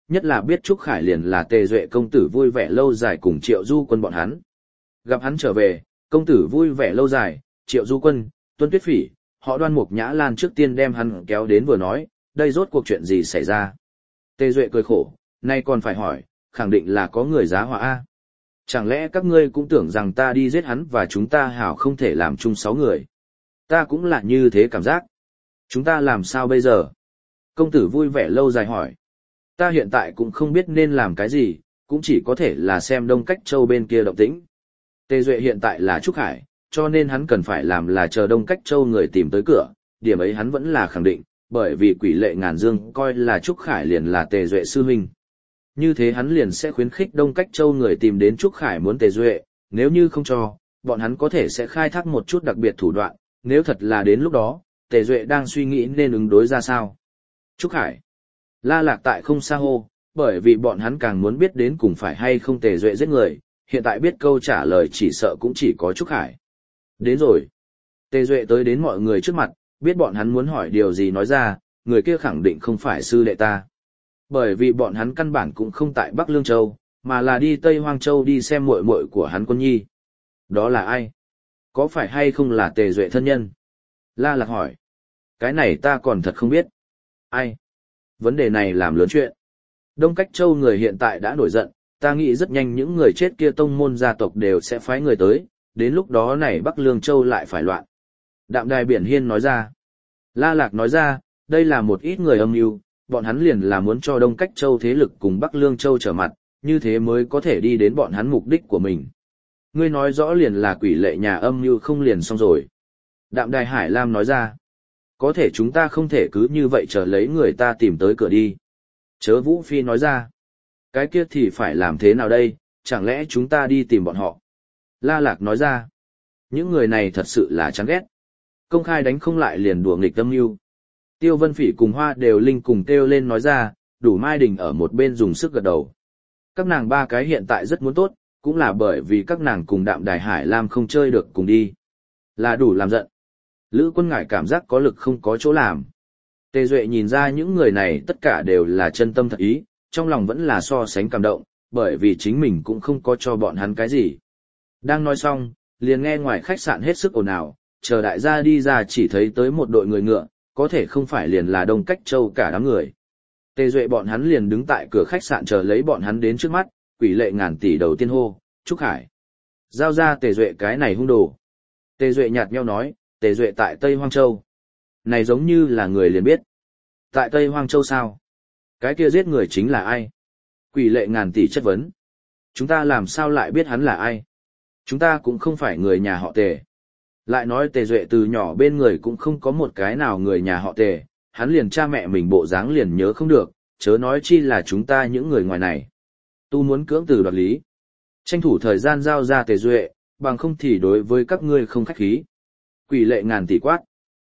Nhất là biết Trúc Khải liền là Tề Duệ công tử vui vẻ lâu dài cùng Triệu Du Quân bọn hắn. Gặp hắn trở về, công tử vui vẻ lâu dài, Triệu Du Quân, Tuân Tuyết Phỉ, họ Đoan Mục Nhã Lan trước tiên đem hắn kéo đến vừa nói, đây rốt cuộc chuyện gì xảy ra. Tề Duệ cười khổ, nay còn phải hỏi, khẳng định là có người giá họa a. Chẳng lẽ các ngươi cũng tưởng rằng ta đi giết hắn và chúng ta hảo không thể làm chung 6 người. Ta cũng là như thế cảm giác. Chúng ta làm sao bây giờ? Công tử vui vẻ lâu dài hỏi. Ta hiện tại cũng không biết nên làm cái gì, cũng chỉ có thể là xem Đông Cách Châu bên kia động tĩnh. Tề Duệ hiện tại là Trúc Khải, cho nên hắn cần phải làm là chờ Đông Cách Châu người tìm tới cửa, điểm ấy hắn vẫn là khẳng định, bởi vì Quỷ Lệ Ngàn Dương coi là Trúc Khải liền là Tề Duệ sư huynh. Như thế hắn liền sẽ khuyến khích Đông Cách Châu người tìm đến Trúc Khải muốn Tề Duệ, nếu như không cho, bọn hắn có thể sẽ khai thác một chút đặc biệt thủ đoạn, nếu thật là đến lúc đó, Tề Duệ đang suy nghĩ nên ứng đối ra sao. Trúc Khải. La Lạc tại không xa hô, bởi vì bọn hắn càng muốn biết đến cùng phải hay không Tề Duệ giết người, hiện tại biết câu trả lời chỉ sợ cũng chỉ có Trúc Khải. Đến rồi. Tề Duệ tới đến mọi người trước mặt, biết bọn hắn muốn hỏi điều gì nói ra, người kia khẳng định không phải sư đệ ta. Bởi vì bọn hắn căn bản cũng không tại Bắc Lương Châu, mà là đi Tây Hoang Châu đi xem muội muội của hắn Quân Nhi. Đó là ai? Có phải hay không là Tề Duệ thân nhân? La Lạc hỏi. Cái này ta còn thật không biết. Ai? Vấn đề này làm lớn chuyện. Đông Cách Châu người hiện tại đã nổi giận, ta nghĩ rất nhanh những người chết kia tông môn gia tộc đều sẽ phái người tới, đến lúc đó này Bắc Lương Châu lại phải loạn. Đạm Đài Biển Hiên nói ra. La Lạc nói ra, đây là một ít người âm mưu, bọn hắn liền là muốn cho Đông Cách Châu thế lực cùng Bắc Lương Châu trở mặt, như thế mới có thể đi đến bọn hắn mục đích của mình. Ngươi nói rõ liền là Quỷ Lệ nhà âm mưu không liền xong rồi. Đạm Đài Hải Lam nói ra. Có thể chúng ta không thể cứ như vậy chờ lấy người ta tìm tới cửa đi. Chớ Vũ Phi nói ra. Cái kia thì phải làm thế nào đây, chẳng lẽ chúng ta đi tìm bọn họ? La Lạc nói ra. Những người này thật sự là chán ghét. Công khai đánh không lại liền đùa nghịch tâm mưu. Tiêu Vân Phỉ cùng Hoa Đều Linh cùng kêu lên nói ra, đủ Mai Đình ở một bên dùng sức gật đầu. Các nàng ba cái hiện tại rất muốn tốt, cũng là bởi vì các nàng cùng Đạm Đài Hải Lam không chơi được cùng đi. Là đủ làm giận. Lữ Quân Ngải cảm giác có lực không có chỗ làm. Tề Duệ nhìn ra những người này tất cả đều là chân tâm thật ý, trong lòng vẫn là so sánh cảm động, bởi vì chính mình cũng không có cho bọn hắn cái gì. Đang nói xong, liền nghe ngoài khách sạn hết sức ồn ào, chờ đại gia đi ra chỉ thấy tới một đội người ngựa, có thể không phải liền là Đông Cách Châu cả đám người. Tề Duệ bọn hắn liền đứng tại cửa khách sạn chờ lấy bọn hắn đến trước mắt, Quỷ Lệ ngàn tỷ đầu tiên hô, Trúc Khải. Giao ra Tề Duệ cái này hung đồ. Tề Duệ nhạt nhẽo nói, Tề Duệ tại Tây Hoang Châu. Này giống như là người liền biết. Tại Tây Hoang Châu sao? Cái kia giết người chính là ai? Quỷ Lệ ngàn tỷ chất vấn. Chúng ta làm sao lại biết hắn là ai? Chúng ta cũng không phải người nhà họ Tề. Lại nói Tề Duệ từ nhỏ bên người cũng không có một cái nào người nhà họ Tề, hắn liền cha mẹ mình bộ dáng liền nhớ không được, chớ nói chi là chúng ta những người ngoài này. Tu muốn cưỡng từ đoạt lý. Tranh thủ thời gian giao ra Tề Duệ, bằng không thì đối với các ngươi không khách khí. Quỷ Lệ ngàn tỷ quát.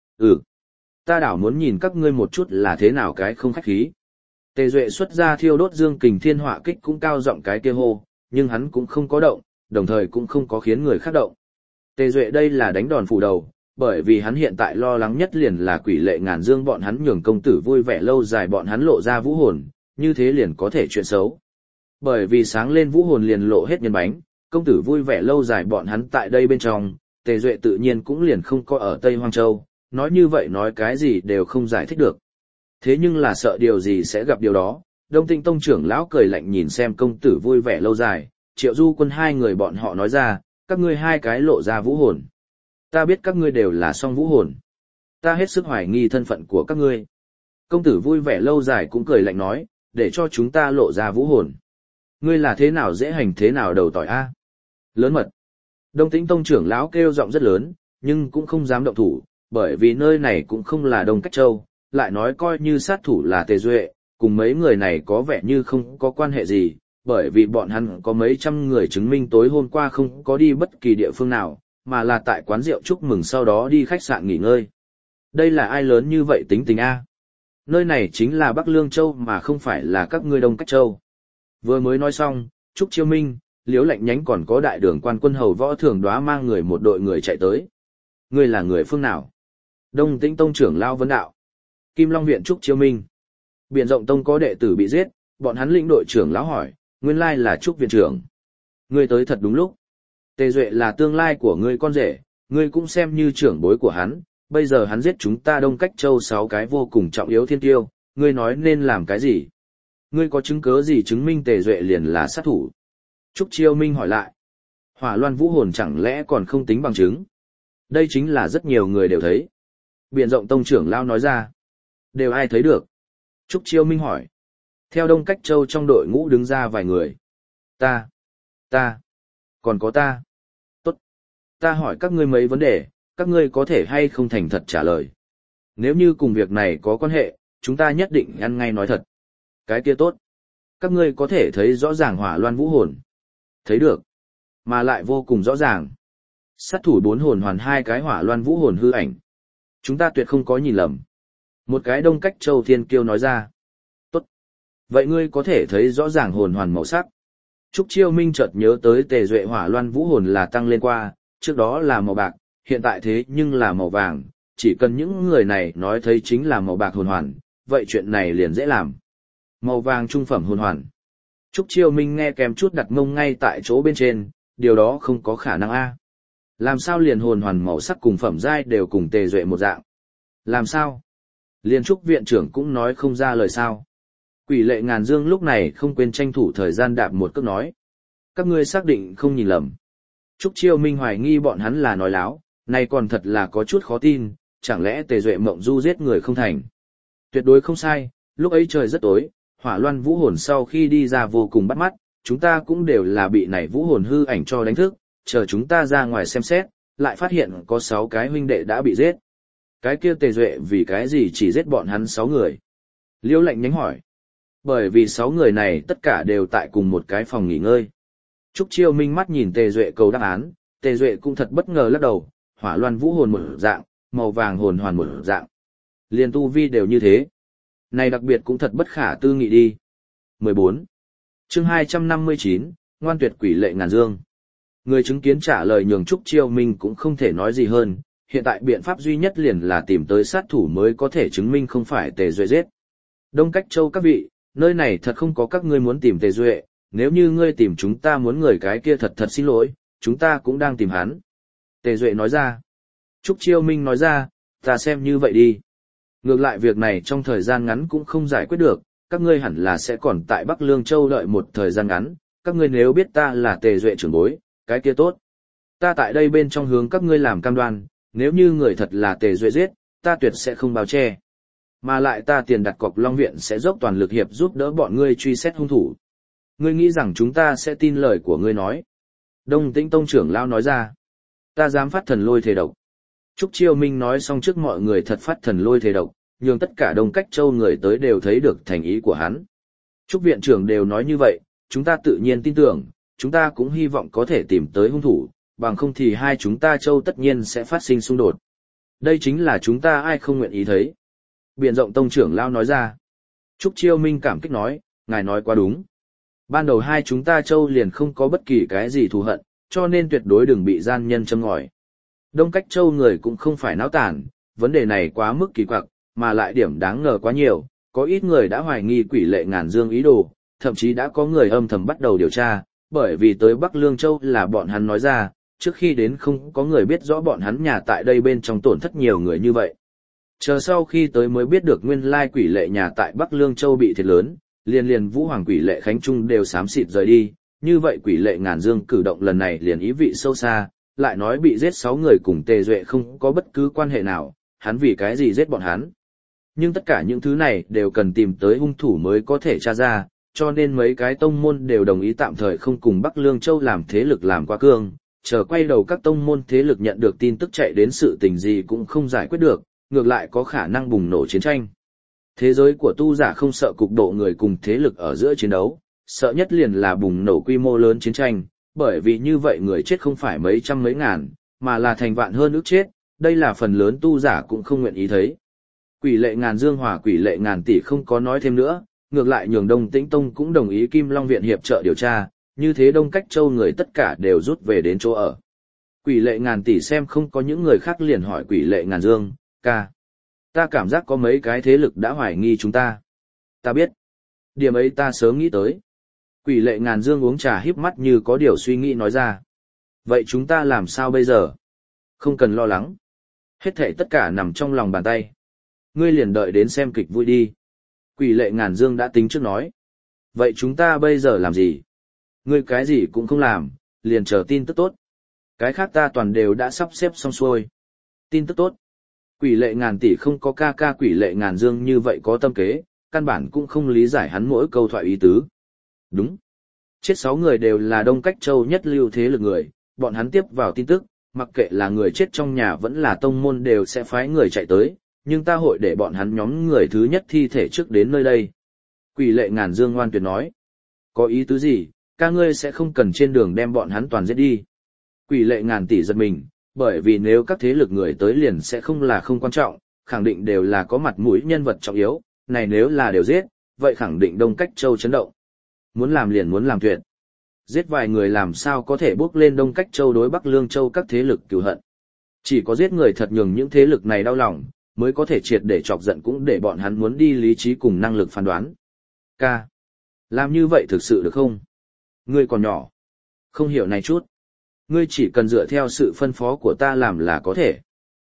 Ta đảo muốn nhìn các ngươi một chút là thế nào cái không khách khí. Tề Duệ xuất ra thiêu đốt dương kình thiên hỏa kích cũng cao giọng cái kia hô, nhưng hắn cũng không có động, đồng thời cũng không có khiến người khác động. Tề Duệ đây là đánh đòn phủ đầu, bởi vì hắn hiện tại lo lắng nhất liền là Quỷ Lệ ngàn dương bọn hắn nhường công tử vui vẻ lâu dài bọn hắn lộ ra vũ hồn, như thế liền có thể chuyện xấu. Bởi vì sáng lên vũ hồn liền lộ hết nhân bánh, công tử vui vẻ lâu dài bọn hắn tại đây bên trong, Tề Duệ tự nhiên cũng liền không có ở Tây Hoang Châu, nói như vậy nói cái gì đều không giải thích được. Thế nhưng là sợ điều gì sẽ gặp điều đó, Đông Tinh Tông trưởng lão cười lạnh nhìn xem công tử vui vẻ lâu dài, Triệu Du Quân hai người bọn họ nói ra, các ngươi hai cái lộ ra vũ hồn. Ta biết các ngươi đều là song vũ hồn. Ta hết sức hoài nghi thân phận của các ngươi. Công tử vui vẻ lâu dài cũng cười lạnh nói, để cho chúng ta lộ ra vũ hồn. Ngươi là thế nào dễ hành thế nào đầu tỏi a? Lớn mật. Đông Tĩnh Tông trưởng lão kêu giọng rất lớn, nhưng cũng không dám động thủ, bởi vì nơi này cũng không là Đông Cách Châu, lại nói coi như sát thủ là Tề Duệ, cùng mấy người này có vẻ như không có quan hệ gì, bởi vì bọn hắn có mấy trăm người chứng minh tối hôm qua không có đi bất kỳ địa phương nào, mà là tại quán rượu chúc mừng sau đó đi khách sạn nghỉ ngơi. Đây là ai lớn như vậy tính tình a? Nơi này chính là Bắc Lương Châu mà không phải là các ngươi Đông Cách Châu. Vừa mới nói xong, Trúc Chiêu Minh, Liễu Lạnh Nhánh còn có đại đường quan quân hầu Võ Thường Đóa mang người một đội người chạy tới. Ngươi là người phương nào? Đông Tĩnh Tông trưởng lão vấn đạo. Kim Long viện Trúc Chiêu Minh. Biển Rộng Tông có đệ tử bị giết, Bọn hắn lĩnh đội trưởng lão hỏi, nguyên lai là Trúc viện trưởng. Ngươi tới thật đúng lúc. Tề Duệ là tương lai của ngươi con rể, ngươi cũng xem như trưởng bối của hắn, bây giờ hắn giết chúng ta Đông Cách Châu 6 cái vô cùng trọng yếu thiên tiêu, ngươi nói nên làm cái gì? Ngươi có chứng cứ gì chứng minh Tề Duệ liền là sát thủ? Trúc Chiêu Minh hỏi lại. Hỏa Loan Vũ Hồn chẳng lẽ còn không tính bằng chứng? Đây chính là rất nhiều người đều thấy. Biện rộng tông trưởng lao nói ra. Đều ai thấy được? Trúc Chiêu Minh hỏi. Theo Đông Cách Châu trong đội ngũ đứng ra vài người. Ta, còn có ta. Tốt. Ta hỏi các ngươi mấy vấn đề, các ngươi có thể hay không thành thật trả lời. Nếu như cùng việc này có quan hệ, chúng ta nhất định ăn ngay nói thật. Cái kia tốt. Các ngươi có thể thấy rõ ràng Hỏa Loan Vũ Hồn. Thấy được. Mà lại vô cùng rõ ràng. Sát thủ 4 hồn hoàn 2 cái Hỏa Loan Vũ Hồn hư ảnh. Chúng ta tuyệt không có nhìn lầm. Một cái Đông Cách Châu thiên kiêu nói ra. Tốt. Vậy ngươi có thể thấy rõ ràng hồn hoàn màu sắc. Trúc Chiêu Minh chợt nhớ tới Tề Duệ Hỏa Loan Vũ Hồn là tăng lên qua, trước đó là màu bạc, hiện tại thế nhưng là màu vàng, chỉ cần những người này nói thấy chính là màu bạc hồn hoàn, vậy chuyện này liền dễ làm. Màu vàng trung phẩm hồn hoàn. Trúc Chiêu Minh nghe kèm chút đặt mông ngay tại chỗ bên trên, điều đó không có khả năng a. Làm sao liền hồn hoàn màu sắc cùng phẩm giai đều cùng Tề Duệ một dạng? Làm sao? Liên Trúc viện trưởng cũng nói không ra lời sao. Quỷ Lệ Ngàn Dương lúc này không quên tranh thủ thời gian đạp một cước nói. Các ngươi xác định không nhìn lầm. Trúc Chiêu Minh hoài nghi bọn hắn là nói láo, này còn thật là có chút khó tin, chẳng lẽ Tề Duệ mộng du giết người không thành. Tuyệt đối không sai, lúc ấy trời rất tối, Hỏa Loan Vũ Hồn sau khi đi ra vô cùng bắt mắt, chúng ta cũng đều là bị này Vũ Hồn hư ảnh cho đánh thức, chờ chúng ta ra ngoài xem xét, lại phát hiện có 6 cái huynh đệ đã bị giết. Cái kia Tề Duệ vì cái gì chỉ giết bọn hắn 6 người? Liêu Lệnh nhánh hỏi. Bởi vì 6 người này tất cả đều tại cùng một cái phòng nghỉ ngơi. Trúc Chiêu Minh mắt nhìn Tề Duệ cầu đáp án, Tề Duệ cũng thật bất ngờ lắc đầu, Hỏa Loan Vũ Hồn một dạng, màu vàng hồn hoàn một dạng. Liên tu vi đều như thế. Này đặc biệt cũng thật bất khả tư nghị đi. 14. Chương 259, ngoan tuyệt Quỷ Lệ Ngàn Dương. Người chứng kiến trả lời nhường Trúc Chiêu Minh cũng không thể nói gì hơn, hiện tại biện pháp duy nhất liền là tìm tới sát thủ mới có thể chứng minh không phải Tề Duệ giết. Đông Cách Châu các vị, nơi này thật không có các ngươi muốn tìm Tề Duệ, nếu như ngươi tìm chúng ta muốn người cái kia thật xin lỗi, chúng ta cũng đang tìm hắn. Tề Duệ nói ra. Trúc Chiêu Minh nói ra, ta xem như vậy đi. Ngược lại việc này trong thời gian ngắn cũng không giải quyết được, các ngươi hẳn là sẽ còn tại Bắc Lương Châu đợi một thời gian ngắn, các ngươi nếu biết ta là Tề Duệ trưởng bối, cái kia tốt. Ta tại đây bên trong hướng các ngươi làm cam đoan, nếu như người thật là Tề Duệ giết, ta tuyệt sẽ không bao che. Mà lại ta tiền đặt cọc Long Viện sẽ dốc toàn lực hiệp giúp đỡ bọn ngươi truy xét hung thủ. Ngươi nghĩ rằng chúng ta sẽ tin lời của ngươi nói. Đông Tĩnh Tông trưởng lão nói ra. Ta dám phát thần lôi thể độc. Trúc Chiêu Minh nói xong trước mọi người thật phát thần lôi thể độc, nhưng tất cả Đông Cách Châu người tới đều thấy được thành ý của hắn. Trúc viện trưởng đều nói như vậy, chúng ta tự nhiên tin tưởng, chúng ta cũng hy vọng có thể tìm tới hung thủ, bằng không thì hai chúng ta Châu tất nhiên sẽ phát sinh xung đột. Đây chính là chúng ta ai không nguyện ý thấy. Biện rộng tông trưởng lao nói ra. Trúc Chiêu Minh cảm kích nói, ngài nói quá đúng. Ban đầu hai chúng ta Châu liền không có bất kỳ cái gì thù hận, cho nên tuyệt đối đừng bị gian nhân châm ngòi. Đông Cách Châu người cũng không phải náo tản, vấn đề này quá mức kỳ quặc, mà lại điểm đáng ngờ quá nhiều, có ít người đã hoài nghi Quỷ Lệ Ngàn Dương ý đồ, thậm chí đã có người âm thầm bắt đầu điều tra, bởi vì tới Bắc Lương Châu là bọn hắn nói ra, trước khi đến không có người biết rõ bọn hắn nhà tại đây bên trong tổn thất nhiều người như vậy. Chờ sau khi tới mới biết được nguyên lai Quỷ Lệ nhà tại Bắc Lương Châu bị thiệt lớn, liền Vũ Hoàng Quỷ Lệ Khánh Trung đều xám xịt rời đi, như vậy Quỷ Lệ Ngàn Dương cử động lần này liền ý vị sâu xa, lại nói bị giết 6 người cùng Tề Duệ không có bất cứ quan hệ nào, hắn vì cái gì giết bọn hắn. Nhưng tất cả những thứ này đều cần tìm tới hung thủ mới có thể tra ra, cho nên mấy cái tông môn đều đồng ý tạm thời không cùng Bắc Lương Châu làm thế lực làm quá cương, chờ quay đầu các tông môn thế lực nhận được tin tức chạy đến sự tình gì cũng không giải quyết được, ngược lại có khả năng bùng nổ chiến tranh. Thế giới của tu giả không sợ cục độ người cùng thế lực ở giữa chiến đấu, sợ nhất liền là bùng nổ quy mô lớn chiến tranh, bởi vì như vậy người chết không phải mấy trăm mấy ngàn, mà là thành vạn hơn ức chết, đây là phần lớn tu giả cũng không nguyện ý thấy. Quỷ Lệ Ngàn Dương hòa Quỷ Lệ Ngàn Tỷ không có nói thêm nữa, ngược lại nhường Đông Tĩnh Tông cũng đồng ý Kim Long Viện hiệp trợ điều tra, như thế Đông Cách Châu người tất cả đều rút về đến chỗ ở. Quỷ Lệ Ngàn Tỷ xem không có những người khác liền hỏi Quỷ Lệ Ngàn Dương, ca. Ta cảm giác có mấy cái thế lực đã hoài nghi chúng ta. Ta biết. Điểm ấy ta sớm nghĩ tới. Quỷ lệ ngàn dương uống trà híp mắt như có điều suy nghĩ nói ra. Vậy chúng ta làm sao bây giờ? Không cần lo lắng. Hết thảy tất cả nằm trong lòng bàn tay. Ngươi liền đợi đến xem kịch vui đi. Quỷ lệ ngàn dương đã tính trước nói. Vậy chúng ta bây giờ làm gì? Ngươi cái gì cũng không làm, liền chờ tin tức tốt. Cái khác ta toàn đều đã sắp xếp xong xuôi. Tin tức tốt. Quỷ lệ ngàn tỷ không có ca ca quỷ lệ ngàn dương như vậy có tâm kế, căn bản cũng không lý giải hắn mỗi câu thoại ý tứ. Đúng. Chết 6 người đều là Đông Cách Châu nhất lưu thế lực người, bọn hắn tiếp vào tin tức, mặc kệ là người chết trong nhà vẫn là tông môn đều sẽ phái người chạy tới, nhưng ta hội để bọn hắn nhóm người thứ nhất thi thể trước đến nơi đây. Quỷ lệ ngàn dương ngoan tuyệt nói. Có ý tứ gì, ca ngươi sẽ không cần trên đường đem bọn hắn toàn giết đi. Quỷ lệ ngàn tỷ giật mình, bởi vì nếu các thế lực người tới liền sẽ không là không quan trọng, khẳng định đều là có mặt mũi nhân vật trọng yếu, này nếu là đều giết, vậy khẳng định Đông Cách Châu chấn động. Muốn làm liền muốn làm tuyệt. Giết vài người làm sao có thể bước lên Đông Cách Châu đối Bắc Lương Châu các thế lực cừu hận. Chỉ có giết người thật nhường những thế lực này đau lòng, mới có thể triệt để chọc giận cũng để bọn hắn muốn đi lý trí cùng năng lực phán đoán. Ca. Làm như vậy thực sự được không? Ngươi còn nhỏ. Không hiểu này chút. Ngươi chỉ cần dựa theo sự phân phó của ta làm là có thể.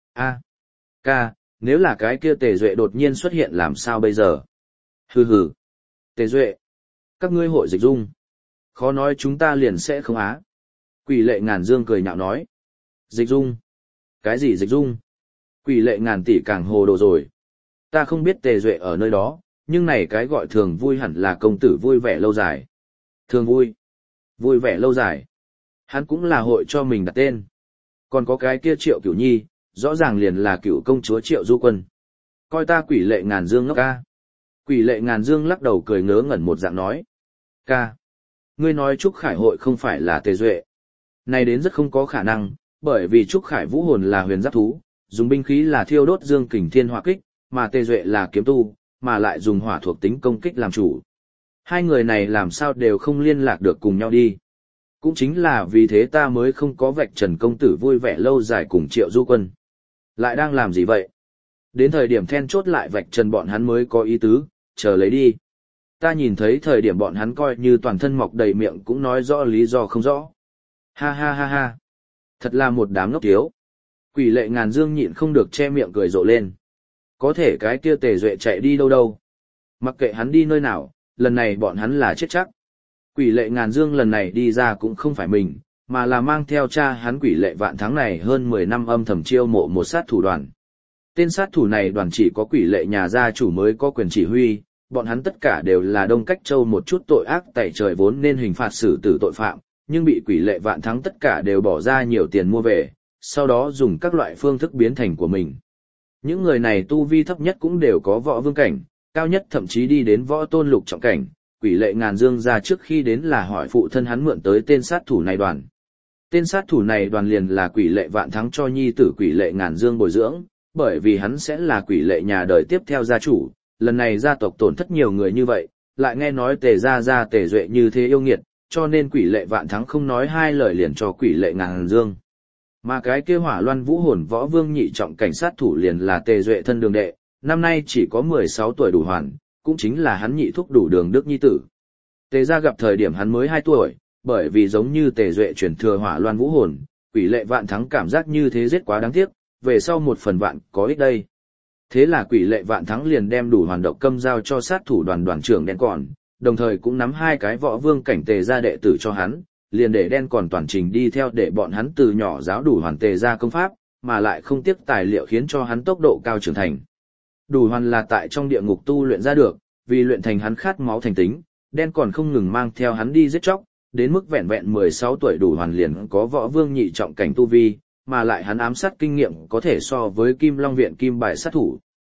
Ca, nếu là cái kia Tề Duệ đột nhiên xuất hiện làm sao bây giờ? Hừ hừ. Tề Duệ. Các ngươi hội dịch dung. Khó nói chúng ta liền sẽ không á. Quỷ lệ ngàn dương cười nhạo nói. Dịch dung. Cái gì dịch dung? Quỷ lệ ngàn tỷ càng hồ đồ rồi. Ta không biết Tề Duệ ở nơi đó, nhưng này cái gọi thường vui hẳn là công tử vui vẻ lâu dài. Thường vui. Vui vẻ lâu dài. Hắn cũng là hội cho mình đặt tên. Còn có cái kia Triệu Cửu Nhi, rõ ràng liền là cựu công chúa Triệu Du Quân. Coi ta quỷ lệ ngàn dương ngốc ca. Quỷ lệ ngàn dương lắc đầu cười ngớ ngẩn một dạng nói. Ca. Ngươi nói Trúc Khải hội không phải là Tề Duệ. Này đến rất không có khả năng, bởi vì Trúc Khải vũ hồn là huyền giáp thú, dùng binh khí là thiêu đốt dương kình thiên hỏa kích, mà Tề Duệ là kiếm tu, mà lại dùng hỏa thuộc tính công kích làm chủ. Hai người này làm sao đều không liên lạc được cùng nhau đi. Cũng chính là vì thế ta mới không có vạch trần công tử vui vẻ lâu dài cùng Triệu Du Quân. Lại đang làm gì vậy? Đến thời điểm then chốt lại vạch trần bọn hắn mới có ý tứ, chờ lấy đi. Ta nhìn thấy thời điểm bọn hắn coi như toàn thân mọc đầy miệng cũng nói rõ lý do không rõ. Ha ha ha ha. Thật là một đám ngốc tiếu. Quỷ lệ ngàn dương nhịn không được che miệng cười rộ lên. Có thể cái kia Tề Duệ chạy đi đâu đâu. Mặc kệ hắn đi nơi nào, lần này bọn hắn là chết chắc. Quỷ lệ ngàn dương lần này đi ra cũng không phải mình, mà là mang theo cha hắn quỷ lệ vạn tháng này hơn 10 năm âm thầm chiêu mộ một sát thủ đoàn. Tên sát thủ này đoàn chỉ có quỷ lệ nhà gia chủ mới có quyền chỉ huy, bọn hắn tất cả đều là Đông Cách Châu một chút tội ác tẩy trời vốn nên hình phạt xử tử tội phạm, nhưng bị quỷ lệ vạn thắng tất cả đều bỏ ra nhiều tiền mua về, sau đó dùng các loại phương thức biến thành của mình. Những người này tu vi thấp nhất cũng đều có võ vương cảnh, cao nhất thậm chí đi đến võ tôn lục trọng cảnh. Quỷ lệ ngàn dương ra trước khi đến là hỏi phụ thân hắn mượn tới tên sát thủ này đoàn. Tên sát thủ này đoàn liền là quỷ lệ vạn thắng cho nhi tử quỷ lệ ngàn dương bồi dưỡng, bởi vì hắn sẽ là quỷ lệ nhà đời tiếp theo gia chủ. Lần này gia tộc tổn thất nhiều người như vậy, lại nghe nói Tề gia Tề Duệ như thế yêu nghiệt, cho nên quỷ lệ vạn thắng không nói hai lời liền cho quỷ lệ ngàn dương. Mà cái kia hỏa loan vũ hồn võ vương nhị trọng cảnh sát thủ liền là Tề Duệ thân đường đệ, năm nay chỉ có 16 tuổi đủ hoàn, cũng chính là hắn nhị thúc đủ đường đức nhi tử. Tề gia gặp thời điểm hắn mới 2 tuổi, bởi vì giống như Tề Duệ chuyển thừa hỏa loan vũ hồn, quỷ lệ vạn thắng cảm giác như thế giết quá đáng tiếc, về sau một phần vạn có ích đây. Thế là quỷ lệ vạn thắng liền đem đủ hoàn độc câm giao cho sát thủ đoàn đoàn trưởng đen còn, đồng thời cũng nắm 2 cái võ vương cảnh Tề gia đệ tử cho hắn, liền để đen còn toàn trình đi theo để bọn hắn từ nhỏ giáo đủ hoàn Tề gia công pháp, mà lại không tiếc tài liệu khiến cho hắn tốc độ cao trưởng thành. Đủ hoàn là tại trong địa ngục tu luyện ra được, vì luyện thành hắn khát máu thành tính, đen còn không ngừng mang theo hắn đi giết chóc, đến mức vẹn vẹn 16 tuổi đủ hoàn liền có võ vương nhị trọng cảnh tu vi, mà lại hắn ám sát kinh nghiệm có thể so với Kim Long viện kim bài sát thủ.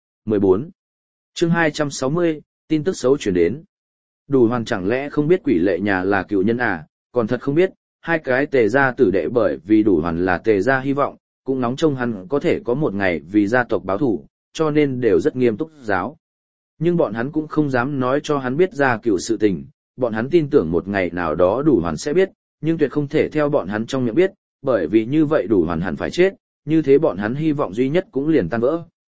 14. Chương 260, tin tức xấu chuyển đến. Đủ hoàn chẳng lẽ không biết quỷ lệ nhà là cựu nhân à, còn thật không biết, 2 cái Tề gia tử đệ bởi vì đủ hoàn là Tề gia hy vọng, cũng nóng trông hắn có thể có một ngày vì gia tộc báo thủ, cho nên đều rất nghiêm túc giáo. Nhưng bọn hắn cũng không dám nói cho hắn biết ra cựu sự tình, bọn hắn tin tưởng một ngày nào đó đủ hoàn sẽ biết, nhưng tuyệt không thể theo bọn hắn trong miệng biết, bởi vì như vậy đủ hoàn hẳn phải chết, như thế bọn hắn hy vọng duy nhất cũng liền tan vỡ.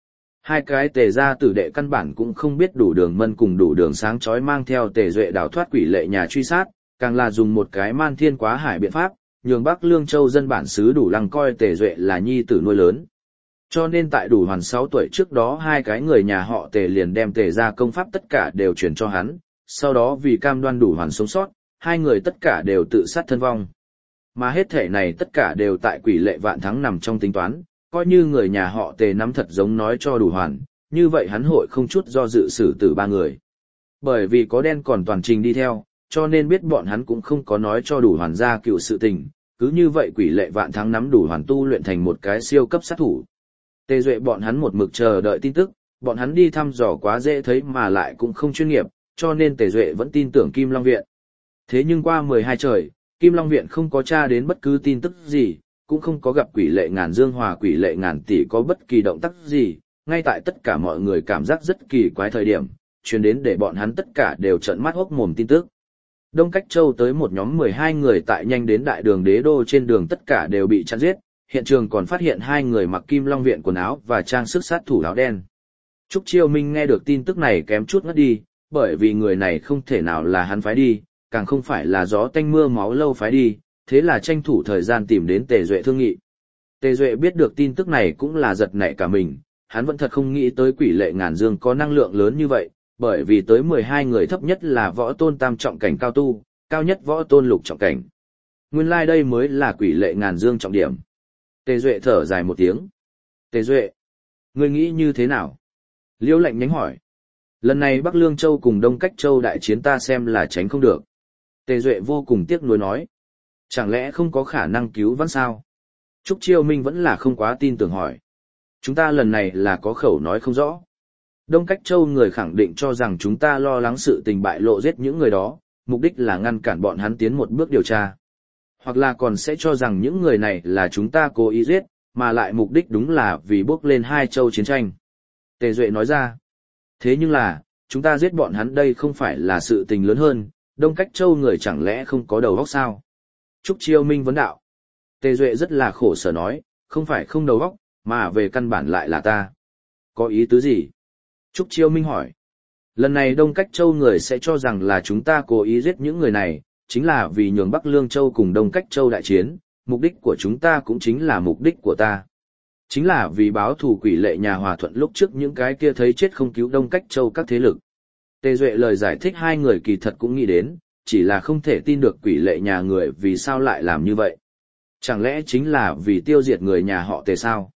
Hai cái tề gia tử đệ căn bản cũng không biết đủ đường mân cùng đủ đường sáng chói mang theo tề duệ đào thoát quỷ lệ nhà truy sát, càng là dùng một cái man thiên quá hải biện pháp, nhường Bắc Lương Châu dân bản xứ đủ lăng coi tề duệ là nhi tử nuôi lớn. Cho nên tại đủ hoàn 6 tuổi trước đó hai cái người nhà họ tề liền đem tề gia công pháp tất cả đều truyền cho hắn, sau đó vì cam đoan đủ hoàn sống sót, hai người tất cả đều tự sát thân vong. Mà hết thể này tất cả đều tại quỷ lệ vạn thắng nằm trong tính toán, coi như người nhà họ tề nắm thật giống nói cho đủ hoàn, như vậy hắn hội không chút do dự xử tử ba người. Bởi vì có đen còn toàn trình đi theo, cho nên biết bọn hắn cũng không có nói cho đủ hoàn ra cựu sự tình, cứ như vậy quỷ lệ vạn thắng nắm đủ hoàn tu luyện thành một cái siêu cấp sát thủ. Tề Duệ bọn hắn một mực chờ đợi tin tức, bọn hắn đi thăm dò quá dễ thấy mà lại cũng không chuyên nghiệp, cho nên Tề Duệ vẫn tin tưởng Kim Long Viện. Thế nhưng qua 12 trời, Kim Long Viện không có tra đến bất cứ tin tức gì, cũng không có gặp quỷ lệ ngàn dương hòa quỷ lệ ngàn tỷ có bất kỳ động tác gì, ngay tại tất cả mọi người cảm giác rất kỳ quái thời điểm, truyền đến để bọn hắn tất cả đều trợn mắt hốc mồm tin tức. Đông Cách Châu tới một nhóm 12 người tại nhanh đến đại đường đế đô trên đường tất cả đều bị chặn giết, hiện trường còn phát hiện hai người mặc Kim Long Viện quần áo và trang sức sát thủ áo đen. Trúc Chiêu Minh nghe được tin tức này kém chút ngất đi, bởi vì người này không thể nào là hắn phái đi, càng không phải là gió tanh mưa máu lâu phái đi, thế là tranh thủ thời gian tìm đến Tề Duệ thương nghị. Tề Duệ biết được tin tức này cũng là giật nảy cả mình, hắn vẫn thật không nghĩ tới quỷ lệ ngàn dương có năng lượng lớn như vậy, bởi vì tới 12 người thấp nhất là võ tôn tam trọng cảnh cao tu, cao nhất võ tôn lục trọng cảnh. Nguyên lai đây mới là quỷ lệ ngàn dương trọng điểm. Tề Duệ thở dài một tiếng. Tề Duệ, ngươi nghĩ như thế nào? Liêu Lạnh nhánh hỏi. Lần này Bắc Lương Châu cùng Đông Cách Châu đại chiến ta xem là tránh không được. Tề Duệ vô cùng tiếc nuối nói. Chẳng lẽ không có khả năng cứu vãn sao? Trúc Chiêu Minh vẫn là không quá tin tưởng hỏi. Chúng ta lần này là có khẩu nói không rõ. Đông Cách Châu người khẳng định cho rằng chúng ta lo lắng sự tình bại lộ giết những người đó, mục đích là ngăn cản bọn hắn tiến một bước điều tra. Hoặc là còn sẽ cho rằng những người này là chúng ta cố ý giết, mà lại mục đích đúng là vì bước lên hai châu chiến tranh. Tề Duệ nói ra. Thế nhưng là, chúng ta giết bọn hắn đây không phải là sự tình lớn hơn, Đông Cách Châu người chẳng lẽ không có đầu óc sao? Trúc Chiêu Minh vấn đạo. Tề Duệ rất là khổ sở nói, không phải không đầu óc, mà về căn bản lại là ta. Có ý tứ gì? Trúc Chiêu Minh hỏi. Lần này Đông Cách Châu người sẽ cho rằng là chúng ta cố ý giết những người này, chính là vì nhường Bắc Lương Châu cùng Đông Cách Châu đại chiến, mục đích của chúng ta cũng chính là mục đích của ta. Chính là vì báo thù quỷ lệ nhà hòa thuận lúc trước những cái kia thấy chết không cứu Đông Cách Châu các thế lực. Tề Duệ lời giải thích hai người kỳ thật cũng nghĩ đến, chỉ là không thể tin được quỷ lệ nhà người vì sao lại làm như vậy. Chẳng lẽ chính là vì tiêu diệt người nhà họ Tề sao?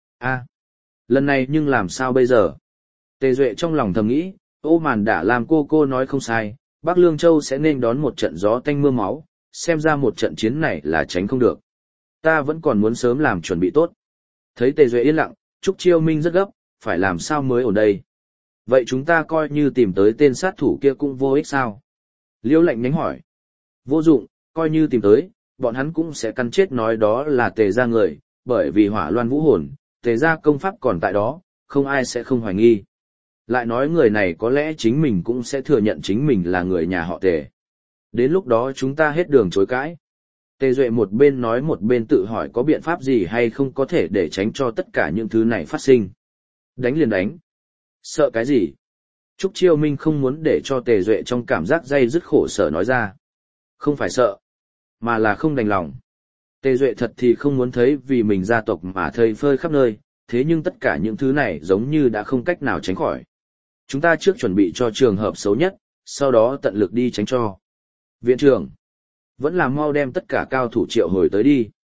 Lần này nhưng làm sao bây giờ? Tề Duệ trong lòng thầm nghĩ, Ô Màn đã làm cô nói không sai, Bắc Lương Châu sẽ nên đón một trận gió tanh mưa máu, xem ra một trận chiến này là tránh không được. Ta vẫn còn muốn sớm làm chuẩn bị tốt. Thấy Tề Duệ yên lặng, Trúc Chiêu Minh rất gấp, phải làm sao mới ổn đây? Vậy chúng ta coi như tìm tới tên sát thủ kia cũng vô ích sao? Liêu Lạnh nhánh hỏi. Vô dụng, coi như tìm tới, bọn hắn cũng sẽ căn chết nói đó là Tề gia người, bởi vì Hỏa Loan Vũ Hồn, Tề gia công pháp còn tại đó, không ai sẽ không hoài nghi. Lại nói người này có lẽ chính mình cũng sẽ thừa nhận chính mình là người nhà họ Tề. Đến lúc đó chúng ta hết đường chối cãi. Tề Duệ một bên nói một bên tự hỏi có biện pháp gì hay không có thể để tránh cho tất cả những thứ này phát sinh. Đánh liền đánh. Sợ cái gì? Trúc Chiêu Minh không muốn để cho Tề Duệ trong cảm giác day dứt khổ sở nói ra. Không phải sợ, mà là không đành lòng. Tề Duệ thật thì không muốn thấy vì mình gia tộc mà thây phơi khắp nơi, thế nhưng tất cả những thứ này giống như đã không cách nào tránh khỏi. Chúng ta trước chuẩn bị cho trường hợp xấu nhất, sau đó tận lực đi tránh cho. Viện trưởng, vẫn là mau đem tất cả cao thủ triệu hồi tới đi.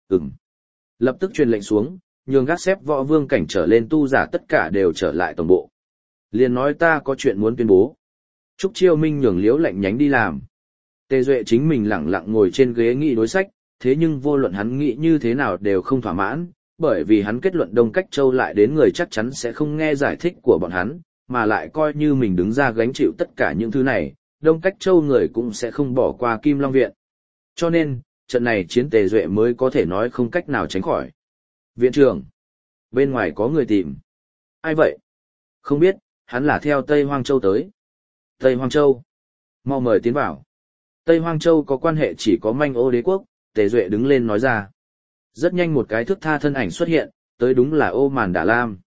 Lập tức truyền lệnh xuống, nhường gác xếp võ vương cảnh trở lên tu giả tất cả đều trở lại tổng bộ. Liền nói ta có chuyện muốn tuyên bố. Trúc Chiêu Minh nhường Liễu Lạnh nhánh đi làm. Tề Duệ chính mình lẳng lặng ngồi trên ghế nghị đối sách, thế nhưng vô luận hắn nghĩ như thế nào đều không thỏa mãn, bởi vì hắn kết luận Đông Cách Châu lại đến người chắc chắn sẽ không nghe giải thích của bọn hắn, mà lại coi như mình đứng ra gánh chịu tất cả những thứ này, Đông Cách Châu người cũng sẽ không bỏ qua Kim Long Viện. Cho nên, trận này chiến Tề Duệ mới có thể nói không cách nào tránh khỏi. Viện trưởng, bên ngoài có người tìm. Ai vậy? Không biết, hắn là theo Tây Hoang Châu tới. Tây Hoang Châu? Mau mời tiến vào. Tây Hoang Châu có quan hệ chỉ có Manh Ô Đế quốc, Tề Duệ đứng lên nói ra. Rất nhanh một cái thước tha thân ảnh xuất hiện, tới đúng là Ô Màn Đả Lam.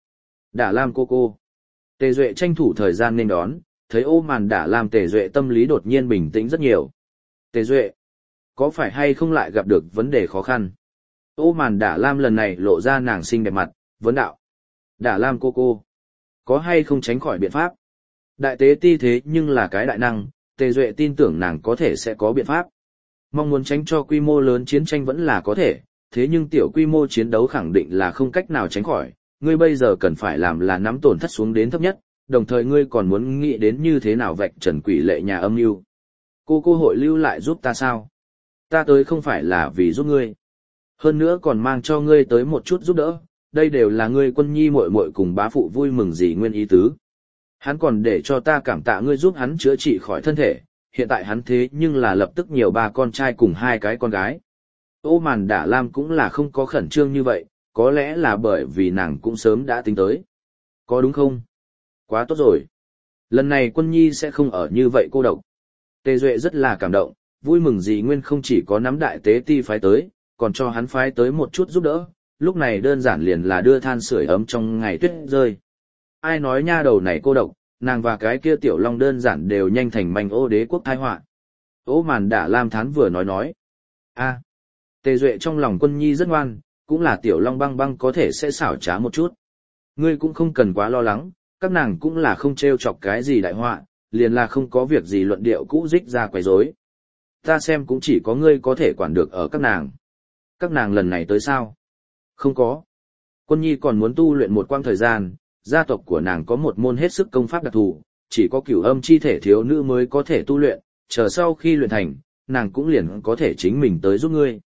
Đả Lam cô cô. Tề Duệ tranh thủ thời gian nên đón, thấy Ô Màn Đả Lam, Tề Duệ tâm lý đột nhiên bình tĩnh rất nhiều. Tề Duệ, có phải hay không lại gặp được vấn đề khó khăn? Ô Màn Đả Lam lần này lộ ra nàng xinh đẹp mặt, vấn đạo. Đả Lam cô cô, có hay không tránh khỏi biện pháp? Đại tế ti thế nhưng là cái đại năng, Tề Duệ tin tưởng nàng có thể sẽ có biện pháp. Mong muốn tránh cho quy mô lớn chiến tranh vẫn là có thể, thế nhưng tiểu quy mô chiến đấu khẳng định là không cách nào tránh khỏi. Ngươi bây giờ cần phải làm là nắm tổn thất xuống đến thấp nhất, đồng thời ngươi còn muốn nghĩ đến như thế nào vạch trần quỷ lệ nhà âm mưu. Cô hội lưu lại giúp ta sao? Ta tới không phải là vì giúp ngươi. Hơn nữa còn mang cho ngươi tới một chút giúp đỡ, đây đều là ngươi Quân Nhi muội muội cùng bá phụ vui mừng gì nguyên ý tứ. Hắn còn để cho ta cảm tạ ngươi giúp hắn chữa trị khỏi thân thể, hiện tại hắn thế nhưng là lập tức nhiều 3 con trai cùng 2 cái con gái. Ô Màn Đả Lam cũng là không có khẩn trương như vậy, có lẽ là bởi vì nàng cũng sớm đã tính tới. Có đúng không? Quá tốt rồi. Lần này Quân Nhi sẽ không ở như vậy cô độc. Tề Duệ rất là cảm động, vui mừng gì nguyên không chỉ có nắm đại tế ti phái tới, còn cho hắn phái tới một chút giúp đỡ, lúc này đơn giản liền là đưa than sưởi ấm trong ngày tuyết rơi. Ai nói nha đầu này cô độc, nàng và cái kia tiểu long đơn giản đều nhanh thành manh ô đế quốc tai họa. Ô Màn Đả Lam thán vừa nói. A, Tề Duệ trong lòng Quân Nhi rất ngoan, cũng là tiểu long băng băng có thể sẽ xảo trá một chút. Ngươi cũng không cần quá lo lắng, các nàng cũng là không trêu chọc cái gì đại họa, liền là không có việc gì luận điệu cũ dích ra quấy rối. Ta xem cũng chỉ có ngươi có thể quản được ở các nàng. Các nàng lần này tới sao? Không có. Quân Nhi còn muốn tu luyện một quãng thời gian, gia tộc của nàng có một môn hết sức công pháp đặc thù, chỉ có cửu âm chi thể thiếu nữ mới có thể tu luyện, chờ sau khi luyện thành, nàng cũng liền có thể chính mình tới giúp ngươi.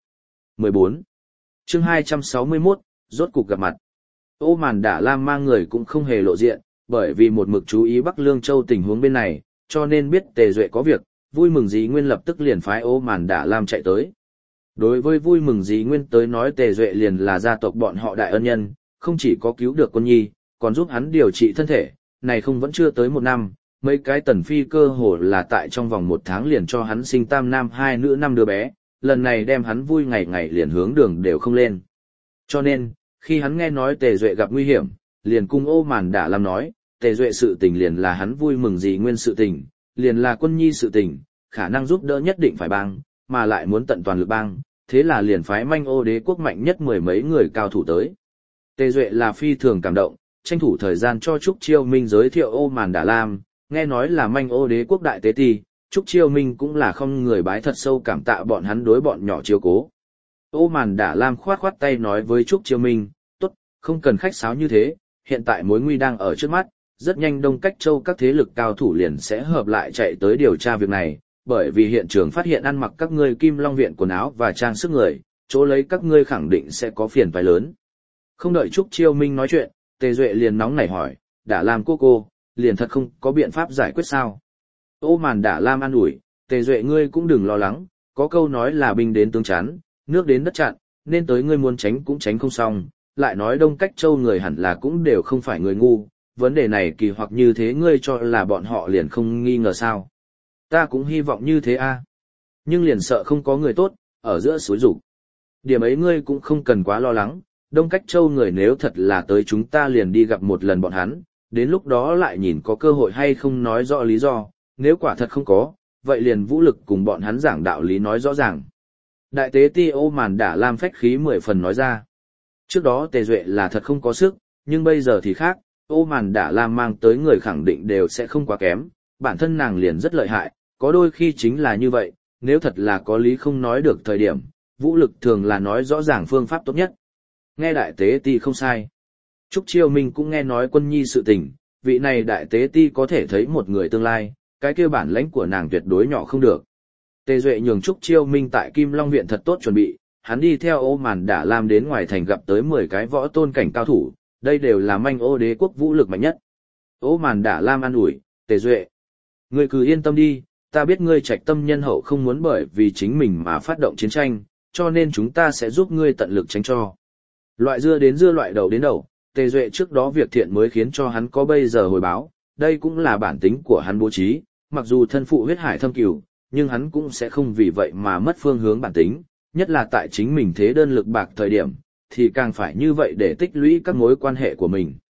14. Chương 261, rốt cục gặp mặt. Ô Màn Đả Lam mang người cũng không hề lộ diện, bởi vì một mực chú ý Bắc Lương Châu tình huống bên này, cho nên biết Tề Duệ có việc, vui mừng dí nguyên lập tức liền phái Ô Màn Đả Lam chạy tới. Đối với vui mừng dí nguyên tới nói Tề Duệ liền là gia tộc bọn họ đại ân nhân, không chỉ có cứu được Quân Nhi, còn giúp hắn điều trị thân thể, này không vẫn chưa tới 1 năm, mấy cái tần phi cơ hồ là tại trong vòng 1 tháng liền cho hắn sinh tam nam 2 nữ 5 đứa bé, lần này đem hắn vui ngày ngày liền hướng đường đều không lên. Cho nên, khi hắn nghe nói Tề Duệ gặp nguy hiểm, liền cung Ô Màn Đả Lam nói, Tề Duệ sự tình liền là hắn vui mừng gì nguyên sự tình, liền là Quân Nhi sự tình, khả năng giúp đỡ nhất định phải bang, mà lại muốn tận toàn lực bang, thế là liền phái manh ô đế quốc mạnh nhất 10 mấy người cao thủ tới. Tề Duệ là phi thường cảm động, tranh thủ thời gian cho Trúc Chiêu Minh giới thiệu Ô Màn Đả Lam, nghe nói là manh ô đế quốc đại tế ti, Trúc Chiêu Minh cũng là không người bái thật sâu cảm tạ bọn hắn đối bọn nhỏ chiếu cố. Ô Màn Đả Lam khoát khoát tay nói với Trúc Chiêu Minh, tốt, không cần khách sáo như thế, hiện tại mối nguy đang ở trước mắt, rất nhanh Đông Cách Châu các thế lực cao thủ liền sẽ hợp lại chạy tới điều tra việc này, bởi vì hiện trường phát hiện ăn mặc các ngươi Kim Long Viện quần áo và trang sức người, chỗ lấy các ngươi khẳng định sẽ có phiền toái lớn. Không đợi Trúc Chiêu Minh nói chuyện, Tề Duệ liền nóng nảy hỏi, Đả Lam cô, liền thật không có biện pháp giải quyết sao? Ô Màn Đả Lam an ủi, Tề Duệ ngươi cũng đừng lo lắng, có câu nói là binh đến tướng chắn, nước đến đất chặn, nên tới ngươi muốn tránh cũng tránh không xong, lại nói Đông Cách Châu người hẳn là cũng đều không phải người ngu, vấn đề này kỳ hoặc như thế ngươi cho là bọn họ liền không nghi ngờ sao? Ta cũng hy vọng như thế a. Nhưng liền sợ không có người tốt, ở giữa suối rủ. Điểm ấy ngươi cũng không cần quá lo lắng, Đông Cách Châu người nếu thật là tới chúng ta liền đi gặp một lần bọn hắn, đến lúc đó lại nhìn có cơ hội hay không nói rõ lý do, nếu quả thật không có, vậy liền vũ lực cùng bọn hắn giảng đạo lý nói rõ ràng. Đại tế ti Ô Màn Đả Lam phách khí 10 phần nói ra. Trước đó Tề Duệ là thật không có sức, nhưng bây giờ thì khác, Ô Màn Đả Lam mang tới người khẳng định đều sẽ không quá kém, bản thân nàng liền rất lợi hại, có đôi khi chính là như vậy, nếu thật là có lý không nói được thời điểm, vũ lực thường là nói rõ ràng phương pháp tốt nhất. Nghe đại tế ti không sai. Trúc Chiêu Minh cũng nghe nói Quân Nhi sự tình, vị này đại tế ti có thể thấy một người tương lai, cái kia bản lãnh của nàng tuyệt đối nhỏ không được. Tề Duệ nhường Trúc Chiêu Minh tại Kim Long Viện thật tốt chuẩn bị, hắn đi theo Ô Màn Đả Lam đến ngoài thành gặp tới 10 cái võ tôn cảnh cao thủ, đây đều là manh ô đế quốc vũ lực mạnh nhất. Ô Màn Đả Lam an ủi, Tề Duệ, ngươi cứ yên tâm đi, ta biết ngươi trạch tâm nhân hậu không muốn bởi vì chính mình mà phát động chiến tranh, cho nên chúng ta sẽ giúp ngươi tận lực tránh cho. Loại dưa đến dưa loại đầu đến đầu, Tề Duệ trước đó việc thiện mới khiến cho hắn có bây giờ hồi báo, đây cũng là bản tính của hắn bố trí, mặc dù thân phụ huyết hải thâm cửu, nhưng hắn cũng sẽ không vì vậy mà mất phương hướng bản tính, nhất là tại chính mình thế đơn lực bạc thời điểm, thì càng phải như vậy để tích lũy các mối quan hệ của mình.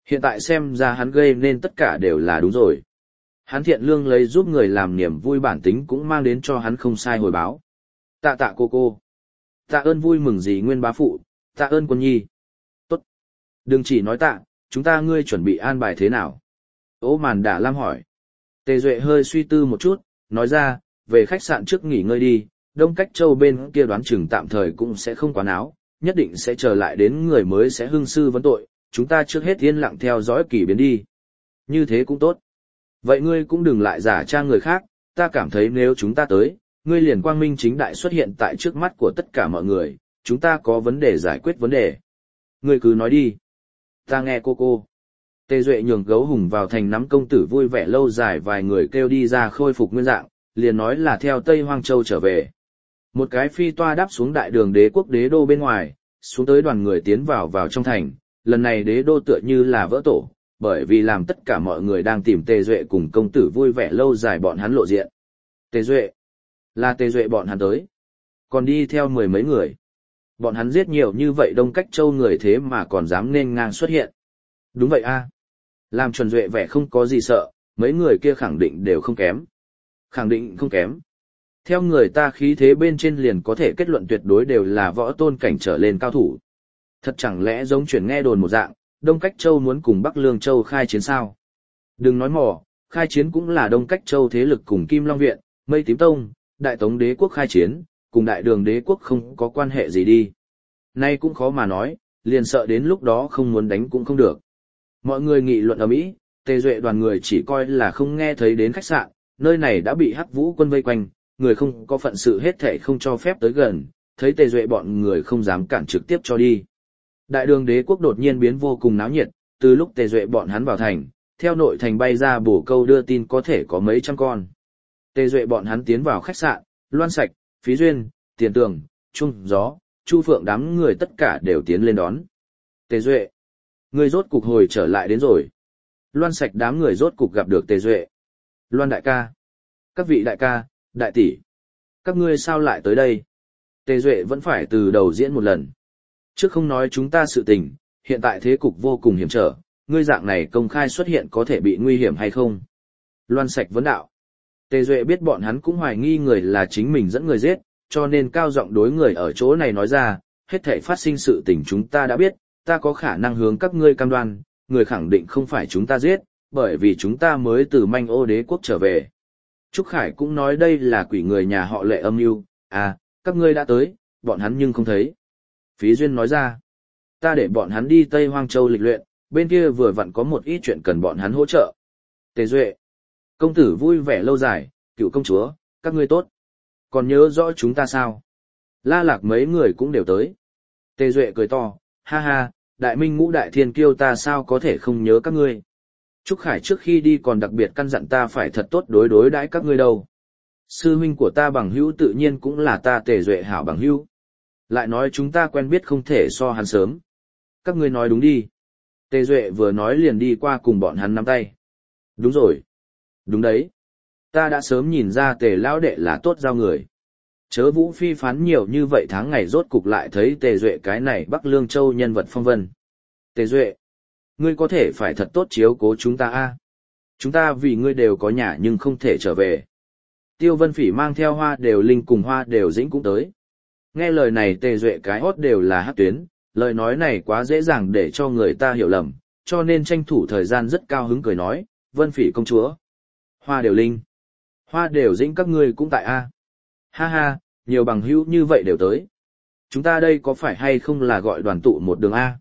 Hiện tại xem ra hắn gây nên tất cả đều là đúng rồi. Hắn thiện lương lấy giúp người làm niềm vui bản tính cũng mang đến cho hắn không sai hồi báo. Tạ tạ cô. Tạ ơn vui mừng gì Nguyên bá phụ, tạ ơn quân nhi. Tốt. Đừng chỉ nói tạ, chúng ta ngươi chuẩn bị an bài thế nào? Ô Màn Đả Lam hỏi. Tề Duệ hơi suy tư một chút, nói ra, về khách sạn trước nghỉ ngơi đi, Đông Cách Châu bên kia đoán chừng tạm thời cũng sẽ không quá náo, nhất định sẽ chờ lại đến người mới sẽ hưng sư vấn tội, chúng ta trước hết yên lặng theo dõi kỳ biến đi. Như thế cũng tốt. Vậy ngươi cũng đừng lại giả trang người khác, ta cảm thấy nếu chúng ta tới, ngươi liền quang minh chính đại xuất hiện tại trước mắt của tất cả mọi người, chúng ta có vấn đề giải quyết vấn đề. Ngươi cứ nói đi. Ta nghe cô. Tề Duệ nhường Gấu Hùng vào thành nắm công tử vui vẻ lâu dài vài người kêu đi ra khôi phục nguyên dạng, liền nói là theo Tây Hoang Châu trở về. Một cái phi toa đáp xuống đại đường đế quốc đế đô bên ngoài, xuống tới đoàn người tiến vào trong thành, lần này đế đô tựa như là vỡ tổ, bởi vì làm tất cả mọi người đang tìm Tề Duệ cùng công tử vui vẻ lâu dài bọn hắn lộ diện. Tề Duệ? Là Tề Duệ bọn hắn tới. Còn đi theo mười mấy người. Bọn hắn giết nhiều như vậy Đông Cách Châu người thế mà còn dám nên ngang xuất hiện. Đúng vậy a. Làm Chuẩn Duệ vẻ không có gì sợ, mấy người kia khẳng định đều không kém. Khẳng định không kém. Theo người ta khí thế bên trên liền có thể kết luận tuyệt đối đều là võ tôn cảnh trở lên cao thủ. Thật chẳng lẽ giống chuyển nghe đồn một dạng, Đông Cách Châu muốn cùng Bắc Lương Châu khai chiến sao? Đừng nói mò, khai chiến cũng là Đông Cách Châu thế lực cùng Kim Long Viện, Mây Tím Tông, Đại Tống Đế quốc khai chiến, cùng Đại Đường Đế quốc không có quan hệ gì đi. Nay cũng khó mà nói, liền sợ đến lúc đó không muốn đánh cũng không được. Mọi người nghị luận ầm ĩ, Tề Duệ đoàn người chỉ coi là không nghe thấy đến khách sạn, nơi này đã bị Hắc Vũ quân vây quanh, người không có phận sự hết thảy không cho phép tới gần, thấy Tề Duệ bọn người không dám cản trực tiếp cho đi. Đại Đường Đế quốc đột nhiên biến vô cùng náo nhiệt, từ lúc Tề Duệ bọn hắn vào thành, theo nội thành bay ra bổ câu đưa tin có thể có mấy trăm con. Tề Duệ bọn hắn tiến vào khách sạn, Loan Sạch, Phí Duyên, Tiền Tường, Trung Gió, Chu Phượng đám người tất cả đều tiến lên đón. Tề Duệ, ngươi rốt cục hồi trở lại đến rồi. Loan Sạch đám người rốt cục gặp được Tề Duệ. Loan đại ca, các vị đại ca, đại tỷ, các ngươi sao lại tới đây? Tề Duệ vẫn phải từ đầu diễn một lần. Trước không nói chúng ta sự tình, hiện tại thế cục vô cùng hiểm trở, ngươi dạng này công khai xuất hiện có thể bị nguy hiểm hay không? Loan Sạch vấn đạo. Tề Duệ biết bọn hắn cũng hoài nghi người là chính mình dẫn người giết, cho nên cao giọng đối người ở chỗ này nói ra, hết thảy phát sinh sự tình chúng ta đã biết, ta có khả năng hướng các ngươi cam đoan, người khẳng định không phải chúng ta giết, bởi vì chúng ta mới từ Manh Ô Đế quốc trở về. Trúc Khải cũng nói đây là quỷ người nhà họ Lệ âm mưu, à, các ngươi đã tới, bọn hắn nhưng không thấy. Phí Duyên nói ra, ta để bọn hắn đi Tây Hoang Châu lịch luyện, bên kia vừa vặn có một ít chuyện cần bọn hắn hỗ trợ. Tề Duệ, công tử vui vẻ lâu dài, cựu công chúa, các ngươi tốt. Còn nhớ rõ chúng ta sao? La Lạc mấy người cũng đều tới. Tề Duệ cười to, ha ha, đại minh ngũ đại thiên kiêu ta sao có thể không nhớ các ngươi. Trúc Khải trước khi đi còn đặc biệt căn dặn ta phải thật tốt đối đãi các ngươi đâu. Sư huynh của ta bằng hữu tự nhiên cũng là ta Tề Duệ hảo bằng hữu. Lại nói chúng ta quen biết không thể so hắn sớm. Các ngươi nói đúng đi. Tề Duệ vừa nói liền đi qua cùng bọn hắn nắm tay. Đúng rồi. Đúng đấy. Ta đã sớm nhìn ra Tề lão đệ là tốt giao người. Chớ Vũ Phi phán nhiều như vậy tháng ngày rốt cục lại thấy Tề Duệ cái này Bắc Lương Châu nhân vật phong vân. Tề Duệ, ngươi có thể phải thật tốt chiếu cố chúng ta a. Chúng ta vì ngươi đều có nhà nhưng không thể trở về. Tiêu Vân Phỉ mang theo Hoa Đều Linh cùng Hoa Đều Dĩnh cũng tới. Nghe lời này Tề Duệ cái hót đều là hắc tuyến, lời nói này quá dễ dàng để cho người ta hiểu lầm, cho nên tranh thủ thời gian rất cao hứng cười nói, Vân Phỉ công chúa. Hoa Đều Linh, Hoa Đều Dĩnh các ngươi cũng tại a. Ha ha, nhiều bằng hữu như vậy đều tới. Chúng ta đây có phải hay không là gọi đoàn tụ một đường A?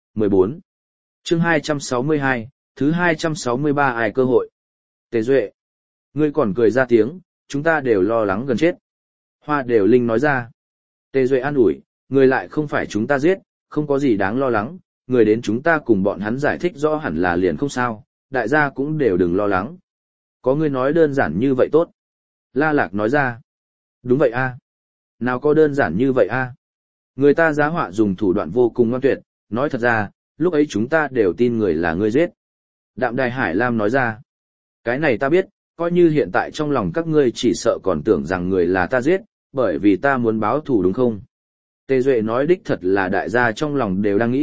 14. Chương 262, thứ 263 ai cơ hội. Tề Duệ, ngươi còn cười ra tiếng, chúng ta đều lo lắng gần chết. Hoa Đều Linh nói ra. Tề Duệ an ủi, người lại không phải chúng ta giết, không có gì đáng lo lắng, người đến chúng ta cùng bọn hắn giải thích rõ hẳn là liền không sao, đại gia cũng đều đừng lo lắng. Có người nói đơn giản như vậy tốt. La Lạc nói ra. Đúng vậy a. Nào có đơn giản như vậy a. Người ta giá họa dùng thủ đoạn vô cùng ngoan tuyệt, nói thật ra, lúc ấy chúng ta đều tin người là ngươi giết. Đạm Đài Hải Lam nói ra. Cái này ta biết, coi như hiện tại trong lòng các ngươi chỉ sợ còn tưởng rằng người là ta giết, bởi vì ta muốn báo thù đúng không? Tề Duệ nói đích thật là đại gia trong lòng đều đang nghĩ,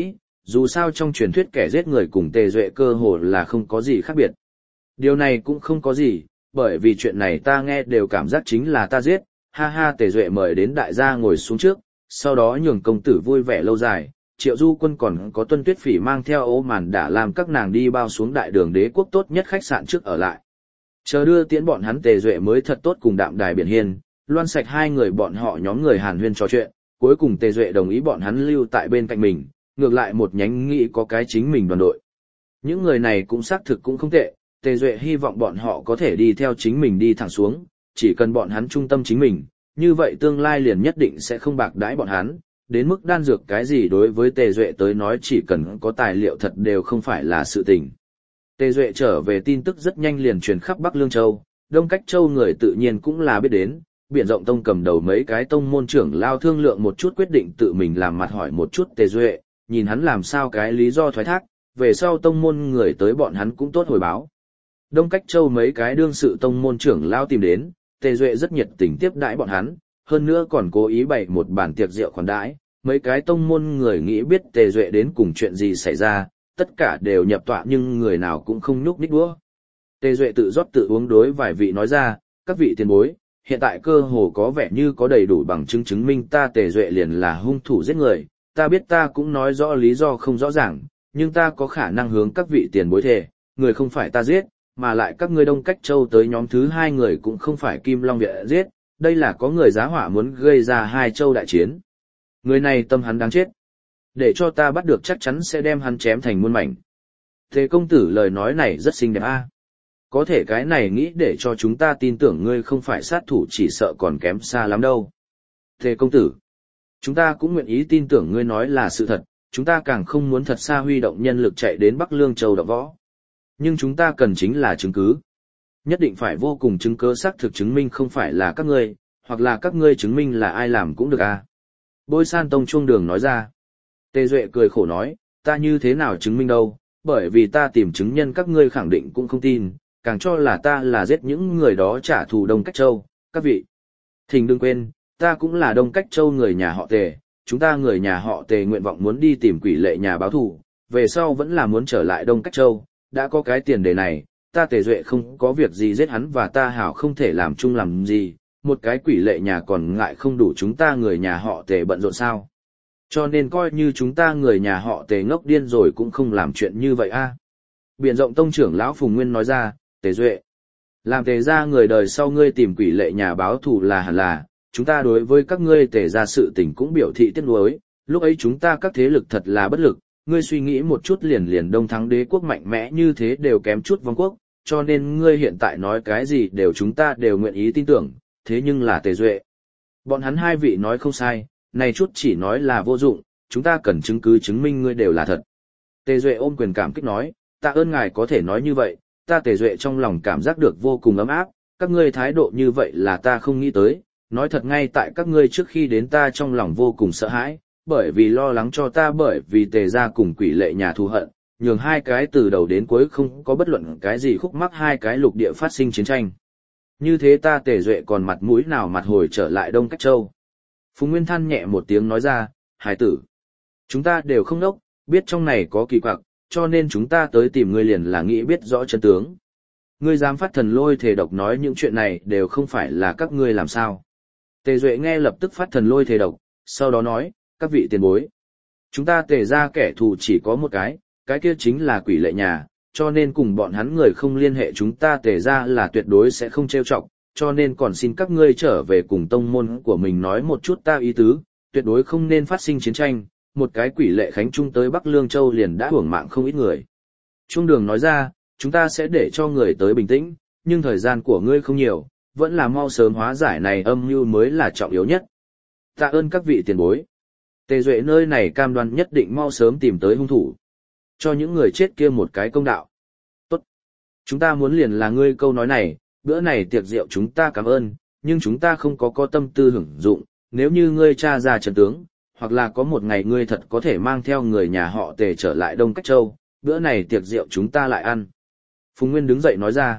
dù sao trong truyền thuyết kẻ giết người cùng Tề Duệ cơ hồ là không có gì khác biệt. Điều này cũng không có gì, bởi vì chuyện này ta nghe đều cảm giác chính là ta giết, ha ha. Tề Duệ mời đến đại gia ngồi xuống trước, sau đó nhường công tử vui vẻ lâu dài. Triệu Du Quân còn có Tuân Tuyết Phỉ mang theo Ô Màn đã làm các nàng đi bao xuống đại đường đế quốc tốt nhất khách sạn trước ở lại. Chờ đưa tiễn bọn hắn, Tề Duệ mới thật tốt cùng Đạm Đài Biển Hiên, Loan Sạch hai người bọn họ nhóm người hàn huyên trò chuyện, cuối cùng Tề Duệ đồng ý bọn hắn lưu tại bên cạnh mình, ngược lại một nhánh nghĩ có cái chính mình đoàn đội. Những người này cũng xác thực cũng không tệ, Tề Duệ hy vọng bọn họ có thể đi theo chính mình đi thẳng xuống, chỉ cần bọn hắn trung tâm chính mình, như vậy tương lai liền nhất định sẽ không bạc đãi bọn hắn, đến mức đan dược cái gì đối với Tề Duệ tới nói chỉ cần có tài liệu thật đều không phải là sự tình. Tề Duệ trở về tin tức rất nhanh liền truyền khắp Bắc Lương Châu, Đông Cách Châu người tự nhiên cũng là biết đến, Biển Rộng Tông cầm đầu mấy cái tông môn trưởng lao thương lượng một chút quyết định tự mình làm mặt hỏi một chút Tề Duệ, nhìn hắn làm sao cái lý do thoái thác, về sau tông môn người tới bọn hắn cũng tốt hồi báo. Đông Cách Châu mấy cái đương sự tông môn trưởng lao tìm đến, Tề Duệ rất nhiệt tình tiếp đãi bọn hắn, hơn nữa còn cố ý bày một bàn tiệc rượu khoản đãi, mấy cái tông môn người nghĩ biết Tề Duệ đến cùng chuyện gì xảy ra, tất cả đều nhập tọa nhưng người nào cũng không nhúc nhích đũa. Tề Duệ tự rót tự uống đối vài vị nói ra, các vị tiền bối, hiện tại cơ hồ có vẻ như có đầy đủ bằng chứng chứng minh ta Tề Duệ liền là hung thủ giết người, ta biết ta cũng nói rõ lý do không rõ ràng, nhưng ta có khả năng hướng các vị tiền bối thề, người không phải ta giết, mà lại các ngươi Đông Cách Châu tới nhóm thứ hai người cũng không phải Kim Long Viện giết, đây là có người giá hỏa muốn gây ra hai châu đại chiến. Người này tâm hắn đáng chết. Để cho ta bắt được chắc chắn sẽ đem hắn chém thành muôn mảnh. Thế công tử lời nói này rất xinh đẹp a. Có thể cái này nghĩ để cho chúng ta tin tưởng ngươi không phải sát thủ chỉ sợ còn kém xa lắm đâu. Thế công tử, chúng ta cũng nguyện ý tin tưởng ngươi nói là sự thật, chúng ta càng không muốn thật xa huy động nhân lực chạy đến Bắc Lương Châu đập võ. Nhưng chúng ta cần chính là chứng cứ. Nhất định phải vô cùng chứng cứ xác thực chứng minh không phải là các ngươi, hoặc là các ngươi chứng minh là ai làm cũng được a. Bôi San Tông Chuông Đường nói ra. Tề Duệ cười khổ nói, ta như thế nào chứng minh đâu, bởi vì ta tìm chứng nhân các ngươi khẳng định cũng không tin, càng cho là ta là giết những người đó trả thù Đông Cách Châu, các vị. Thỉnh đừng quên, ta cũng là Đông Cách Châu người nhà họ Tề, chúng ta người nhà họ Tề nguyện vọng muốn đi tìm Quỷ Lệ nhà báo thù, về sau vẫn là muốn trở lại Đông Cách Châu, đã có cái tiền đề này, ta Tề Duệ không có việc gì giết hắn và ta hảo không thể làm chung làm gì, một cái Quỷ Lệ nhà còn ngại không đủ chúng ta người nhà họ Tề bận rộn sao. Cho nên coi như chúng ta người nhà họ Tề ngốc điên rồi cũng không làm chuyện như vậy a. Biển Rộng Tông trưởng lão Phùng Nguyên nói ra, Tề Duệ, làm Tề gia người đời sau ngươi tìm Quỷ Lệ nhà báo thù là hẳn là, chúng ta đối với các ngươi Tề gia sự tình cũng biểu thị tiếc nuối, lúc ấy chúng ta các thế lực thật là bất lực, ngươi suy nghĩ một chút liền Đông Thắng đế quốc mạnh mẽ như thế đều kém chút vong quốc, cho nên ngươi hiện tại nói cái gì đều chúng ta đều nguyện ý tin tưởng, thế nhưng là Tề Duệ. Bọn hắn hai vị nói không sai, này chút chỉ nói là vô dụng, chúng ta cần chứng cứ chứng minh ngươi đều là thật. Tề Duệ ôm quyền cảm kích nói, tạ ơn ngài có thể nói như vậy, ta Tề Duệ trong lòng cảm giác được vô cùng ấm áp, các ngươi thái độ như vậy là ta không nghĩ tới, nói thật ngay tại các ngươi trước khi đến ta trong lòng vô cùng sợ hãi, bởi vì lo lắng cho ta bởi vì Tề gia cùng Quỷ Lệ nhà thù hận, nhường hai cái từ đầu đến cuối không có bất luận cái gì khúc mắc hai cái lục địa phát sinh chiến tranh. Như thế ta Tề Duệ còn mặt mũi nào mặt hồi trở lại Đông Cách Châu. Phùng Nguyên than nhẹ một tiếng nói ra, hải tử, chúng ta đều không đốc, biết trong này có kỳ quặc, cho nên chúng ta tới tìm ngươi liền là nghĩ biết rõ chân tướng. Ngươi dám phát thần lôi thể độc nói những chuyện này đều không phải là các ngươi làm sao. Tề Duệ nghe lập tức phát thần lôi thể độc, sau đó nói, các vị tiền bối. Chúng ta Tề ra kẻ thù chỉ có một cái kia chính là Quỷ Lệ nhà, cho nên cùng bọn hắn người không liên hệ chúng ta Tề ra là tuyệt đối sẽ không trêu chọc, cho nên còn xin các ngươi trở về cùng tông môn của mình nói một chút ta ý tứ, tuyệt đối không nên phát sinh chiến tranh, một cái Quỷ Lệ Khánh Trung tới Bắc Lương Châu liền đã hưởng mạng không ít người. Trung Đường nói ra, chúng ta sẽ để cho người tới bình tĩnh, nhưng thời gian của ngươi không nhiều, vẫn là mau sớm hóa giải này âm mưu mới là trọng yếu nhất. Tạ ơn các vị tiền bối. Tề Duệ nơi này cam đoan nhất định mau sớm tìm tới hung thủ. Cho những người chết kia một cái công đạo. Tốt. Chúng ta muốn liền là ngươi câu nói này, bữa này tiệc rượu chúng ta cảm ơn, nhưng chúng ta không có tâm tư hưởng dụng, nếu như ngươi tra ra trận tướng, hoặc là có một ngày ngươi thật có thể mang theo người nhà họ Tề trở lại Đông Cách Châu, bữa này tiệc rượu chúng ta lại ăn. Phùng Nguyên đứng dậy nói ra.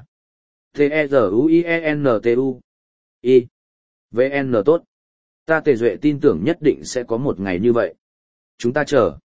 T-E-Z-U-I-E-N-T-U I V-N tốt. Ta Tề Duệ tin tưởng nhất định sẽ có một ngày như vậy. Chúng ta chờ.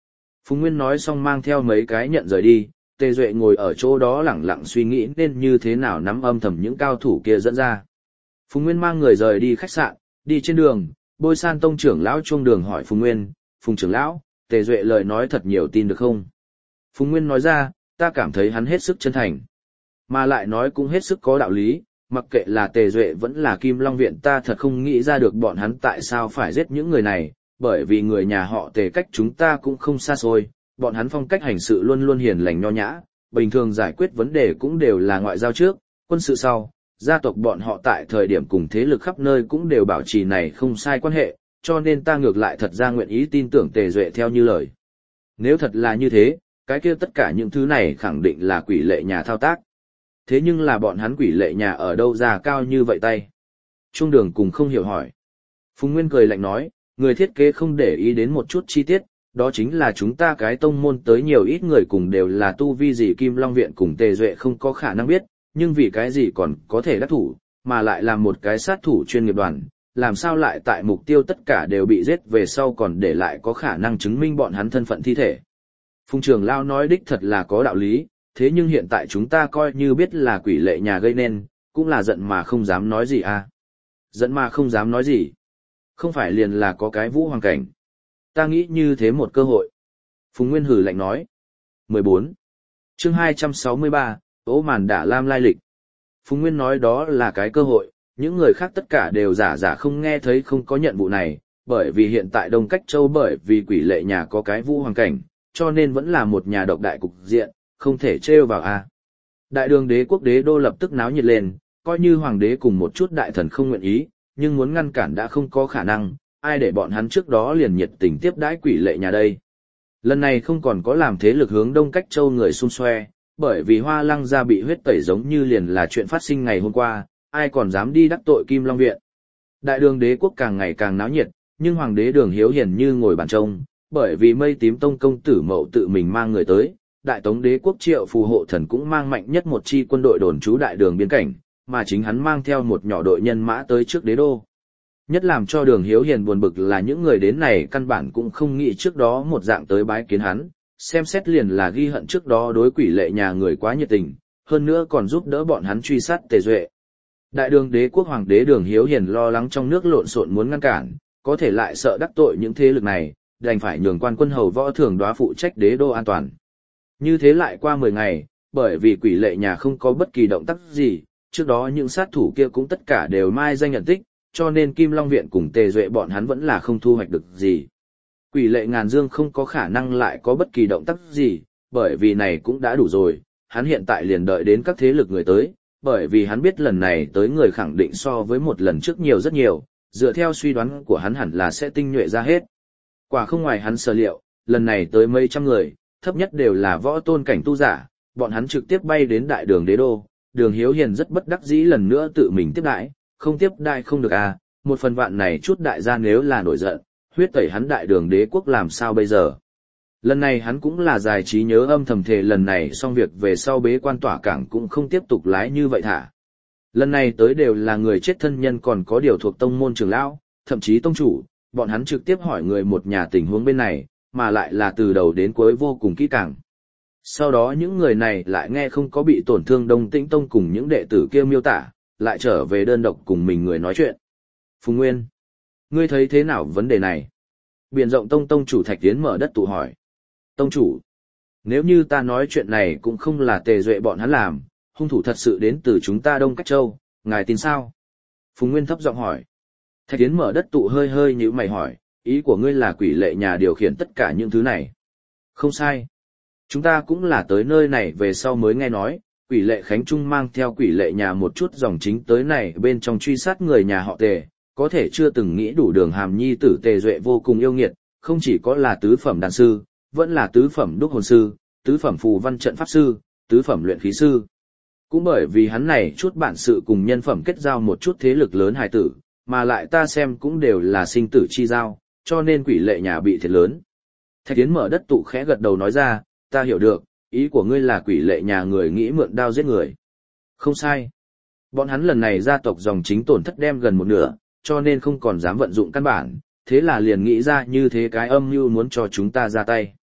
Phùng Nguyên nói xong mang theo mấy cái nhận rời đi, Tề Duệ ngồi ở chỗ đó lẳng lặng suy nghĩ nên như thế nào nắm âm thầm những cao thủ kia dẫn ra. Phùng Nguyên mang người rời đi khách sạn, đi trên đường, Bôi San Tông trưởng lão chuông đường hỏi Phùng Nguyên, Phùng trưởng lão, Tề Duệ lời nói thật nhiều tin được không? Phùng Nguyên nói ra, ta cảm thấy hắn hết sức chân thành, mà lại nói cũng hết sức có đạo lý, mặc kệ là Tề Duệ vẫn là Kim Long Viện ta thật không nghĩ ra được bọn hắn tại sao phải giết những người này, bởi vì người nhà họ Tề cách chúng ta cũng không xa xôi, bọn hắn phong cách hành sự luôn luôn hiền lành nho nhã, bình thường giải quyết vấn đề cũng đều là ngoại giao trước, quân sự sau, gia tộc bọn họ tại thời điểm cùng thế lực khắp nơi cũng đều bảo trì này không sai quan hệ, cho nên ta ngược lại thật ra nguyện ý tin tưởng Tề Duệ theo như lời. Nếu thật là như thế, cái kia tất cả những thứ này khẳng định là quỷ lệ nhà thao tác. Thế nhưng là bọn hắn quỷ lệ nhà ở đâu ra cao như vậy tay? Trung đường cùng không hiểu hỏi. Phùng Nguyên cười lạnh nói, người thiết kế không để ý đến một chút chi tiết, đó chính là chúng ta cái tông môn tới nhiều ít người cùng đều là tu vi gì Kim Long Viện cùng Tề Duệ không có khả năng biết, nhưng vì cái gì còn có thể đắc thủ, mà lại là một cái sát thủ chuyên nghiệp đoàn, làm sao lại tại mục tiêu tất cả đều bị giết về sau còn để lại có khả năng chứng minh bọn hắn thân phận thi thể. Phùng trưởng lão nói đích thật là có đạo lý, thế nhưng hiện tại chúng ta coi như biết là quỷ lệ nhà gây nên, cũng là giận mà không dám nói gì à. Giận mà không dám nói gì. Không phải liền là có cái vũ hoàng cảnh. Ta nghĩ như thế một cơ hội. Phùng Nguyên hử lạnh nói. 14. Chương 263, ố màn đả lam lai lịch. Phùng Nguyên nói đó là cái cơ hội, những người khác tất cả đều giả không nghe thấy không có nhận vụ này, bởi vì hiện tại Đông Cách Châu bởi vì quỷ lệ nhà có cái vũ hoàng cảnh, cho nên vẫn là một nhà độc đại cục diện, không thể trêu vào a. Đại đường đế quốc đế đô lập tức náo nhiệt lên, coi như hoàng đế cùng một chút đại thần không nguyện ý, nhưng muốn ngăn cản đã không có khả năng, ai để bọn hắn trước đó liền nhiệt tình tiếp đãi quỷ lệ nhà đây. Lần này không còn có làm thế lực hướng Đông Cách Châu người xung xoe, bởi vì Hoa Lăng gia bị huyết tẩy giống như liền là chuyện phát sinh ngày hôm qua, ai còn dám đi đắc tội Kim Long Viện. Đại đường đế quốc càng ngày càng náo nhiệt, nhưng hoàng đế Đường Hiếu Hiền như ngồi bàn trông, bởi vì Mây Tím Tông công tử Mậu tự mình mang người tới, Đại Tống đế quốc Triệu phù hộ thần cũng mang mạnh nhất một chi quân đội đồn trú đại đường biên cảnh, mà chính hắn mang theo một nhỏ đội nhân mã tới trước đế đô. Nhất làm cho Đường Hiếu Hiền buồn bực là những người đến này căn bản cũng không nghĩ trước đó một dạng tới bái kiến hắn, xem xét liền là ghi hận trước đó đối quỷ lệ nhà người quá nhiệt tình, hơn nữa còn giúp đỡ bọn hắn truy sát Tề Duệ. Đại đường đế quốc hoàng đế Đường Hiếu Hiền lo lắng trong nước lộn xộn muốn ngăn cản, có thể lại sợ đắc tội những thế lực này, đành phải nhường quan quân hầu võ thường đoá phụ trách đế đô an toàn. Như thế lại qua 10 ngày, bởi vì quỷ lệ nhà không có bất kỳ động tác gì, trước đó những sát thủ kia cũng tất cả đều mai danh nhận tích, cho nên Kim Long Viện cùng Tề Duệ bọn hắn vẫn là không thu hoạch được gì. Quỷ lệ ngàn dương không có khả năng lại có bất kỳ động tác gì, bởi vì này cũng đã đủ rồi, hắn hiện tại liền đợi đến các thế lực người tới, bởi vì hắn biết lần này tới người khẳng định so với một lần trước nhiều rất nhiều, dựa theo suy đoán của hắn hẳn là sẽ tinh nhuệ ra hết. Quả không ngoài hắn sở liệu, lần này tới mấy trăm người, thấp nhất đều là võ tôn cảnh tu giả, bọn hắn trực tiếp bay đến đại đường đế đô, Đường Hiếu Hiền rất bất đắc dĩ lần nữa tự mình tiếp đãi, không tiếp đãi không được à, một phần vạn này chút đại gia nếu là nổi giận, huyết tẩy hắn đại đường đế quốc làm sao bây giờ. Lần này hắn cũng là giải trí nhớ âm thầm thề lần này xong việc về sau bế quan tỏa cảng cũng không tiếp tục lái như vậy thả. Lần này tới đều là người chết thân nhân còn có điều thuộc tông môn trưởng lão, thậm chí tông chủ, bọn hắn trực tiếp hỏi người một nhà tình huống bên này, mà lại là từ đầu đến cuối vô cùng kỹ càng. Sau đó những người này lại nghe không có bị tổn thương Đông Tĩnh Tông cùng những đệ tử kia miêu tả, lại trở về đơn độc cùng mình người nói chuyện. Phùng Nguyên, ngươi thấy thế nào vấn đề này? Biển rộng tông chủ Thạch Tiến mở đất tụ hỏi. Tông chủ, nếu như ta nói chuyện này cũng không là Tề Duệ bọn hắn làm, hung thủ thật sự đến từ chúng ta Đông Cách Châu, ngài tin sao? Phùng Nguyên thấp giọng hỏi. Thạch Tiến mở đất tụ hơi như mày hỏi, ý của ngươi là quỷ lệ nhà điều khiển tất cả những thứ này. Không sai. Chúng ta cũng là tới nơi này về sau mới nghe nói, quỷ lệ Khánh Trung mang theo quỷ lệ nhà một chút dòng chính tới này bên trong truy sát người nhà họ Tề, có thể chưa từng nghĩ đủ Đường Hàm nhi tử Tề Duệ vô cùng yêu nghiệt, không chỉ có là tứ phẩm đan sư, vẫn là tứ phẩm đúc hồn sư, tứ phẩm phù văn trận pháp sư, tứ phẩm luyện khí sư. Cũng bởi vì hắn này chút bản sự cùng nhân phẩm kết giao một chút thế lực lớn hài tử, mà lại ta xem cũng đều là sinh tử chi giao, cho nên quỷ lệ nhà bị thiệt lớn. Thạch Tiến mở đất tụ khẽ gật đầu nói ra, ta hiểu được, ý của ngươi là quỷ lệ nhà người nghĩ mượn đao giết người. Không sai. Bọn hắn lần này gia tộc dòng chính tổn thất đem gần một nửa, cho nên không còn dám vận dụng căn bản, thế là liền nghĩ ra như thế cái âm mưu muốn cho chúng ta ra tay.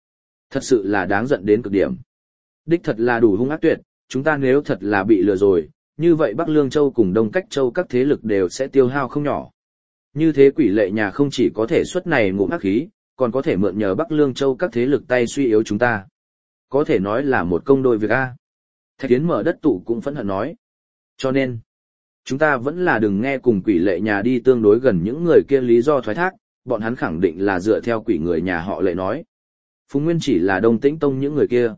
Thật sự là đáng giận đến cực điểm. Đích thật là đủ hung ác tuyệt, chúng ta nếu thật là bị lừa rồi, như vậy Bắc Lương Châu cùng Đông Cách Châu các thế lực đều sẽ tiêu hao không nhỏ. Như thế quỷ lệ nhà không chỉ có thể xuất này ngụm ác khí, còn có thể mượn nhờ Bắc Lương Châu các thế lực tay suy yếu chúng ta. Có thể nói là một công đôi việc a. Thạch Tiến mở đất tụ cũng phẫn hận nói. Cho nên, chúng ta vẫn là đừng nghe cùng quỷ lệ nhà đi tương đối gần những người kia lý do thoái thác, bọn hắn khẳng định là dựa theo quỷ người nhà họ Lệ nói. Phùng Nguyên chỉ là Đông Tĩnh Tông những người kia.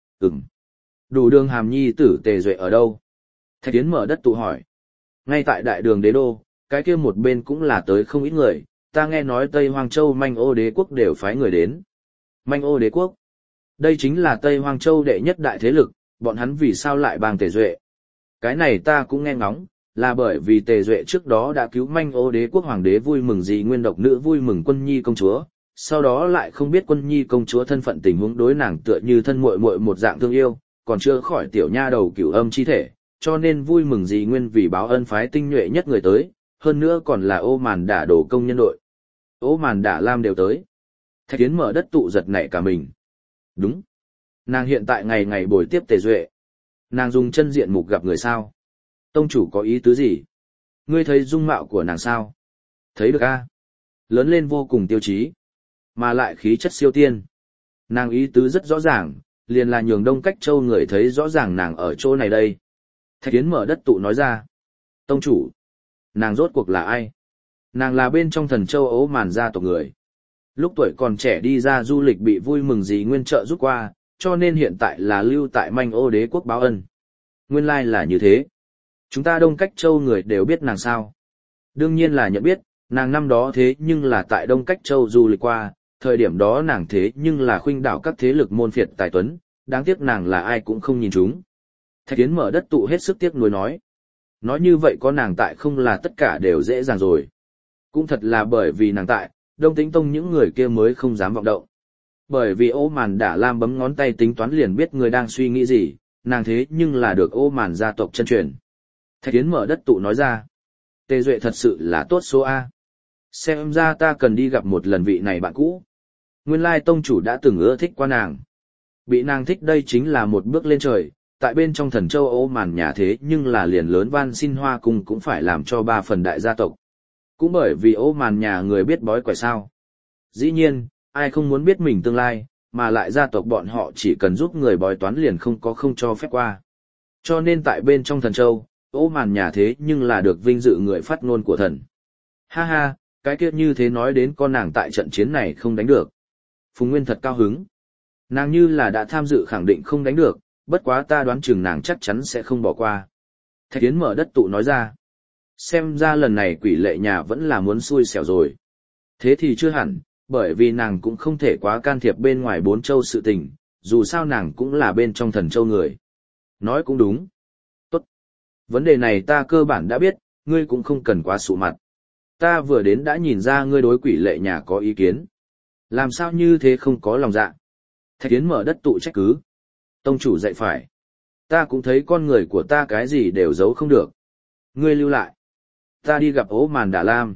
Đủ đường hàm nhi tử Tề Duệ ở đâu? Thạch Tiến mở đất tụ hỏi. Ngay tại đại đường đế đô, cái kia một bên cũng là tới không ít người, ta nghe nói Tây Hoang Châu Manh Ô Đế quốc đều phái người đến. Manh Ô Đế quốc? Đây chính là Tây Hoang Châu đệ nhất đại thế lực, bọn hắn vì sao lại bang Tề Duệ? Cái này ta cũng nghe ngóng, là bởi vì Tề Duệ trước đó đã cứu Manh Ô Đế quốc hoàng đế vui mừng gì nguyên độc nữ vui mừng Quân Nhi công chúa, sau đó lại không biết Quân Nhi công chúa thân phận tình huống đối nàng tựa như thân muội muội một dạng thương yêu, còn chưa khỏi tiểu nha đầu cửu âm chi thể, cho nên vui mừng gì nguyên vì báo ân phái tinh nhuệ nhất người tới, hơn nữa còn là Ô Màn Đả Đổ công nhân đội. Ô Màn Đả Lam đều tới. Thạch Tiến mở đất tụ giật nảy cả mình. Đúng. Nàng hiện tại ngày ngày bồi tiếp Tề Duệ. Nàng dùng chân diện mục gặp người sao? Tông chủ có ý tứ gì? Ngươi thấy dung mạo của nàng sao? Thấy được a? Lớn lên vô cùng tiêu chí, mà lại khí chất siêu tiên. Nàng ý tứ rất rõ ràng, liền là nhường Đông Cách Châu người thấy rõ ràng nàng ở chỗ này đây. Thạch Tiến mở đất tụ nói ra. Tông chủ, nàng rốt cuộc là ai? Nàng là bên trong Thần Châu Ố Màn gia tộc người. Lúc tuổi còn trẻ đi ra du lịch bị vui mừng gì nguyên trợ giúp qua, cho nên hiện tại là lưu tại Manh Ô Đế quốc báo ân. Nguyên lai là như thế. Chúng ta Đông Cách Châu người đều biết nàng sao? Đương nhiên là nhận biết, nàng năm đó thế nhưng là tại Đông Cách Châu du lịch qua, thời điểm đó nàng thế nhưng là khuynh đảo các thế lực môn phiệt tài tuấn, đáng tiếc nàng là ai cũng không nhìn chúng. Thạch Tiến mở đất tụ hết sức tiếc nuối nói. Nói như vậy có nàng tại không là tất cả đều dễ dàng rồi. Cũng thật là bởi vì nàng tại, Đông Tĩnh Tông những người kia mới không dám vọng động. Bởi vì Ô Màn Đả Lam bấm ngón tay tính toán liền biết người đang suy nghĩ gì, nàng thế nhưng là được Ô Màn gia tộc chân truyền. Thạch Tiến mở đất tụ nói ra. Tề Duệ thật sự là tốt số A. Xem ra ta cần đi gặp một lần vị này bạn cũ. Nguyên lai tông chủ đã từng ưa thích qua nàng. Bị nàng thích đây chính là một bước lên trời, tại bên trong Thần Châu Ô Màn nhà thế nhưng là liền lớn van xin hoa cung cũng phải làm cho 3 phần đại gia tộc. Cũng bởi vì Ô Màn nhà người biết bói quẻ sao. Dĩ nhiên, ai không muốn biết mình tương lai, mà lại gia tộc bọn họ chỉ cần giúp người bói toán liền không cho phép qua. Cho nên tại bên trong Thần Châu, Ô Màn nhà thế nhưng là được vinh dự người phát ngôn của thần. Ha ha, cái kia như thế nói đến con nàng tại trận chiến này không đánh được. Phùng Nguyên thật cao hứng. Nàng như là đã tham dự khẳng định không đánh được, bất quá ta đoán chừng nàng chắc chắn sẽ không bỏ qua. Thạch Tiến mở đất tụ nói ra. Xem ra lần này quỷ lệ nhà vẫn là muốn xui xẻo rồi. Thế thì chưa hẳn, bởi vì nàng cũng không thể quá can thiệp bên ngoài 4 châu sự tình, dù sao nàng cũng là bên trong Thần Châu người. Nói cũng đúng. Tốt. Vấn đề này ta cơ bản đã biết, ngươi cũng không cần quá sụ mặt. Ta vừa đến đã nhìn ra ngươi đối quỷ lệ nhà có ý kiến. Làm sao như thế không có lòng dạ? Thạch Tiến mở đất tụ trách cứ. Tông chủ dạy phải. Ta cũng thấy con người của ta cái gì đều giấu không được. Ngươi lưu lại. Ta đi gặp Ố Màn Đả Lam.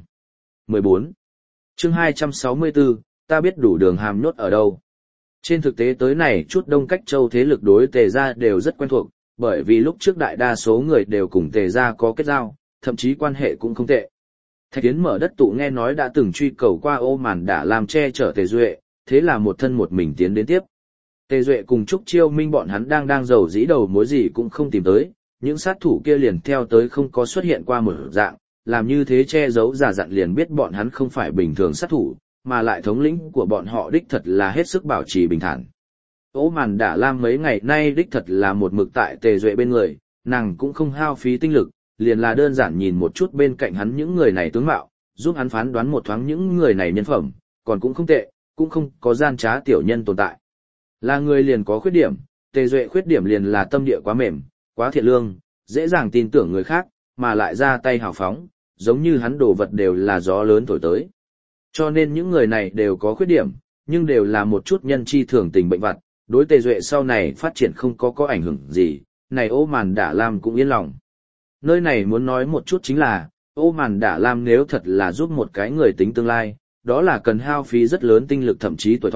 14. Chương 264, ta biết đủ đường hàm nhốt ở đâu. Trên thực tế tới này chút Đông Cách Châu thế lực đối Tề gia đều rất quen thuộc, bởi vì lúc trước đại đa số người đều cùng Tề gia có kết giao, thậm chí quan hệ cũng không tệ. Thạch Tiến mở đất tụ nghe nói đã từng truy cầu qua Ô Màn Đả Lam che chở Tề Duệ, thế là một thân một mình tiến đến tiếp. Tề Duệ cùng Trúc Chiêu Minh bọn hắn đang giàu dĩ đầu mối gì cũng không tìm tới, những sát thủ kia liền theo tới không có xuất hiện qua một dạng, làm như thế che giấu giả dặn liền biết bọn hắn không phải bình thường sát thủ, mà lại thống lĩnh của bọn họ đích thật là hết sức bảo trì bình thản. Ô Màn Đả Lam mấy ngày nay đích thật là một mực tại Tề Duệ bên người, nàng cũng không hao phí tinh lực, liền là đơn giản nhìn một chút bên cạnh hắn những người này tướng mạo, giúp hắn phán đoán một thoáng những người này nhân phẩm, còn cũng không tệ, cũng không có gian trá tiểu nhân tồn tại. Là người liền có khuyết điểm, Tề Duệ khuyết điểm liền là tâm địa quá mềm, quá thiện lương, dễ dàng tin tưởng người khác, mà lại ra tay hào phóng, giống như hắn đồ vật đều là gió lớn thổi tới. Cho nên những người này đều có khuyết điểm, nhưng đều là một chút nhân chi thường tình bệnh vặt, đối Tề Duệ sau này phát triển không có ảnh hưởng gì, này Ô Màn Đả Lam cũng yên lòng. Nơi này muốn nói một chút chính là, Ô Màn Đả Lam nếu thật là giúp một cái người tính tương lai, đó là cần hao phí rất lớn tinh lực thậm chí tuổi thọ,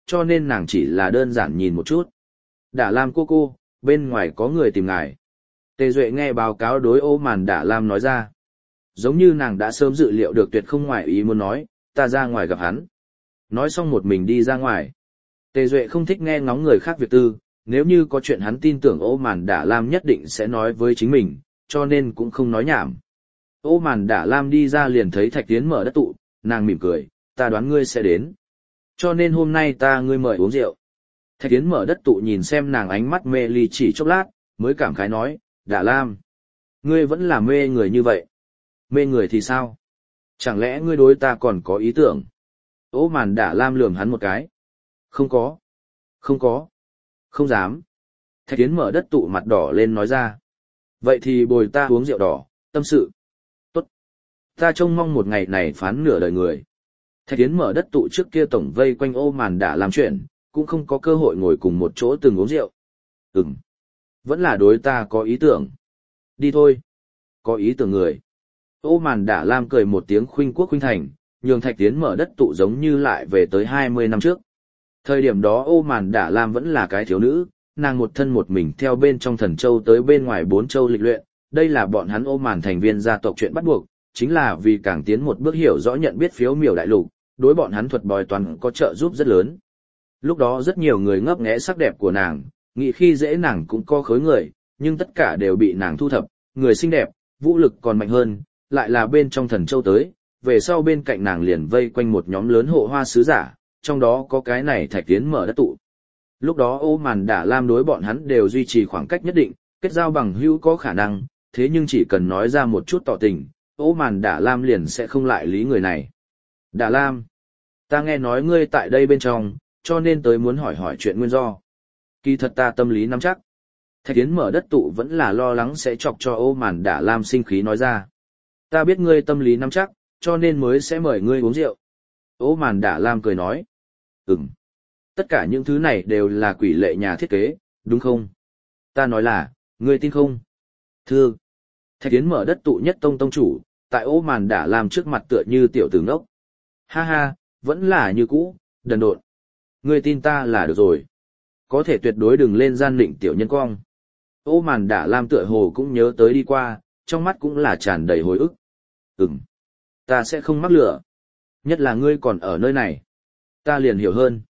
cho nên nàng chỉ là đơn giản nhìn một chút. Đả Lam cô, bên ngoài có người tìm ngài. Tề Duệ nghe báo cáo đối Ô Màn Đả Lam nói ra. Giống như nàng đã sớm dự liệu được tuyệt không ngoại ý muốn nói, ta ra ngoài gặp hắn. Nói xong một mình đi ra ngoài. Tề Duệ không thích nghe ngóng người khác việc tư, nếu như có chuyện hắn tin tưởng Ô Màn Đả Lam nhất định sẽ nói với chính mình, cho nên cũng không nói nhảm. Ô Màn Đả Lam đi ra liền thấy Thạch Tiến mở đất tụ, nàng mỉm cười, ta đoán ngươi sẽ đến. Cho nên hôm nay ngươi mời uống rượu. Thạch Tiến mở đất tụ nhìn xem nàng ánh mắt mê ly chỉ chốc lát, mới cảm khái nói, Đả Lam, ngươi vẫn là mê người như vậy. Mê người thì sao? Chẳng lẽ ngươi đối ta còn có ý tưởng? Ô Màn Đả Lam lườm hắn một cái. Không có. Không có. Không dám. Thạch Tiến mở đất tụ mặt đỏ lên nói ra. Vậy thì bồi ta uống rượu đỏ, tâm sự. Tốt. Ta trông mong một ngày này phán nửa đời người. Thạch Tiến mở đất tụ trước kia tổng vây quanh Ô Màn Đả Lam chuyện, cũng không có cơ hội ngồi cùng một chỗ từng uống rượu. Vẫn là đối ta có ý tưởng. Đi thôi. Có ý tưởng người. Ô Màn Đả Lam cười một tiếng khuynh quốc khuynh thành, nhường Thạch Tiến mở đất tụ giống như lại về tới 20 năm trước. Thời điểm đó Ô Màn Đả Lam vẫn là cái thiếu nữ, nàng một thân một mình theo bên trong Thần Châu tới bên ngoài 4 châu lịch luyện, đây là bọn hắn Ô Màn thành viên gia tộc chuyện bắt buộc, chính là vì càng tiến một bước hiểu rõ nhận biết phiếu miểu đại lục, đối bọn hắn thuật bói toán có trợ giúp rất lớn. Lúc đó rất nhiều người ngấp nghé sắc đẹp của nàng, nghĩ khi dễ nàng cũng có khối người, nhưng tất cả đều bị nàng thu thập, người xinh đẹp, vũ lực còn mạnh hơn, lại là bên trong Thần Châu tới, về sau bên cạnh nàng liền vây quanh một nhóm lớn hộ hoa sứ giả, trong đó có cái này Thạch Tiến mở đất tụ. Lúc đó Ô Màn Đả Lam đối bọn hắn đều duy trì khoảng cách nhất định, kết giao bằng hữu có khả năng, thế nhưng chỉ cần nói ra một chút tỏ tình, Ô Màn Đả Lam liền sẽ không lại lý người này. Đả Lam, ta nghe nói ngươi tại đây bên trong, cho nên tới muốn hỏi hỏi chuyện nguyên do. Kỳ thật ta tâm lý nắm chắc. Thạch Tiến mở đất tụ vẫn là lo lắng sẽ chọc cho Ô Màn Đả Lam sinh khí nói ra. Ta biết ngươi tâm lý nắm chắc, cho nên mới sẽ mời ngươi uống rượu. Ô Màn Đả Lam cười nói. Tất cả những thứ này đều là quỷ lệ nhà thiết kế, đúng không? Ta nói là, ngươi tin không? Thưa. Thạch Tiến mở đất tụ nhất tông tông chủ, tại Ô Màn Đả Lam trước mặt tựa như tiểu tử ngốc. Ha ha, vẫn là như cũ, đần độn. Ngươi tin ta là được rồi. Có thể tuyệt đối đừng lên gian định tiểu nhân cong. Ô Màn Đả Lam tựa hồ cũng nhớ tới đi qua, trong mắt cũng là tràn đầy hồi ức. Ta sẽ không mắc lửa. Nhất là ngươi còn ở nơi này. Ta liền hiểu hơn.